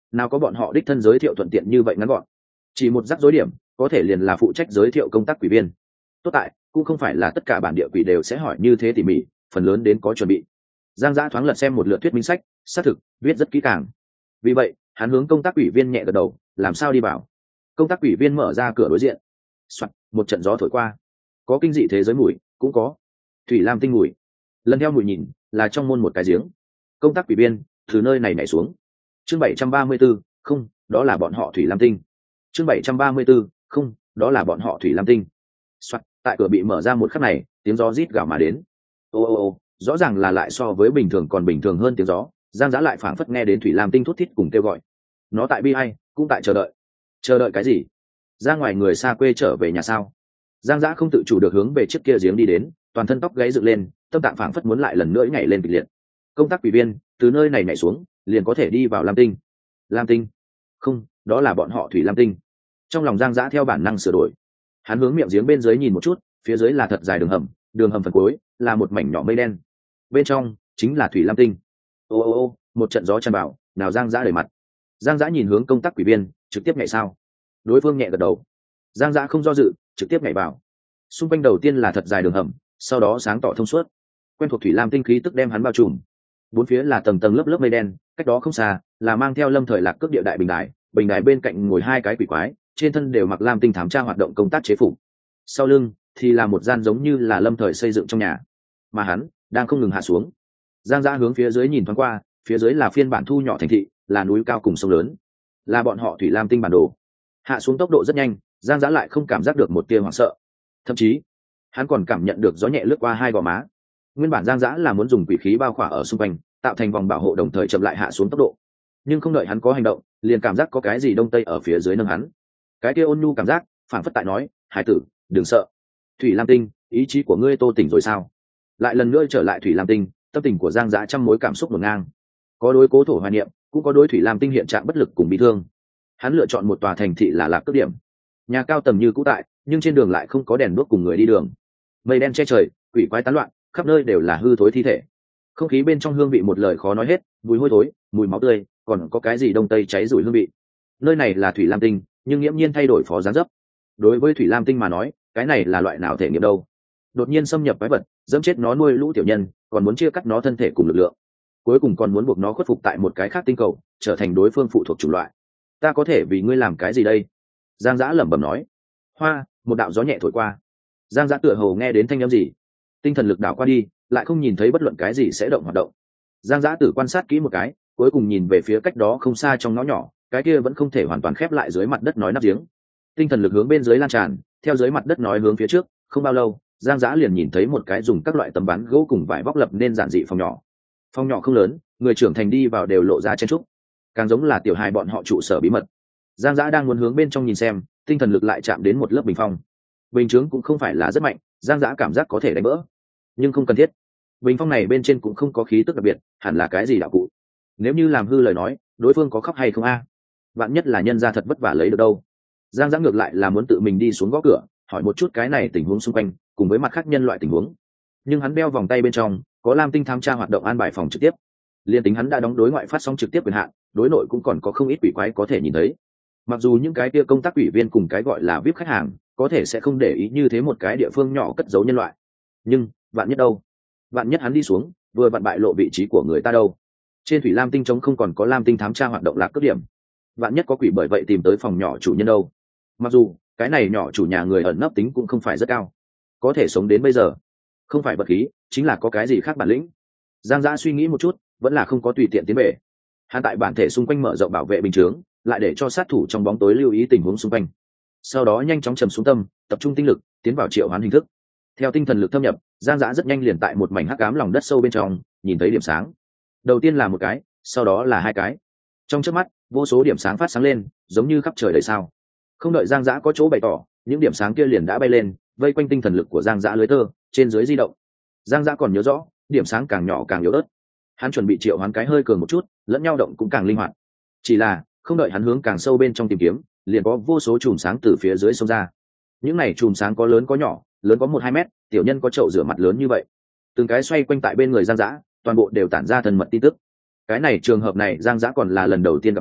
nào có bọn họ đích thân giới thiệu thuận tiện như vậy ngắn gọn. Chỉ một rắc rối điểm có thể liền là phụ trách giới thiệu công tác quỷ viên. Tốt tại cũng không phải là tất cả bản địa quỷ đều sẽ hỏi như thế tỉ mỉ, phần lớn đến có chuẩn bị. Giang Dã thoáng lật xem một lượt thuyết minh sách, xác thực viết rất kỹ càng. Vì vậy hắn hướng công tác quỷ viên nhẹ gật đầu, làm sao đi vào. Công tác quỷ viên mở ra cửa đối diện. Soạt, một trận gió thổi qua, có kinh dị thế giới mùi, cũng có thủy lam tinh mùi. Lần theo mùi nhìn là trong môn một cái giếng. Công tác quỷ viên từ nơi này nhảy xuống. Chương 734, không, đó là bọn họ thủy lam tinh. Chương 734, không, đó là bọn họ thủy lam tinh. Soạt, tại cửa bị mở ra một khắc này, tiếng gió rít gào mà đến. Ô ô ô, rõ ràng là lại so với bình thường còn bình thường hơn tiếng gió. Giang Dã lại phảng phất nghe đến thủy lam tinh thút thít cùng kêu gọi. Nó tại bi hay cũng tại chờ đợi. Chờ đợi cái gì? Ra ngoài người xa quê trở về nhà sao? Giang Dã không tự chủ được hướng về trước kia giếng đi đến, toàn thân tóc gáy dựng lên, tâm tạng phảng phất muốn lại lần nữa nhảy lên kịch liệt. Công tác quỷ viên từ nơi này nhảy xuống liền có thể đi vào lam tinh. Lam tinh? Không, đó là bọn họ thủy lam tinh. Trong lòng Giang Dã theo bản năng sửa đổi. Hắn hướng miệng giếng bên dưới nhìn một chút, phía dưới là thật dài đường hầm phần cuối là một mảnh nhỏ mây đen, bên trong chính là thủy lam tinh. Ô ô ô, một trận gió tràn vào, nào Giang Dã đầy mặt. Giang Dã nhìn hướng công tác quỷ viên, trực tiếp nhảy sao? Đối phương nhẹ gật đầu. Giang Dã không do dự, trực tiếp nhảy vào. Xung quanh đầu tiên là thật dài đường hầm, sau đó sáng tỏ thông suốt. Quen thuộc thủy lam tinh khí tức đem hắn bao trùm. Bốn phía là tầng tầng lớp lớp mây đen, cách đó không xa là mang theo Lâm Thời Lạc cước địa đại bình đài bên cạnh ngồi hai cái quỷ quái, trên thân đều mặc lam tinh thám tra hoạt động công tác chế phục. Sau lưng thì là một gian giống như là Lâm Thời xây dựng trong nhà, mà hắn đang không ngừng hạ xuống. Giang Dã hướng phía dưới nhìn thoáng qua, phía dưới là phiên bản thu nhỏ thành thị, là núi cao cùng sông lớn, là bọn họ thủy lam tinh bản đồ. Hạ xuống tốc độ rất nhanh, Giang Dã lại không cảm giác được một tia hoảng sợ, thậm chí hắn còn cảm nhận được gió nhẹ lướt qua hai gò má. Nguyên bản Giang Dã là muốn dùng quỷ khí bao khỏa ở xung quanh, tạo thành vòng bảo hộ đồng thời chậm lại hạ xuống tốc độ, nhưng không đợi hắn có hành động, liền cảm giác có cái gì đông tây ở phía dưới nâng hắn. Cái kia ôn nhu cảm giác phản phất tại nói, hải tử đừng sợ, thủy lam tinh, ý chí của ngươi tô tỉnh rồi sao? Lại lần nữa trở lại thủy lam tinh, tâm tình của Giang Dã trăm mối cảm xúc ngổn ngang, có đối cố thổ hoài niệm, cũng có đối thủy lam tinh hiện trạng bất lực cùng bị thương. Hắn lựa chọn một tòa thành thị là lạc cước điểm, nhà cao tầng như cũ tại, nhưng trên đường lại không có đèn đuốc cùng người đi đường. Mây đen che trời, quỷ quái tán loạn, khắp nơi đều là hư thối thi thể. Không khí bên trong hương vị một lời khó nói hết, mùi hôi thối, mùi máu tươi, còn có cái gì đông tây cháy rủi hương vị. Nơi này là thủy lam tinh, nhưng nghiễm nhiên thay đổi phó dáng dấp. Đối với thủy lam tinh mà nói, cái này là loại nào thể nghiệm đâu? Đột nhiên xâm nhập quái vật, dẫm chết nó nuôi lũ tiểu nhân, còn muốn chia cắt nó thân thể cùng lực lượng, cuối cùng còn muốn buộc nó khuất phục tại một cái khác tinh cầu, trở thành đối phương phụ thuộc chủng loại. Ta có thể vì ngươi làm cái gì đây? Giang Dã lẩm bẩm nói. Hoa, một đạo gió nhẹ thổi qua. Giang Dã tựa hồ nghe đến thanh âm gì, tinh thần lực đảo qua đi, lại không nhìn thấy bất luận cái gì sẽ động hoạt động. Giang Dã tử quan sát kỹ một cái, cuối cùng nhìn về phía cách đó không xa trong ngõ nhỏ, cái kia vẫn không thể hoàn toàn khép lại dưới mặt đất nói nắp giếng. Tinh thần lực hướng bên dưới lan tràn, theo dưới mặt đất nói hướng phía trước, không bao lâu, Giang Dã liền nhìn thấy một cái dùng các loại tấm ván gỗ cùng vải vóc lập nên giản dị phòng nhỏ. Phòng nhỏ không lớn, người trưởng thành đi vào đều lộ ra chen trúc, càng giống là tiểu hài bọn họ trụ sở bí mật. Giang Dã đang muốn hướng bên trong nhìn xem, tinh thần lực lại chạm đến một lớp bình phong. Bình chướng cũng không phải là rất mạnh, Giang Dã cảm giác có thể đánh vỡ, nhưng không cần thiết. Bình phong này bên trên cũng không có khí tức đặc biệt, hẳn là cái gì đạo cụ. Nếu như làm hư lời nói, đối phương có khóc hay không a? Vạn nhất là nhân gia thật vất vả lấy được đâu. Giang Dã ngược lại là muốn tự mình đi xuống gõ cửa, hỏi một chút cái này tình huống xung quanh, cùng với mặt khác nhân loại tình huống. Nhưng hắn đeo vòng tay bên trong có lam tinh tham tra hoạt động an bài phòng trực tiếp, liên tính hắn đã đóng đối ngoại phát sóng trực tiếp quyền hạn, đối nội cũng còn có không ít quỷ quái có thể nhìn thấy. Mặc dù những cái kia công tác ủy viên cùng cái gọi là VIP khách hàng có thể sẽ không để ý như thế một cái địa phương nhỏ cất giấu nhân loại, nhưng vạn nhất đâu? Vạn nhất hắn đi xuống, vừa vặn bại lộ vị trí của người ta đâu? Trên thủy lam tinh trống không còn có lam tinh thám tra hoạt động lạc cướp điểm, vạn nhất có quỷ bởi vậy tìm tới phòng nhỏ chủ nhân đâu? Mặc dù cái này nhỏ chủ nhà người ẩn nấp tính cũng không phải rất cao, có thể sống đến bây giờ, không phải vật khí, chính là có cái gì khác bản lĩnh. Giang Dã suy nghĩ một chút, vẫn là không có tùy tiện tiến về. Hắn tại bản thể xung quanh mở rộng bảo vệ bình chướng, lại để cho sát thủ trong bóng tối lưu ý tình huống xung quanh. Sau đó nhanh chóng trầm xuống tâm, tập trung tinh lực, tiến vào triệu hoán hình thức. Theo tinh thần lực thâm nhập, Giang Dã rất nhanh liền tại một mảnh hắc ám lòng đất sâu bên trong, nhìn thấy điểm sáng. Đầu tiên là một cái, sau đó là hai cái. Trong chớp mắt, vô số điểm sáng phát sáng lên, giống như khắp trời đầy sao. Không đợi Giang Dã có chỗ bày tỏ, những điểm sáng kia liền đã bay lên, vây quanh tinh thần lực của Giang Dã lưới tơ, trên dưới di động. Giang Dã còn nhớ rõ, điểm sáng càng nhỏ càng yếu ớt. Hắn chuẩn bị triệu hoán cái hơi cường một chút, lẫn nhau động cũng càng linh hoạt. Chỉ là không đợi hắn hướng càng sâu bên trong tìm kiếm, liền có vô số chùm sáng từ phía dưới xông ra. Những này chùm sáng có lớn có nhỏ, lớn có 1-2 mét, tiểu nhân có chậu rửa mặt lớn như vậy. Từng cái xoay quanh tại bên người Giang Dã, toàn bộ đều tản ra thần mật tin tức. Cái này trường hợp này Giang Dã còn là lần đầu tiên gặp gỡ,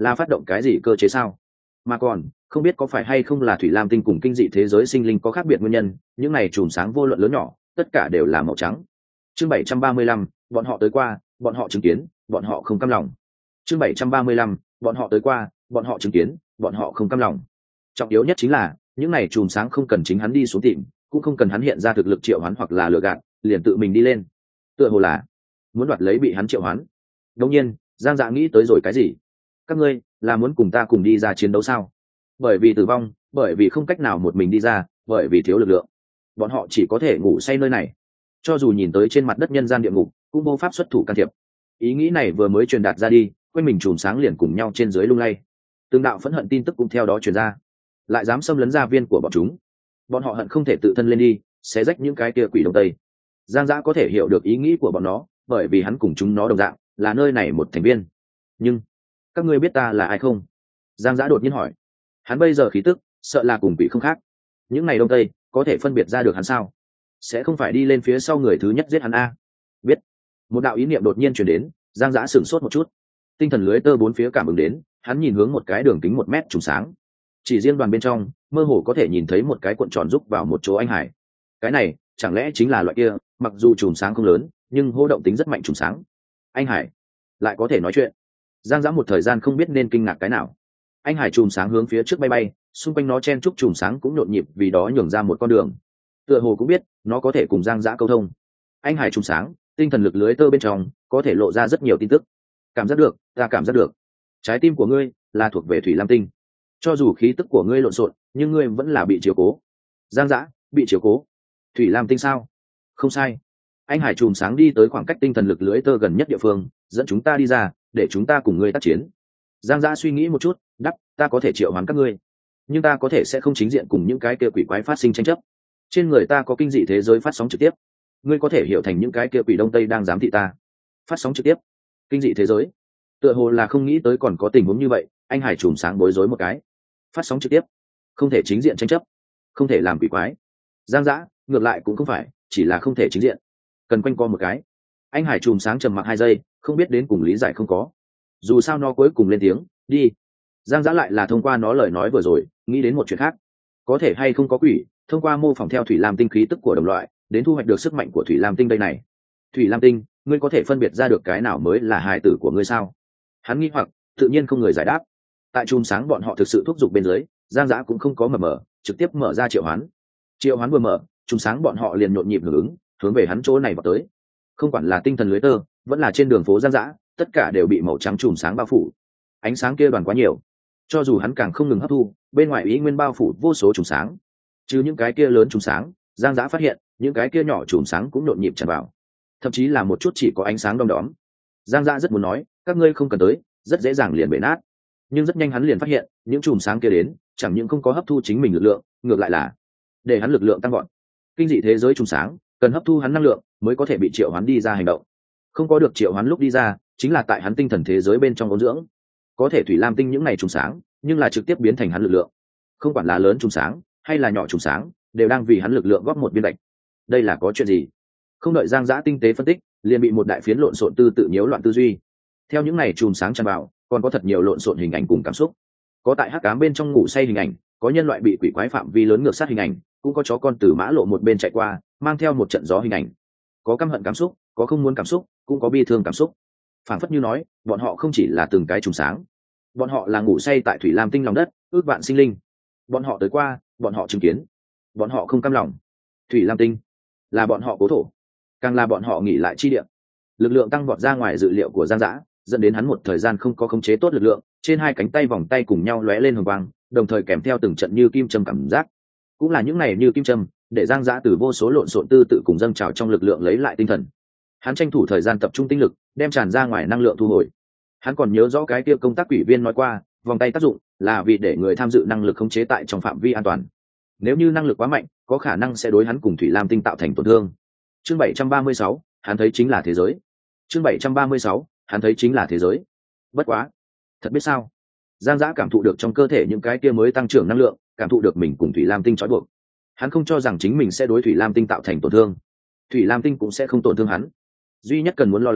là phát động cái gì cơ chế sao? Mà còn không biết có phải hay không là thủy lam tinh cùng kinh dị thế giới sinh linh có khác biệt nguyên nhân, những này chùm sáng vô luận lớn nhỏ tất cả đều là màu trắng. Chương 735, bọn họ tới qua, bọn họ chứng kiến, bọn họ không cam lòng. Chương 735, bọn họ tới qua, bọn họ chứng kiến, bọn họ không cam lòng. Trọng yếu nhất chính là những này chùm sáng không cần chính hắn đi xuống tìm, cũng không cần hắn hiện ra thực lực triệu hoán hoặc là lừa gạt, liền tự mình đi lên, tựa hồ là muốn đoạt lấy bị hắn triệu hoán. Đương nhiên Giang Dạ nghĩ tới rồi cái gì? Các ngươi là muốn cùng ta cùng đi ra chiến đấu sao? Bởi vì tử vong, bởi vì không cách nào một mình đi ra, bởi vì thiếu lực lượng, bọn họ chỉ có thể ngủ say nơi này. Cho dù nhìn tới trên mặt đất nhân gian địa ngục, cũng vô pháp xuất thủ can thiệp. Ý nghĩ này vừa mới truyền đạt ra đi, quanh mình chùm sáng liền cùng nhau trên dưới lung lay. Từng đạo phẫn hận tin tức cũng theo đó truyền ra, lại dám xâm lấn gia viên của bọn chúng. Bọn họ hận không thể tự thân lên đi xé rách những cái kia quỷ đông tây. Giang Dã có thể hiểu được ý nghĩ của bọn nó, bởi vì hắn cùng chúng nó đồng dạng là nơi này một thành viên. Nhưng các ngươi biết ta là ai không? Giang Dã đột nhiên hỏi. Hắn bây giờ khí tức sợ là cùng quỷ không khác. Những này đông tây có thể phân biệt ra được hắn sao? Sẽ không phải đi lên phía sau người thứ nhất giết hắn a? Biết. Một đạo ý niệm đột nhiên truyền đến, Giang Dã sửng sốt một chút. Tinh thần lưới tơ bốn phía cảm ứng đến, hắn nhìn hướng một cái đường kính 1 mét trùng sáng. Chỉ riêng đoàn bên trong, mơ hồ có thể nhìn thấy một cái cuộn tròn rúc vào một chỗ anh hải. Cái này chẳng lẽ chính là loại kia, mặc dù trùng sáng không lớn, nhưng hô động tính rất mạnh trùng sáng. Anh hải lại có thể nói chuyện. Giang Dã một thời gian không biết nên kinh ngạc cái nào. Anh hải trùng sáng hướng phía trước bay bay, xung quanh nó chen trúc trùng sáng cũng nhộn nhịp vì đó nhường ra một con đường. Tựa hồ cũng biết nó có thể cùng Giang Dã câu thông. Anh hải trùng sáng, tinh thần lực lưới tơ bên trong có thể lộ ra rất nhiều tin tức. Cảm giác được, ta cảm giác được. Trái tim của ngươi là thuộc về Thủy Lam Tinh. Cho dù khí tức của ngươi lộn xộn, nhưng ngươi vẫn là bị chiếu cố. Giang Dã bị chiếu cố. Thủy Lam Tinh sao? Không sai. Anh hải chùm sáng đi tới khoảng cách tinh thần lực lưới tơ gần nhất địa phương, dẫn chúng ta đi ra, để chúng ta cùng ngươi tác chiến. Giang Dã suy nghĩ một chút, đắp, ta có thể triệu hoán các ngươi, nhưng ta có thể sẽ không chính diện cùng những cái kia quỷ quái phát sinh tranh chấp. Trên người ta có kinh dị thế giới phát sóng trực tiếp, ngươi có thể hiểu thành những cái kia quỷ đông tây đang giám thị ta. Phát sóng trực tiếp, kinh dị thế giới. Tựa hồ là không nghĩ tới còn có tình huống như vậy, anh hải chùm sáng bối rối một cái. Phát sóng trực tiếp, không thể chính diện tranh chấp, không thể làm quỷ quái. Giang Dã ngược lại cũng không phải, chỉ là không thể chính diện, cần quanh co một cái. Anh hải chùm sáng trầm mặc 2 giây, không biết đến cùng lý giải không có. Dù sao nó cuối cùng lên tiếng, đi. Giang Dã lại là thông qua nó lời nói vừa rồi, nghĩ đến một chuyện khác. Có thể hay không có quỷ, thông qua mô phỏng theo Thủy Lam Tinh khí tức của đồng loại, đến thu hoạch được sức mạnh của Thủy Lam Tinh đây này. Thủy Lam Tinh, ngươi có thể phân biệt ra được cái nào mới là hài tử của ngươi sao? Hắn nghi hoặc, tự nhiên không người giải đáp. Tại chùm sáng bọn họ thực sự thúc giục bên dưới, Giang Dã cũng không có mở, trực tiếp mở ra triệu hoán. Triệu hoán vừa mở, chùm sáng bọn họ liền nhộn nhịp hưởng ứng, hướng về hắn chỗ này vào tới. Không quản là tinh thần lưới tơ, vẫn là trên đường phố Giang Dã, tất cả đều bị màu trắng chùm sáng bao phủ. Ánh sáng kia đoàn quá nhiều, cho dù hắn càng không ngừng hấp thu, bên ngoài ý nguyên bao phủ vô số chùm sáng. Chứ những cái kia lớn chùm sáng, Giang Dã phát hiện, những cái kia nhỏ chùm sáng cũng nhộn nhịp tràn vào. Thậm chí là một chút chỉ có ánh sáng đom đóm. Giang Dã rất muốn nói, các ngươi không cần tới, rất dễ dàng liền bể nát. Nhưng rất nhanh hắn liền phát hiện, những chùm sáng kia đến, chẳng những không có hấp thu chính mình lực lượng, ngược lại là để hắn lực lượng tăng gọn. Kinh dị thế giới chùm sáng cần hấp thu hắn năng lượng mới có thể bị triệu hoán đi ra hành động. Không có được triệu hoán lúc đi ra, chính là tại hắn tinh thần thế giới bên trong ôn dưỡng. Có thể Thủy Lam Tinh những này chùm sáng, nhưng là trực tiếp biến thành hắn lực lượng. Không quản là lớn chùm sáng hay là nhỏ chùm sáng, đều đang vì hắn lực lượng góp một viên gạch. Đây là có chuyện gì? Không đợi Giang Dã tinh tế phân tích, liền bị một đại phiến lộn xộn tư tự nhiễu loạn tư duy. Theo những này chùm sáng tràn vào, còn có thật nhiều lộn xộn hình ảnh cùng cảm xúc. Có tại hắc ám bên trong ngủ say hình ảnh, có nhân loại bị quỷ quái phạm vi lớn ngược sát hình ảnh, cũng có chó con từ mã lộ một bên chạy qua, mang theo một trận gió hình ảnh. Có căm hận cảm xúc, có không muốn cảm xúc, cũng có bi thương cảm xúc. Phảng phất như nói, bọn họ không chỉ là từng cái chùm sáng, bọn họ là ngủ say tại Thủy Lam Tinh lòng đất, ước vạn sinh linh. Bọn họ tới qua, bọn họ chứng kiến, bọn họ không cam lòng. Thủy Lam Tinh là bọn họ cố thổ, càng là bọn họ nghỉ lại chi địa. Lực lượng tăng vọt ra ngoài dự liệu của Giang Dã, dẫn đến hắn một thời gian không có khống chế tốt lực lượng, trên hai cánh tay vòng tay cùng nhau lóe lên hồng quang, đồng thời kèm theo từng trận như kim châm cảm giác. Cũng là những này như kim châm, để Giang Dã từ vô số lộn xộn tư tự cùng dâng trào trong lực lượng lấy lại tinh thần. Hắn tranh thủ thời gian tập trung tinh lực, đem tràn ra ngoài năng lượng thu hồi. Hắn còn nhớ rõ cái kia công tác quỷ viên nói qua, vòng tay tác dụng là vì để người tham dự năng lực khống chế tại trong phạm vi an toàn. Nếu như năng lực quá mạnh, có khả năng sẽ đối hắn cùng Thủy Lam Tinh tạo thành tổn thương. Chương 736, hắn thấy chính là thế giới. Chương 736, hắn thấy chính là thế giới. Bất quá, thật biết sao? Giang Dã cảm thụ được trong cơ thể những cái kia mới tăng trưởng năng lượng, cảm thụ được mình cùng Thủy Lam Tinh trói buộc. Hắn không cho rằng chính mình sẽ đối Thủy Lam Tinh tạo thành tổn thương. Thủy Lam Tinh cũng sẽ không tổn thương hắn. Duy nhất cần muốn lo lắng,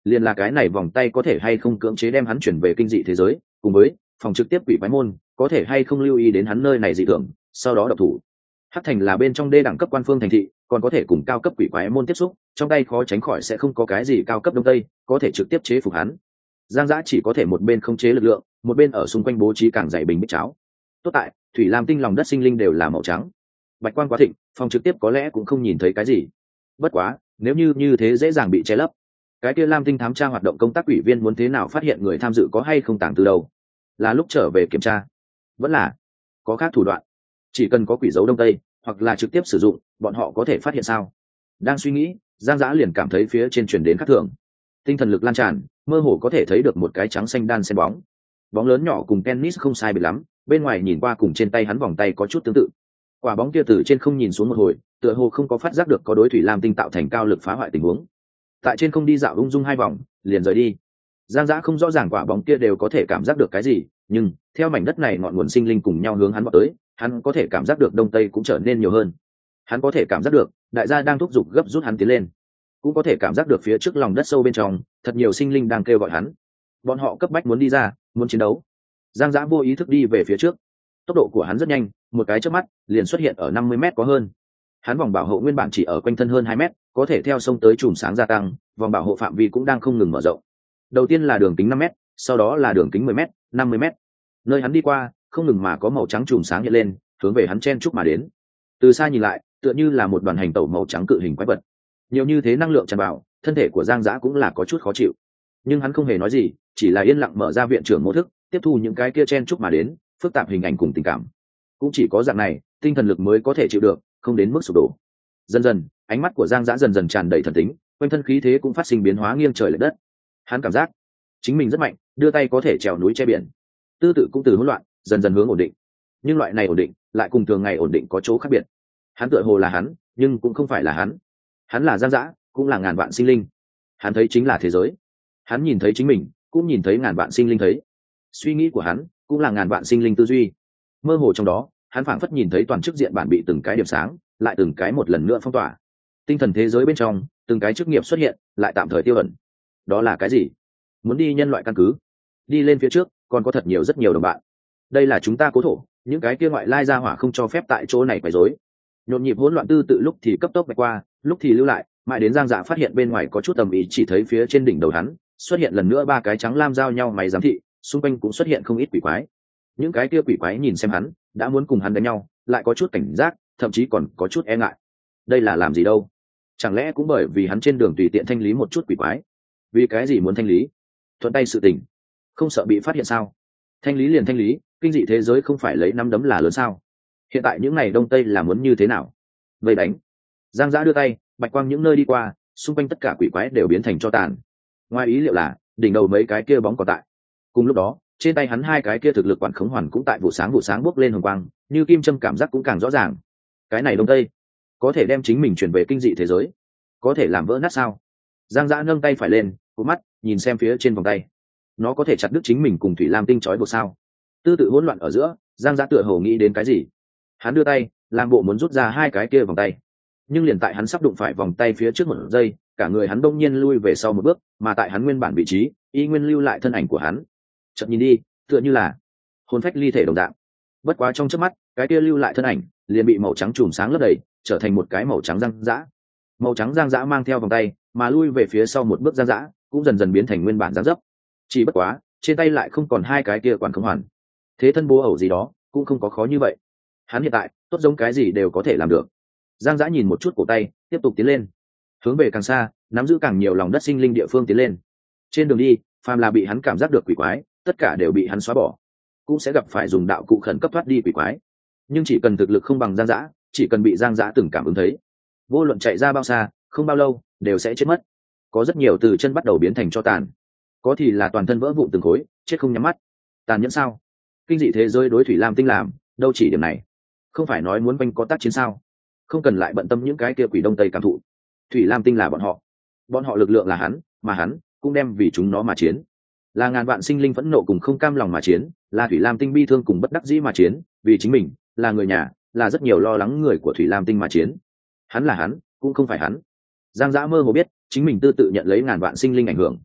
liền là cái này vòng tay có thể hay không cưỡng chế đem hắn chuyển về kinh dị thế giới, cùng với phòng trực tiếp quỷ quái môn có thể hay không lưu ý đến hắn nơi này dị thường, sau đó độc thủ. Hắc thành là bên trong đê đẳng cấp quan phương thành thị, còn có thể cùng cao cấp quỷ quái môn tiếp xúc, trong tay khó tránh khỏi sẽ không có cái gì cao cấp đông tây có thể trực tiếp chế phục hắn. Giang Dã chỉ có thể một bên không chế lực lượng, một bên ở xung quanh bố trí càng dày bình bích cháo. Tốt tại thủy lam tinh lòng đất sinh linh đều là màu trắng, bạch quang quá thịnh, phòng trực tiếp có lẽ cũng không nhìn thấy cái gì. Bất quá nếu như thế dễ dàng bị che lấp, cái kia lam tinh thám tra hoạt động công tác ủy viên muốn thế nào phát hiện người tham dự có hay không tàng từ đầu? Là lúc trở về kiểm tra, vẫn là có khác thủ đoạn? Chỉ cần có quỷ dấu đông tây hoặc là trực tiếp sử dụng, bọn họ có thể phát hiện sao? Đang suy nghĩ, Giang Dã liền cảm thấy phía trên truyền đến khác thường, tinh thần lực lan tràn, mơ hồ có thể thấy được một cái trắng xanh đan xen bóng. Bóng lớn nhỏ cùng tennis không sai biệt lắm, bên ngoài nhìn qua cùng trên tay hắn vòng tay có chút tương tự. Quả bóng kia từ trên không nhìn xuống một hồi, tựa hồ không có phát giác được có đối thủy lam tinh tạo thành cao lực phá hoại tình huống. Tại trên không đi dạo ung dung 2 vòng, liền rời đi. Giang Dã không rõ ràng quả bóng kia đều có thể cảm giác được cái gì, nhưng theo mảnh đất này ngọn nguồn sinh linh cùng nhau hướng hắn vọt tới, hắn có thể cảm giác được đông tây cũng trở nên nhiều hơn. Hắn có thể cảm giác được đại gia đang thúc giục gấp rút hắn tiến lên, cũng có thể cảm giác được phía trước lòng đất sâu bên trong thật nhiều sinh linh đang kêu gọi hắn. Bọn họ cấp bách muốn đi ra, muốn chiến đấu. Giang Dã vô ý thức đi về phía trước, tốc độ của hắn rất nhanh, một cái chớp mắt liền xuất hiện ở 50 m có hơn. Hắn vòng bảo hộ nguyên bản chỉ ở quanh thân hơn 2 mét, có thể theo sông tới chùm sáng gia tăng, vòng bảo hộ phạm vi cũng đang không ngừng mở rộng. Đầu tiên là đường kính 5 mét, sau đó là đường kính 10 mét, 50 mét. Nơi hắn đi qua, không ngừng mà có màu trắng chùm sáng hiện lên, hướng về hắn chen chúc mà đến. Từ xa nhìn lại, tựa như là một đoàn hành tẩu màu trắng cự hình quái vật. Nhiều như thế năng lượng tràn vào, thân thể của Giang Dã cũng là có chút khó chịu. Nhưng hắn không hề nói gì, chỉ là yên lặng mở ra viện trưởng mô thức, tiếp thu những cái kia chen chúc mà đến, phức tạp hình ảnh cùng tình cảm. Cũng chỉ có dạng này, tinh thần lực mới có thể chịu được, không đến mức sụp đổ. Dần dần, ánh mắt của Giang Dã dần dần tràn đầy thần tính, quanh thân khí thế cũng phát sinh biến hóa nghiêng trời lệch đất. Hắn cảm giác chính mình rất mạnh, đưa tay có thể trèo núi che biển. Tư tự cũng từ hỗn loạn dần dần hướng ổn định, nhưng loại này ổn định lại cùng thường ngày ổn định có chỗ khác biệt. Hắn tựa hồ là hắn, nhưng cũng không phải là hắn. Hắn là Giang Dã, cũng là ngàn vạn sinh linh. Hắn thấy chính là thế giới. Hắn nhìn thấy chính mình, cũng nhìn thấy ngàn vạn sinh linh thấy. Suy nghĩ của hắn cũng là ngàn vạn sinh linh tư duy. Mơ hồ trong đó, hắn phảng phất nhìn thấy toàn chức diện bản bị từng cái điểm sáng, lại từng cái một lần nữa phong tỏa. Tinh thần thế giới bên trong, từng cái chức nghiệp xuất hiện, lại tạm thời tiêu ẩn. Đó là cái gì? Muốn đi nhân loại căn cứ, đi lên phía trước, còn có thật nhiều rất nhiều đồng bạn. Đây là chúng ta cố thổ, những cái kia ngoại lai ra hỏa không cho phép tại chỗ này quấy rối. Nhộn nhịp hỗn loạn tư tự lúc thì cấp tốc bạch qua, lúc thì lưu lại, mãi đến Giang Dạ phát hiện bên ngoài có chút tầm ý, chỉ thấy phía trên đỉnh đầu hắn xuất hiện lần nữa 3 cái trắng lam giao nhau máy giám thị, xung quanh cũng xuất hiện không ít quỷ quái. Những cái kia quỷ quái nhìn xem hắn, đã muốn cùng hắn đánh nhau, lại có chút cảnh giác, thậm chí còn có chút e ngại. Đây là làm gì đâu? Chẳng lẽ cũng bởi vì hắn trên đường tùy tiện thanh lý một chút quỷ quái? Vì cái gì muốn thanh lý? Thuận tay sự tình, không sợ bị phát hiện sao? Thanh lý liền thanh lý, kinh dị thế giới không phải lấy nắm đấm là lớn sao? Hiện tại những này đông tây là muốn như thế nào? Vây đánh. Giang Dã đưa tay, bạch quang những nơi đi qua, xung quanh tất cả quỷ quái đều biến thành tro tàn. Ngoài ý liệu là đỉnh đầu mấy cái kia bóng còn tại. Cùng lúc đó, trên tay hắn 2 cái kia thực lực quản khống hoàn cũng tại vụ sáng bốc lên hồng quang, như kim châm, cảm giác cũng càng rõ ràng. Cái này đông tây có thể đem chính mình chuyển về kinh dị thế giới, có thể làm vỡ nát sao? Giang Dã nâng tay phải lên, cụp mắt nhìn xem phía trên vòng tay. Nó có thể chặt đứt chính mình cùng thủy lam tinh trói buộc sao? Tư tự hỗn loạn ở giữa, Giang Dã tựa hồ nghĩ đến cái gì. Hắn đưa tay, làm bộ muốn rút ra 2 cái kia vòng tay. Nhưng liền tại hắn sắp đụng phải vòng tay phía trước một giây, cả người hắn đông nhiên lui về sau một bước, mà tại hắn nguyên bản vị trí, y nguyên lưu lại thân ảnh của hắn. Chợt nhìn đi, tựa như là hồn phách ly thể đồng dạng. Bất quá trong chớp mắt, cái kia lưu lại thân ảnh liền bị màu trắng chùm sáng lấp đầy, trở thành một cái màu trắng Giang Dã. Màu trắng Giang Dã mang theo vòng tay, mà lui về phía sau một bước Giang Dã cũng dần dần biến thành nguyên bản dáng dấp. Chỉ bất quá, trên tay lại không còn 2 cái kia quản khống hoàn. Thế thân bố ẩu gì đó, cũng không có khó như vậy. Hắn hiện tại, tốt giống cái gì đều có thể làm được. Giang Dã nhìn một chút cổ tay, tiếp tục tiến lên, hướng về càng xa, nắm giữ càng nhiều lòng đất sinh linh địa phương tiến lên. Trên đường đi, phàm là bị hắn cảm giác được quỷ quái, tất cả đều bị hắn xóa bỏ, cũng sẽ gặp phải dùng đạo cụ khẩn cấp thoát đi quỷ quái. Nhưng chỉ cần thực lực không bằng Giang Dã, chỉ cần bị Giang Dã từng cảm ứng thấy, vô luận chạy ra bao xa, không bao lâu đều sẽ chết mất. Có rất nhiều từ chân bắt đầu biến thành tro tàn, có thì là toàn thân vỡ vụn từng khối, chết không nhắm mắt. Tàn nhẫn sao? Kinh dị thế giới đối thủy lam tinh làm đâu chỉ điểm này. Không phải nói muốn quanh có tác chiến sao? Không cần lại bận tâm những cái kia quỷ đông tây cảm thụ. Thủy lam tinh là bọn họ lực lượng là hắn, mà hắn cũng đem vì chúng nó mà chiến. Là ngàn vạn sinh linh phẫn nộ cùng không cam lòng mà chiến, là thủy lam tinh bi thương cùng bất đắc dĩ mà chiến, vì chính mình, là người nhà, là rất nhiều lo lắng người của thủy lam tinh mà chiến. Hắn là hắn, cũng không phải hắn. Giang Dã mơ hồ biết chính mình tư tự nhận lấy ngàn vạn sinh linh ảnh hưởng,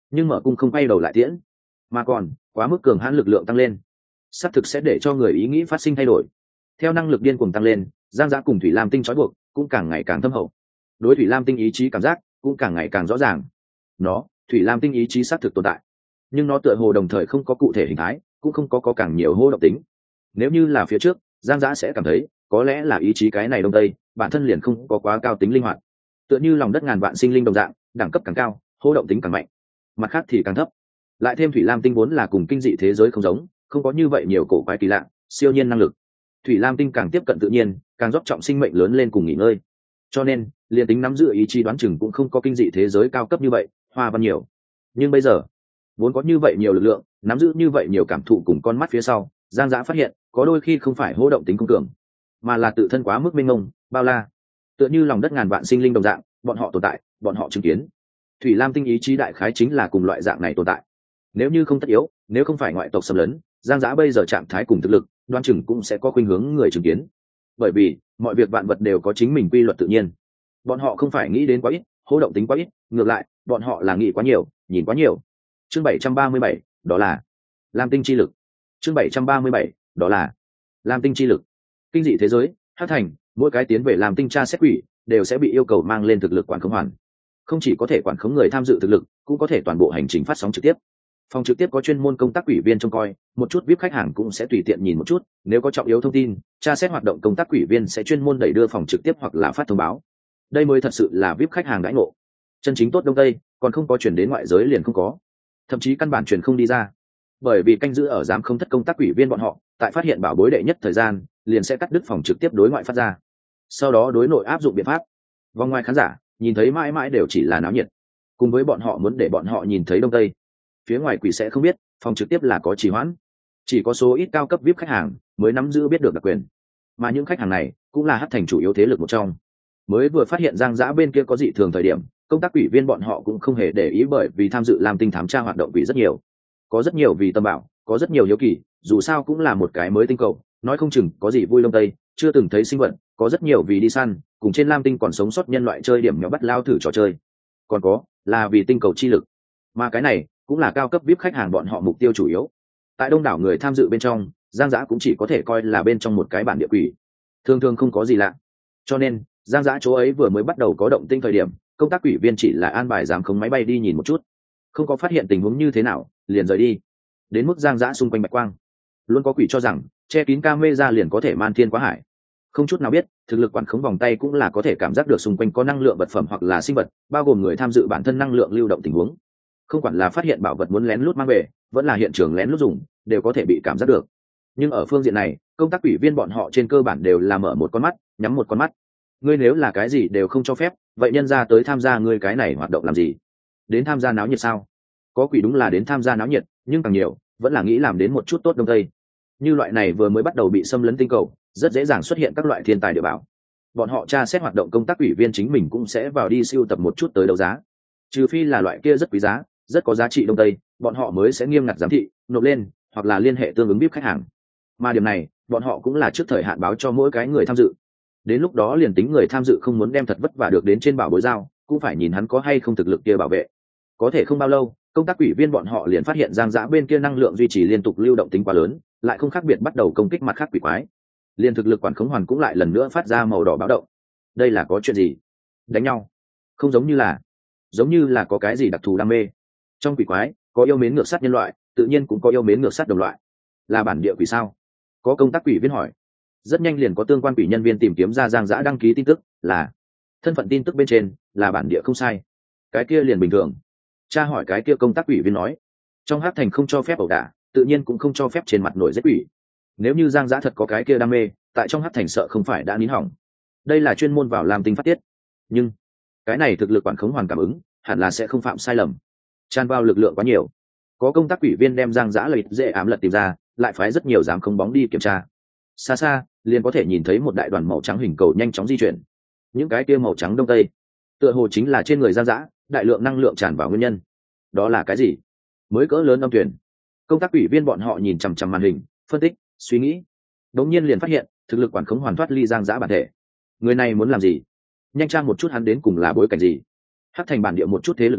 nhưng mở cung không quay đầu lại tiễn, mà còn quá mức cường hãn lực lượng tăng lên, xác thực sẽ để cho người ý nghĩ phát sinh thay đổi. Theo năng lực điên cuồng tăng lên, Giang Giã cùng Thủy Lam Tinh trói buộc cũng càng ngày càng thâm hậu, đối Thủy Lam Tinh ý chí cảm giác cũng càng ngày càng rõ ràng. Thủy Lam Tinh ý chí xác thực tồn tại, nhưng nó tựa hồ đồng thời không có cụ thể hình thái, cũng không có càng nhiều hô động tính. Nếu như là phía trước, Giang Giã sẽ cảm thấy có lẽ là ý chí cái này đông tây bản thân liền không có quá cao tính linh hoạt, tựa như lòng đất ngàn vạn sinh linh đồng dạng, đẳng cấp càng cao hô động tính càng mạnh, mặt khác thì càng thấp. Lại thêm Thủy Lam Tinh vốn là cùng kinh dị thế giới không giống, không có như vậy nhiều cổ quái kỳ lạ siêu nhiên năng lực. Thủy Lam Tinh càng tiếp cận tự nhiên, càng dốc trọng sinh mệnh lớn lên cùng nghỉ ngơi, cho nên liền tính nắm giữ ý chí đoán chừng cũng không có kinh dị thế giới cao cấp như vậy hoa văn nhiều. Nhưng bây giờ vốn có như vậy nhiều lực lượng, nắm giữ như vậy nhiều cảm thụ cùng con mắt phía sau, Giang Giã phát hiện có đôi khi không phải hô động tính không cường, mà là tự thân quá mức mênh mông bao la, tựa như lòng đất ngàn vạn sinh linh đồng dạng, bọn họ tồn tại, bọn họ chứng kiến. Thủy Lam Tinh ý chí đại khái chính là cùng loại dạng này tồn tại. Nếu như không tất yếu, nếu không phải ngoại tộc xâm lấn, Giang Giã bây giờ trạng thái cùng thực lực đoan chừng cũng sẽ có khuynh hướng người chứng kiến, bởi vì mọi việc vạn vật đều có chính mình quy luật tự nhiên. Bọn họ không phải nghĩ đến quá ít, hô động tính quá ít, ngược lại bọn họ là nghĩ quá nhiều, nhìn quá nhiều. Chương 737, đó là Lam Tinh chi lực. Chương 737, đó là Lam Tinh chi lực. Kinh dị thế giới, Hắc Thành, mỗi cái tiến về Lam Tinh tra xét quỷ đều sẽ bị yêu cầu mang lên thực lực quản khống hoàn. Không chỉ có thể quản khống người tham dự thực lực, cũng có thể toàn bộ hành trình phát sóng trực tiếp. Phòng trực tiếp có chuyên môn công tác quỷ viên trông coi, một chút VIP khách hàng cũng sẽ tùy tiện nhìn một chút, nếu có trọng yếu thông tin, tra xét hoạt động công tác quỷ viên sẽ chuyên môn đẩy đưa phòng trực tiếp hoặc là phát thông báo. Đây mới thật sự là VIP khách hàng đãi ngộ. Chân chính tốt đông tây, còn không có chuyển đến ngoại giới liền không có. Thậm chí căn bản truyền không đi ra. Bởi vì canh giữ ở giám không thất công tác quỷ viên bọn họ, tại phát hiện bảo bối đệ nhất thời gian, liền sẽ cắt đứt phòng trực tiếp đối ngoại phát ra. Sau đó đối nội áp dụng biện pháp. Vòng ngoài khán giả, nhìn thấy mãi mãi đều chỉ là náo nhiệt. Cùng với bọn họ muốn để bọn họ nhìn thấy đông tây, phía ngoài quỷ sẽ không biết phòng trực tiếp là có trì hoãn, chỉ có số ít cao cấp VIP khách hàng mới nắm giữ biết được đặc quyền, mà những khách hàng này cũng là Hắc Thành chủ yếu thế lực một trong. Mới vừa phát hiện Giang Giã bên kia có dị thường thời điểm, công tác quỷ viên bọn họ cũng không hề để ý, bởi vì tham dự Lam Tinh thám tra hoạt động quỷ rất nhiều, có rất nhiều vì tâm bảo, có rất nhiều hiếu kỳ, dù sao cũng là một cái mới tinh cầu, nói không chừng có gì vui lông tây chưa từng thấy sinh vật, có rất nhiều vì đi săn cùng trên Lam Tinh còn sống sót nhân loại chơi điểm nhỏ bắt lao thử trò chơi, còn có là vì tinh cầu chi lực, mà cái này cũng là cao cấp VIP khách hàng bọn họ mục tiêu chủ yếu. Tại đông đảo người tham dự bên trong, Giang Giã cũng chỉ có thể coi là bên trong một cái bản địa quỷ, thường thường không có gì lạ. Cho nên Giang Giã chỗ ấy vừa mới bắt đầu có động tinh thời điểm, công tác quỷ viên chỉ là an bài giám khống máy bay đi nhìn một chút, không có phát hiện tình huống như thế nào liền rời đi. Đến mức Giang Giã xung quanh bạch quang, luôn có quỷ cho rằng che kín camera liền có thể man thiên quá hải, không chút nào biết thực lực quản khống vòng tay cũng là có thể cảm giác được xung quanh có năng lượng vật phẩm hoặc là sinh vật, bao gồm người tham dự bản thân năng lượng lưu động tình huống. Không quản là phát hiện bảo vật muốn lén lút mang về, vẫn là hiện trường lén lút dùng, đều có thể bị cảm giác được. Nhưng ở phương diện này, công tác quỷ viên bọn họ trên cơ bản đều là mở một con mắt nhắm một con mắt. Ngươi nếu là cái gì đều không cho phép, vậy nhân ra tới tham gia ngươi cái này hoạt động làm gì? Đến tham gia náo nhiệt sao? Có quỷ đúng là đến tham gia náo nhiệt, nhưng càng nhiều vẫn là nghĩ làm đến một chút tốt đông tây. Như loại này vừa mới bắt đầu bị xâm lấn tinh cầu, rất dễ dàng xuất hiện các loại thiên tài địa bảo. Bọn họ tra xét hoạt động công tác quỷ viên chính mình cũng sẽ vào đi siêu tập một chút tới đấu giá, trừ phi là loại kia rất quý giá, rất có giá trị đông tây, bọn họ mới sẽ nghiêm ngặt giám thị nộp lên, hoặc là liên hệ tương ứng VIP khách hàng. Mà điểm này bọn họ cũng là trước thời hạn báo cho mỗi cái người tham dự, đến lúc đó liền tính người tham dự không muốn đem thật vất vả được đến trên bảo bối dao, cũng phải nhìn hắn có hay không thực lực kia bảo vệ. Có thể không bao lâu, công tác quỷ viên bọn họ liền phát hiện Giang Giã bên kia năng lượng duy trì liên tục lưu động tính quá lớn, lại không khác biệt bắt đầu công kích mặt khác quỷ quái, liền thực lực quản khống hoàn cũng lại lần nữa phát ra màu đỏ báo động. Đây là có chuyện gì? Đánh nhau? Không, giống như là có cái gì đặc thù đam mê. Trong quỷ quái có yêu mến ngược sát nhân loại, tự nhiên cũng có yêu mến ngược sát đồng loại. Là bản địa quỷ sao? Có công tác quỷ viên hỏi. Rất nhanh liền có tương quan quỷ nhân viên tìm kiếm ra Giang Giã đăng ký tin tức, là thân phận tin tức bên trên là bản địa không sai, cái kia liền bình thường. Cha hỏi cái kia công tác quỷ viên nói, trong Hắc Thành không cho phép ẩu đả, tự nhiên cũng không cho phép trên mặt nổi giết quỷ. Nếu như Giang Giã thật có cái kia đam mê, tại trong Hắc Thành sợ không phải đã nín hỏng. Đây là chuyên môn vào làm tinh phát tiết, nhưng cái này thực lực quản khống hoàn cảm ứng hẳn là sẽ không phạm sai lầm. Tràn vào lực lượng quá nhiều, có công tác quỷ viên đem Giang Giã lợi dễ ám lật tìm ra, lại phái rất nhiều giám không bóng đi kiểm tra. Xa xa liền có thể nhìn thấy một đại đoàn màu trắng hình cầu nhanh chóng di chuyển, những cái kia màu trắng đông tây tựa hồ chính là trên người Giang Giã đại lượng năng lượng tràn vào nguyên nhân. Đó là cái gì? Mới cỡ lớn âm thuyền. Công tác ủy viên bọn họ nhìn chằm chằm màn hình, phân tích suy nghĩ, đống nhiên liền phát hiện thực lực quản khống hoàn thoát ly Giang Giã bản thể. Người này muốn làm gì? Nhanh trang một chút hắn đến cùng là bối cảnh gì? Hắc Thành bản địa một chút thế lực lớn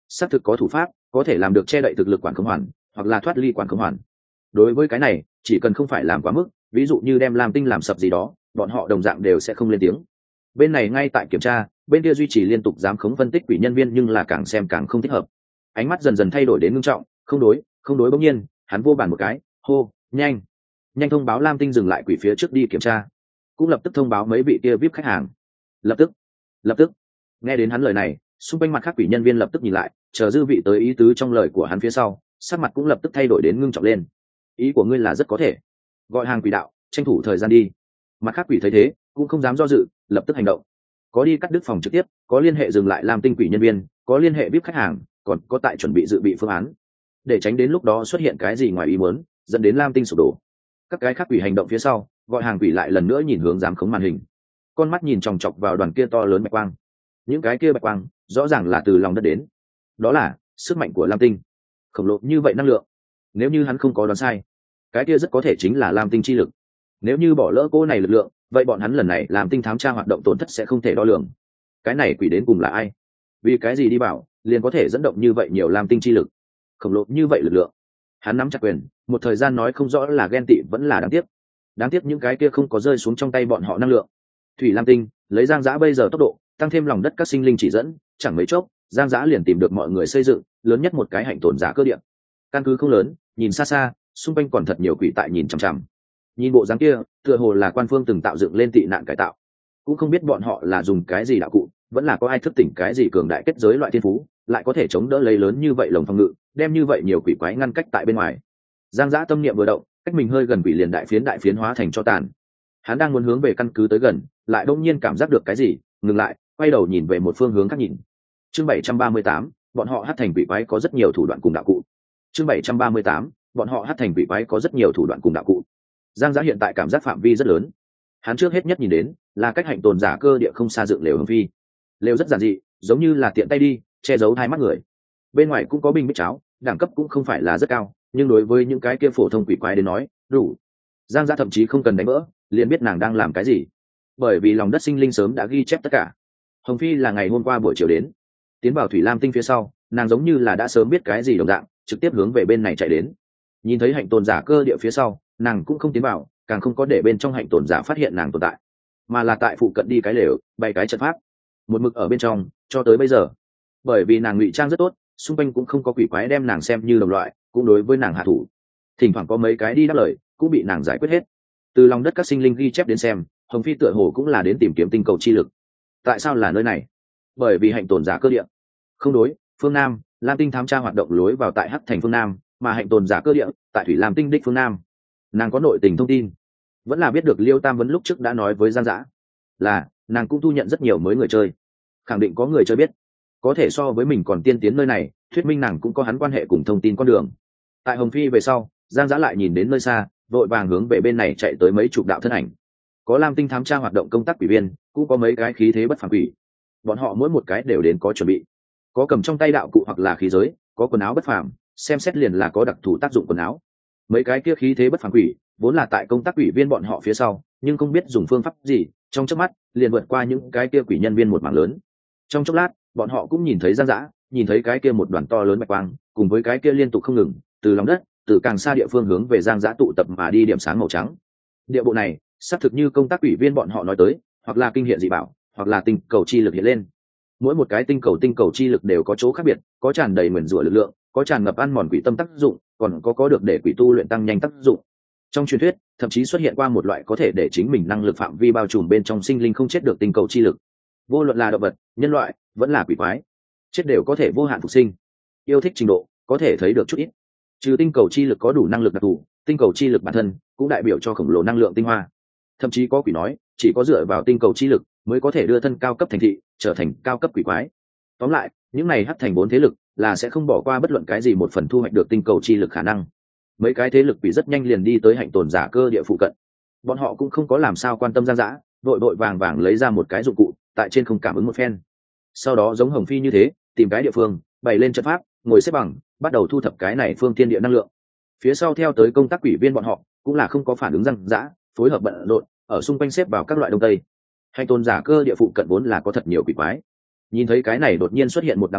xác thực có thủ pháp có thể làm được che đậy thực lực quản khống hoàn hoặc là thoát ly quản khống hoàn. Đối với cái này chỉ cần không phải làm quá mức, ví dụ như đem lam tinh làm sập gì đó, bọn họ đồng dạng đều sẽ không lên tiếng. Bên này ngay tại kiểm tra, bên kia duy trì liên tục giám khống phân tích quỷ nhân viên, nhưng là càng xem càng không thích hợp. Ánh mắt dần dần thay đổi đến ngưng trọng. Không đối bỗng nhiên hắn vô bàn một cái, hô nhanh thông báo lam tinh dừng lại quỷ phía trước đi kiểm tra, cũng lập tức thông báo mấy vị kia vip khách hàng. Lập tức nghe đến hắn lời này, xung quanh mặt khác quỷ nhân viên lập tức nhìn lại, chờ dư vị tới ý tứ trong lời của hắn phía sau, sắc mặt cũng lập tức thay đổi đến ngưng trọng lên. Ý của ngươi là rất có thể gọi hàng quỷ đạo, tranh thủ thời gian đi. Mặt khác quỷ thấy thế cũng không dám do dự, lập tức hành động. Có đi cắt đứt phòng trực tiếp, có liên hệ dừng lại lam tinh quỷ nhân viên, có liên hệ vip khách hàng, còn có tại chuẩn bị dự bị phương án, để tránh đến lúc đó xuất hiện cái gì ngoài ý muốn dẫn đến lam tinh sụp đổ. Các cái khác quỷ hành động phía sau, gọi hàng quỷ lại lần nữa nhìn hướng giám khống màn hình, con mắt nhìn chòng chọc vào đoàn kia to lớn bạch quang. Những cái kia bạch quang rõ ràng là từ lòng đất đến, đó là sức mạnh của lam tinh, khổng lồ như vậy năng lượng. Nếu như hắn không có đoán sai, cái kia rất có thể chính là lam tinh chi lực. Nếu như bỏ lỡ cô này lực lượng, vậy bọn hắn lần này làm tinh thám tra hoạt động tổn thất sẽ không thể đo lường. Cái này quỷ đến cùng là ai? Vì cái gì đi bảo liền có thể dẫn động như vậy nhiều lam tinh chi lực, khổng lồ như vậy lực lượng? Hắn nắm chặt quyền, một thời gian nói không rõ là ghen tị vẫn là đáng tiếc những cái kia không có rơi xuống trong tay bọn họ năng lượng. Thủy lam tinh lấy Giang Dã bây giờ tốc độ, tăng thêm lòng đất các sinh linh chỉ dẫn, chẳng mấy chốc Giang Dã liền tìm được mọi người xây dựng lớn nhất một cái hạnh tồn giả cơ địa. Căn cứ không lớn, nhìn xa xa, xung quanh còn thật nhiều quỷ tại nhìn chằm chằm. Nhìn bộ dáng kia, tựa hồ là quan phương từng tạo dựng lên tị nạn cải tạo, cũng không biết bọn họ là dùng cái gì đạo cụ, vẫn là có ai thức tỉnh cái gì cường đại kết giới loại thiên phú, lại có thể chống đỡ lấy lớn như vậy lồng phòng ngự, đem như vậy nhiều quỷ quái ngăn cách tại bên ngoài. Giang Dã tâm niệm vừa động, cách mình hơi gần quỷ liền đại phiến hóa thành cho tàn. Hắn đang muốn hướng về căn cứ tới gần, lại đột nhiên cảm giác được cái gì, ngừng lại, quay đầu nhìn về một phương hướng khác nhìn. Chương 738, bọn họ hắc thành quỷ quái có rất nhiều thủ đoạn cùng đạo cụ. Chương 738, bọn họ hắc thành quỷ quái có rất nhiều thủ đoạn cùng đạo cụ. Giang Dã hiện tại cảm giác phạm vi rất lớn. Hắn trước hết nhất nhìn đến là cách hạnh tồn giả cơ địa không xa dựng lều hồng phi. Lều rất giản dị, giống như là tiện tay đi che giấu hai mắt người. Bên ngoài cũng có bình bích cháo, đẳng cấp cũng không phải là rất cao, nhưng đối với những cái kia phổ thông quỷ quái đến nói đủ. Giang Dã thậm chí không cần đánh vỡ liền biết nàng đang làm cái gì, bởi vì lòng đất sinh linh sớm đã ghi chép tất cả. Hồng phi là ngày hôm qua buổi chiều đến, tiến vào thủy lam tinh phía sau, nàng giống như là đã sớm biết cái gì đồng dạng, trực tiếp hướng về bên này chạy đến. Nhìn thấy hạnh tồn giả cơ địa phía sau, nàng cũng không tiến vào, càng không có để bên trong hạnh tồn giả phát hiện nàng tồn tại, mà là tại phụ cận đi cái lều bày cái trận pháp, một mực ở bên trong cho tới bây giờ. Bởi vì nàng ngụy trang rất tốt, xung quanh cũng không có quỷ quái đem nàng xem như đồng loại, cũng đối với nàng hạ thủ. Thỉnh thoảng có mấy cái đi đáp lời, cũng bị nàng giải quyết hết. Từ lòng đất các sinh linh ghi chép đến xem, Hồng phi tựa hồ cũng là đến tìm kiếm tinh cầu chi lực. Tại sao là nơi này? Bởi vì hạnh tồn giả cơ địa không đối, phương nam lam tinh thám tra hoạt động lối vào tại hắc thành phương nam, mà hạnh tồn giả cơ địa tại thủy lam tinh đích phương nam. Nàng có nội tình thông tin, vẫn là biết được Liêu Tam Vấn lúc trước đã nói với Giang Dã, là nàng cũng thu nhận rất nhiều mới người chơi, khẳng định có người chơi biết, có thể so với mình còn tiên tiến nơi này, thuyết minh nàng cũng có hắn quan hệ cùng thông tin con đường. Tại Hồng phi về sau, Giang Dã lại nhìn đến nơi xa, vội vàng hướng về bên này chạy tới mấy chục đạo thân ảnh. Có lam tinh thám tra hoạt động công tác quỷ viên, cũng có mấy cái khí thế bất phàm quỷ. Bọn họ mỗi một cái đều đến có chuẩn bị, có cầm trong tay đạo cụ hoặc là khí giới, có quần áo bất phàm, xem xét liền là có đặc thù tác dụng quần áo. Mấy cái kia khí thế bất phàm quỷ vốn là tại công tác quỷ viên bọn họ phía sau, nhưng không biết dùng phương pháp gì, trong chớp mắt liền vượt qua những cái kia quỷ nhân viên một mảng lớn. Trong chốc lát, bọn họ cũng nhìn thấy Giang Dã, nhìn thấy cái kia một đoàn to lớn bạch quang, cùng với cái kia liên tục không ngừng từ lòng đất, từ càng xa địa phương hướng về Giang Dã tụ tập mà đi điểm sáng màu trắng. Địa bộ này xác thực như công tác quỷ viên bọn họ nói tới, hoặc là kinh hiện dị bảo, hoặc là tinh cầu chi lực hiện lên. Mỗi một cái tinh cầu chi lực đều có chỗ khác biệt, có tràn đầy nguyền rủa lực lượng, có tràn ngập ăn mòn quỷ tâm tác dụng, còn có được để quỷ tu luyện tăng nhanh tác dụng. Trong truyền thuyết thậm chí xuất hiện qua một loại có thể để chính mình năng lực phạm vi bao trùm bên trong sinh linh không chết được tinh cầu chi lực. Vô luận là động vật, nhân loại, vẫn là quỷ quái, chết đều có thể vô hạn phục sinh. Yêu thích trình độ có thể thấy được chút ít. Trừ tinh cầu chi lực có đủ năng lực đặc thù, tinh cầu chi lực bản thân cũng đại biểu cho khổng lồ năng lượng tinh hoa. Thậm chí có quỷ nói chỉ có dựa vào tinh cầu chi lực mới có thể đưa thân cao cấp thành thị trở thành cao cấp quỷ quái. Tóm lại, những này hắc thành 4 thế lực là sẽ không bỏ qua bất luận cái gì một phần thu hoạch được tinh cầu chi lực khả năng. Mấy cái thế lực quỷ rất nhanh liền đi tới hạnh tồn giả cơ địa phụ cận. Bọn họ cũng không có làm sao quan tâm Giang Dã, vội vàng lấy ra một cái dụng cụ, tại trên không cảm ứng một phen. Sau đó giống Hồng phi như thế, tìm cái địa phương, bày lên trận pháp, ngồi xếp bằng, bắt đầu thu thập cái này phương thiên địa năng lượng. Phía sau theo tới công tác quỷ viên bọn họ cũng là không có phản ứng Giang Dã, phối hợp bận rộn, ở xung quanh xếp vào các loại đông tây. Hạnh tồn giả cơ địa phụ cận vốn là có thật nhiều quỷ quái. Nhìn thấy cái này đột nhiên xuất hiện một đám quỷ,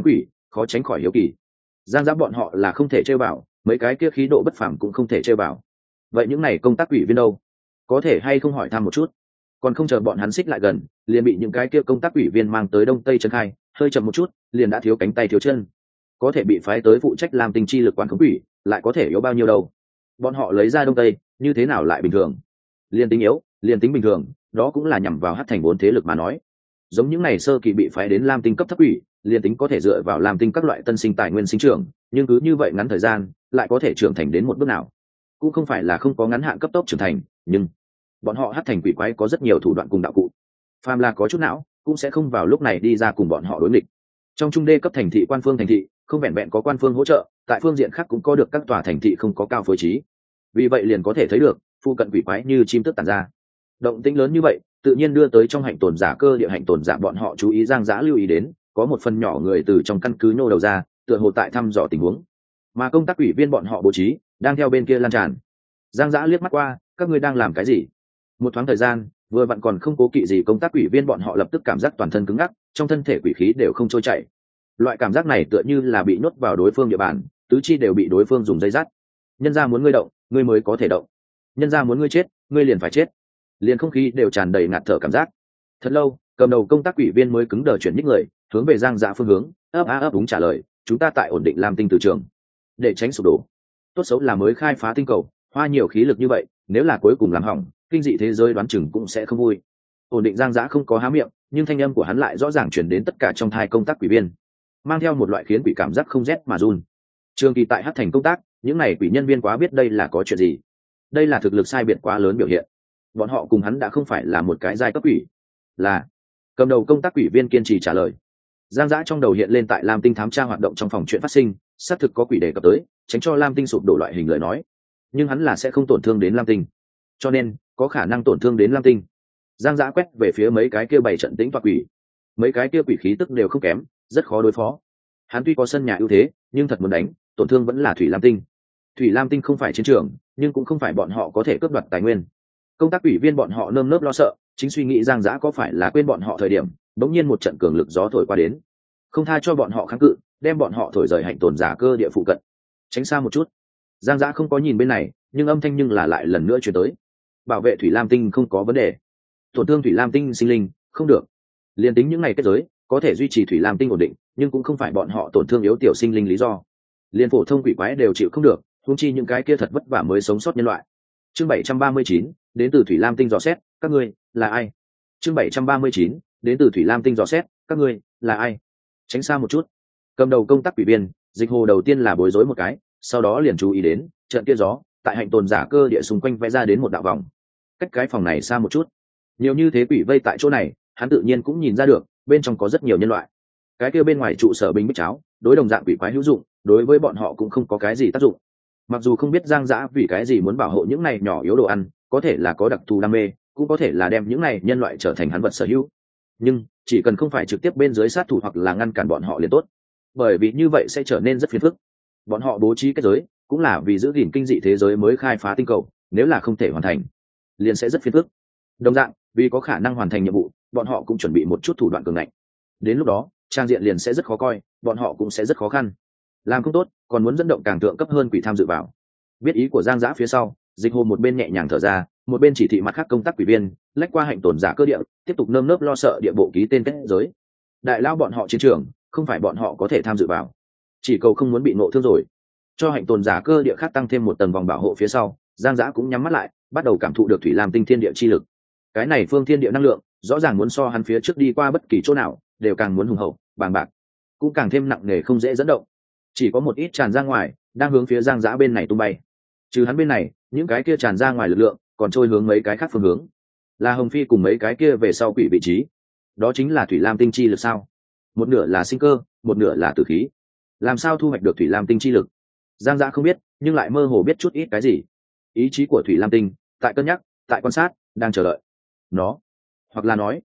khó tránh khỏi hiếu kỳ. Giang Giã bọn họ là không thể chơi vào, mấy cái kia khí độ bất phàm cũng không thể chơi vào. Vậy những này công tác ủy viên đâu, có thể hay không hỏi thăm một chút? Còn không chờ bọn hắn xích lại gần, liền bị những cái kia công tác ủy viên mang tới Đông Tây Trấn Khai, hơi chậm một chút liền đã thiếu cánh tay thiếu chân. Có thể bị phái tới phụ trách làm tinh chi lực quản khống ủy, lại có thể yếu bao nhiêu đâu? Bọn họ lấy ra Đông Tây như thế nào lại bình thường? Liên tính yếu, liên tính bình thường, đó cũng là nhằm vào Hắc Thành 4 thế lực mà nói. Giống những này sơ kỳ bị phái đến Lam Tinh cấp thấp ủy, liên tính có thể dựa vào Lam Tinh các loại tân sinh tài nguyên sinh trưởng, nhưng cứ như vậy ngắn thời gian, lại có thể trưởng thành đến một bước nào? Cũng không phải là không có ngắn hạn cấp tốc trưởng thành, nhưng bọn họ Hắc Thành quỷ quái có rất nhiều thủ đoạn cùng đạo cụ. Phàm là có chút não, cũng sẽ không vào lúc này đi ra cùng bọn họ đối nghịch. Trong trung đê cấp thành thị quan phương thành thị, không vẹn vẹn có quan phương hỗ trợ, tại phương diện khác cũng có được các tòa thành thị không có cao phối trí. Vì vậy liền có thể thấy được, phụ cận quỷ quái như chim tức tản ra. Động tĩnh lớn như vậy, tự nhiên đưa tới trong hạnh tồn giả cơ địa hạnh tồn giả bọn họ chú ý. Giang Giã lưu ý đến, có một phần nhỏ người từ trong căn cứ nhô đầu ra, tựa hồ tại thăm dò tình huống. Mà công tác ủy viên bọn họ bố trí, đang theo bên kia lan tràn. Giang Giã liếc mắt qua, các ngươi đang làm cái gì? Một thoáng thời gian, vừa vặn còn không cố kỵ gì công tác ủy viên bọn họ lập tức cảm giác toàn thân cứng ngắc, trong thân thể quỷ khí đều không trôi chảy. Loại cảm giác này tựa như là bị nhốt vào đối phương địa bàn, tứ chi đều bị đối phương dùng dây dắt. Nhân ra muốn ngươi động, ngươi mới có thể động. Nhân ra muốn ngươi chết, ngươi liền phải chết. Liền không khí đều tràn đầy ngạt thở cảm giác. Thật lâu, cầm đầu công tác ủy viên mới cứng đờ chuyển nhích người, hướng về Giang Dạ phương hướng, ấp úng trả lời, chúng ta tại ổn định Lam Tinh từ trường, để tránh sụp đổ. Tốt xấu là mới khai phá tinh cầu, hoa nhiều khí lực như vậy, nếu là cuối cùng làm hỏng, kinh dị thế giới đoán chừng cũng sẽ không vui. Ổn định. Giang Giã không có há miệng, nhưng thanh âm của hắn lại rõ ràng chuyển đến tất cả trong thai công tác quỷ viên, mang theo một loại khiến quỷ cảm giác không rét mà run. Trường Kỳ tại Hắc Thành công tác, những này quỷ nhân viên quá biết đây là có chuyện gì. Đây là thực lực sai biệt quá lớn biểu hiện. Bọn họ cùng hắn đã không phải là một cái giai cấp quỷ. Là cầm đầu công tác quỷ viên kiên trì trả lời. Giang Giã trong đầu hiện lên tại Lam Tinh thám tra hoạt động trong phòng chuyện phát sinh, xác thực có quỷ đề cập tới, tránh cho Lam Tinh sụp đổ loại hình lời nói. Nhưng hắn là sẽ không tổn thương đến Lam Tinh, cho nên có khả năng tổn thương đến Lam Tinh. Giang Giã quét về phía mấy cái kia bày trận tĩnh toa quỷ, mấy cái kia quỷ khí tức đều không kém, rất khó đối phó. Hắn tuy có sân nhà ưu thế, nhưng thật muốn đánh, tổn thương vẫn là Thủy Lam Tinh. Thủy Lam Tinh không phải chiến trường, nhưng cũng không phải bọn họ có thể cướp đoạt tài nguyên. Công tác ủy viên bọn họ nơm nớp lo sợ, chính suy nghĩ Giang Giã có phải là quên bọn họ thời điểm, bỗng nhiên một trận cường lực gió thổi qua đến, không tha cho bọn họ kháng cự, đem bọn họ thổi rời hạnh tồn giả cơ địa phụ cận, tránh xa một chút. Giang Giã không có nhìn bên này, nhưng âm thanh nhưng là lại lần nữa truyền tới. Bảo vệ Thủy Lam Tinh không có vấn đề, tổn thương Thủy Lam Tinh sinh linh không được. Liên tính những ngày kết giới có thể duy trì Thủy Lam Tinh ổn định, nhưng cũng không phải bọn họ tổn thương yếu tiểu sinh linh lý do. Liên phổ thông quỷ quái đều chịu không được, huống chi những cái kia thật vất vả mới sống sót nhân loại. Chương 739, đến từ Thủy Lam Tinh dò xét, các ngươi là ai? Chương 739, đến từ Thủy Lam Tinh dò xét, các ngươi là ai? Tránh xa một chút. Cầm đầu công tác quỷ viên, Dịch Hồ đầu tiên là bối rối một cái, sau đó liền chú ý đến trận kia gió tại hạnh tồn giả cơ địa xung quanh vẽ ra đến một đạo vòng, cách cái phòng này xa một chút. Nhiều như thế quỷ vây tại chỗ này, hắn tự nhiên cũng nhìn ra được bên trong có rất nhiều nhân loại. Cái kia bên ngoài trụ sở binh bích cháo, đối đồng dạng quỷ quái hữu dụng, đối với bọn họ cũng không có cái gì tác dụng. Mặc dù không biết Giang Giã vì cái gì muốn bảo hộ những này nhỏ yếu đồ ăn, có thể là có đặc thù đam mê, cũng có thể là đem những này nhân loại trở thành hắn vật sở hữu, nhưng chỉ cần không phải trực tiếp bên dưới sát thủ hoặc là ngăn cản bọn họ liền tốt, bởi vì như vậy sẽ trở nên rất phiền phức. Bọn họ bố trí kết giới cũng là vì giữ gìn kinh dị thế giới mới khai phá tinh cầu, nếu là không thể hoàn thành liền sẽ rất phiền phức. Đồng dạng, vì có khả năng hoàn thành nhiệm vụ, bọn họ cũng chuẩn bị một chút thủ đoạn cường ngạnh. Đến lúc đó trang diện liền sẽ rất khó coi, bọn họ cũng sẽ rất khó khăn. Làm không tốt còn muốn dẫn động càng thượng cấp hơn quỷ tham dự vào. Biết ý của Giang Giã phía sau, Dịch Hồ một bên nhẹ nhàng thở ra, một bên chỉ thị mặt khác công tác quỷ viên lách qua hạnh tồn giả cơ địa, tiếp tục nơm nớp lo sợ địa bộ ký tên kết giới. Đại lao bọn họ chiến trường không phải bọn họ có thể tham dự vào, chỉ cầu không muốn bị nộ thương rồi. Cho hạnh tồn giả cơ địa khác tăng thêm một tầng vòng bảo hộ phía sau, Giang Giã cũng nhắm mắt lại, bắt đầu cảm thụ được Thủy Lam Tinh thiên địa chi lực. Cái này phương thiên địa năng lượng rõ ràng muốn so hắn phía trước đi qua bất kỳ chỗ nào đều càng muốn hùng hậu bàng bạc, cũng càng thêm nặng nề không dễ dẫn động. Chỉ có một ít tràn ra ngoài, đang hướng phía Giang Giã bên này tung bay. Trừ hắn bên này, những cái kia tràn ra ngoài lực lượng còn trôi hướng mấy cái khác phương hướng, là Hồng Phi cùng mấy cái kia về sau quỷ vị trí. Đó chính là Thủy Lam Tinh chi lực sao? Một nửa là sinh cơ, một nửa là tử khí. Làm sao thu hoạch được Thủy Lam Tinh chi lực? Giang Giã không biết, nhưng lại mơ hồ biết chút ít cái gì. Ý chí của Thủy Lam Tinh tại cân nhắc, tại quan sát, đang chờ đợi nó, hoặc là nói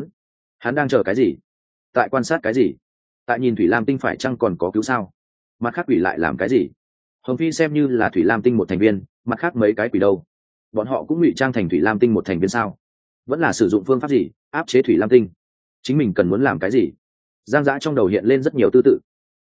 hắn đang chờ cái gì, tại quan sát cái gì, tại nhìn Thủy Lam Tinh phải chăng còn có cứu sao. Mặt khác quỷ lại làm cái gì? Hồng Phi xem như là Thủy Lam Tinh một thành viên, mặt khác mấy cái quỷ đâu, bọn họ cũng ngụy trang thành Thủy Lam Tinh một thành viên sao? Vẫn là sử dụng phương pháp gì áp chế Thủy Lam Tinh? Chính mình cần muốn làm cái gì? Giang Giã trong đầu hiện lên rất nhiều tư tự.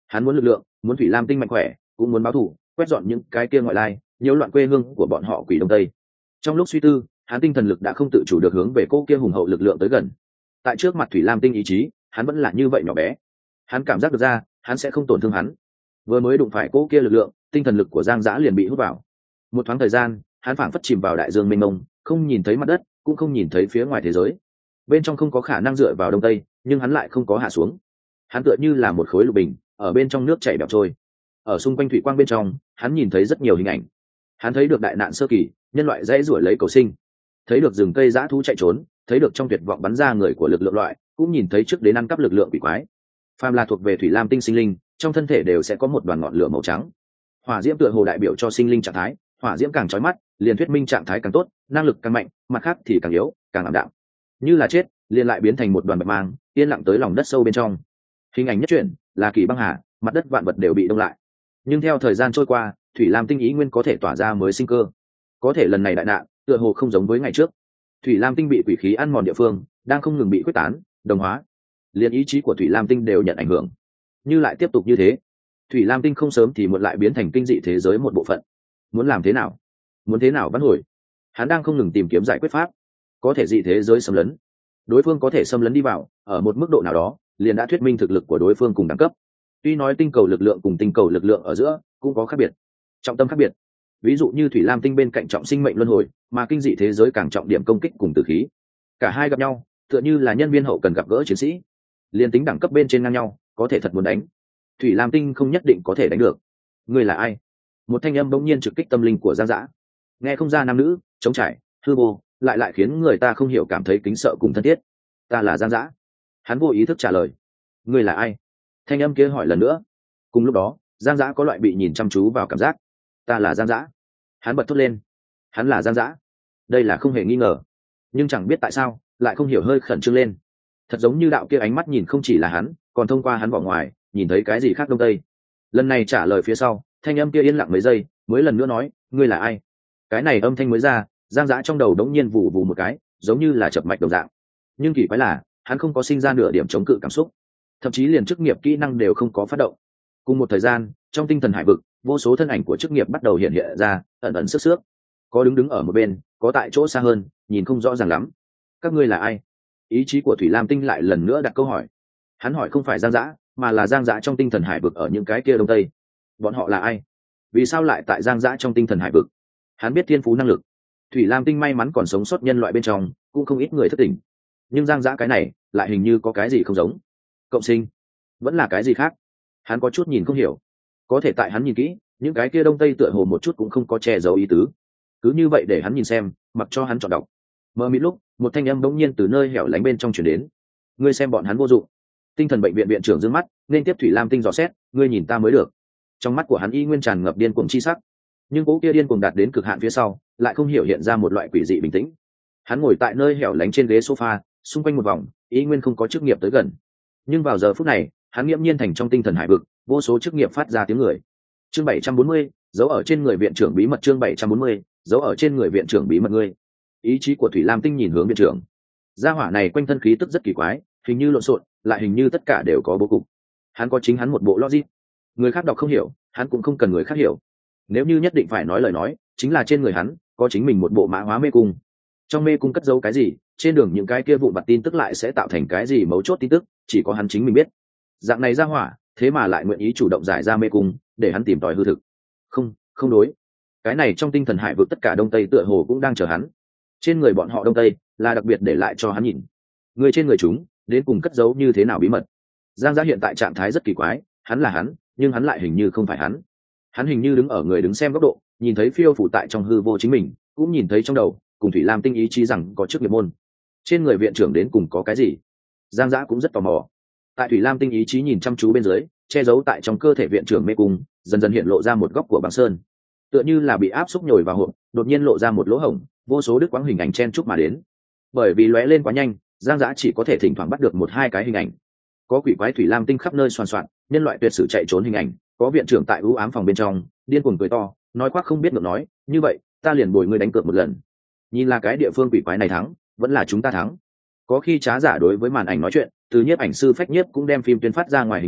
Hắn muốn lực lượng, muốn thủy lam tinh mạnh khỏe, cũng muốn báo thù, quét dọn những cái kia ngoại lai nhiễu loạn quê hương của bọn họ quỷ đông tây. Trong lúc suy tư, hắn tinh thần lực đã không tự chủ được hướng về cô kia hùng hậu lực lượng tới gần. Tại trước mặt thủy lam tinh ý chí, hắn vẫn là như vậy nhỏ bé. Hắn cảm giác được ra, hắn sẽ không tổn thương hắn. Vừa mới đụng phải cô kia lực lượng, tinh thần lực của Giang Dã liền bị hút vào. Một thoáng thời gian, hắn phảng phất chìm vào đại dương mênh mông, không nhìn thấy mặt đất, cũng không nhìn thấy phía ngoài thế giới. Bên trong không có khả năng dựa vào đông tây, nhưng hắn lại không có hạ xuống. Hắn tựa như là một khối lục bình, ở bên trong nước chảy bẹo trôi. Ở xung quanh thủy quang bên trong, hắn nhìn thấy rất nhiều hình ảnh. Hắn thấy được đại nạn sơ kỳ, nhân loại dãy rủa lấy cầu sinh, thấy được rừng cây dã thú chạy trốn, thấy được trong tuyệt vọng bắn ra người của lực lượng loại, cũng nhìn thấy trước đến ăn cắp lực lượng quỷ quái. Phàm là thuộc về thủy lam tinh sinh linh, trong thân thể đều sẽ có một đoàn ngọn lửa màu trắng. Hỏa diễm tựa hồ đại biểu cho sinh linh trạng thái, hỏa diễm càng chói mắt, liền thuyết minh trạng thái càng tốt, năng lực càng mạnh, mặt khác thì càng yếu, càng ảm đạm. Như là chết, liền lại biến thành một đoàn bạch mang, yên lặng tới lòng đất sâu bên trong. Hình ảnh nhất chuyển, là kỳ băng hà, mặt đất vạn vật đều bị đông lại. Nhưng theo thời gian trôi qua, thủy lam tinh ý nguyên có thể tỏa ra mới sinh cơ. Có thể lần này đại nạn, tựa hồ không giống với ngày trước. Thủy lam tinh bị quỷ khí ăn mòn địa phương, đang không ngừng bị quyết tán, đồng hóa. Liên ý chí của thủy lam tinh đều nhận ảnh hưởng. Như lại tiếp tục như thế, thủy lam tinh không sớm thì muộn lại biến thành kinh dị thế giới một bộ phận. Muốn làm thế nào? Muốn thế nào vãn hồi? Hắn đang không ngừng tìm kiếm giải quyết pháp. Có thể dị thế giới xâm lấn, đối phương có thể xâm lấn đi vào, ở một mức độ nào đó, liền đã thuyết minh thực lực của đối phương cùng đẳng cấp. Tuy nói tinh cầu lực lượng cùng tinh cầu lực lượng ở giữa cũng có khác biệt, trọng tâm khác biệt. Ví dụ như thủy lam tinh bên cạnh trọng sinh mệnh luân hồi, mà kinh dị thế giới càng trọng điểm công kích cùng tử khí. Cả hai gặp nhau, tựa như là nhân viên hậu cần gặp gỡ chiến sĩ, liên tính đẳng cấp bên trên ngang nhau, có thể thật muốn đánh, thủy lam tinh không nhất định có thể đánh được. Ngươi là ai? Một thanh âm bỗng nhiên trực kích tâm linh của Giang Dã. Nghe không ra nam nữ, trống trải, hư vô, lại khiến người ta không hiểu cảm thấy kính sợ cùng thân thiết. Ta là Giang Dã. Hắn vô ý thức trả lời. Ngươi là ai? Thanh âm kia hỏi lần nữa. Cùng lúc đó, Giang Dã có loại bị nhìn chăm chú vào cảm giác. Ta là Giang Dã. Hắn bật thốt lên. Hắn là Giang Dã. Đây là không hề nghi ngờ, nhưng chẳng biết tại sao lại không hiểu hơi khẩn trương lên. Thật giống như đạo kia ánh mắt nhìn không chỉ là hắn, còn thông qua hắn vỏ ngoài nhìn thấy cái gì khác đông tây. Lần này trả lời phía sau, thanh âm kia yên lặng mấy giây, mới lần nữa nói, ngươi là ai? Cái này âm thanh mới ra, Giang Dã trong đầu đống nhiên vù vù một cái, giống như là chập mạch đồng dạng. Nhưng kỳ quái là, hắn không có sinh ra nửa điểm chống cự cảm xúc, thậm chí liền chức nghiệp kỹ năng đều không có phát động. Cùng một thời gian, trong tinh thần hải vực, vô số thân ảnh của chức nghiệp bắt đầu hiện hiện ra, ẩn ẩn sức sước. Có đứng ở một bên, có tại chỗ xa hơn, nhìn không rõ ràng lắm. Các ngươi là ai? Ý chí của Thủy Lam Tinh lại lần nữa đặt câu hỏi. Hắn hỏi không phải Giang Dã, mà là Giang Dã trong tinh thần hải vực ở những cái kia đông tây. Bọn họ là ai? Vì sao lại tại Giang Dã trong tinh thần hải vực? Hắn biết thiên phú năng lực, Thủy Lam Tinh may mắn còn sống sót nhân loại bên trong, cũng không ít người thất tình. Nhưng Giang Dã cái này, lại hình như có cái gì không giống. Cộng sinh, vẫn là cái gì khác? Hắn có chút nhìn không hiểu. Có thể tại hắn nhìn kỹ, những cái kia đông tây tựa hồ một chút cũng không có che giấu ý tứ. Cứ như vậy để hắn nhìn xem, mặc cho hắn chọn đọc. Mơ mịt lúc, một thanh âm bỗng nhiên từ nơi hẻo lánh bên trong truyền đến. Ngươi xem bọn hắn vô dụng. Tinh thần bệnh viện viện trưởng dương mắt, nên tiếp Thủy Lam Tinh dò xét, ngươi nhìn ta mới được. Trong mắt của hắn y nguyên tràn ngập điên cuồng chi sắc, nhưng cỗ kia điên cuồng đạt đến cực hạn phía sau, lại không hiểu hiện ra một loại quỷ dị bình tĩnh. Hắn ngồi tại nơi hẻo lánh trên ghế sofa, xung quanh một vòng, y nguyên không có chức nghiệp tới gần. Nhưng vào giờ phút này, hắn nghiễm nhiên thành trong tinh thần hải vực, vô số chức nghiệp phát ra tiếng người. Chương 740, dấu ở trên người viện trưởng bí mật. Chương 740, dấu ở trên người viện trưởng bí mật. Ngươi. Ý chí của Thủy Lam Tinh nhìn hướng viện trưởng. Gia hỏa này quanh thân khí tức rất kỳ quái, hình như lộn xộn, lại hình như tất cả đều có bố cục. Hắn có chính hắn một bộ logic, người khác đọc không hiểu, hắn cũng không cần người khác hiểu. Nếu như nhất định phải nói lời nói, chính là trên người hắn có chính mình một bộ mã hóa mê cung. Trong mê cung cất giấu cái gì, trên đường những cái kia vụn vặt tin tức lại sẽ tạo thành cái gì mấu chốt tin tức, chỉ có hắn chính mình biết. Dạng này ra hỏa, thế mà lại nguyện ý chủ động giải ra mê cung, để hắn tìm tòi hư thực. Không đối. Cái này trong tinh thần hải vực tất cả đông tây tựa hồ cũng đang chờ hắn. Trên người bọn họ đông tây là đặc biệt để lại cho hắn nhìn. Người trên người chúng, đến cùng cất giấu như thế nào bí mật. Giang Dã hiện tại trạng thái rất kỳ quái, hắn là hắn, nhưng hắn lại hình như không phải hắn. Hắn hình như đứng ở người đứng xem góc độ, nhìn thấy phiêu phủ tại trong hư vô chính mình, cũng nhìn thấy trong đầu cùng Thủy Lam Tinh ý chí rằng có chức nghiệp môn. Trên người viện trưởng đến cùng có cái gì? Giang Dã cũng rất tò mò. Tại Thủy Lam Tinh ý chí nhìn chăm chú bên dưới, che giấu tại trong cơ thể viện trưởng mê cung, dần dần hiện lộ ra một góc của băng sơn, tựa như là bị áp xúc nhồi vào hộp, đột nhiên lộ ra một lỗ hổng, vô số đứt quãng hình ảnh chen chúc mà đến. Bởi vì lóe lên quá nhanh, Giang Dã chỉ có thể thỉnh thoảng bắt được một hai cái hình ảnh. Có quỷ quái Thủy Lam Tinh khắp nơi xoàn xoạn, nhân loại tuyệt sử chạy trốn hình ảnh, có viện trưởng tại ưu ám phòng bên trong điên cuồng cười to, nói khoác không biết ngược nói, như vậy ta liền bồi ngươi đánh cược một lần, nhìn là cái địa phương quỷ quái này thắng vẫn là chúng ta thắng. Có khi trá giả đối với màn ảnh nói chuyện, từ nhiếp ảnh sư phách nhiếp cũng đem phim tuyên phát ra ngoài hình ảnh,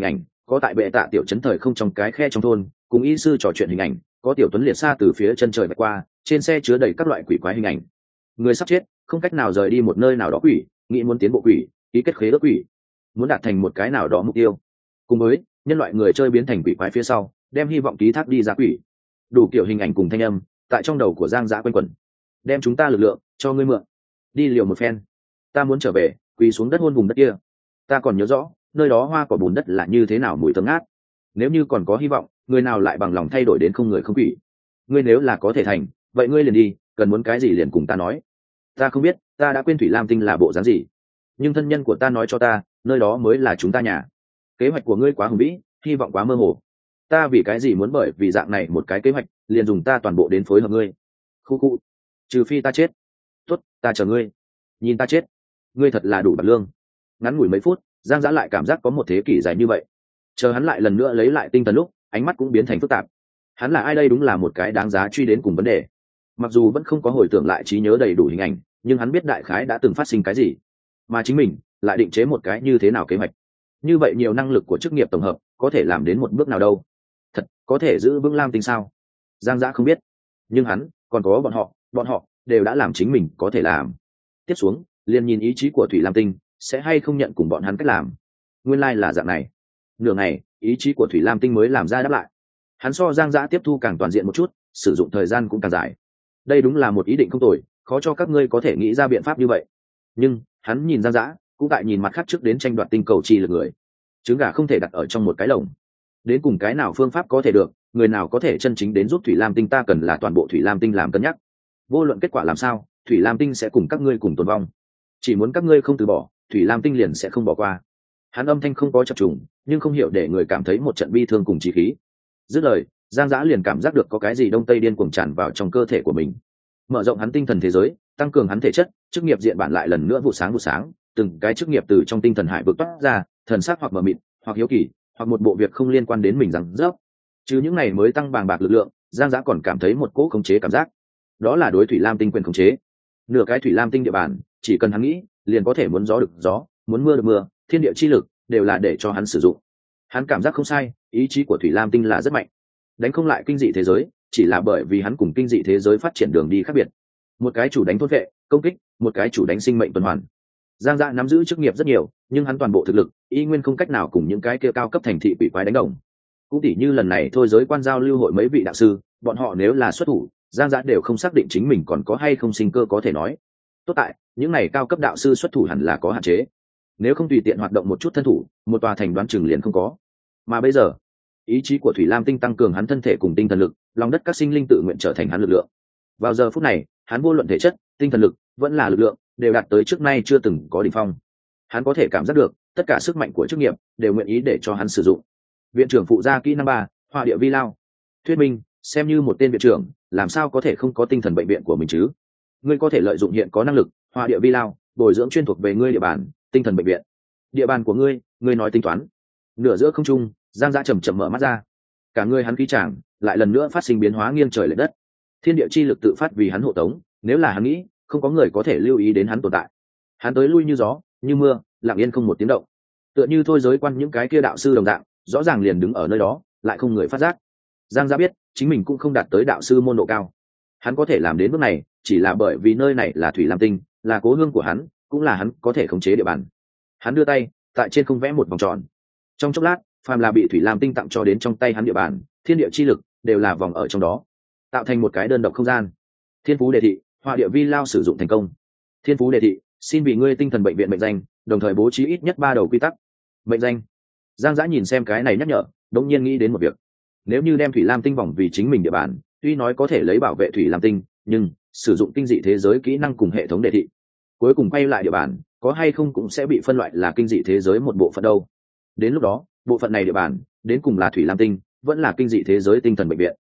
có tại bệ tạ tiểu trấn thời không trong cái khe trong thôn cùng y sư trò chuyện hình ảnh, có tiểu tuấn liệt xa từ phía chân trời vạch qua, trên xe chứa đầy các loại quỷ quái hình ảnh. Người sắp chết không cách nào rời đi một nơi nào đó quỷ, nghĩ muốn tiến bộ quỷ, ký kết khế ước quỷ, muốn đạt thành một cái nào đó mục tiêu, cùng với nhân loại người chơi biến thành quỷ quái phía sau đem hy vọng ký thác đi ra quỷ. Đủ kiểu hình ảnh cùng thanh âm tại trong đầu của Giang Dã quanh quẩn. Đem chúng ta lực lượng cho ngươi mượn, đi liều một phen, ta muốn trở về quỳ xuống đất hôn vùng đất kia. Ta còn nhớ rõ nơi đó hoa cỏ bùn đất là như thế nào mùi thơm ngát. Nếu như còn có hy vọng, người nào lại bằng lòng thay đổi đến không người không quỷ. Ngươi nếu là có thể thành, vậy ngươi liền đi, cần muốn cái gì liền cùng ta nói. Ta không biết, ta đã quên Thủy Lam Tinh là bộ dáng gì, nhưng thân nhân của ta nói cho ta, nơi đó mới là chúng ta nhà. Kế hoạch của ngươi quá hùng vĩ, hy vọng quá mơ hồ. Ta vì cái gì muốn bởi vì dạng này một cái kế hoạch liền dùng ta toàn bộ đến phối hợp ngươi. Khu khu, trừ phi ta chết. Tốt, ta chờ ngươi. Nhìn ta chết, ngươi thật là đủ bạc lương. Ngắn ngủi mấy phút, Giang Dã lại cảm giác có một thế kỷ dài như vậy. Chờ hắn lại lần nữa lấy lại tinh thần lúc, ánh mắt cũng biến thành phức tạp. Hắn là ai đây, đúng là một cái đáng giá truy đến cùng vấn đề. Mặc dù vẫn không có hồi tưởng lại trí nhớ đầy đủ hình ảnh, nhưng hắn biết đại khái đã từng phát sinh cái gì, mà chính mình lại định chế một cái như thế nào kế hoạch. Như vậy nhiều năng lực của chức nghiệp tổng hợp có thể làm đến một bước nào đâu. Thật có thể giữ vững Lam Tinh sao? Giang Dã không biết, nhưng hắn còn có bọn họ đều đã làm chính mình có thể làm. Tiếp xuống liền nhìn ý chí của Thủy Lam Tinh sẽ hay không nhận cùng bọn hắn cách làm. Nguyên lai là dạng này. Nửa ngày ý chí của Thủy Lam Tinh mới làm ra đáp lại. Hắn so Giang Dã tiếp thu càng toàn diện một chút, sử dụng thời gian cũng càng dài. Đây đúng là một ý định không tồi, khó cho các ngươi có thể nghĩ ra biện pháp như vậy. Nhưng hắn nhìn Giang Dã cũng tại nhìn mặt khác trước đến tranh đoạt tinh cầu chi lực người. Trứng gà không thể đặt ở trong một cái lồng. Đến cùng cái nào phương pháp có thể được, người nào có thể chân chính đến giúp Thủy Lam Tinh, ta cần là toàn bộ Thủy Lam Tinh làm cân nhắc. Vô luận kết quả làm sao, Thủy Lam Tinh sẽ cùng các ngươi cùng tồn vong. Chỉ muốn các ngươi không từ bỏ, Thủy Lam Tinh liền sẽ không bỏ qua. Hắn âm thanh không có chập trùng, nhưng không hiểu để người cảm thấy một trận bi thương cùng chí khí. Dứt lời, Giang Dã liền cảm giác được có cái gì đông tây điên cuồng tràn vào trong cơ thể của mình. Mở rộng hắn tinh thần thế giới, tăng cường hắn thể chất, chức nghiệp diện bản lại lần nữa vụ sáng, từng cái chức nghiệp từ trong tinh thần hải vực toát ra, thần sắc hoặc mờ mịt, hoặc hiếu kỳ, hoặc một bộ việc không liên quan đến mình rằng rớp. Chứ những này mới tăng bàng bạc lực lượng, Giang Dã còn cảm thấy một cỗ khống chế cảm giác. Đó là đối Thủy Lam Tinh quyền khống chế. Nửa cái Thủy Lam Tinh địa bàn, chỉ cần hắn nghĩ, liền có thể muốn gió được gió, muốn mưa được mưa, thiên địa chi lực đều là để cho hắn sử dụng. Hắn cảm giác không sai, ý chí của Thủy Lam Tinh là rất mạnh. Đánh không lại kinh dị thế giới, chỉ là bởi vì hắn cùng kinh dị thế giới phát triển đường đi khác biệt. Một cái chủ đánh thôn vệ, công kích, một cái chủ đánh sinh mệnh tuần hoàn. Giang Dã nắm giữ chức nghiệp rất nhiều, nhưng hắn toàn bộ thực lực y nguyên không cách nào cùng những cái kia cao cấp thành thị bị quái đánh đồng. Cũng tỉ như lần này thôi giới quan giao lưu hội mấy vị đạo sư, bọn họ nếu là xuất thủ, Giang Dã đều không xác định chính mình còn có hay không sinh cơ có thể nói. Tốt tại những này cao cấp đạo sư xuất thủ hẳn là có hạn chế, nếu không tùy tiện hoạt động một chút thân thủ, một tòa thành đoán chừng liền không có. Mà bây giờ ý chí của Thủy Lam Tinh tăng cường hắn thân thể cùng tinh thần lực, lòng đất các sinh linh tự nguyện trở thành hắn lực lượng. Vào giờ phút này, hắn vô luận thể chất, tinh thần lực, vẫn là lực lượng, đều đạt tới trước nay chưa từng có đỉnh phong. Hắn có thể cảm giác được tất cả sức mạnh của chức nghiệp đều nguyện ý để cho hắn sử dụng. Viện trưởng phụ gia kỹ năng 3, Hỏa địa vi lao. Thuyết minh, xem như một tên viện trưởng, làm sao có thể không có tinh thần bệnh viện của mình chứ? Ngươi có thể lợi dụng hiện có năng lực, Hỏa địa vi lao, bồi dưỡng chuyên thuộc về ngươi địa bàn, tinh thần bệnh viện. Địa bàn của ngươi, ngươi nói tính toán. Nửa giữa không trung, Giang Dã chậm chậm mở mắt ra. Cả người hắn khí tràng lại lần nữa phát sinh biến hóa nghiêng trời lệch đất. Thiên địa chi lực tự phát vì hắn hộ tống, nếu là hắn nghĩ, không có người có thể lưu ý đến hắn tồn tại. Hắn tới lui như gió, như mưa, lặng yên không một tiếng động. Tựa như thôi giới quan những cái kia đạo sư đồng dạng, rõ ràng liền đứng ở nơi đó, lại không người phát giác. Giang Dã biết, chính mình cũng không đạt tới đạo sư môn độ cao. Hắn có thể làm đến bước này, chỉ là bởi vì nơi này là Thủy Lam Tinh, là cố hương của hắn, cũng là hắn có thể khống chế địa bàn. Hắn đưa tay, tại trên không vẽ một vòng tròn. Trong chốc lát, phàm là bị Thủy Lam Tinh tặng cho đến trong tay hắn địa bàn, thiên địa chi lực đều là vòng ở trong đó, tạo thành một cái đơn độc không gian. Thiên phú đề thị, Hỏa địa vi lao sử dụng thành công. Thiên phú đề thị, xin vì ngươi tinh thần bệnh viện mệnh danh, đồng thời bố trí ít nhất 3 đầu quy tắc. Mệnh danh. Giang Dã nhìn xem cái này nhắc nhở, đống nhiên nghĩ đến một việc. Nếu như đem Thủy Lam Tinh vòng vì chính mình địa bàn, tuy nói có thể lấy bảo vệ Thủy Lam Tinh, nhưng sử dụng kinh dị thế giới kỹ năng cùng hệ thống đề thị, cuối cùng quay lại địa bàn, có hay không cũng sẽ bị phân loại là kinh dị thế giới một bộ phận đâu. Đến lúc đó, bộ phận này địa bàn đến cùng là Thủy Lam Tinh, vẫn là kinh dị thế giới tinh thần bệnh viện.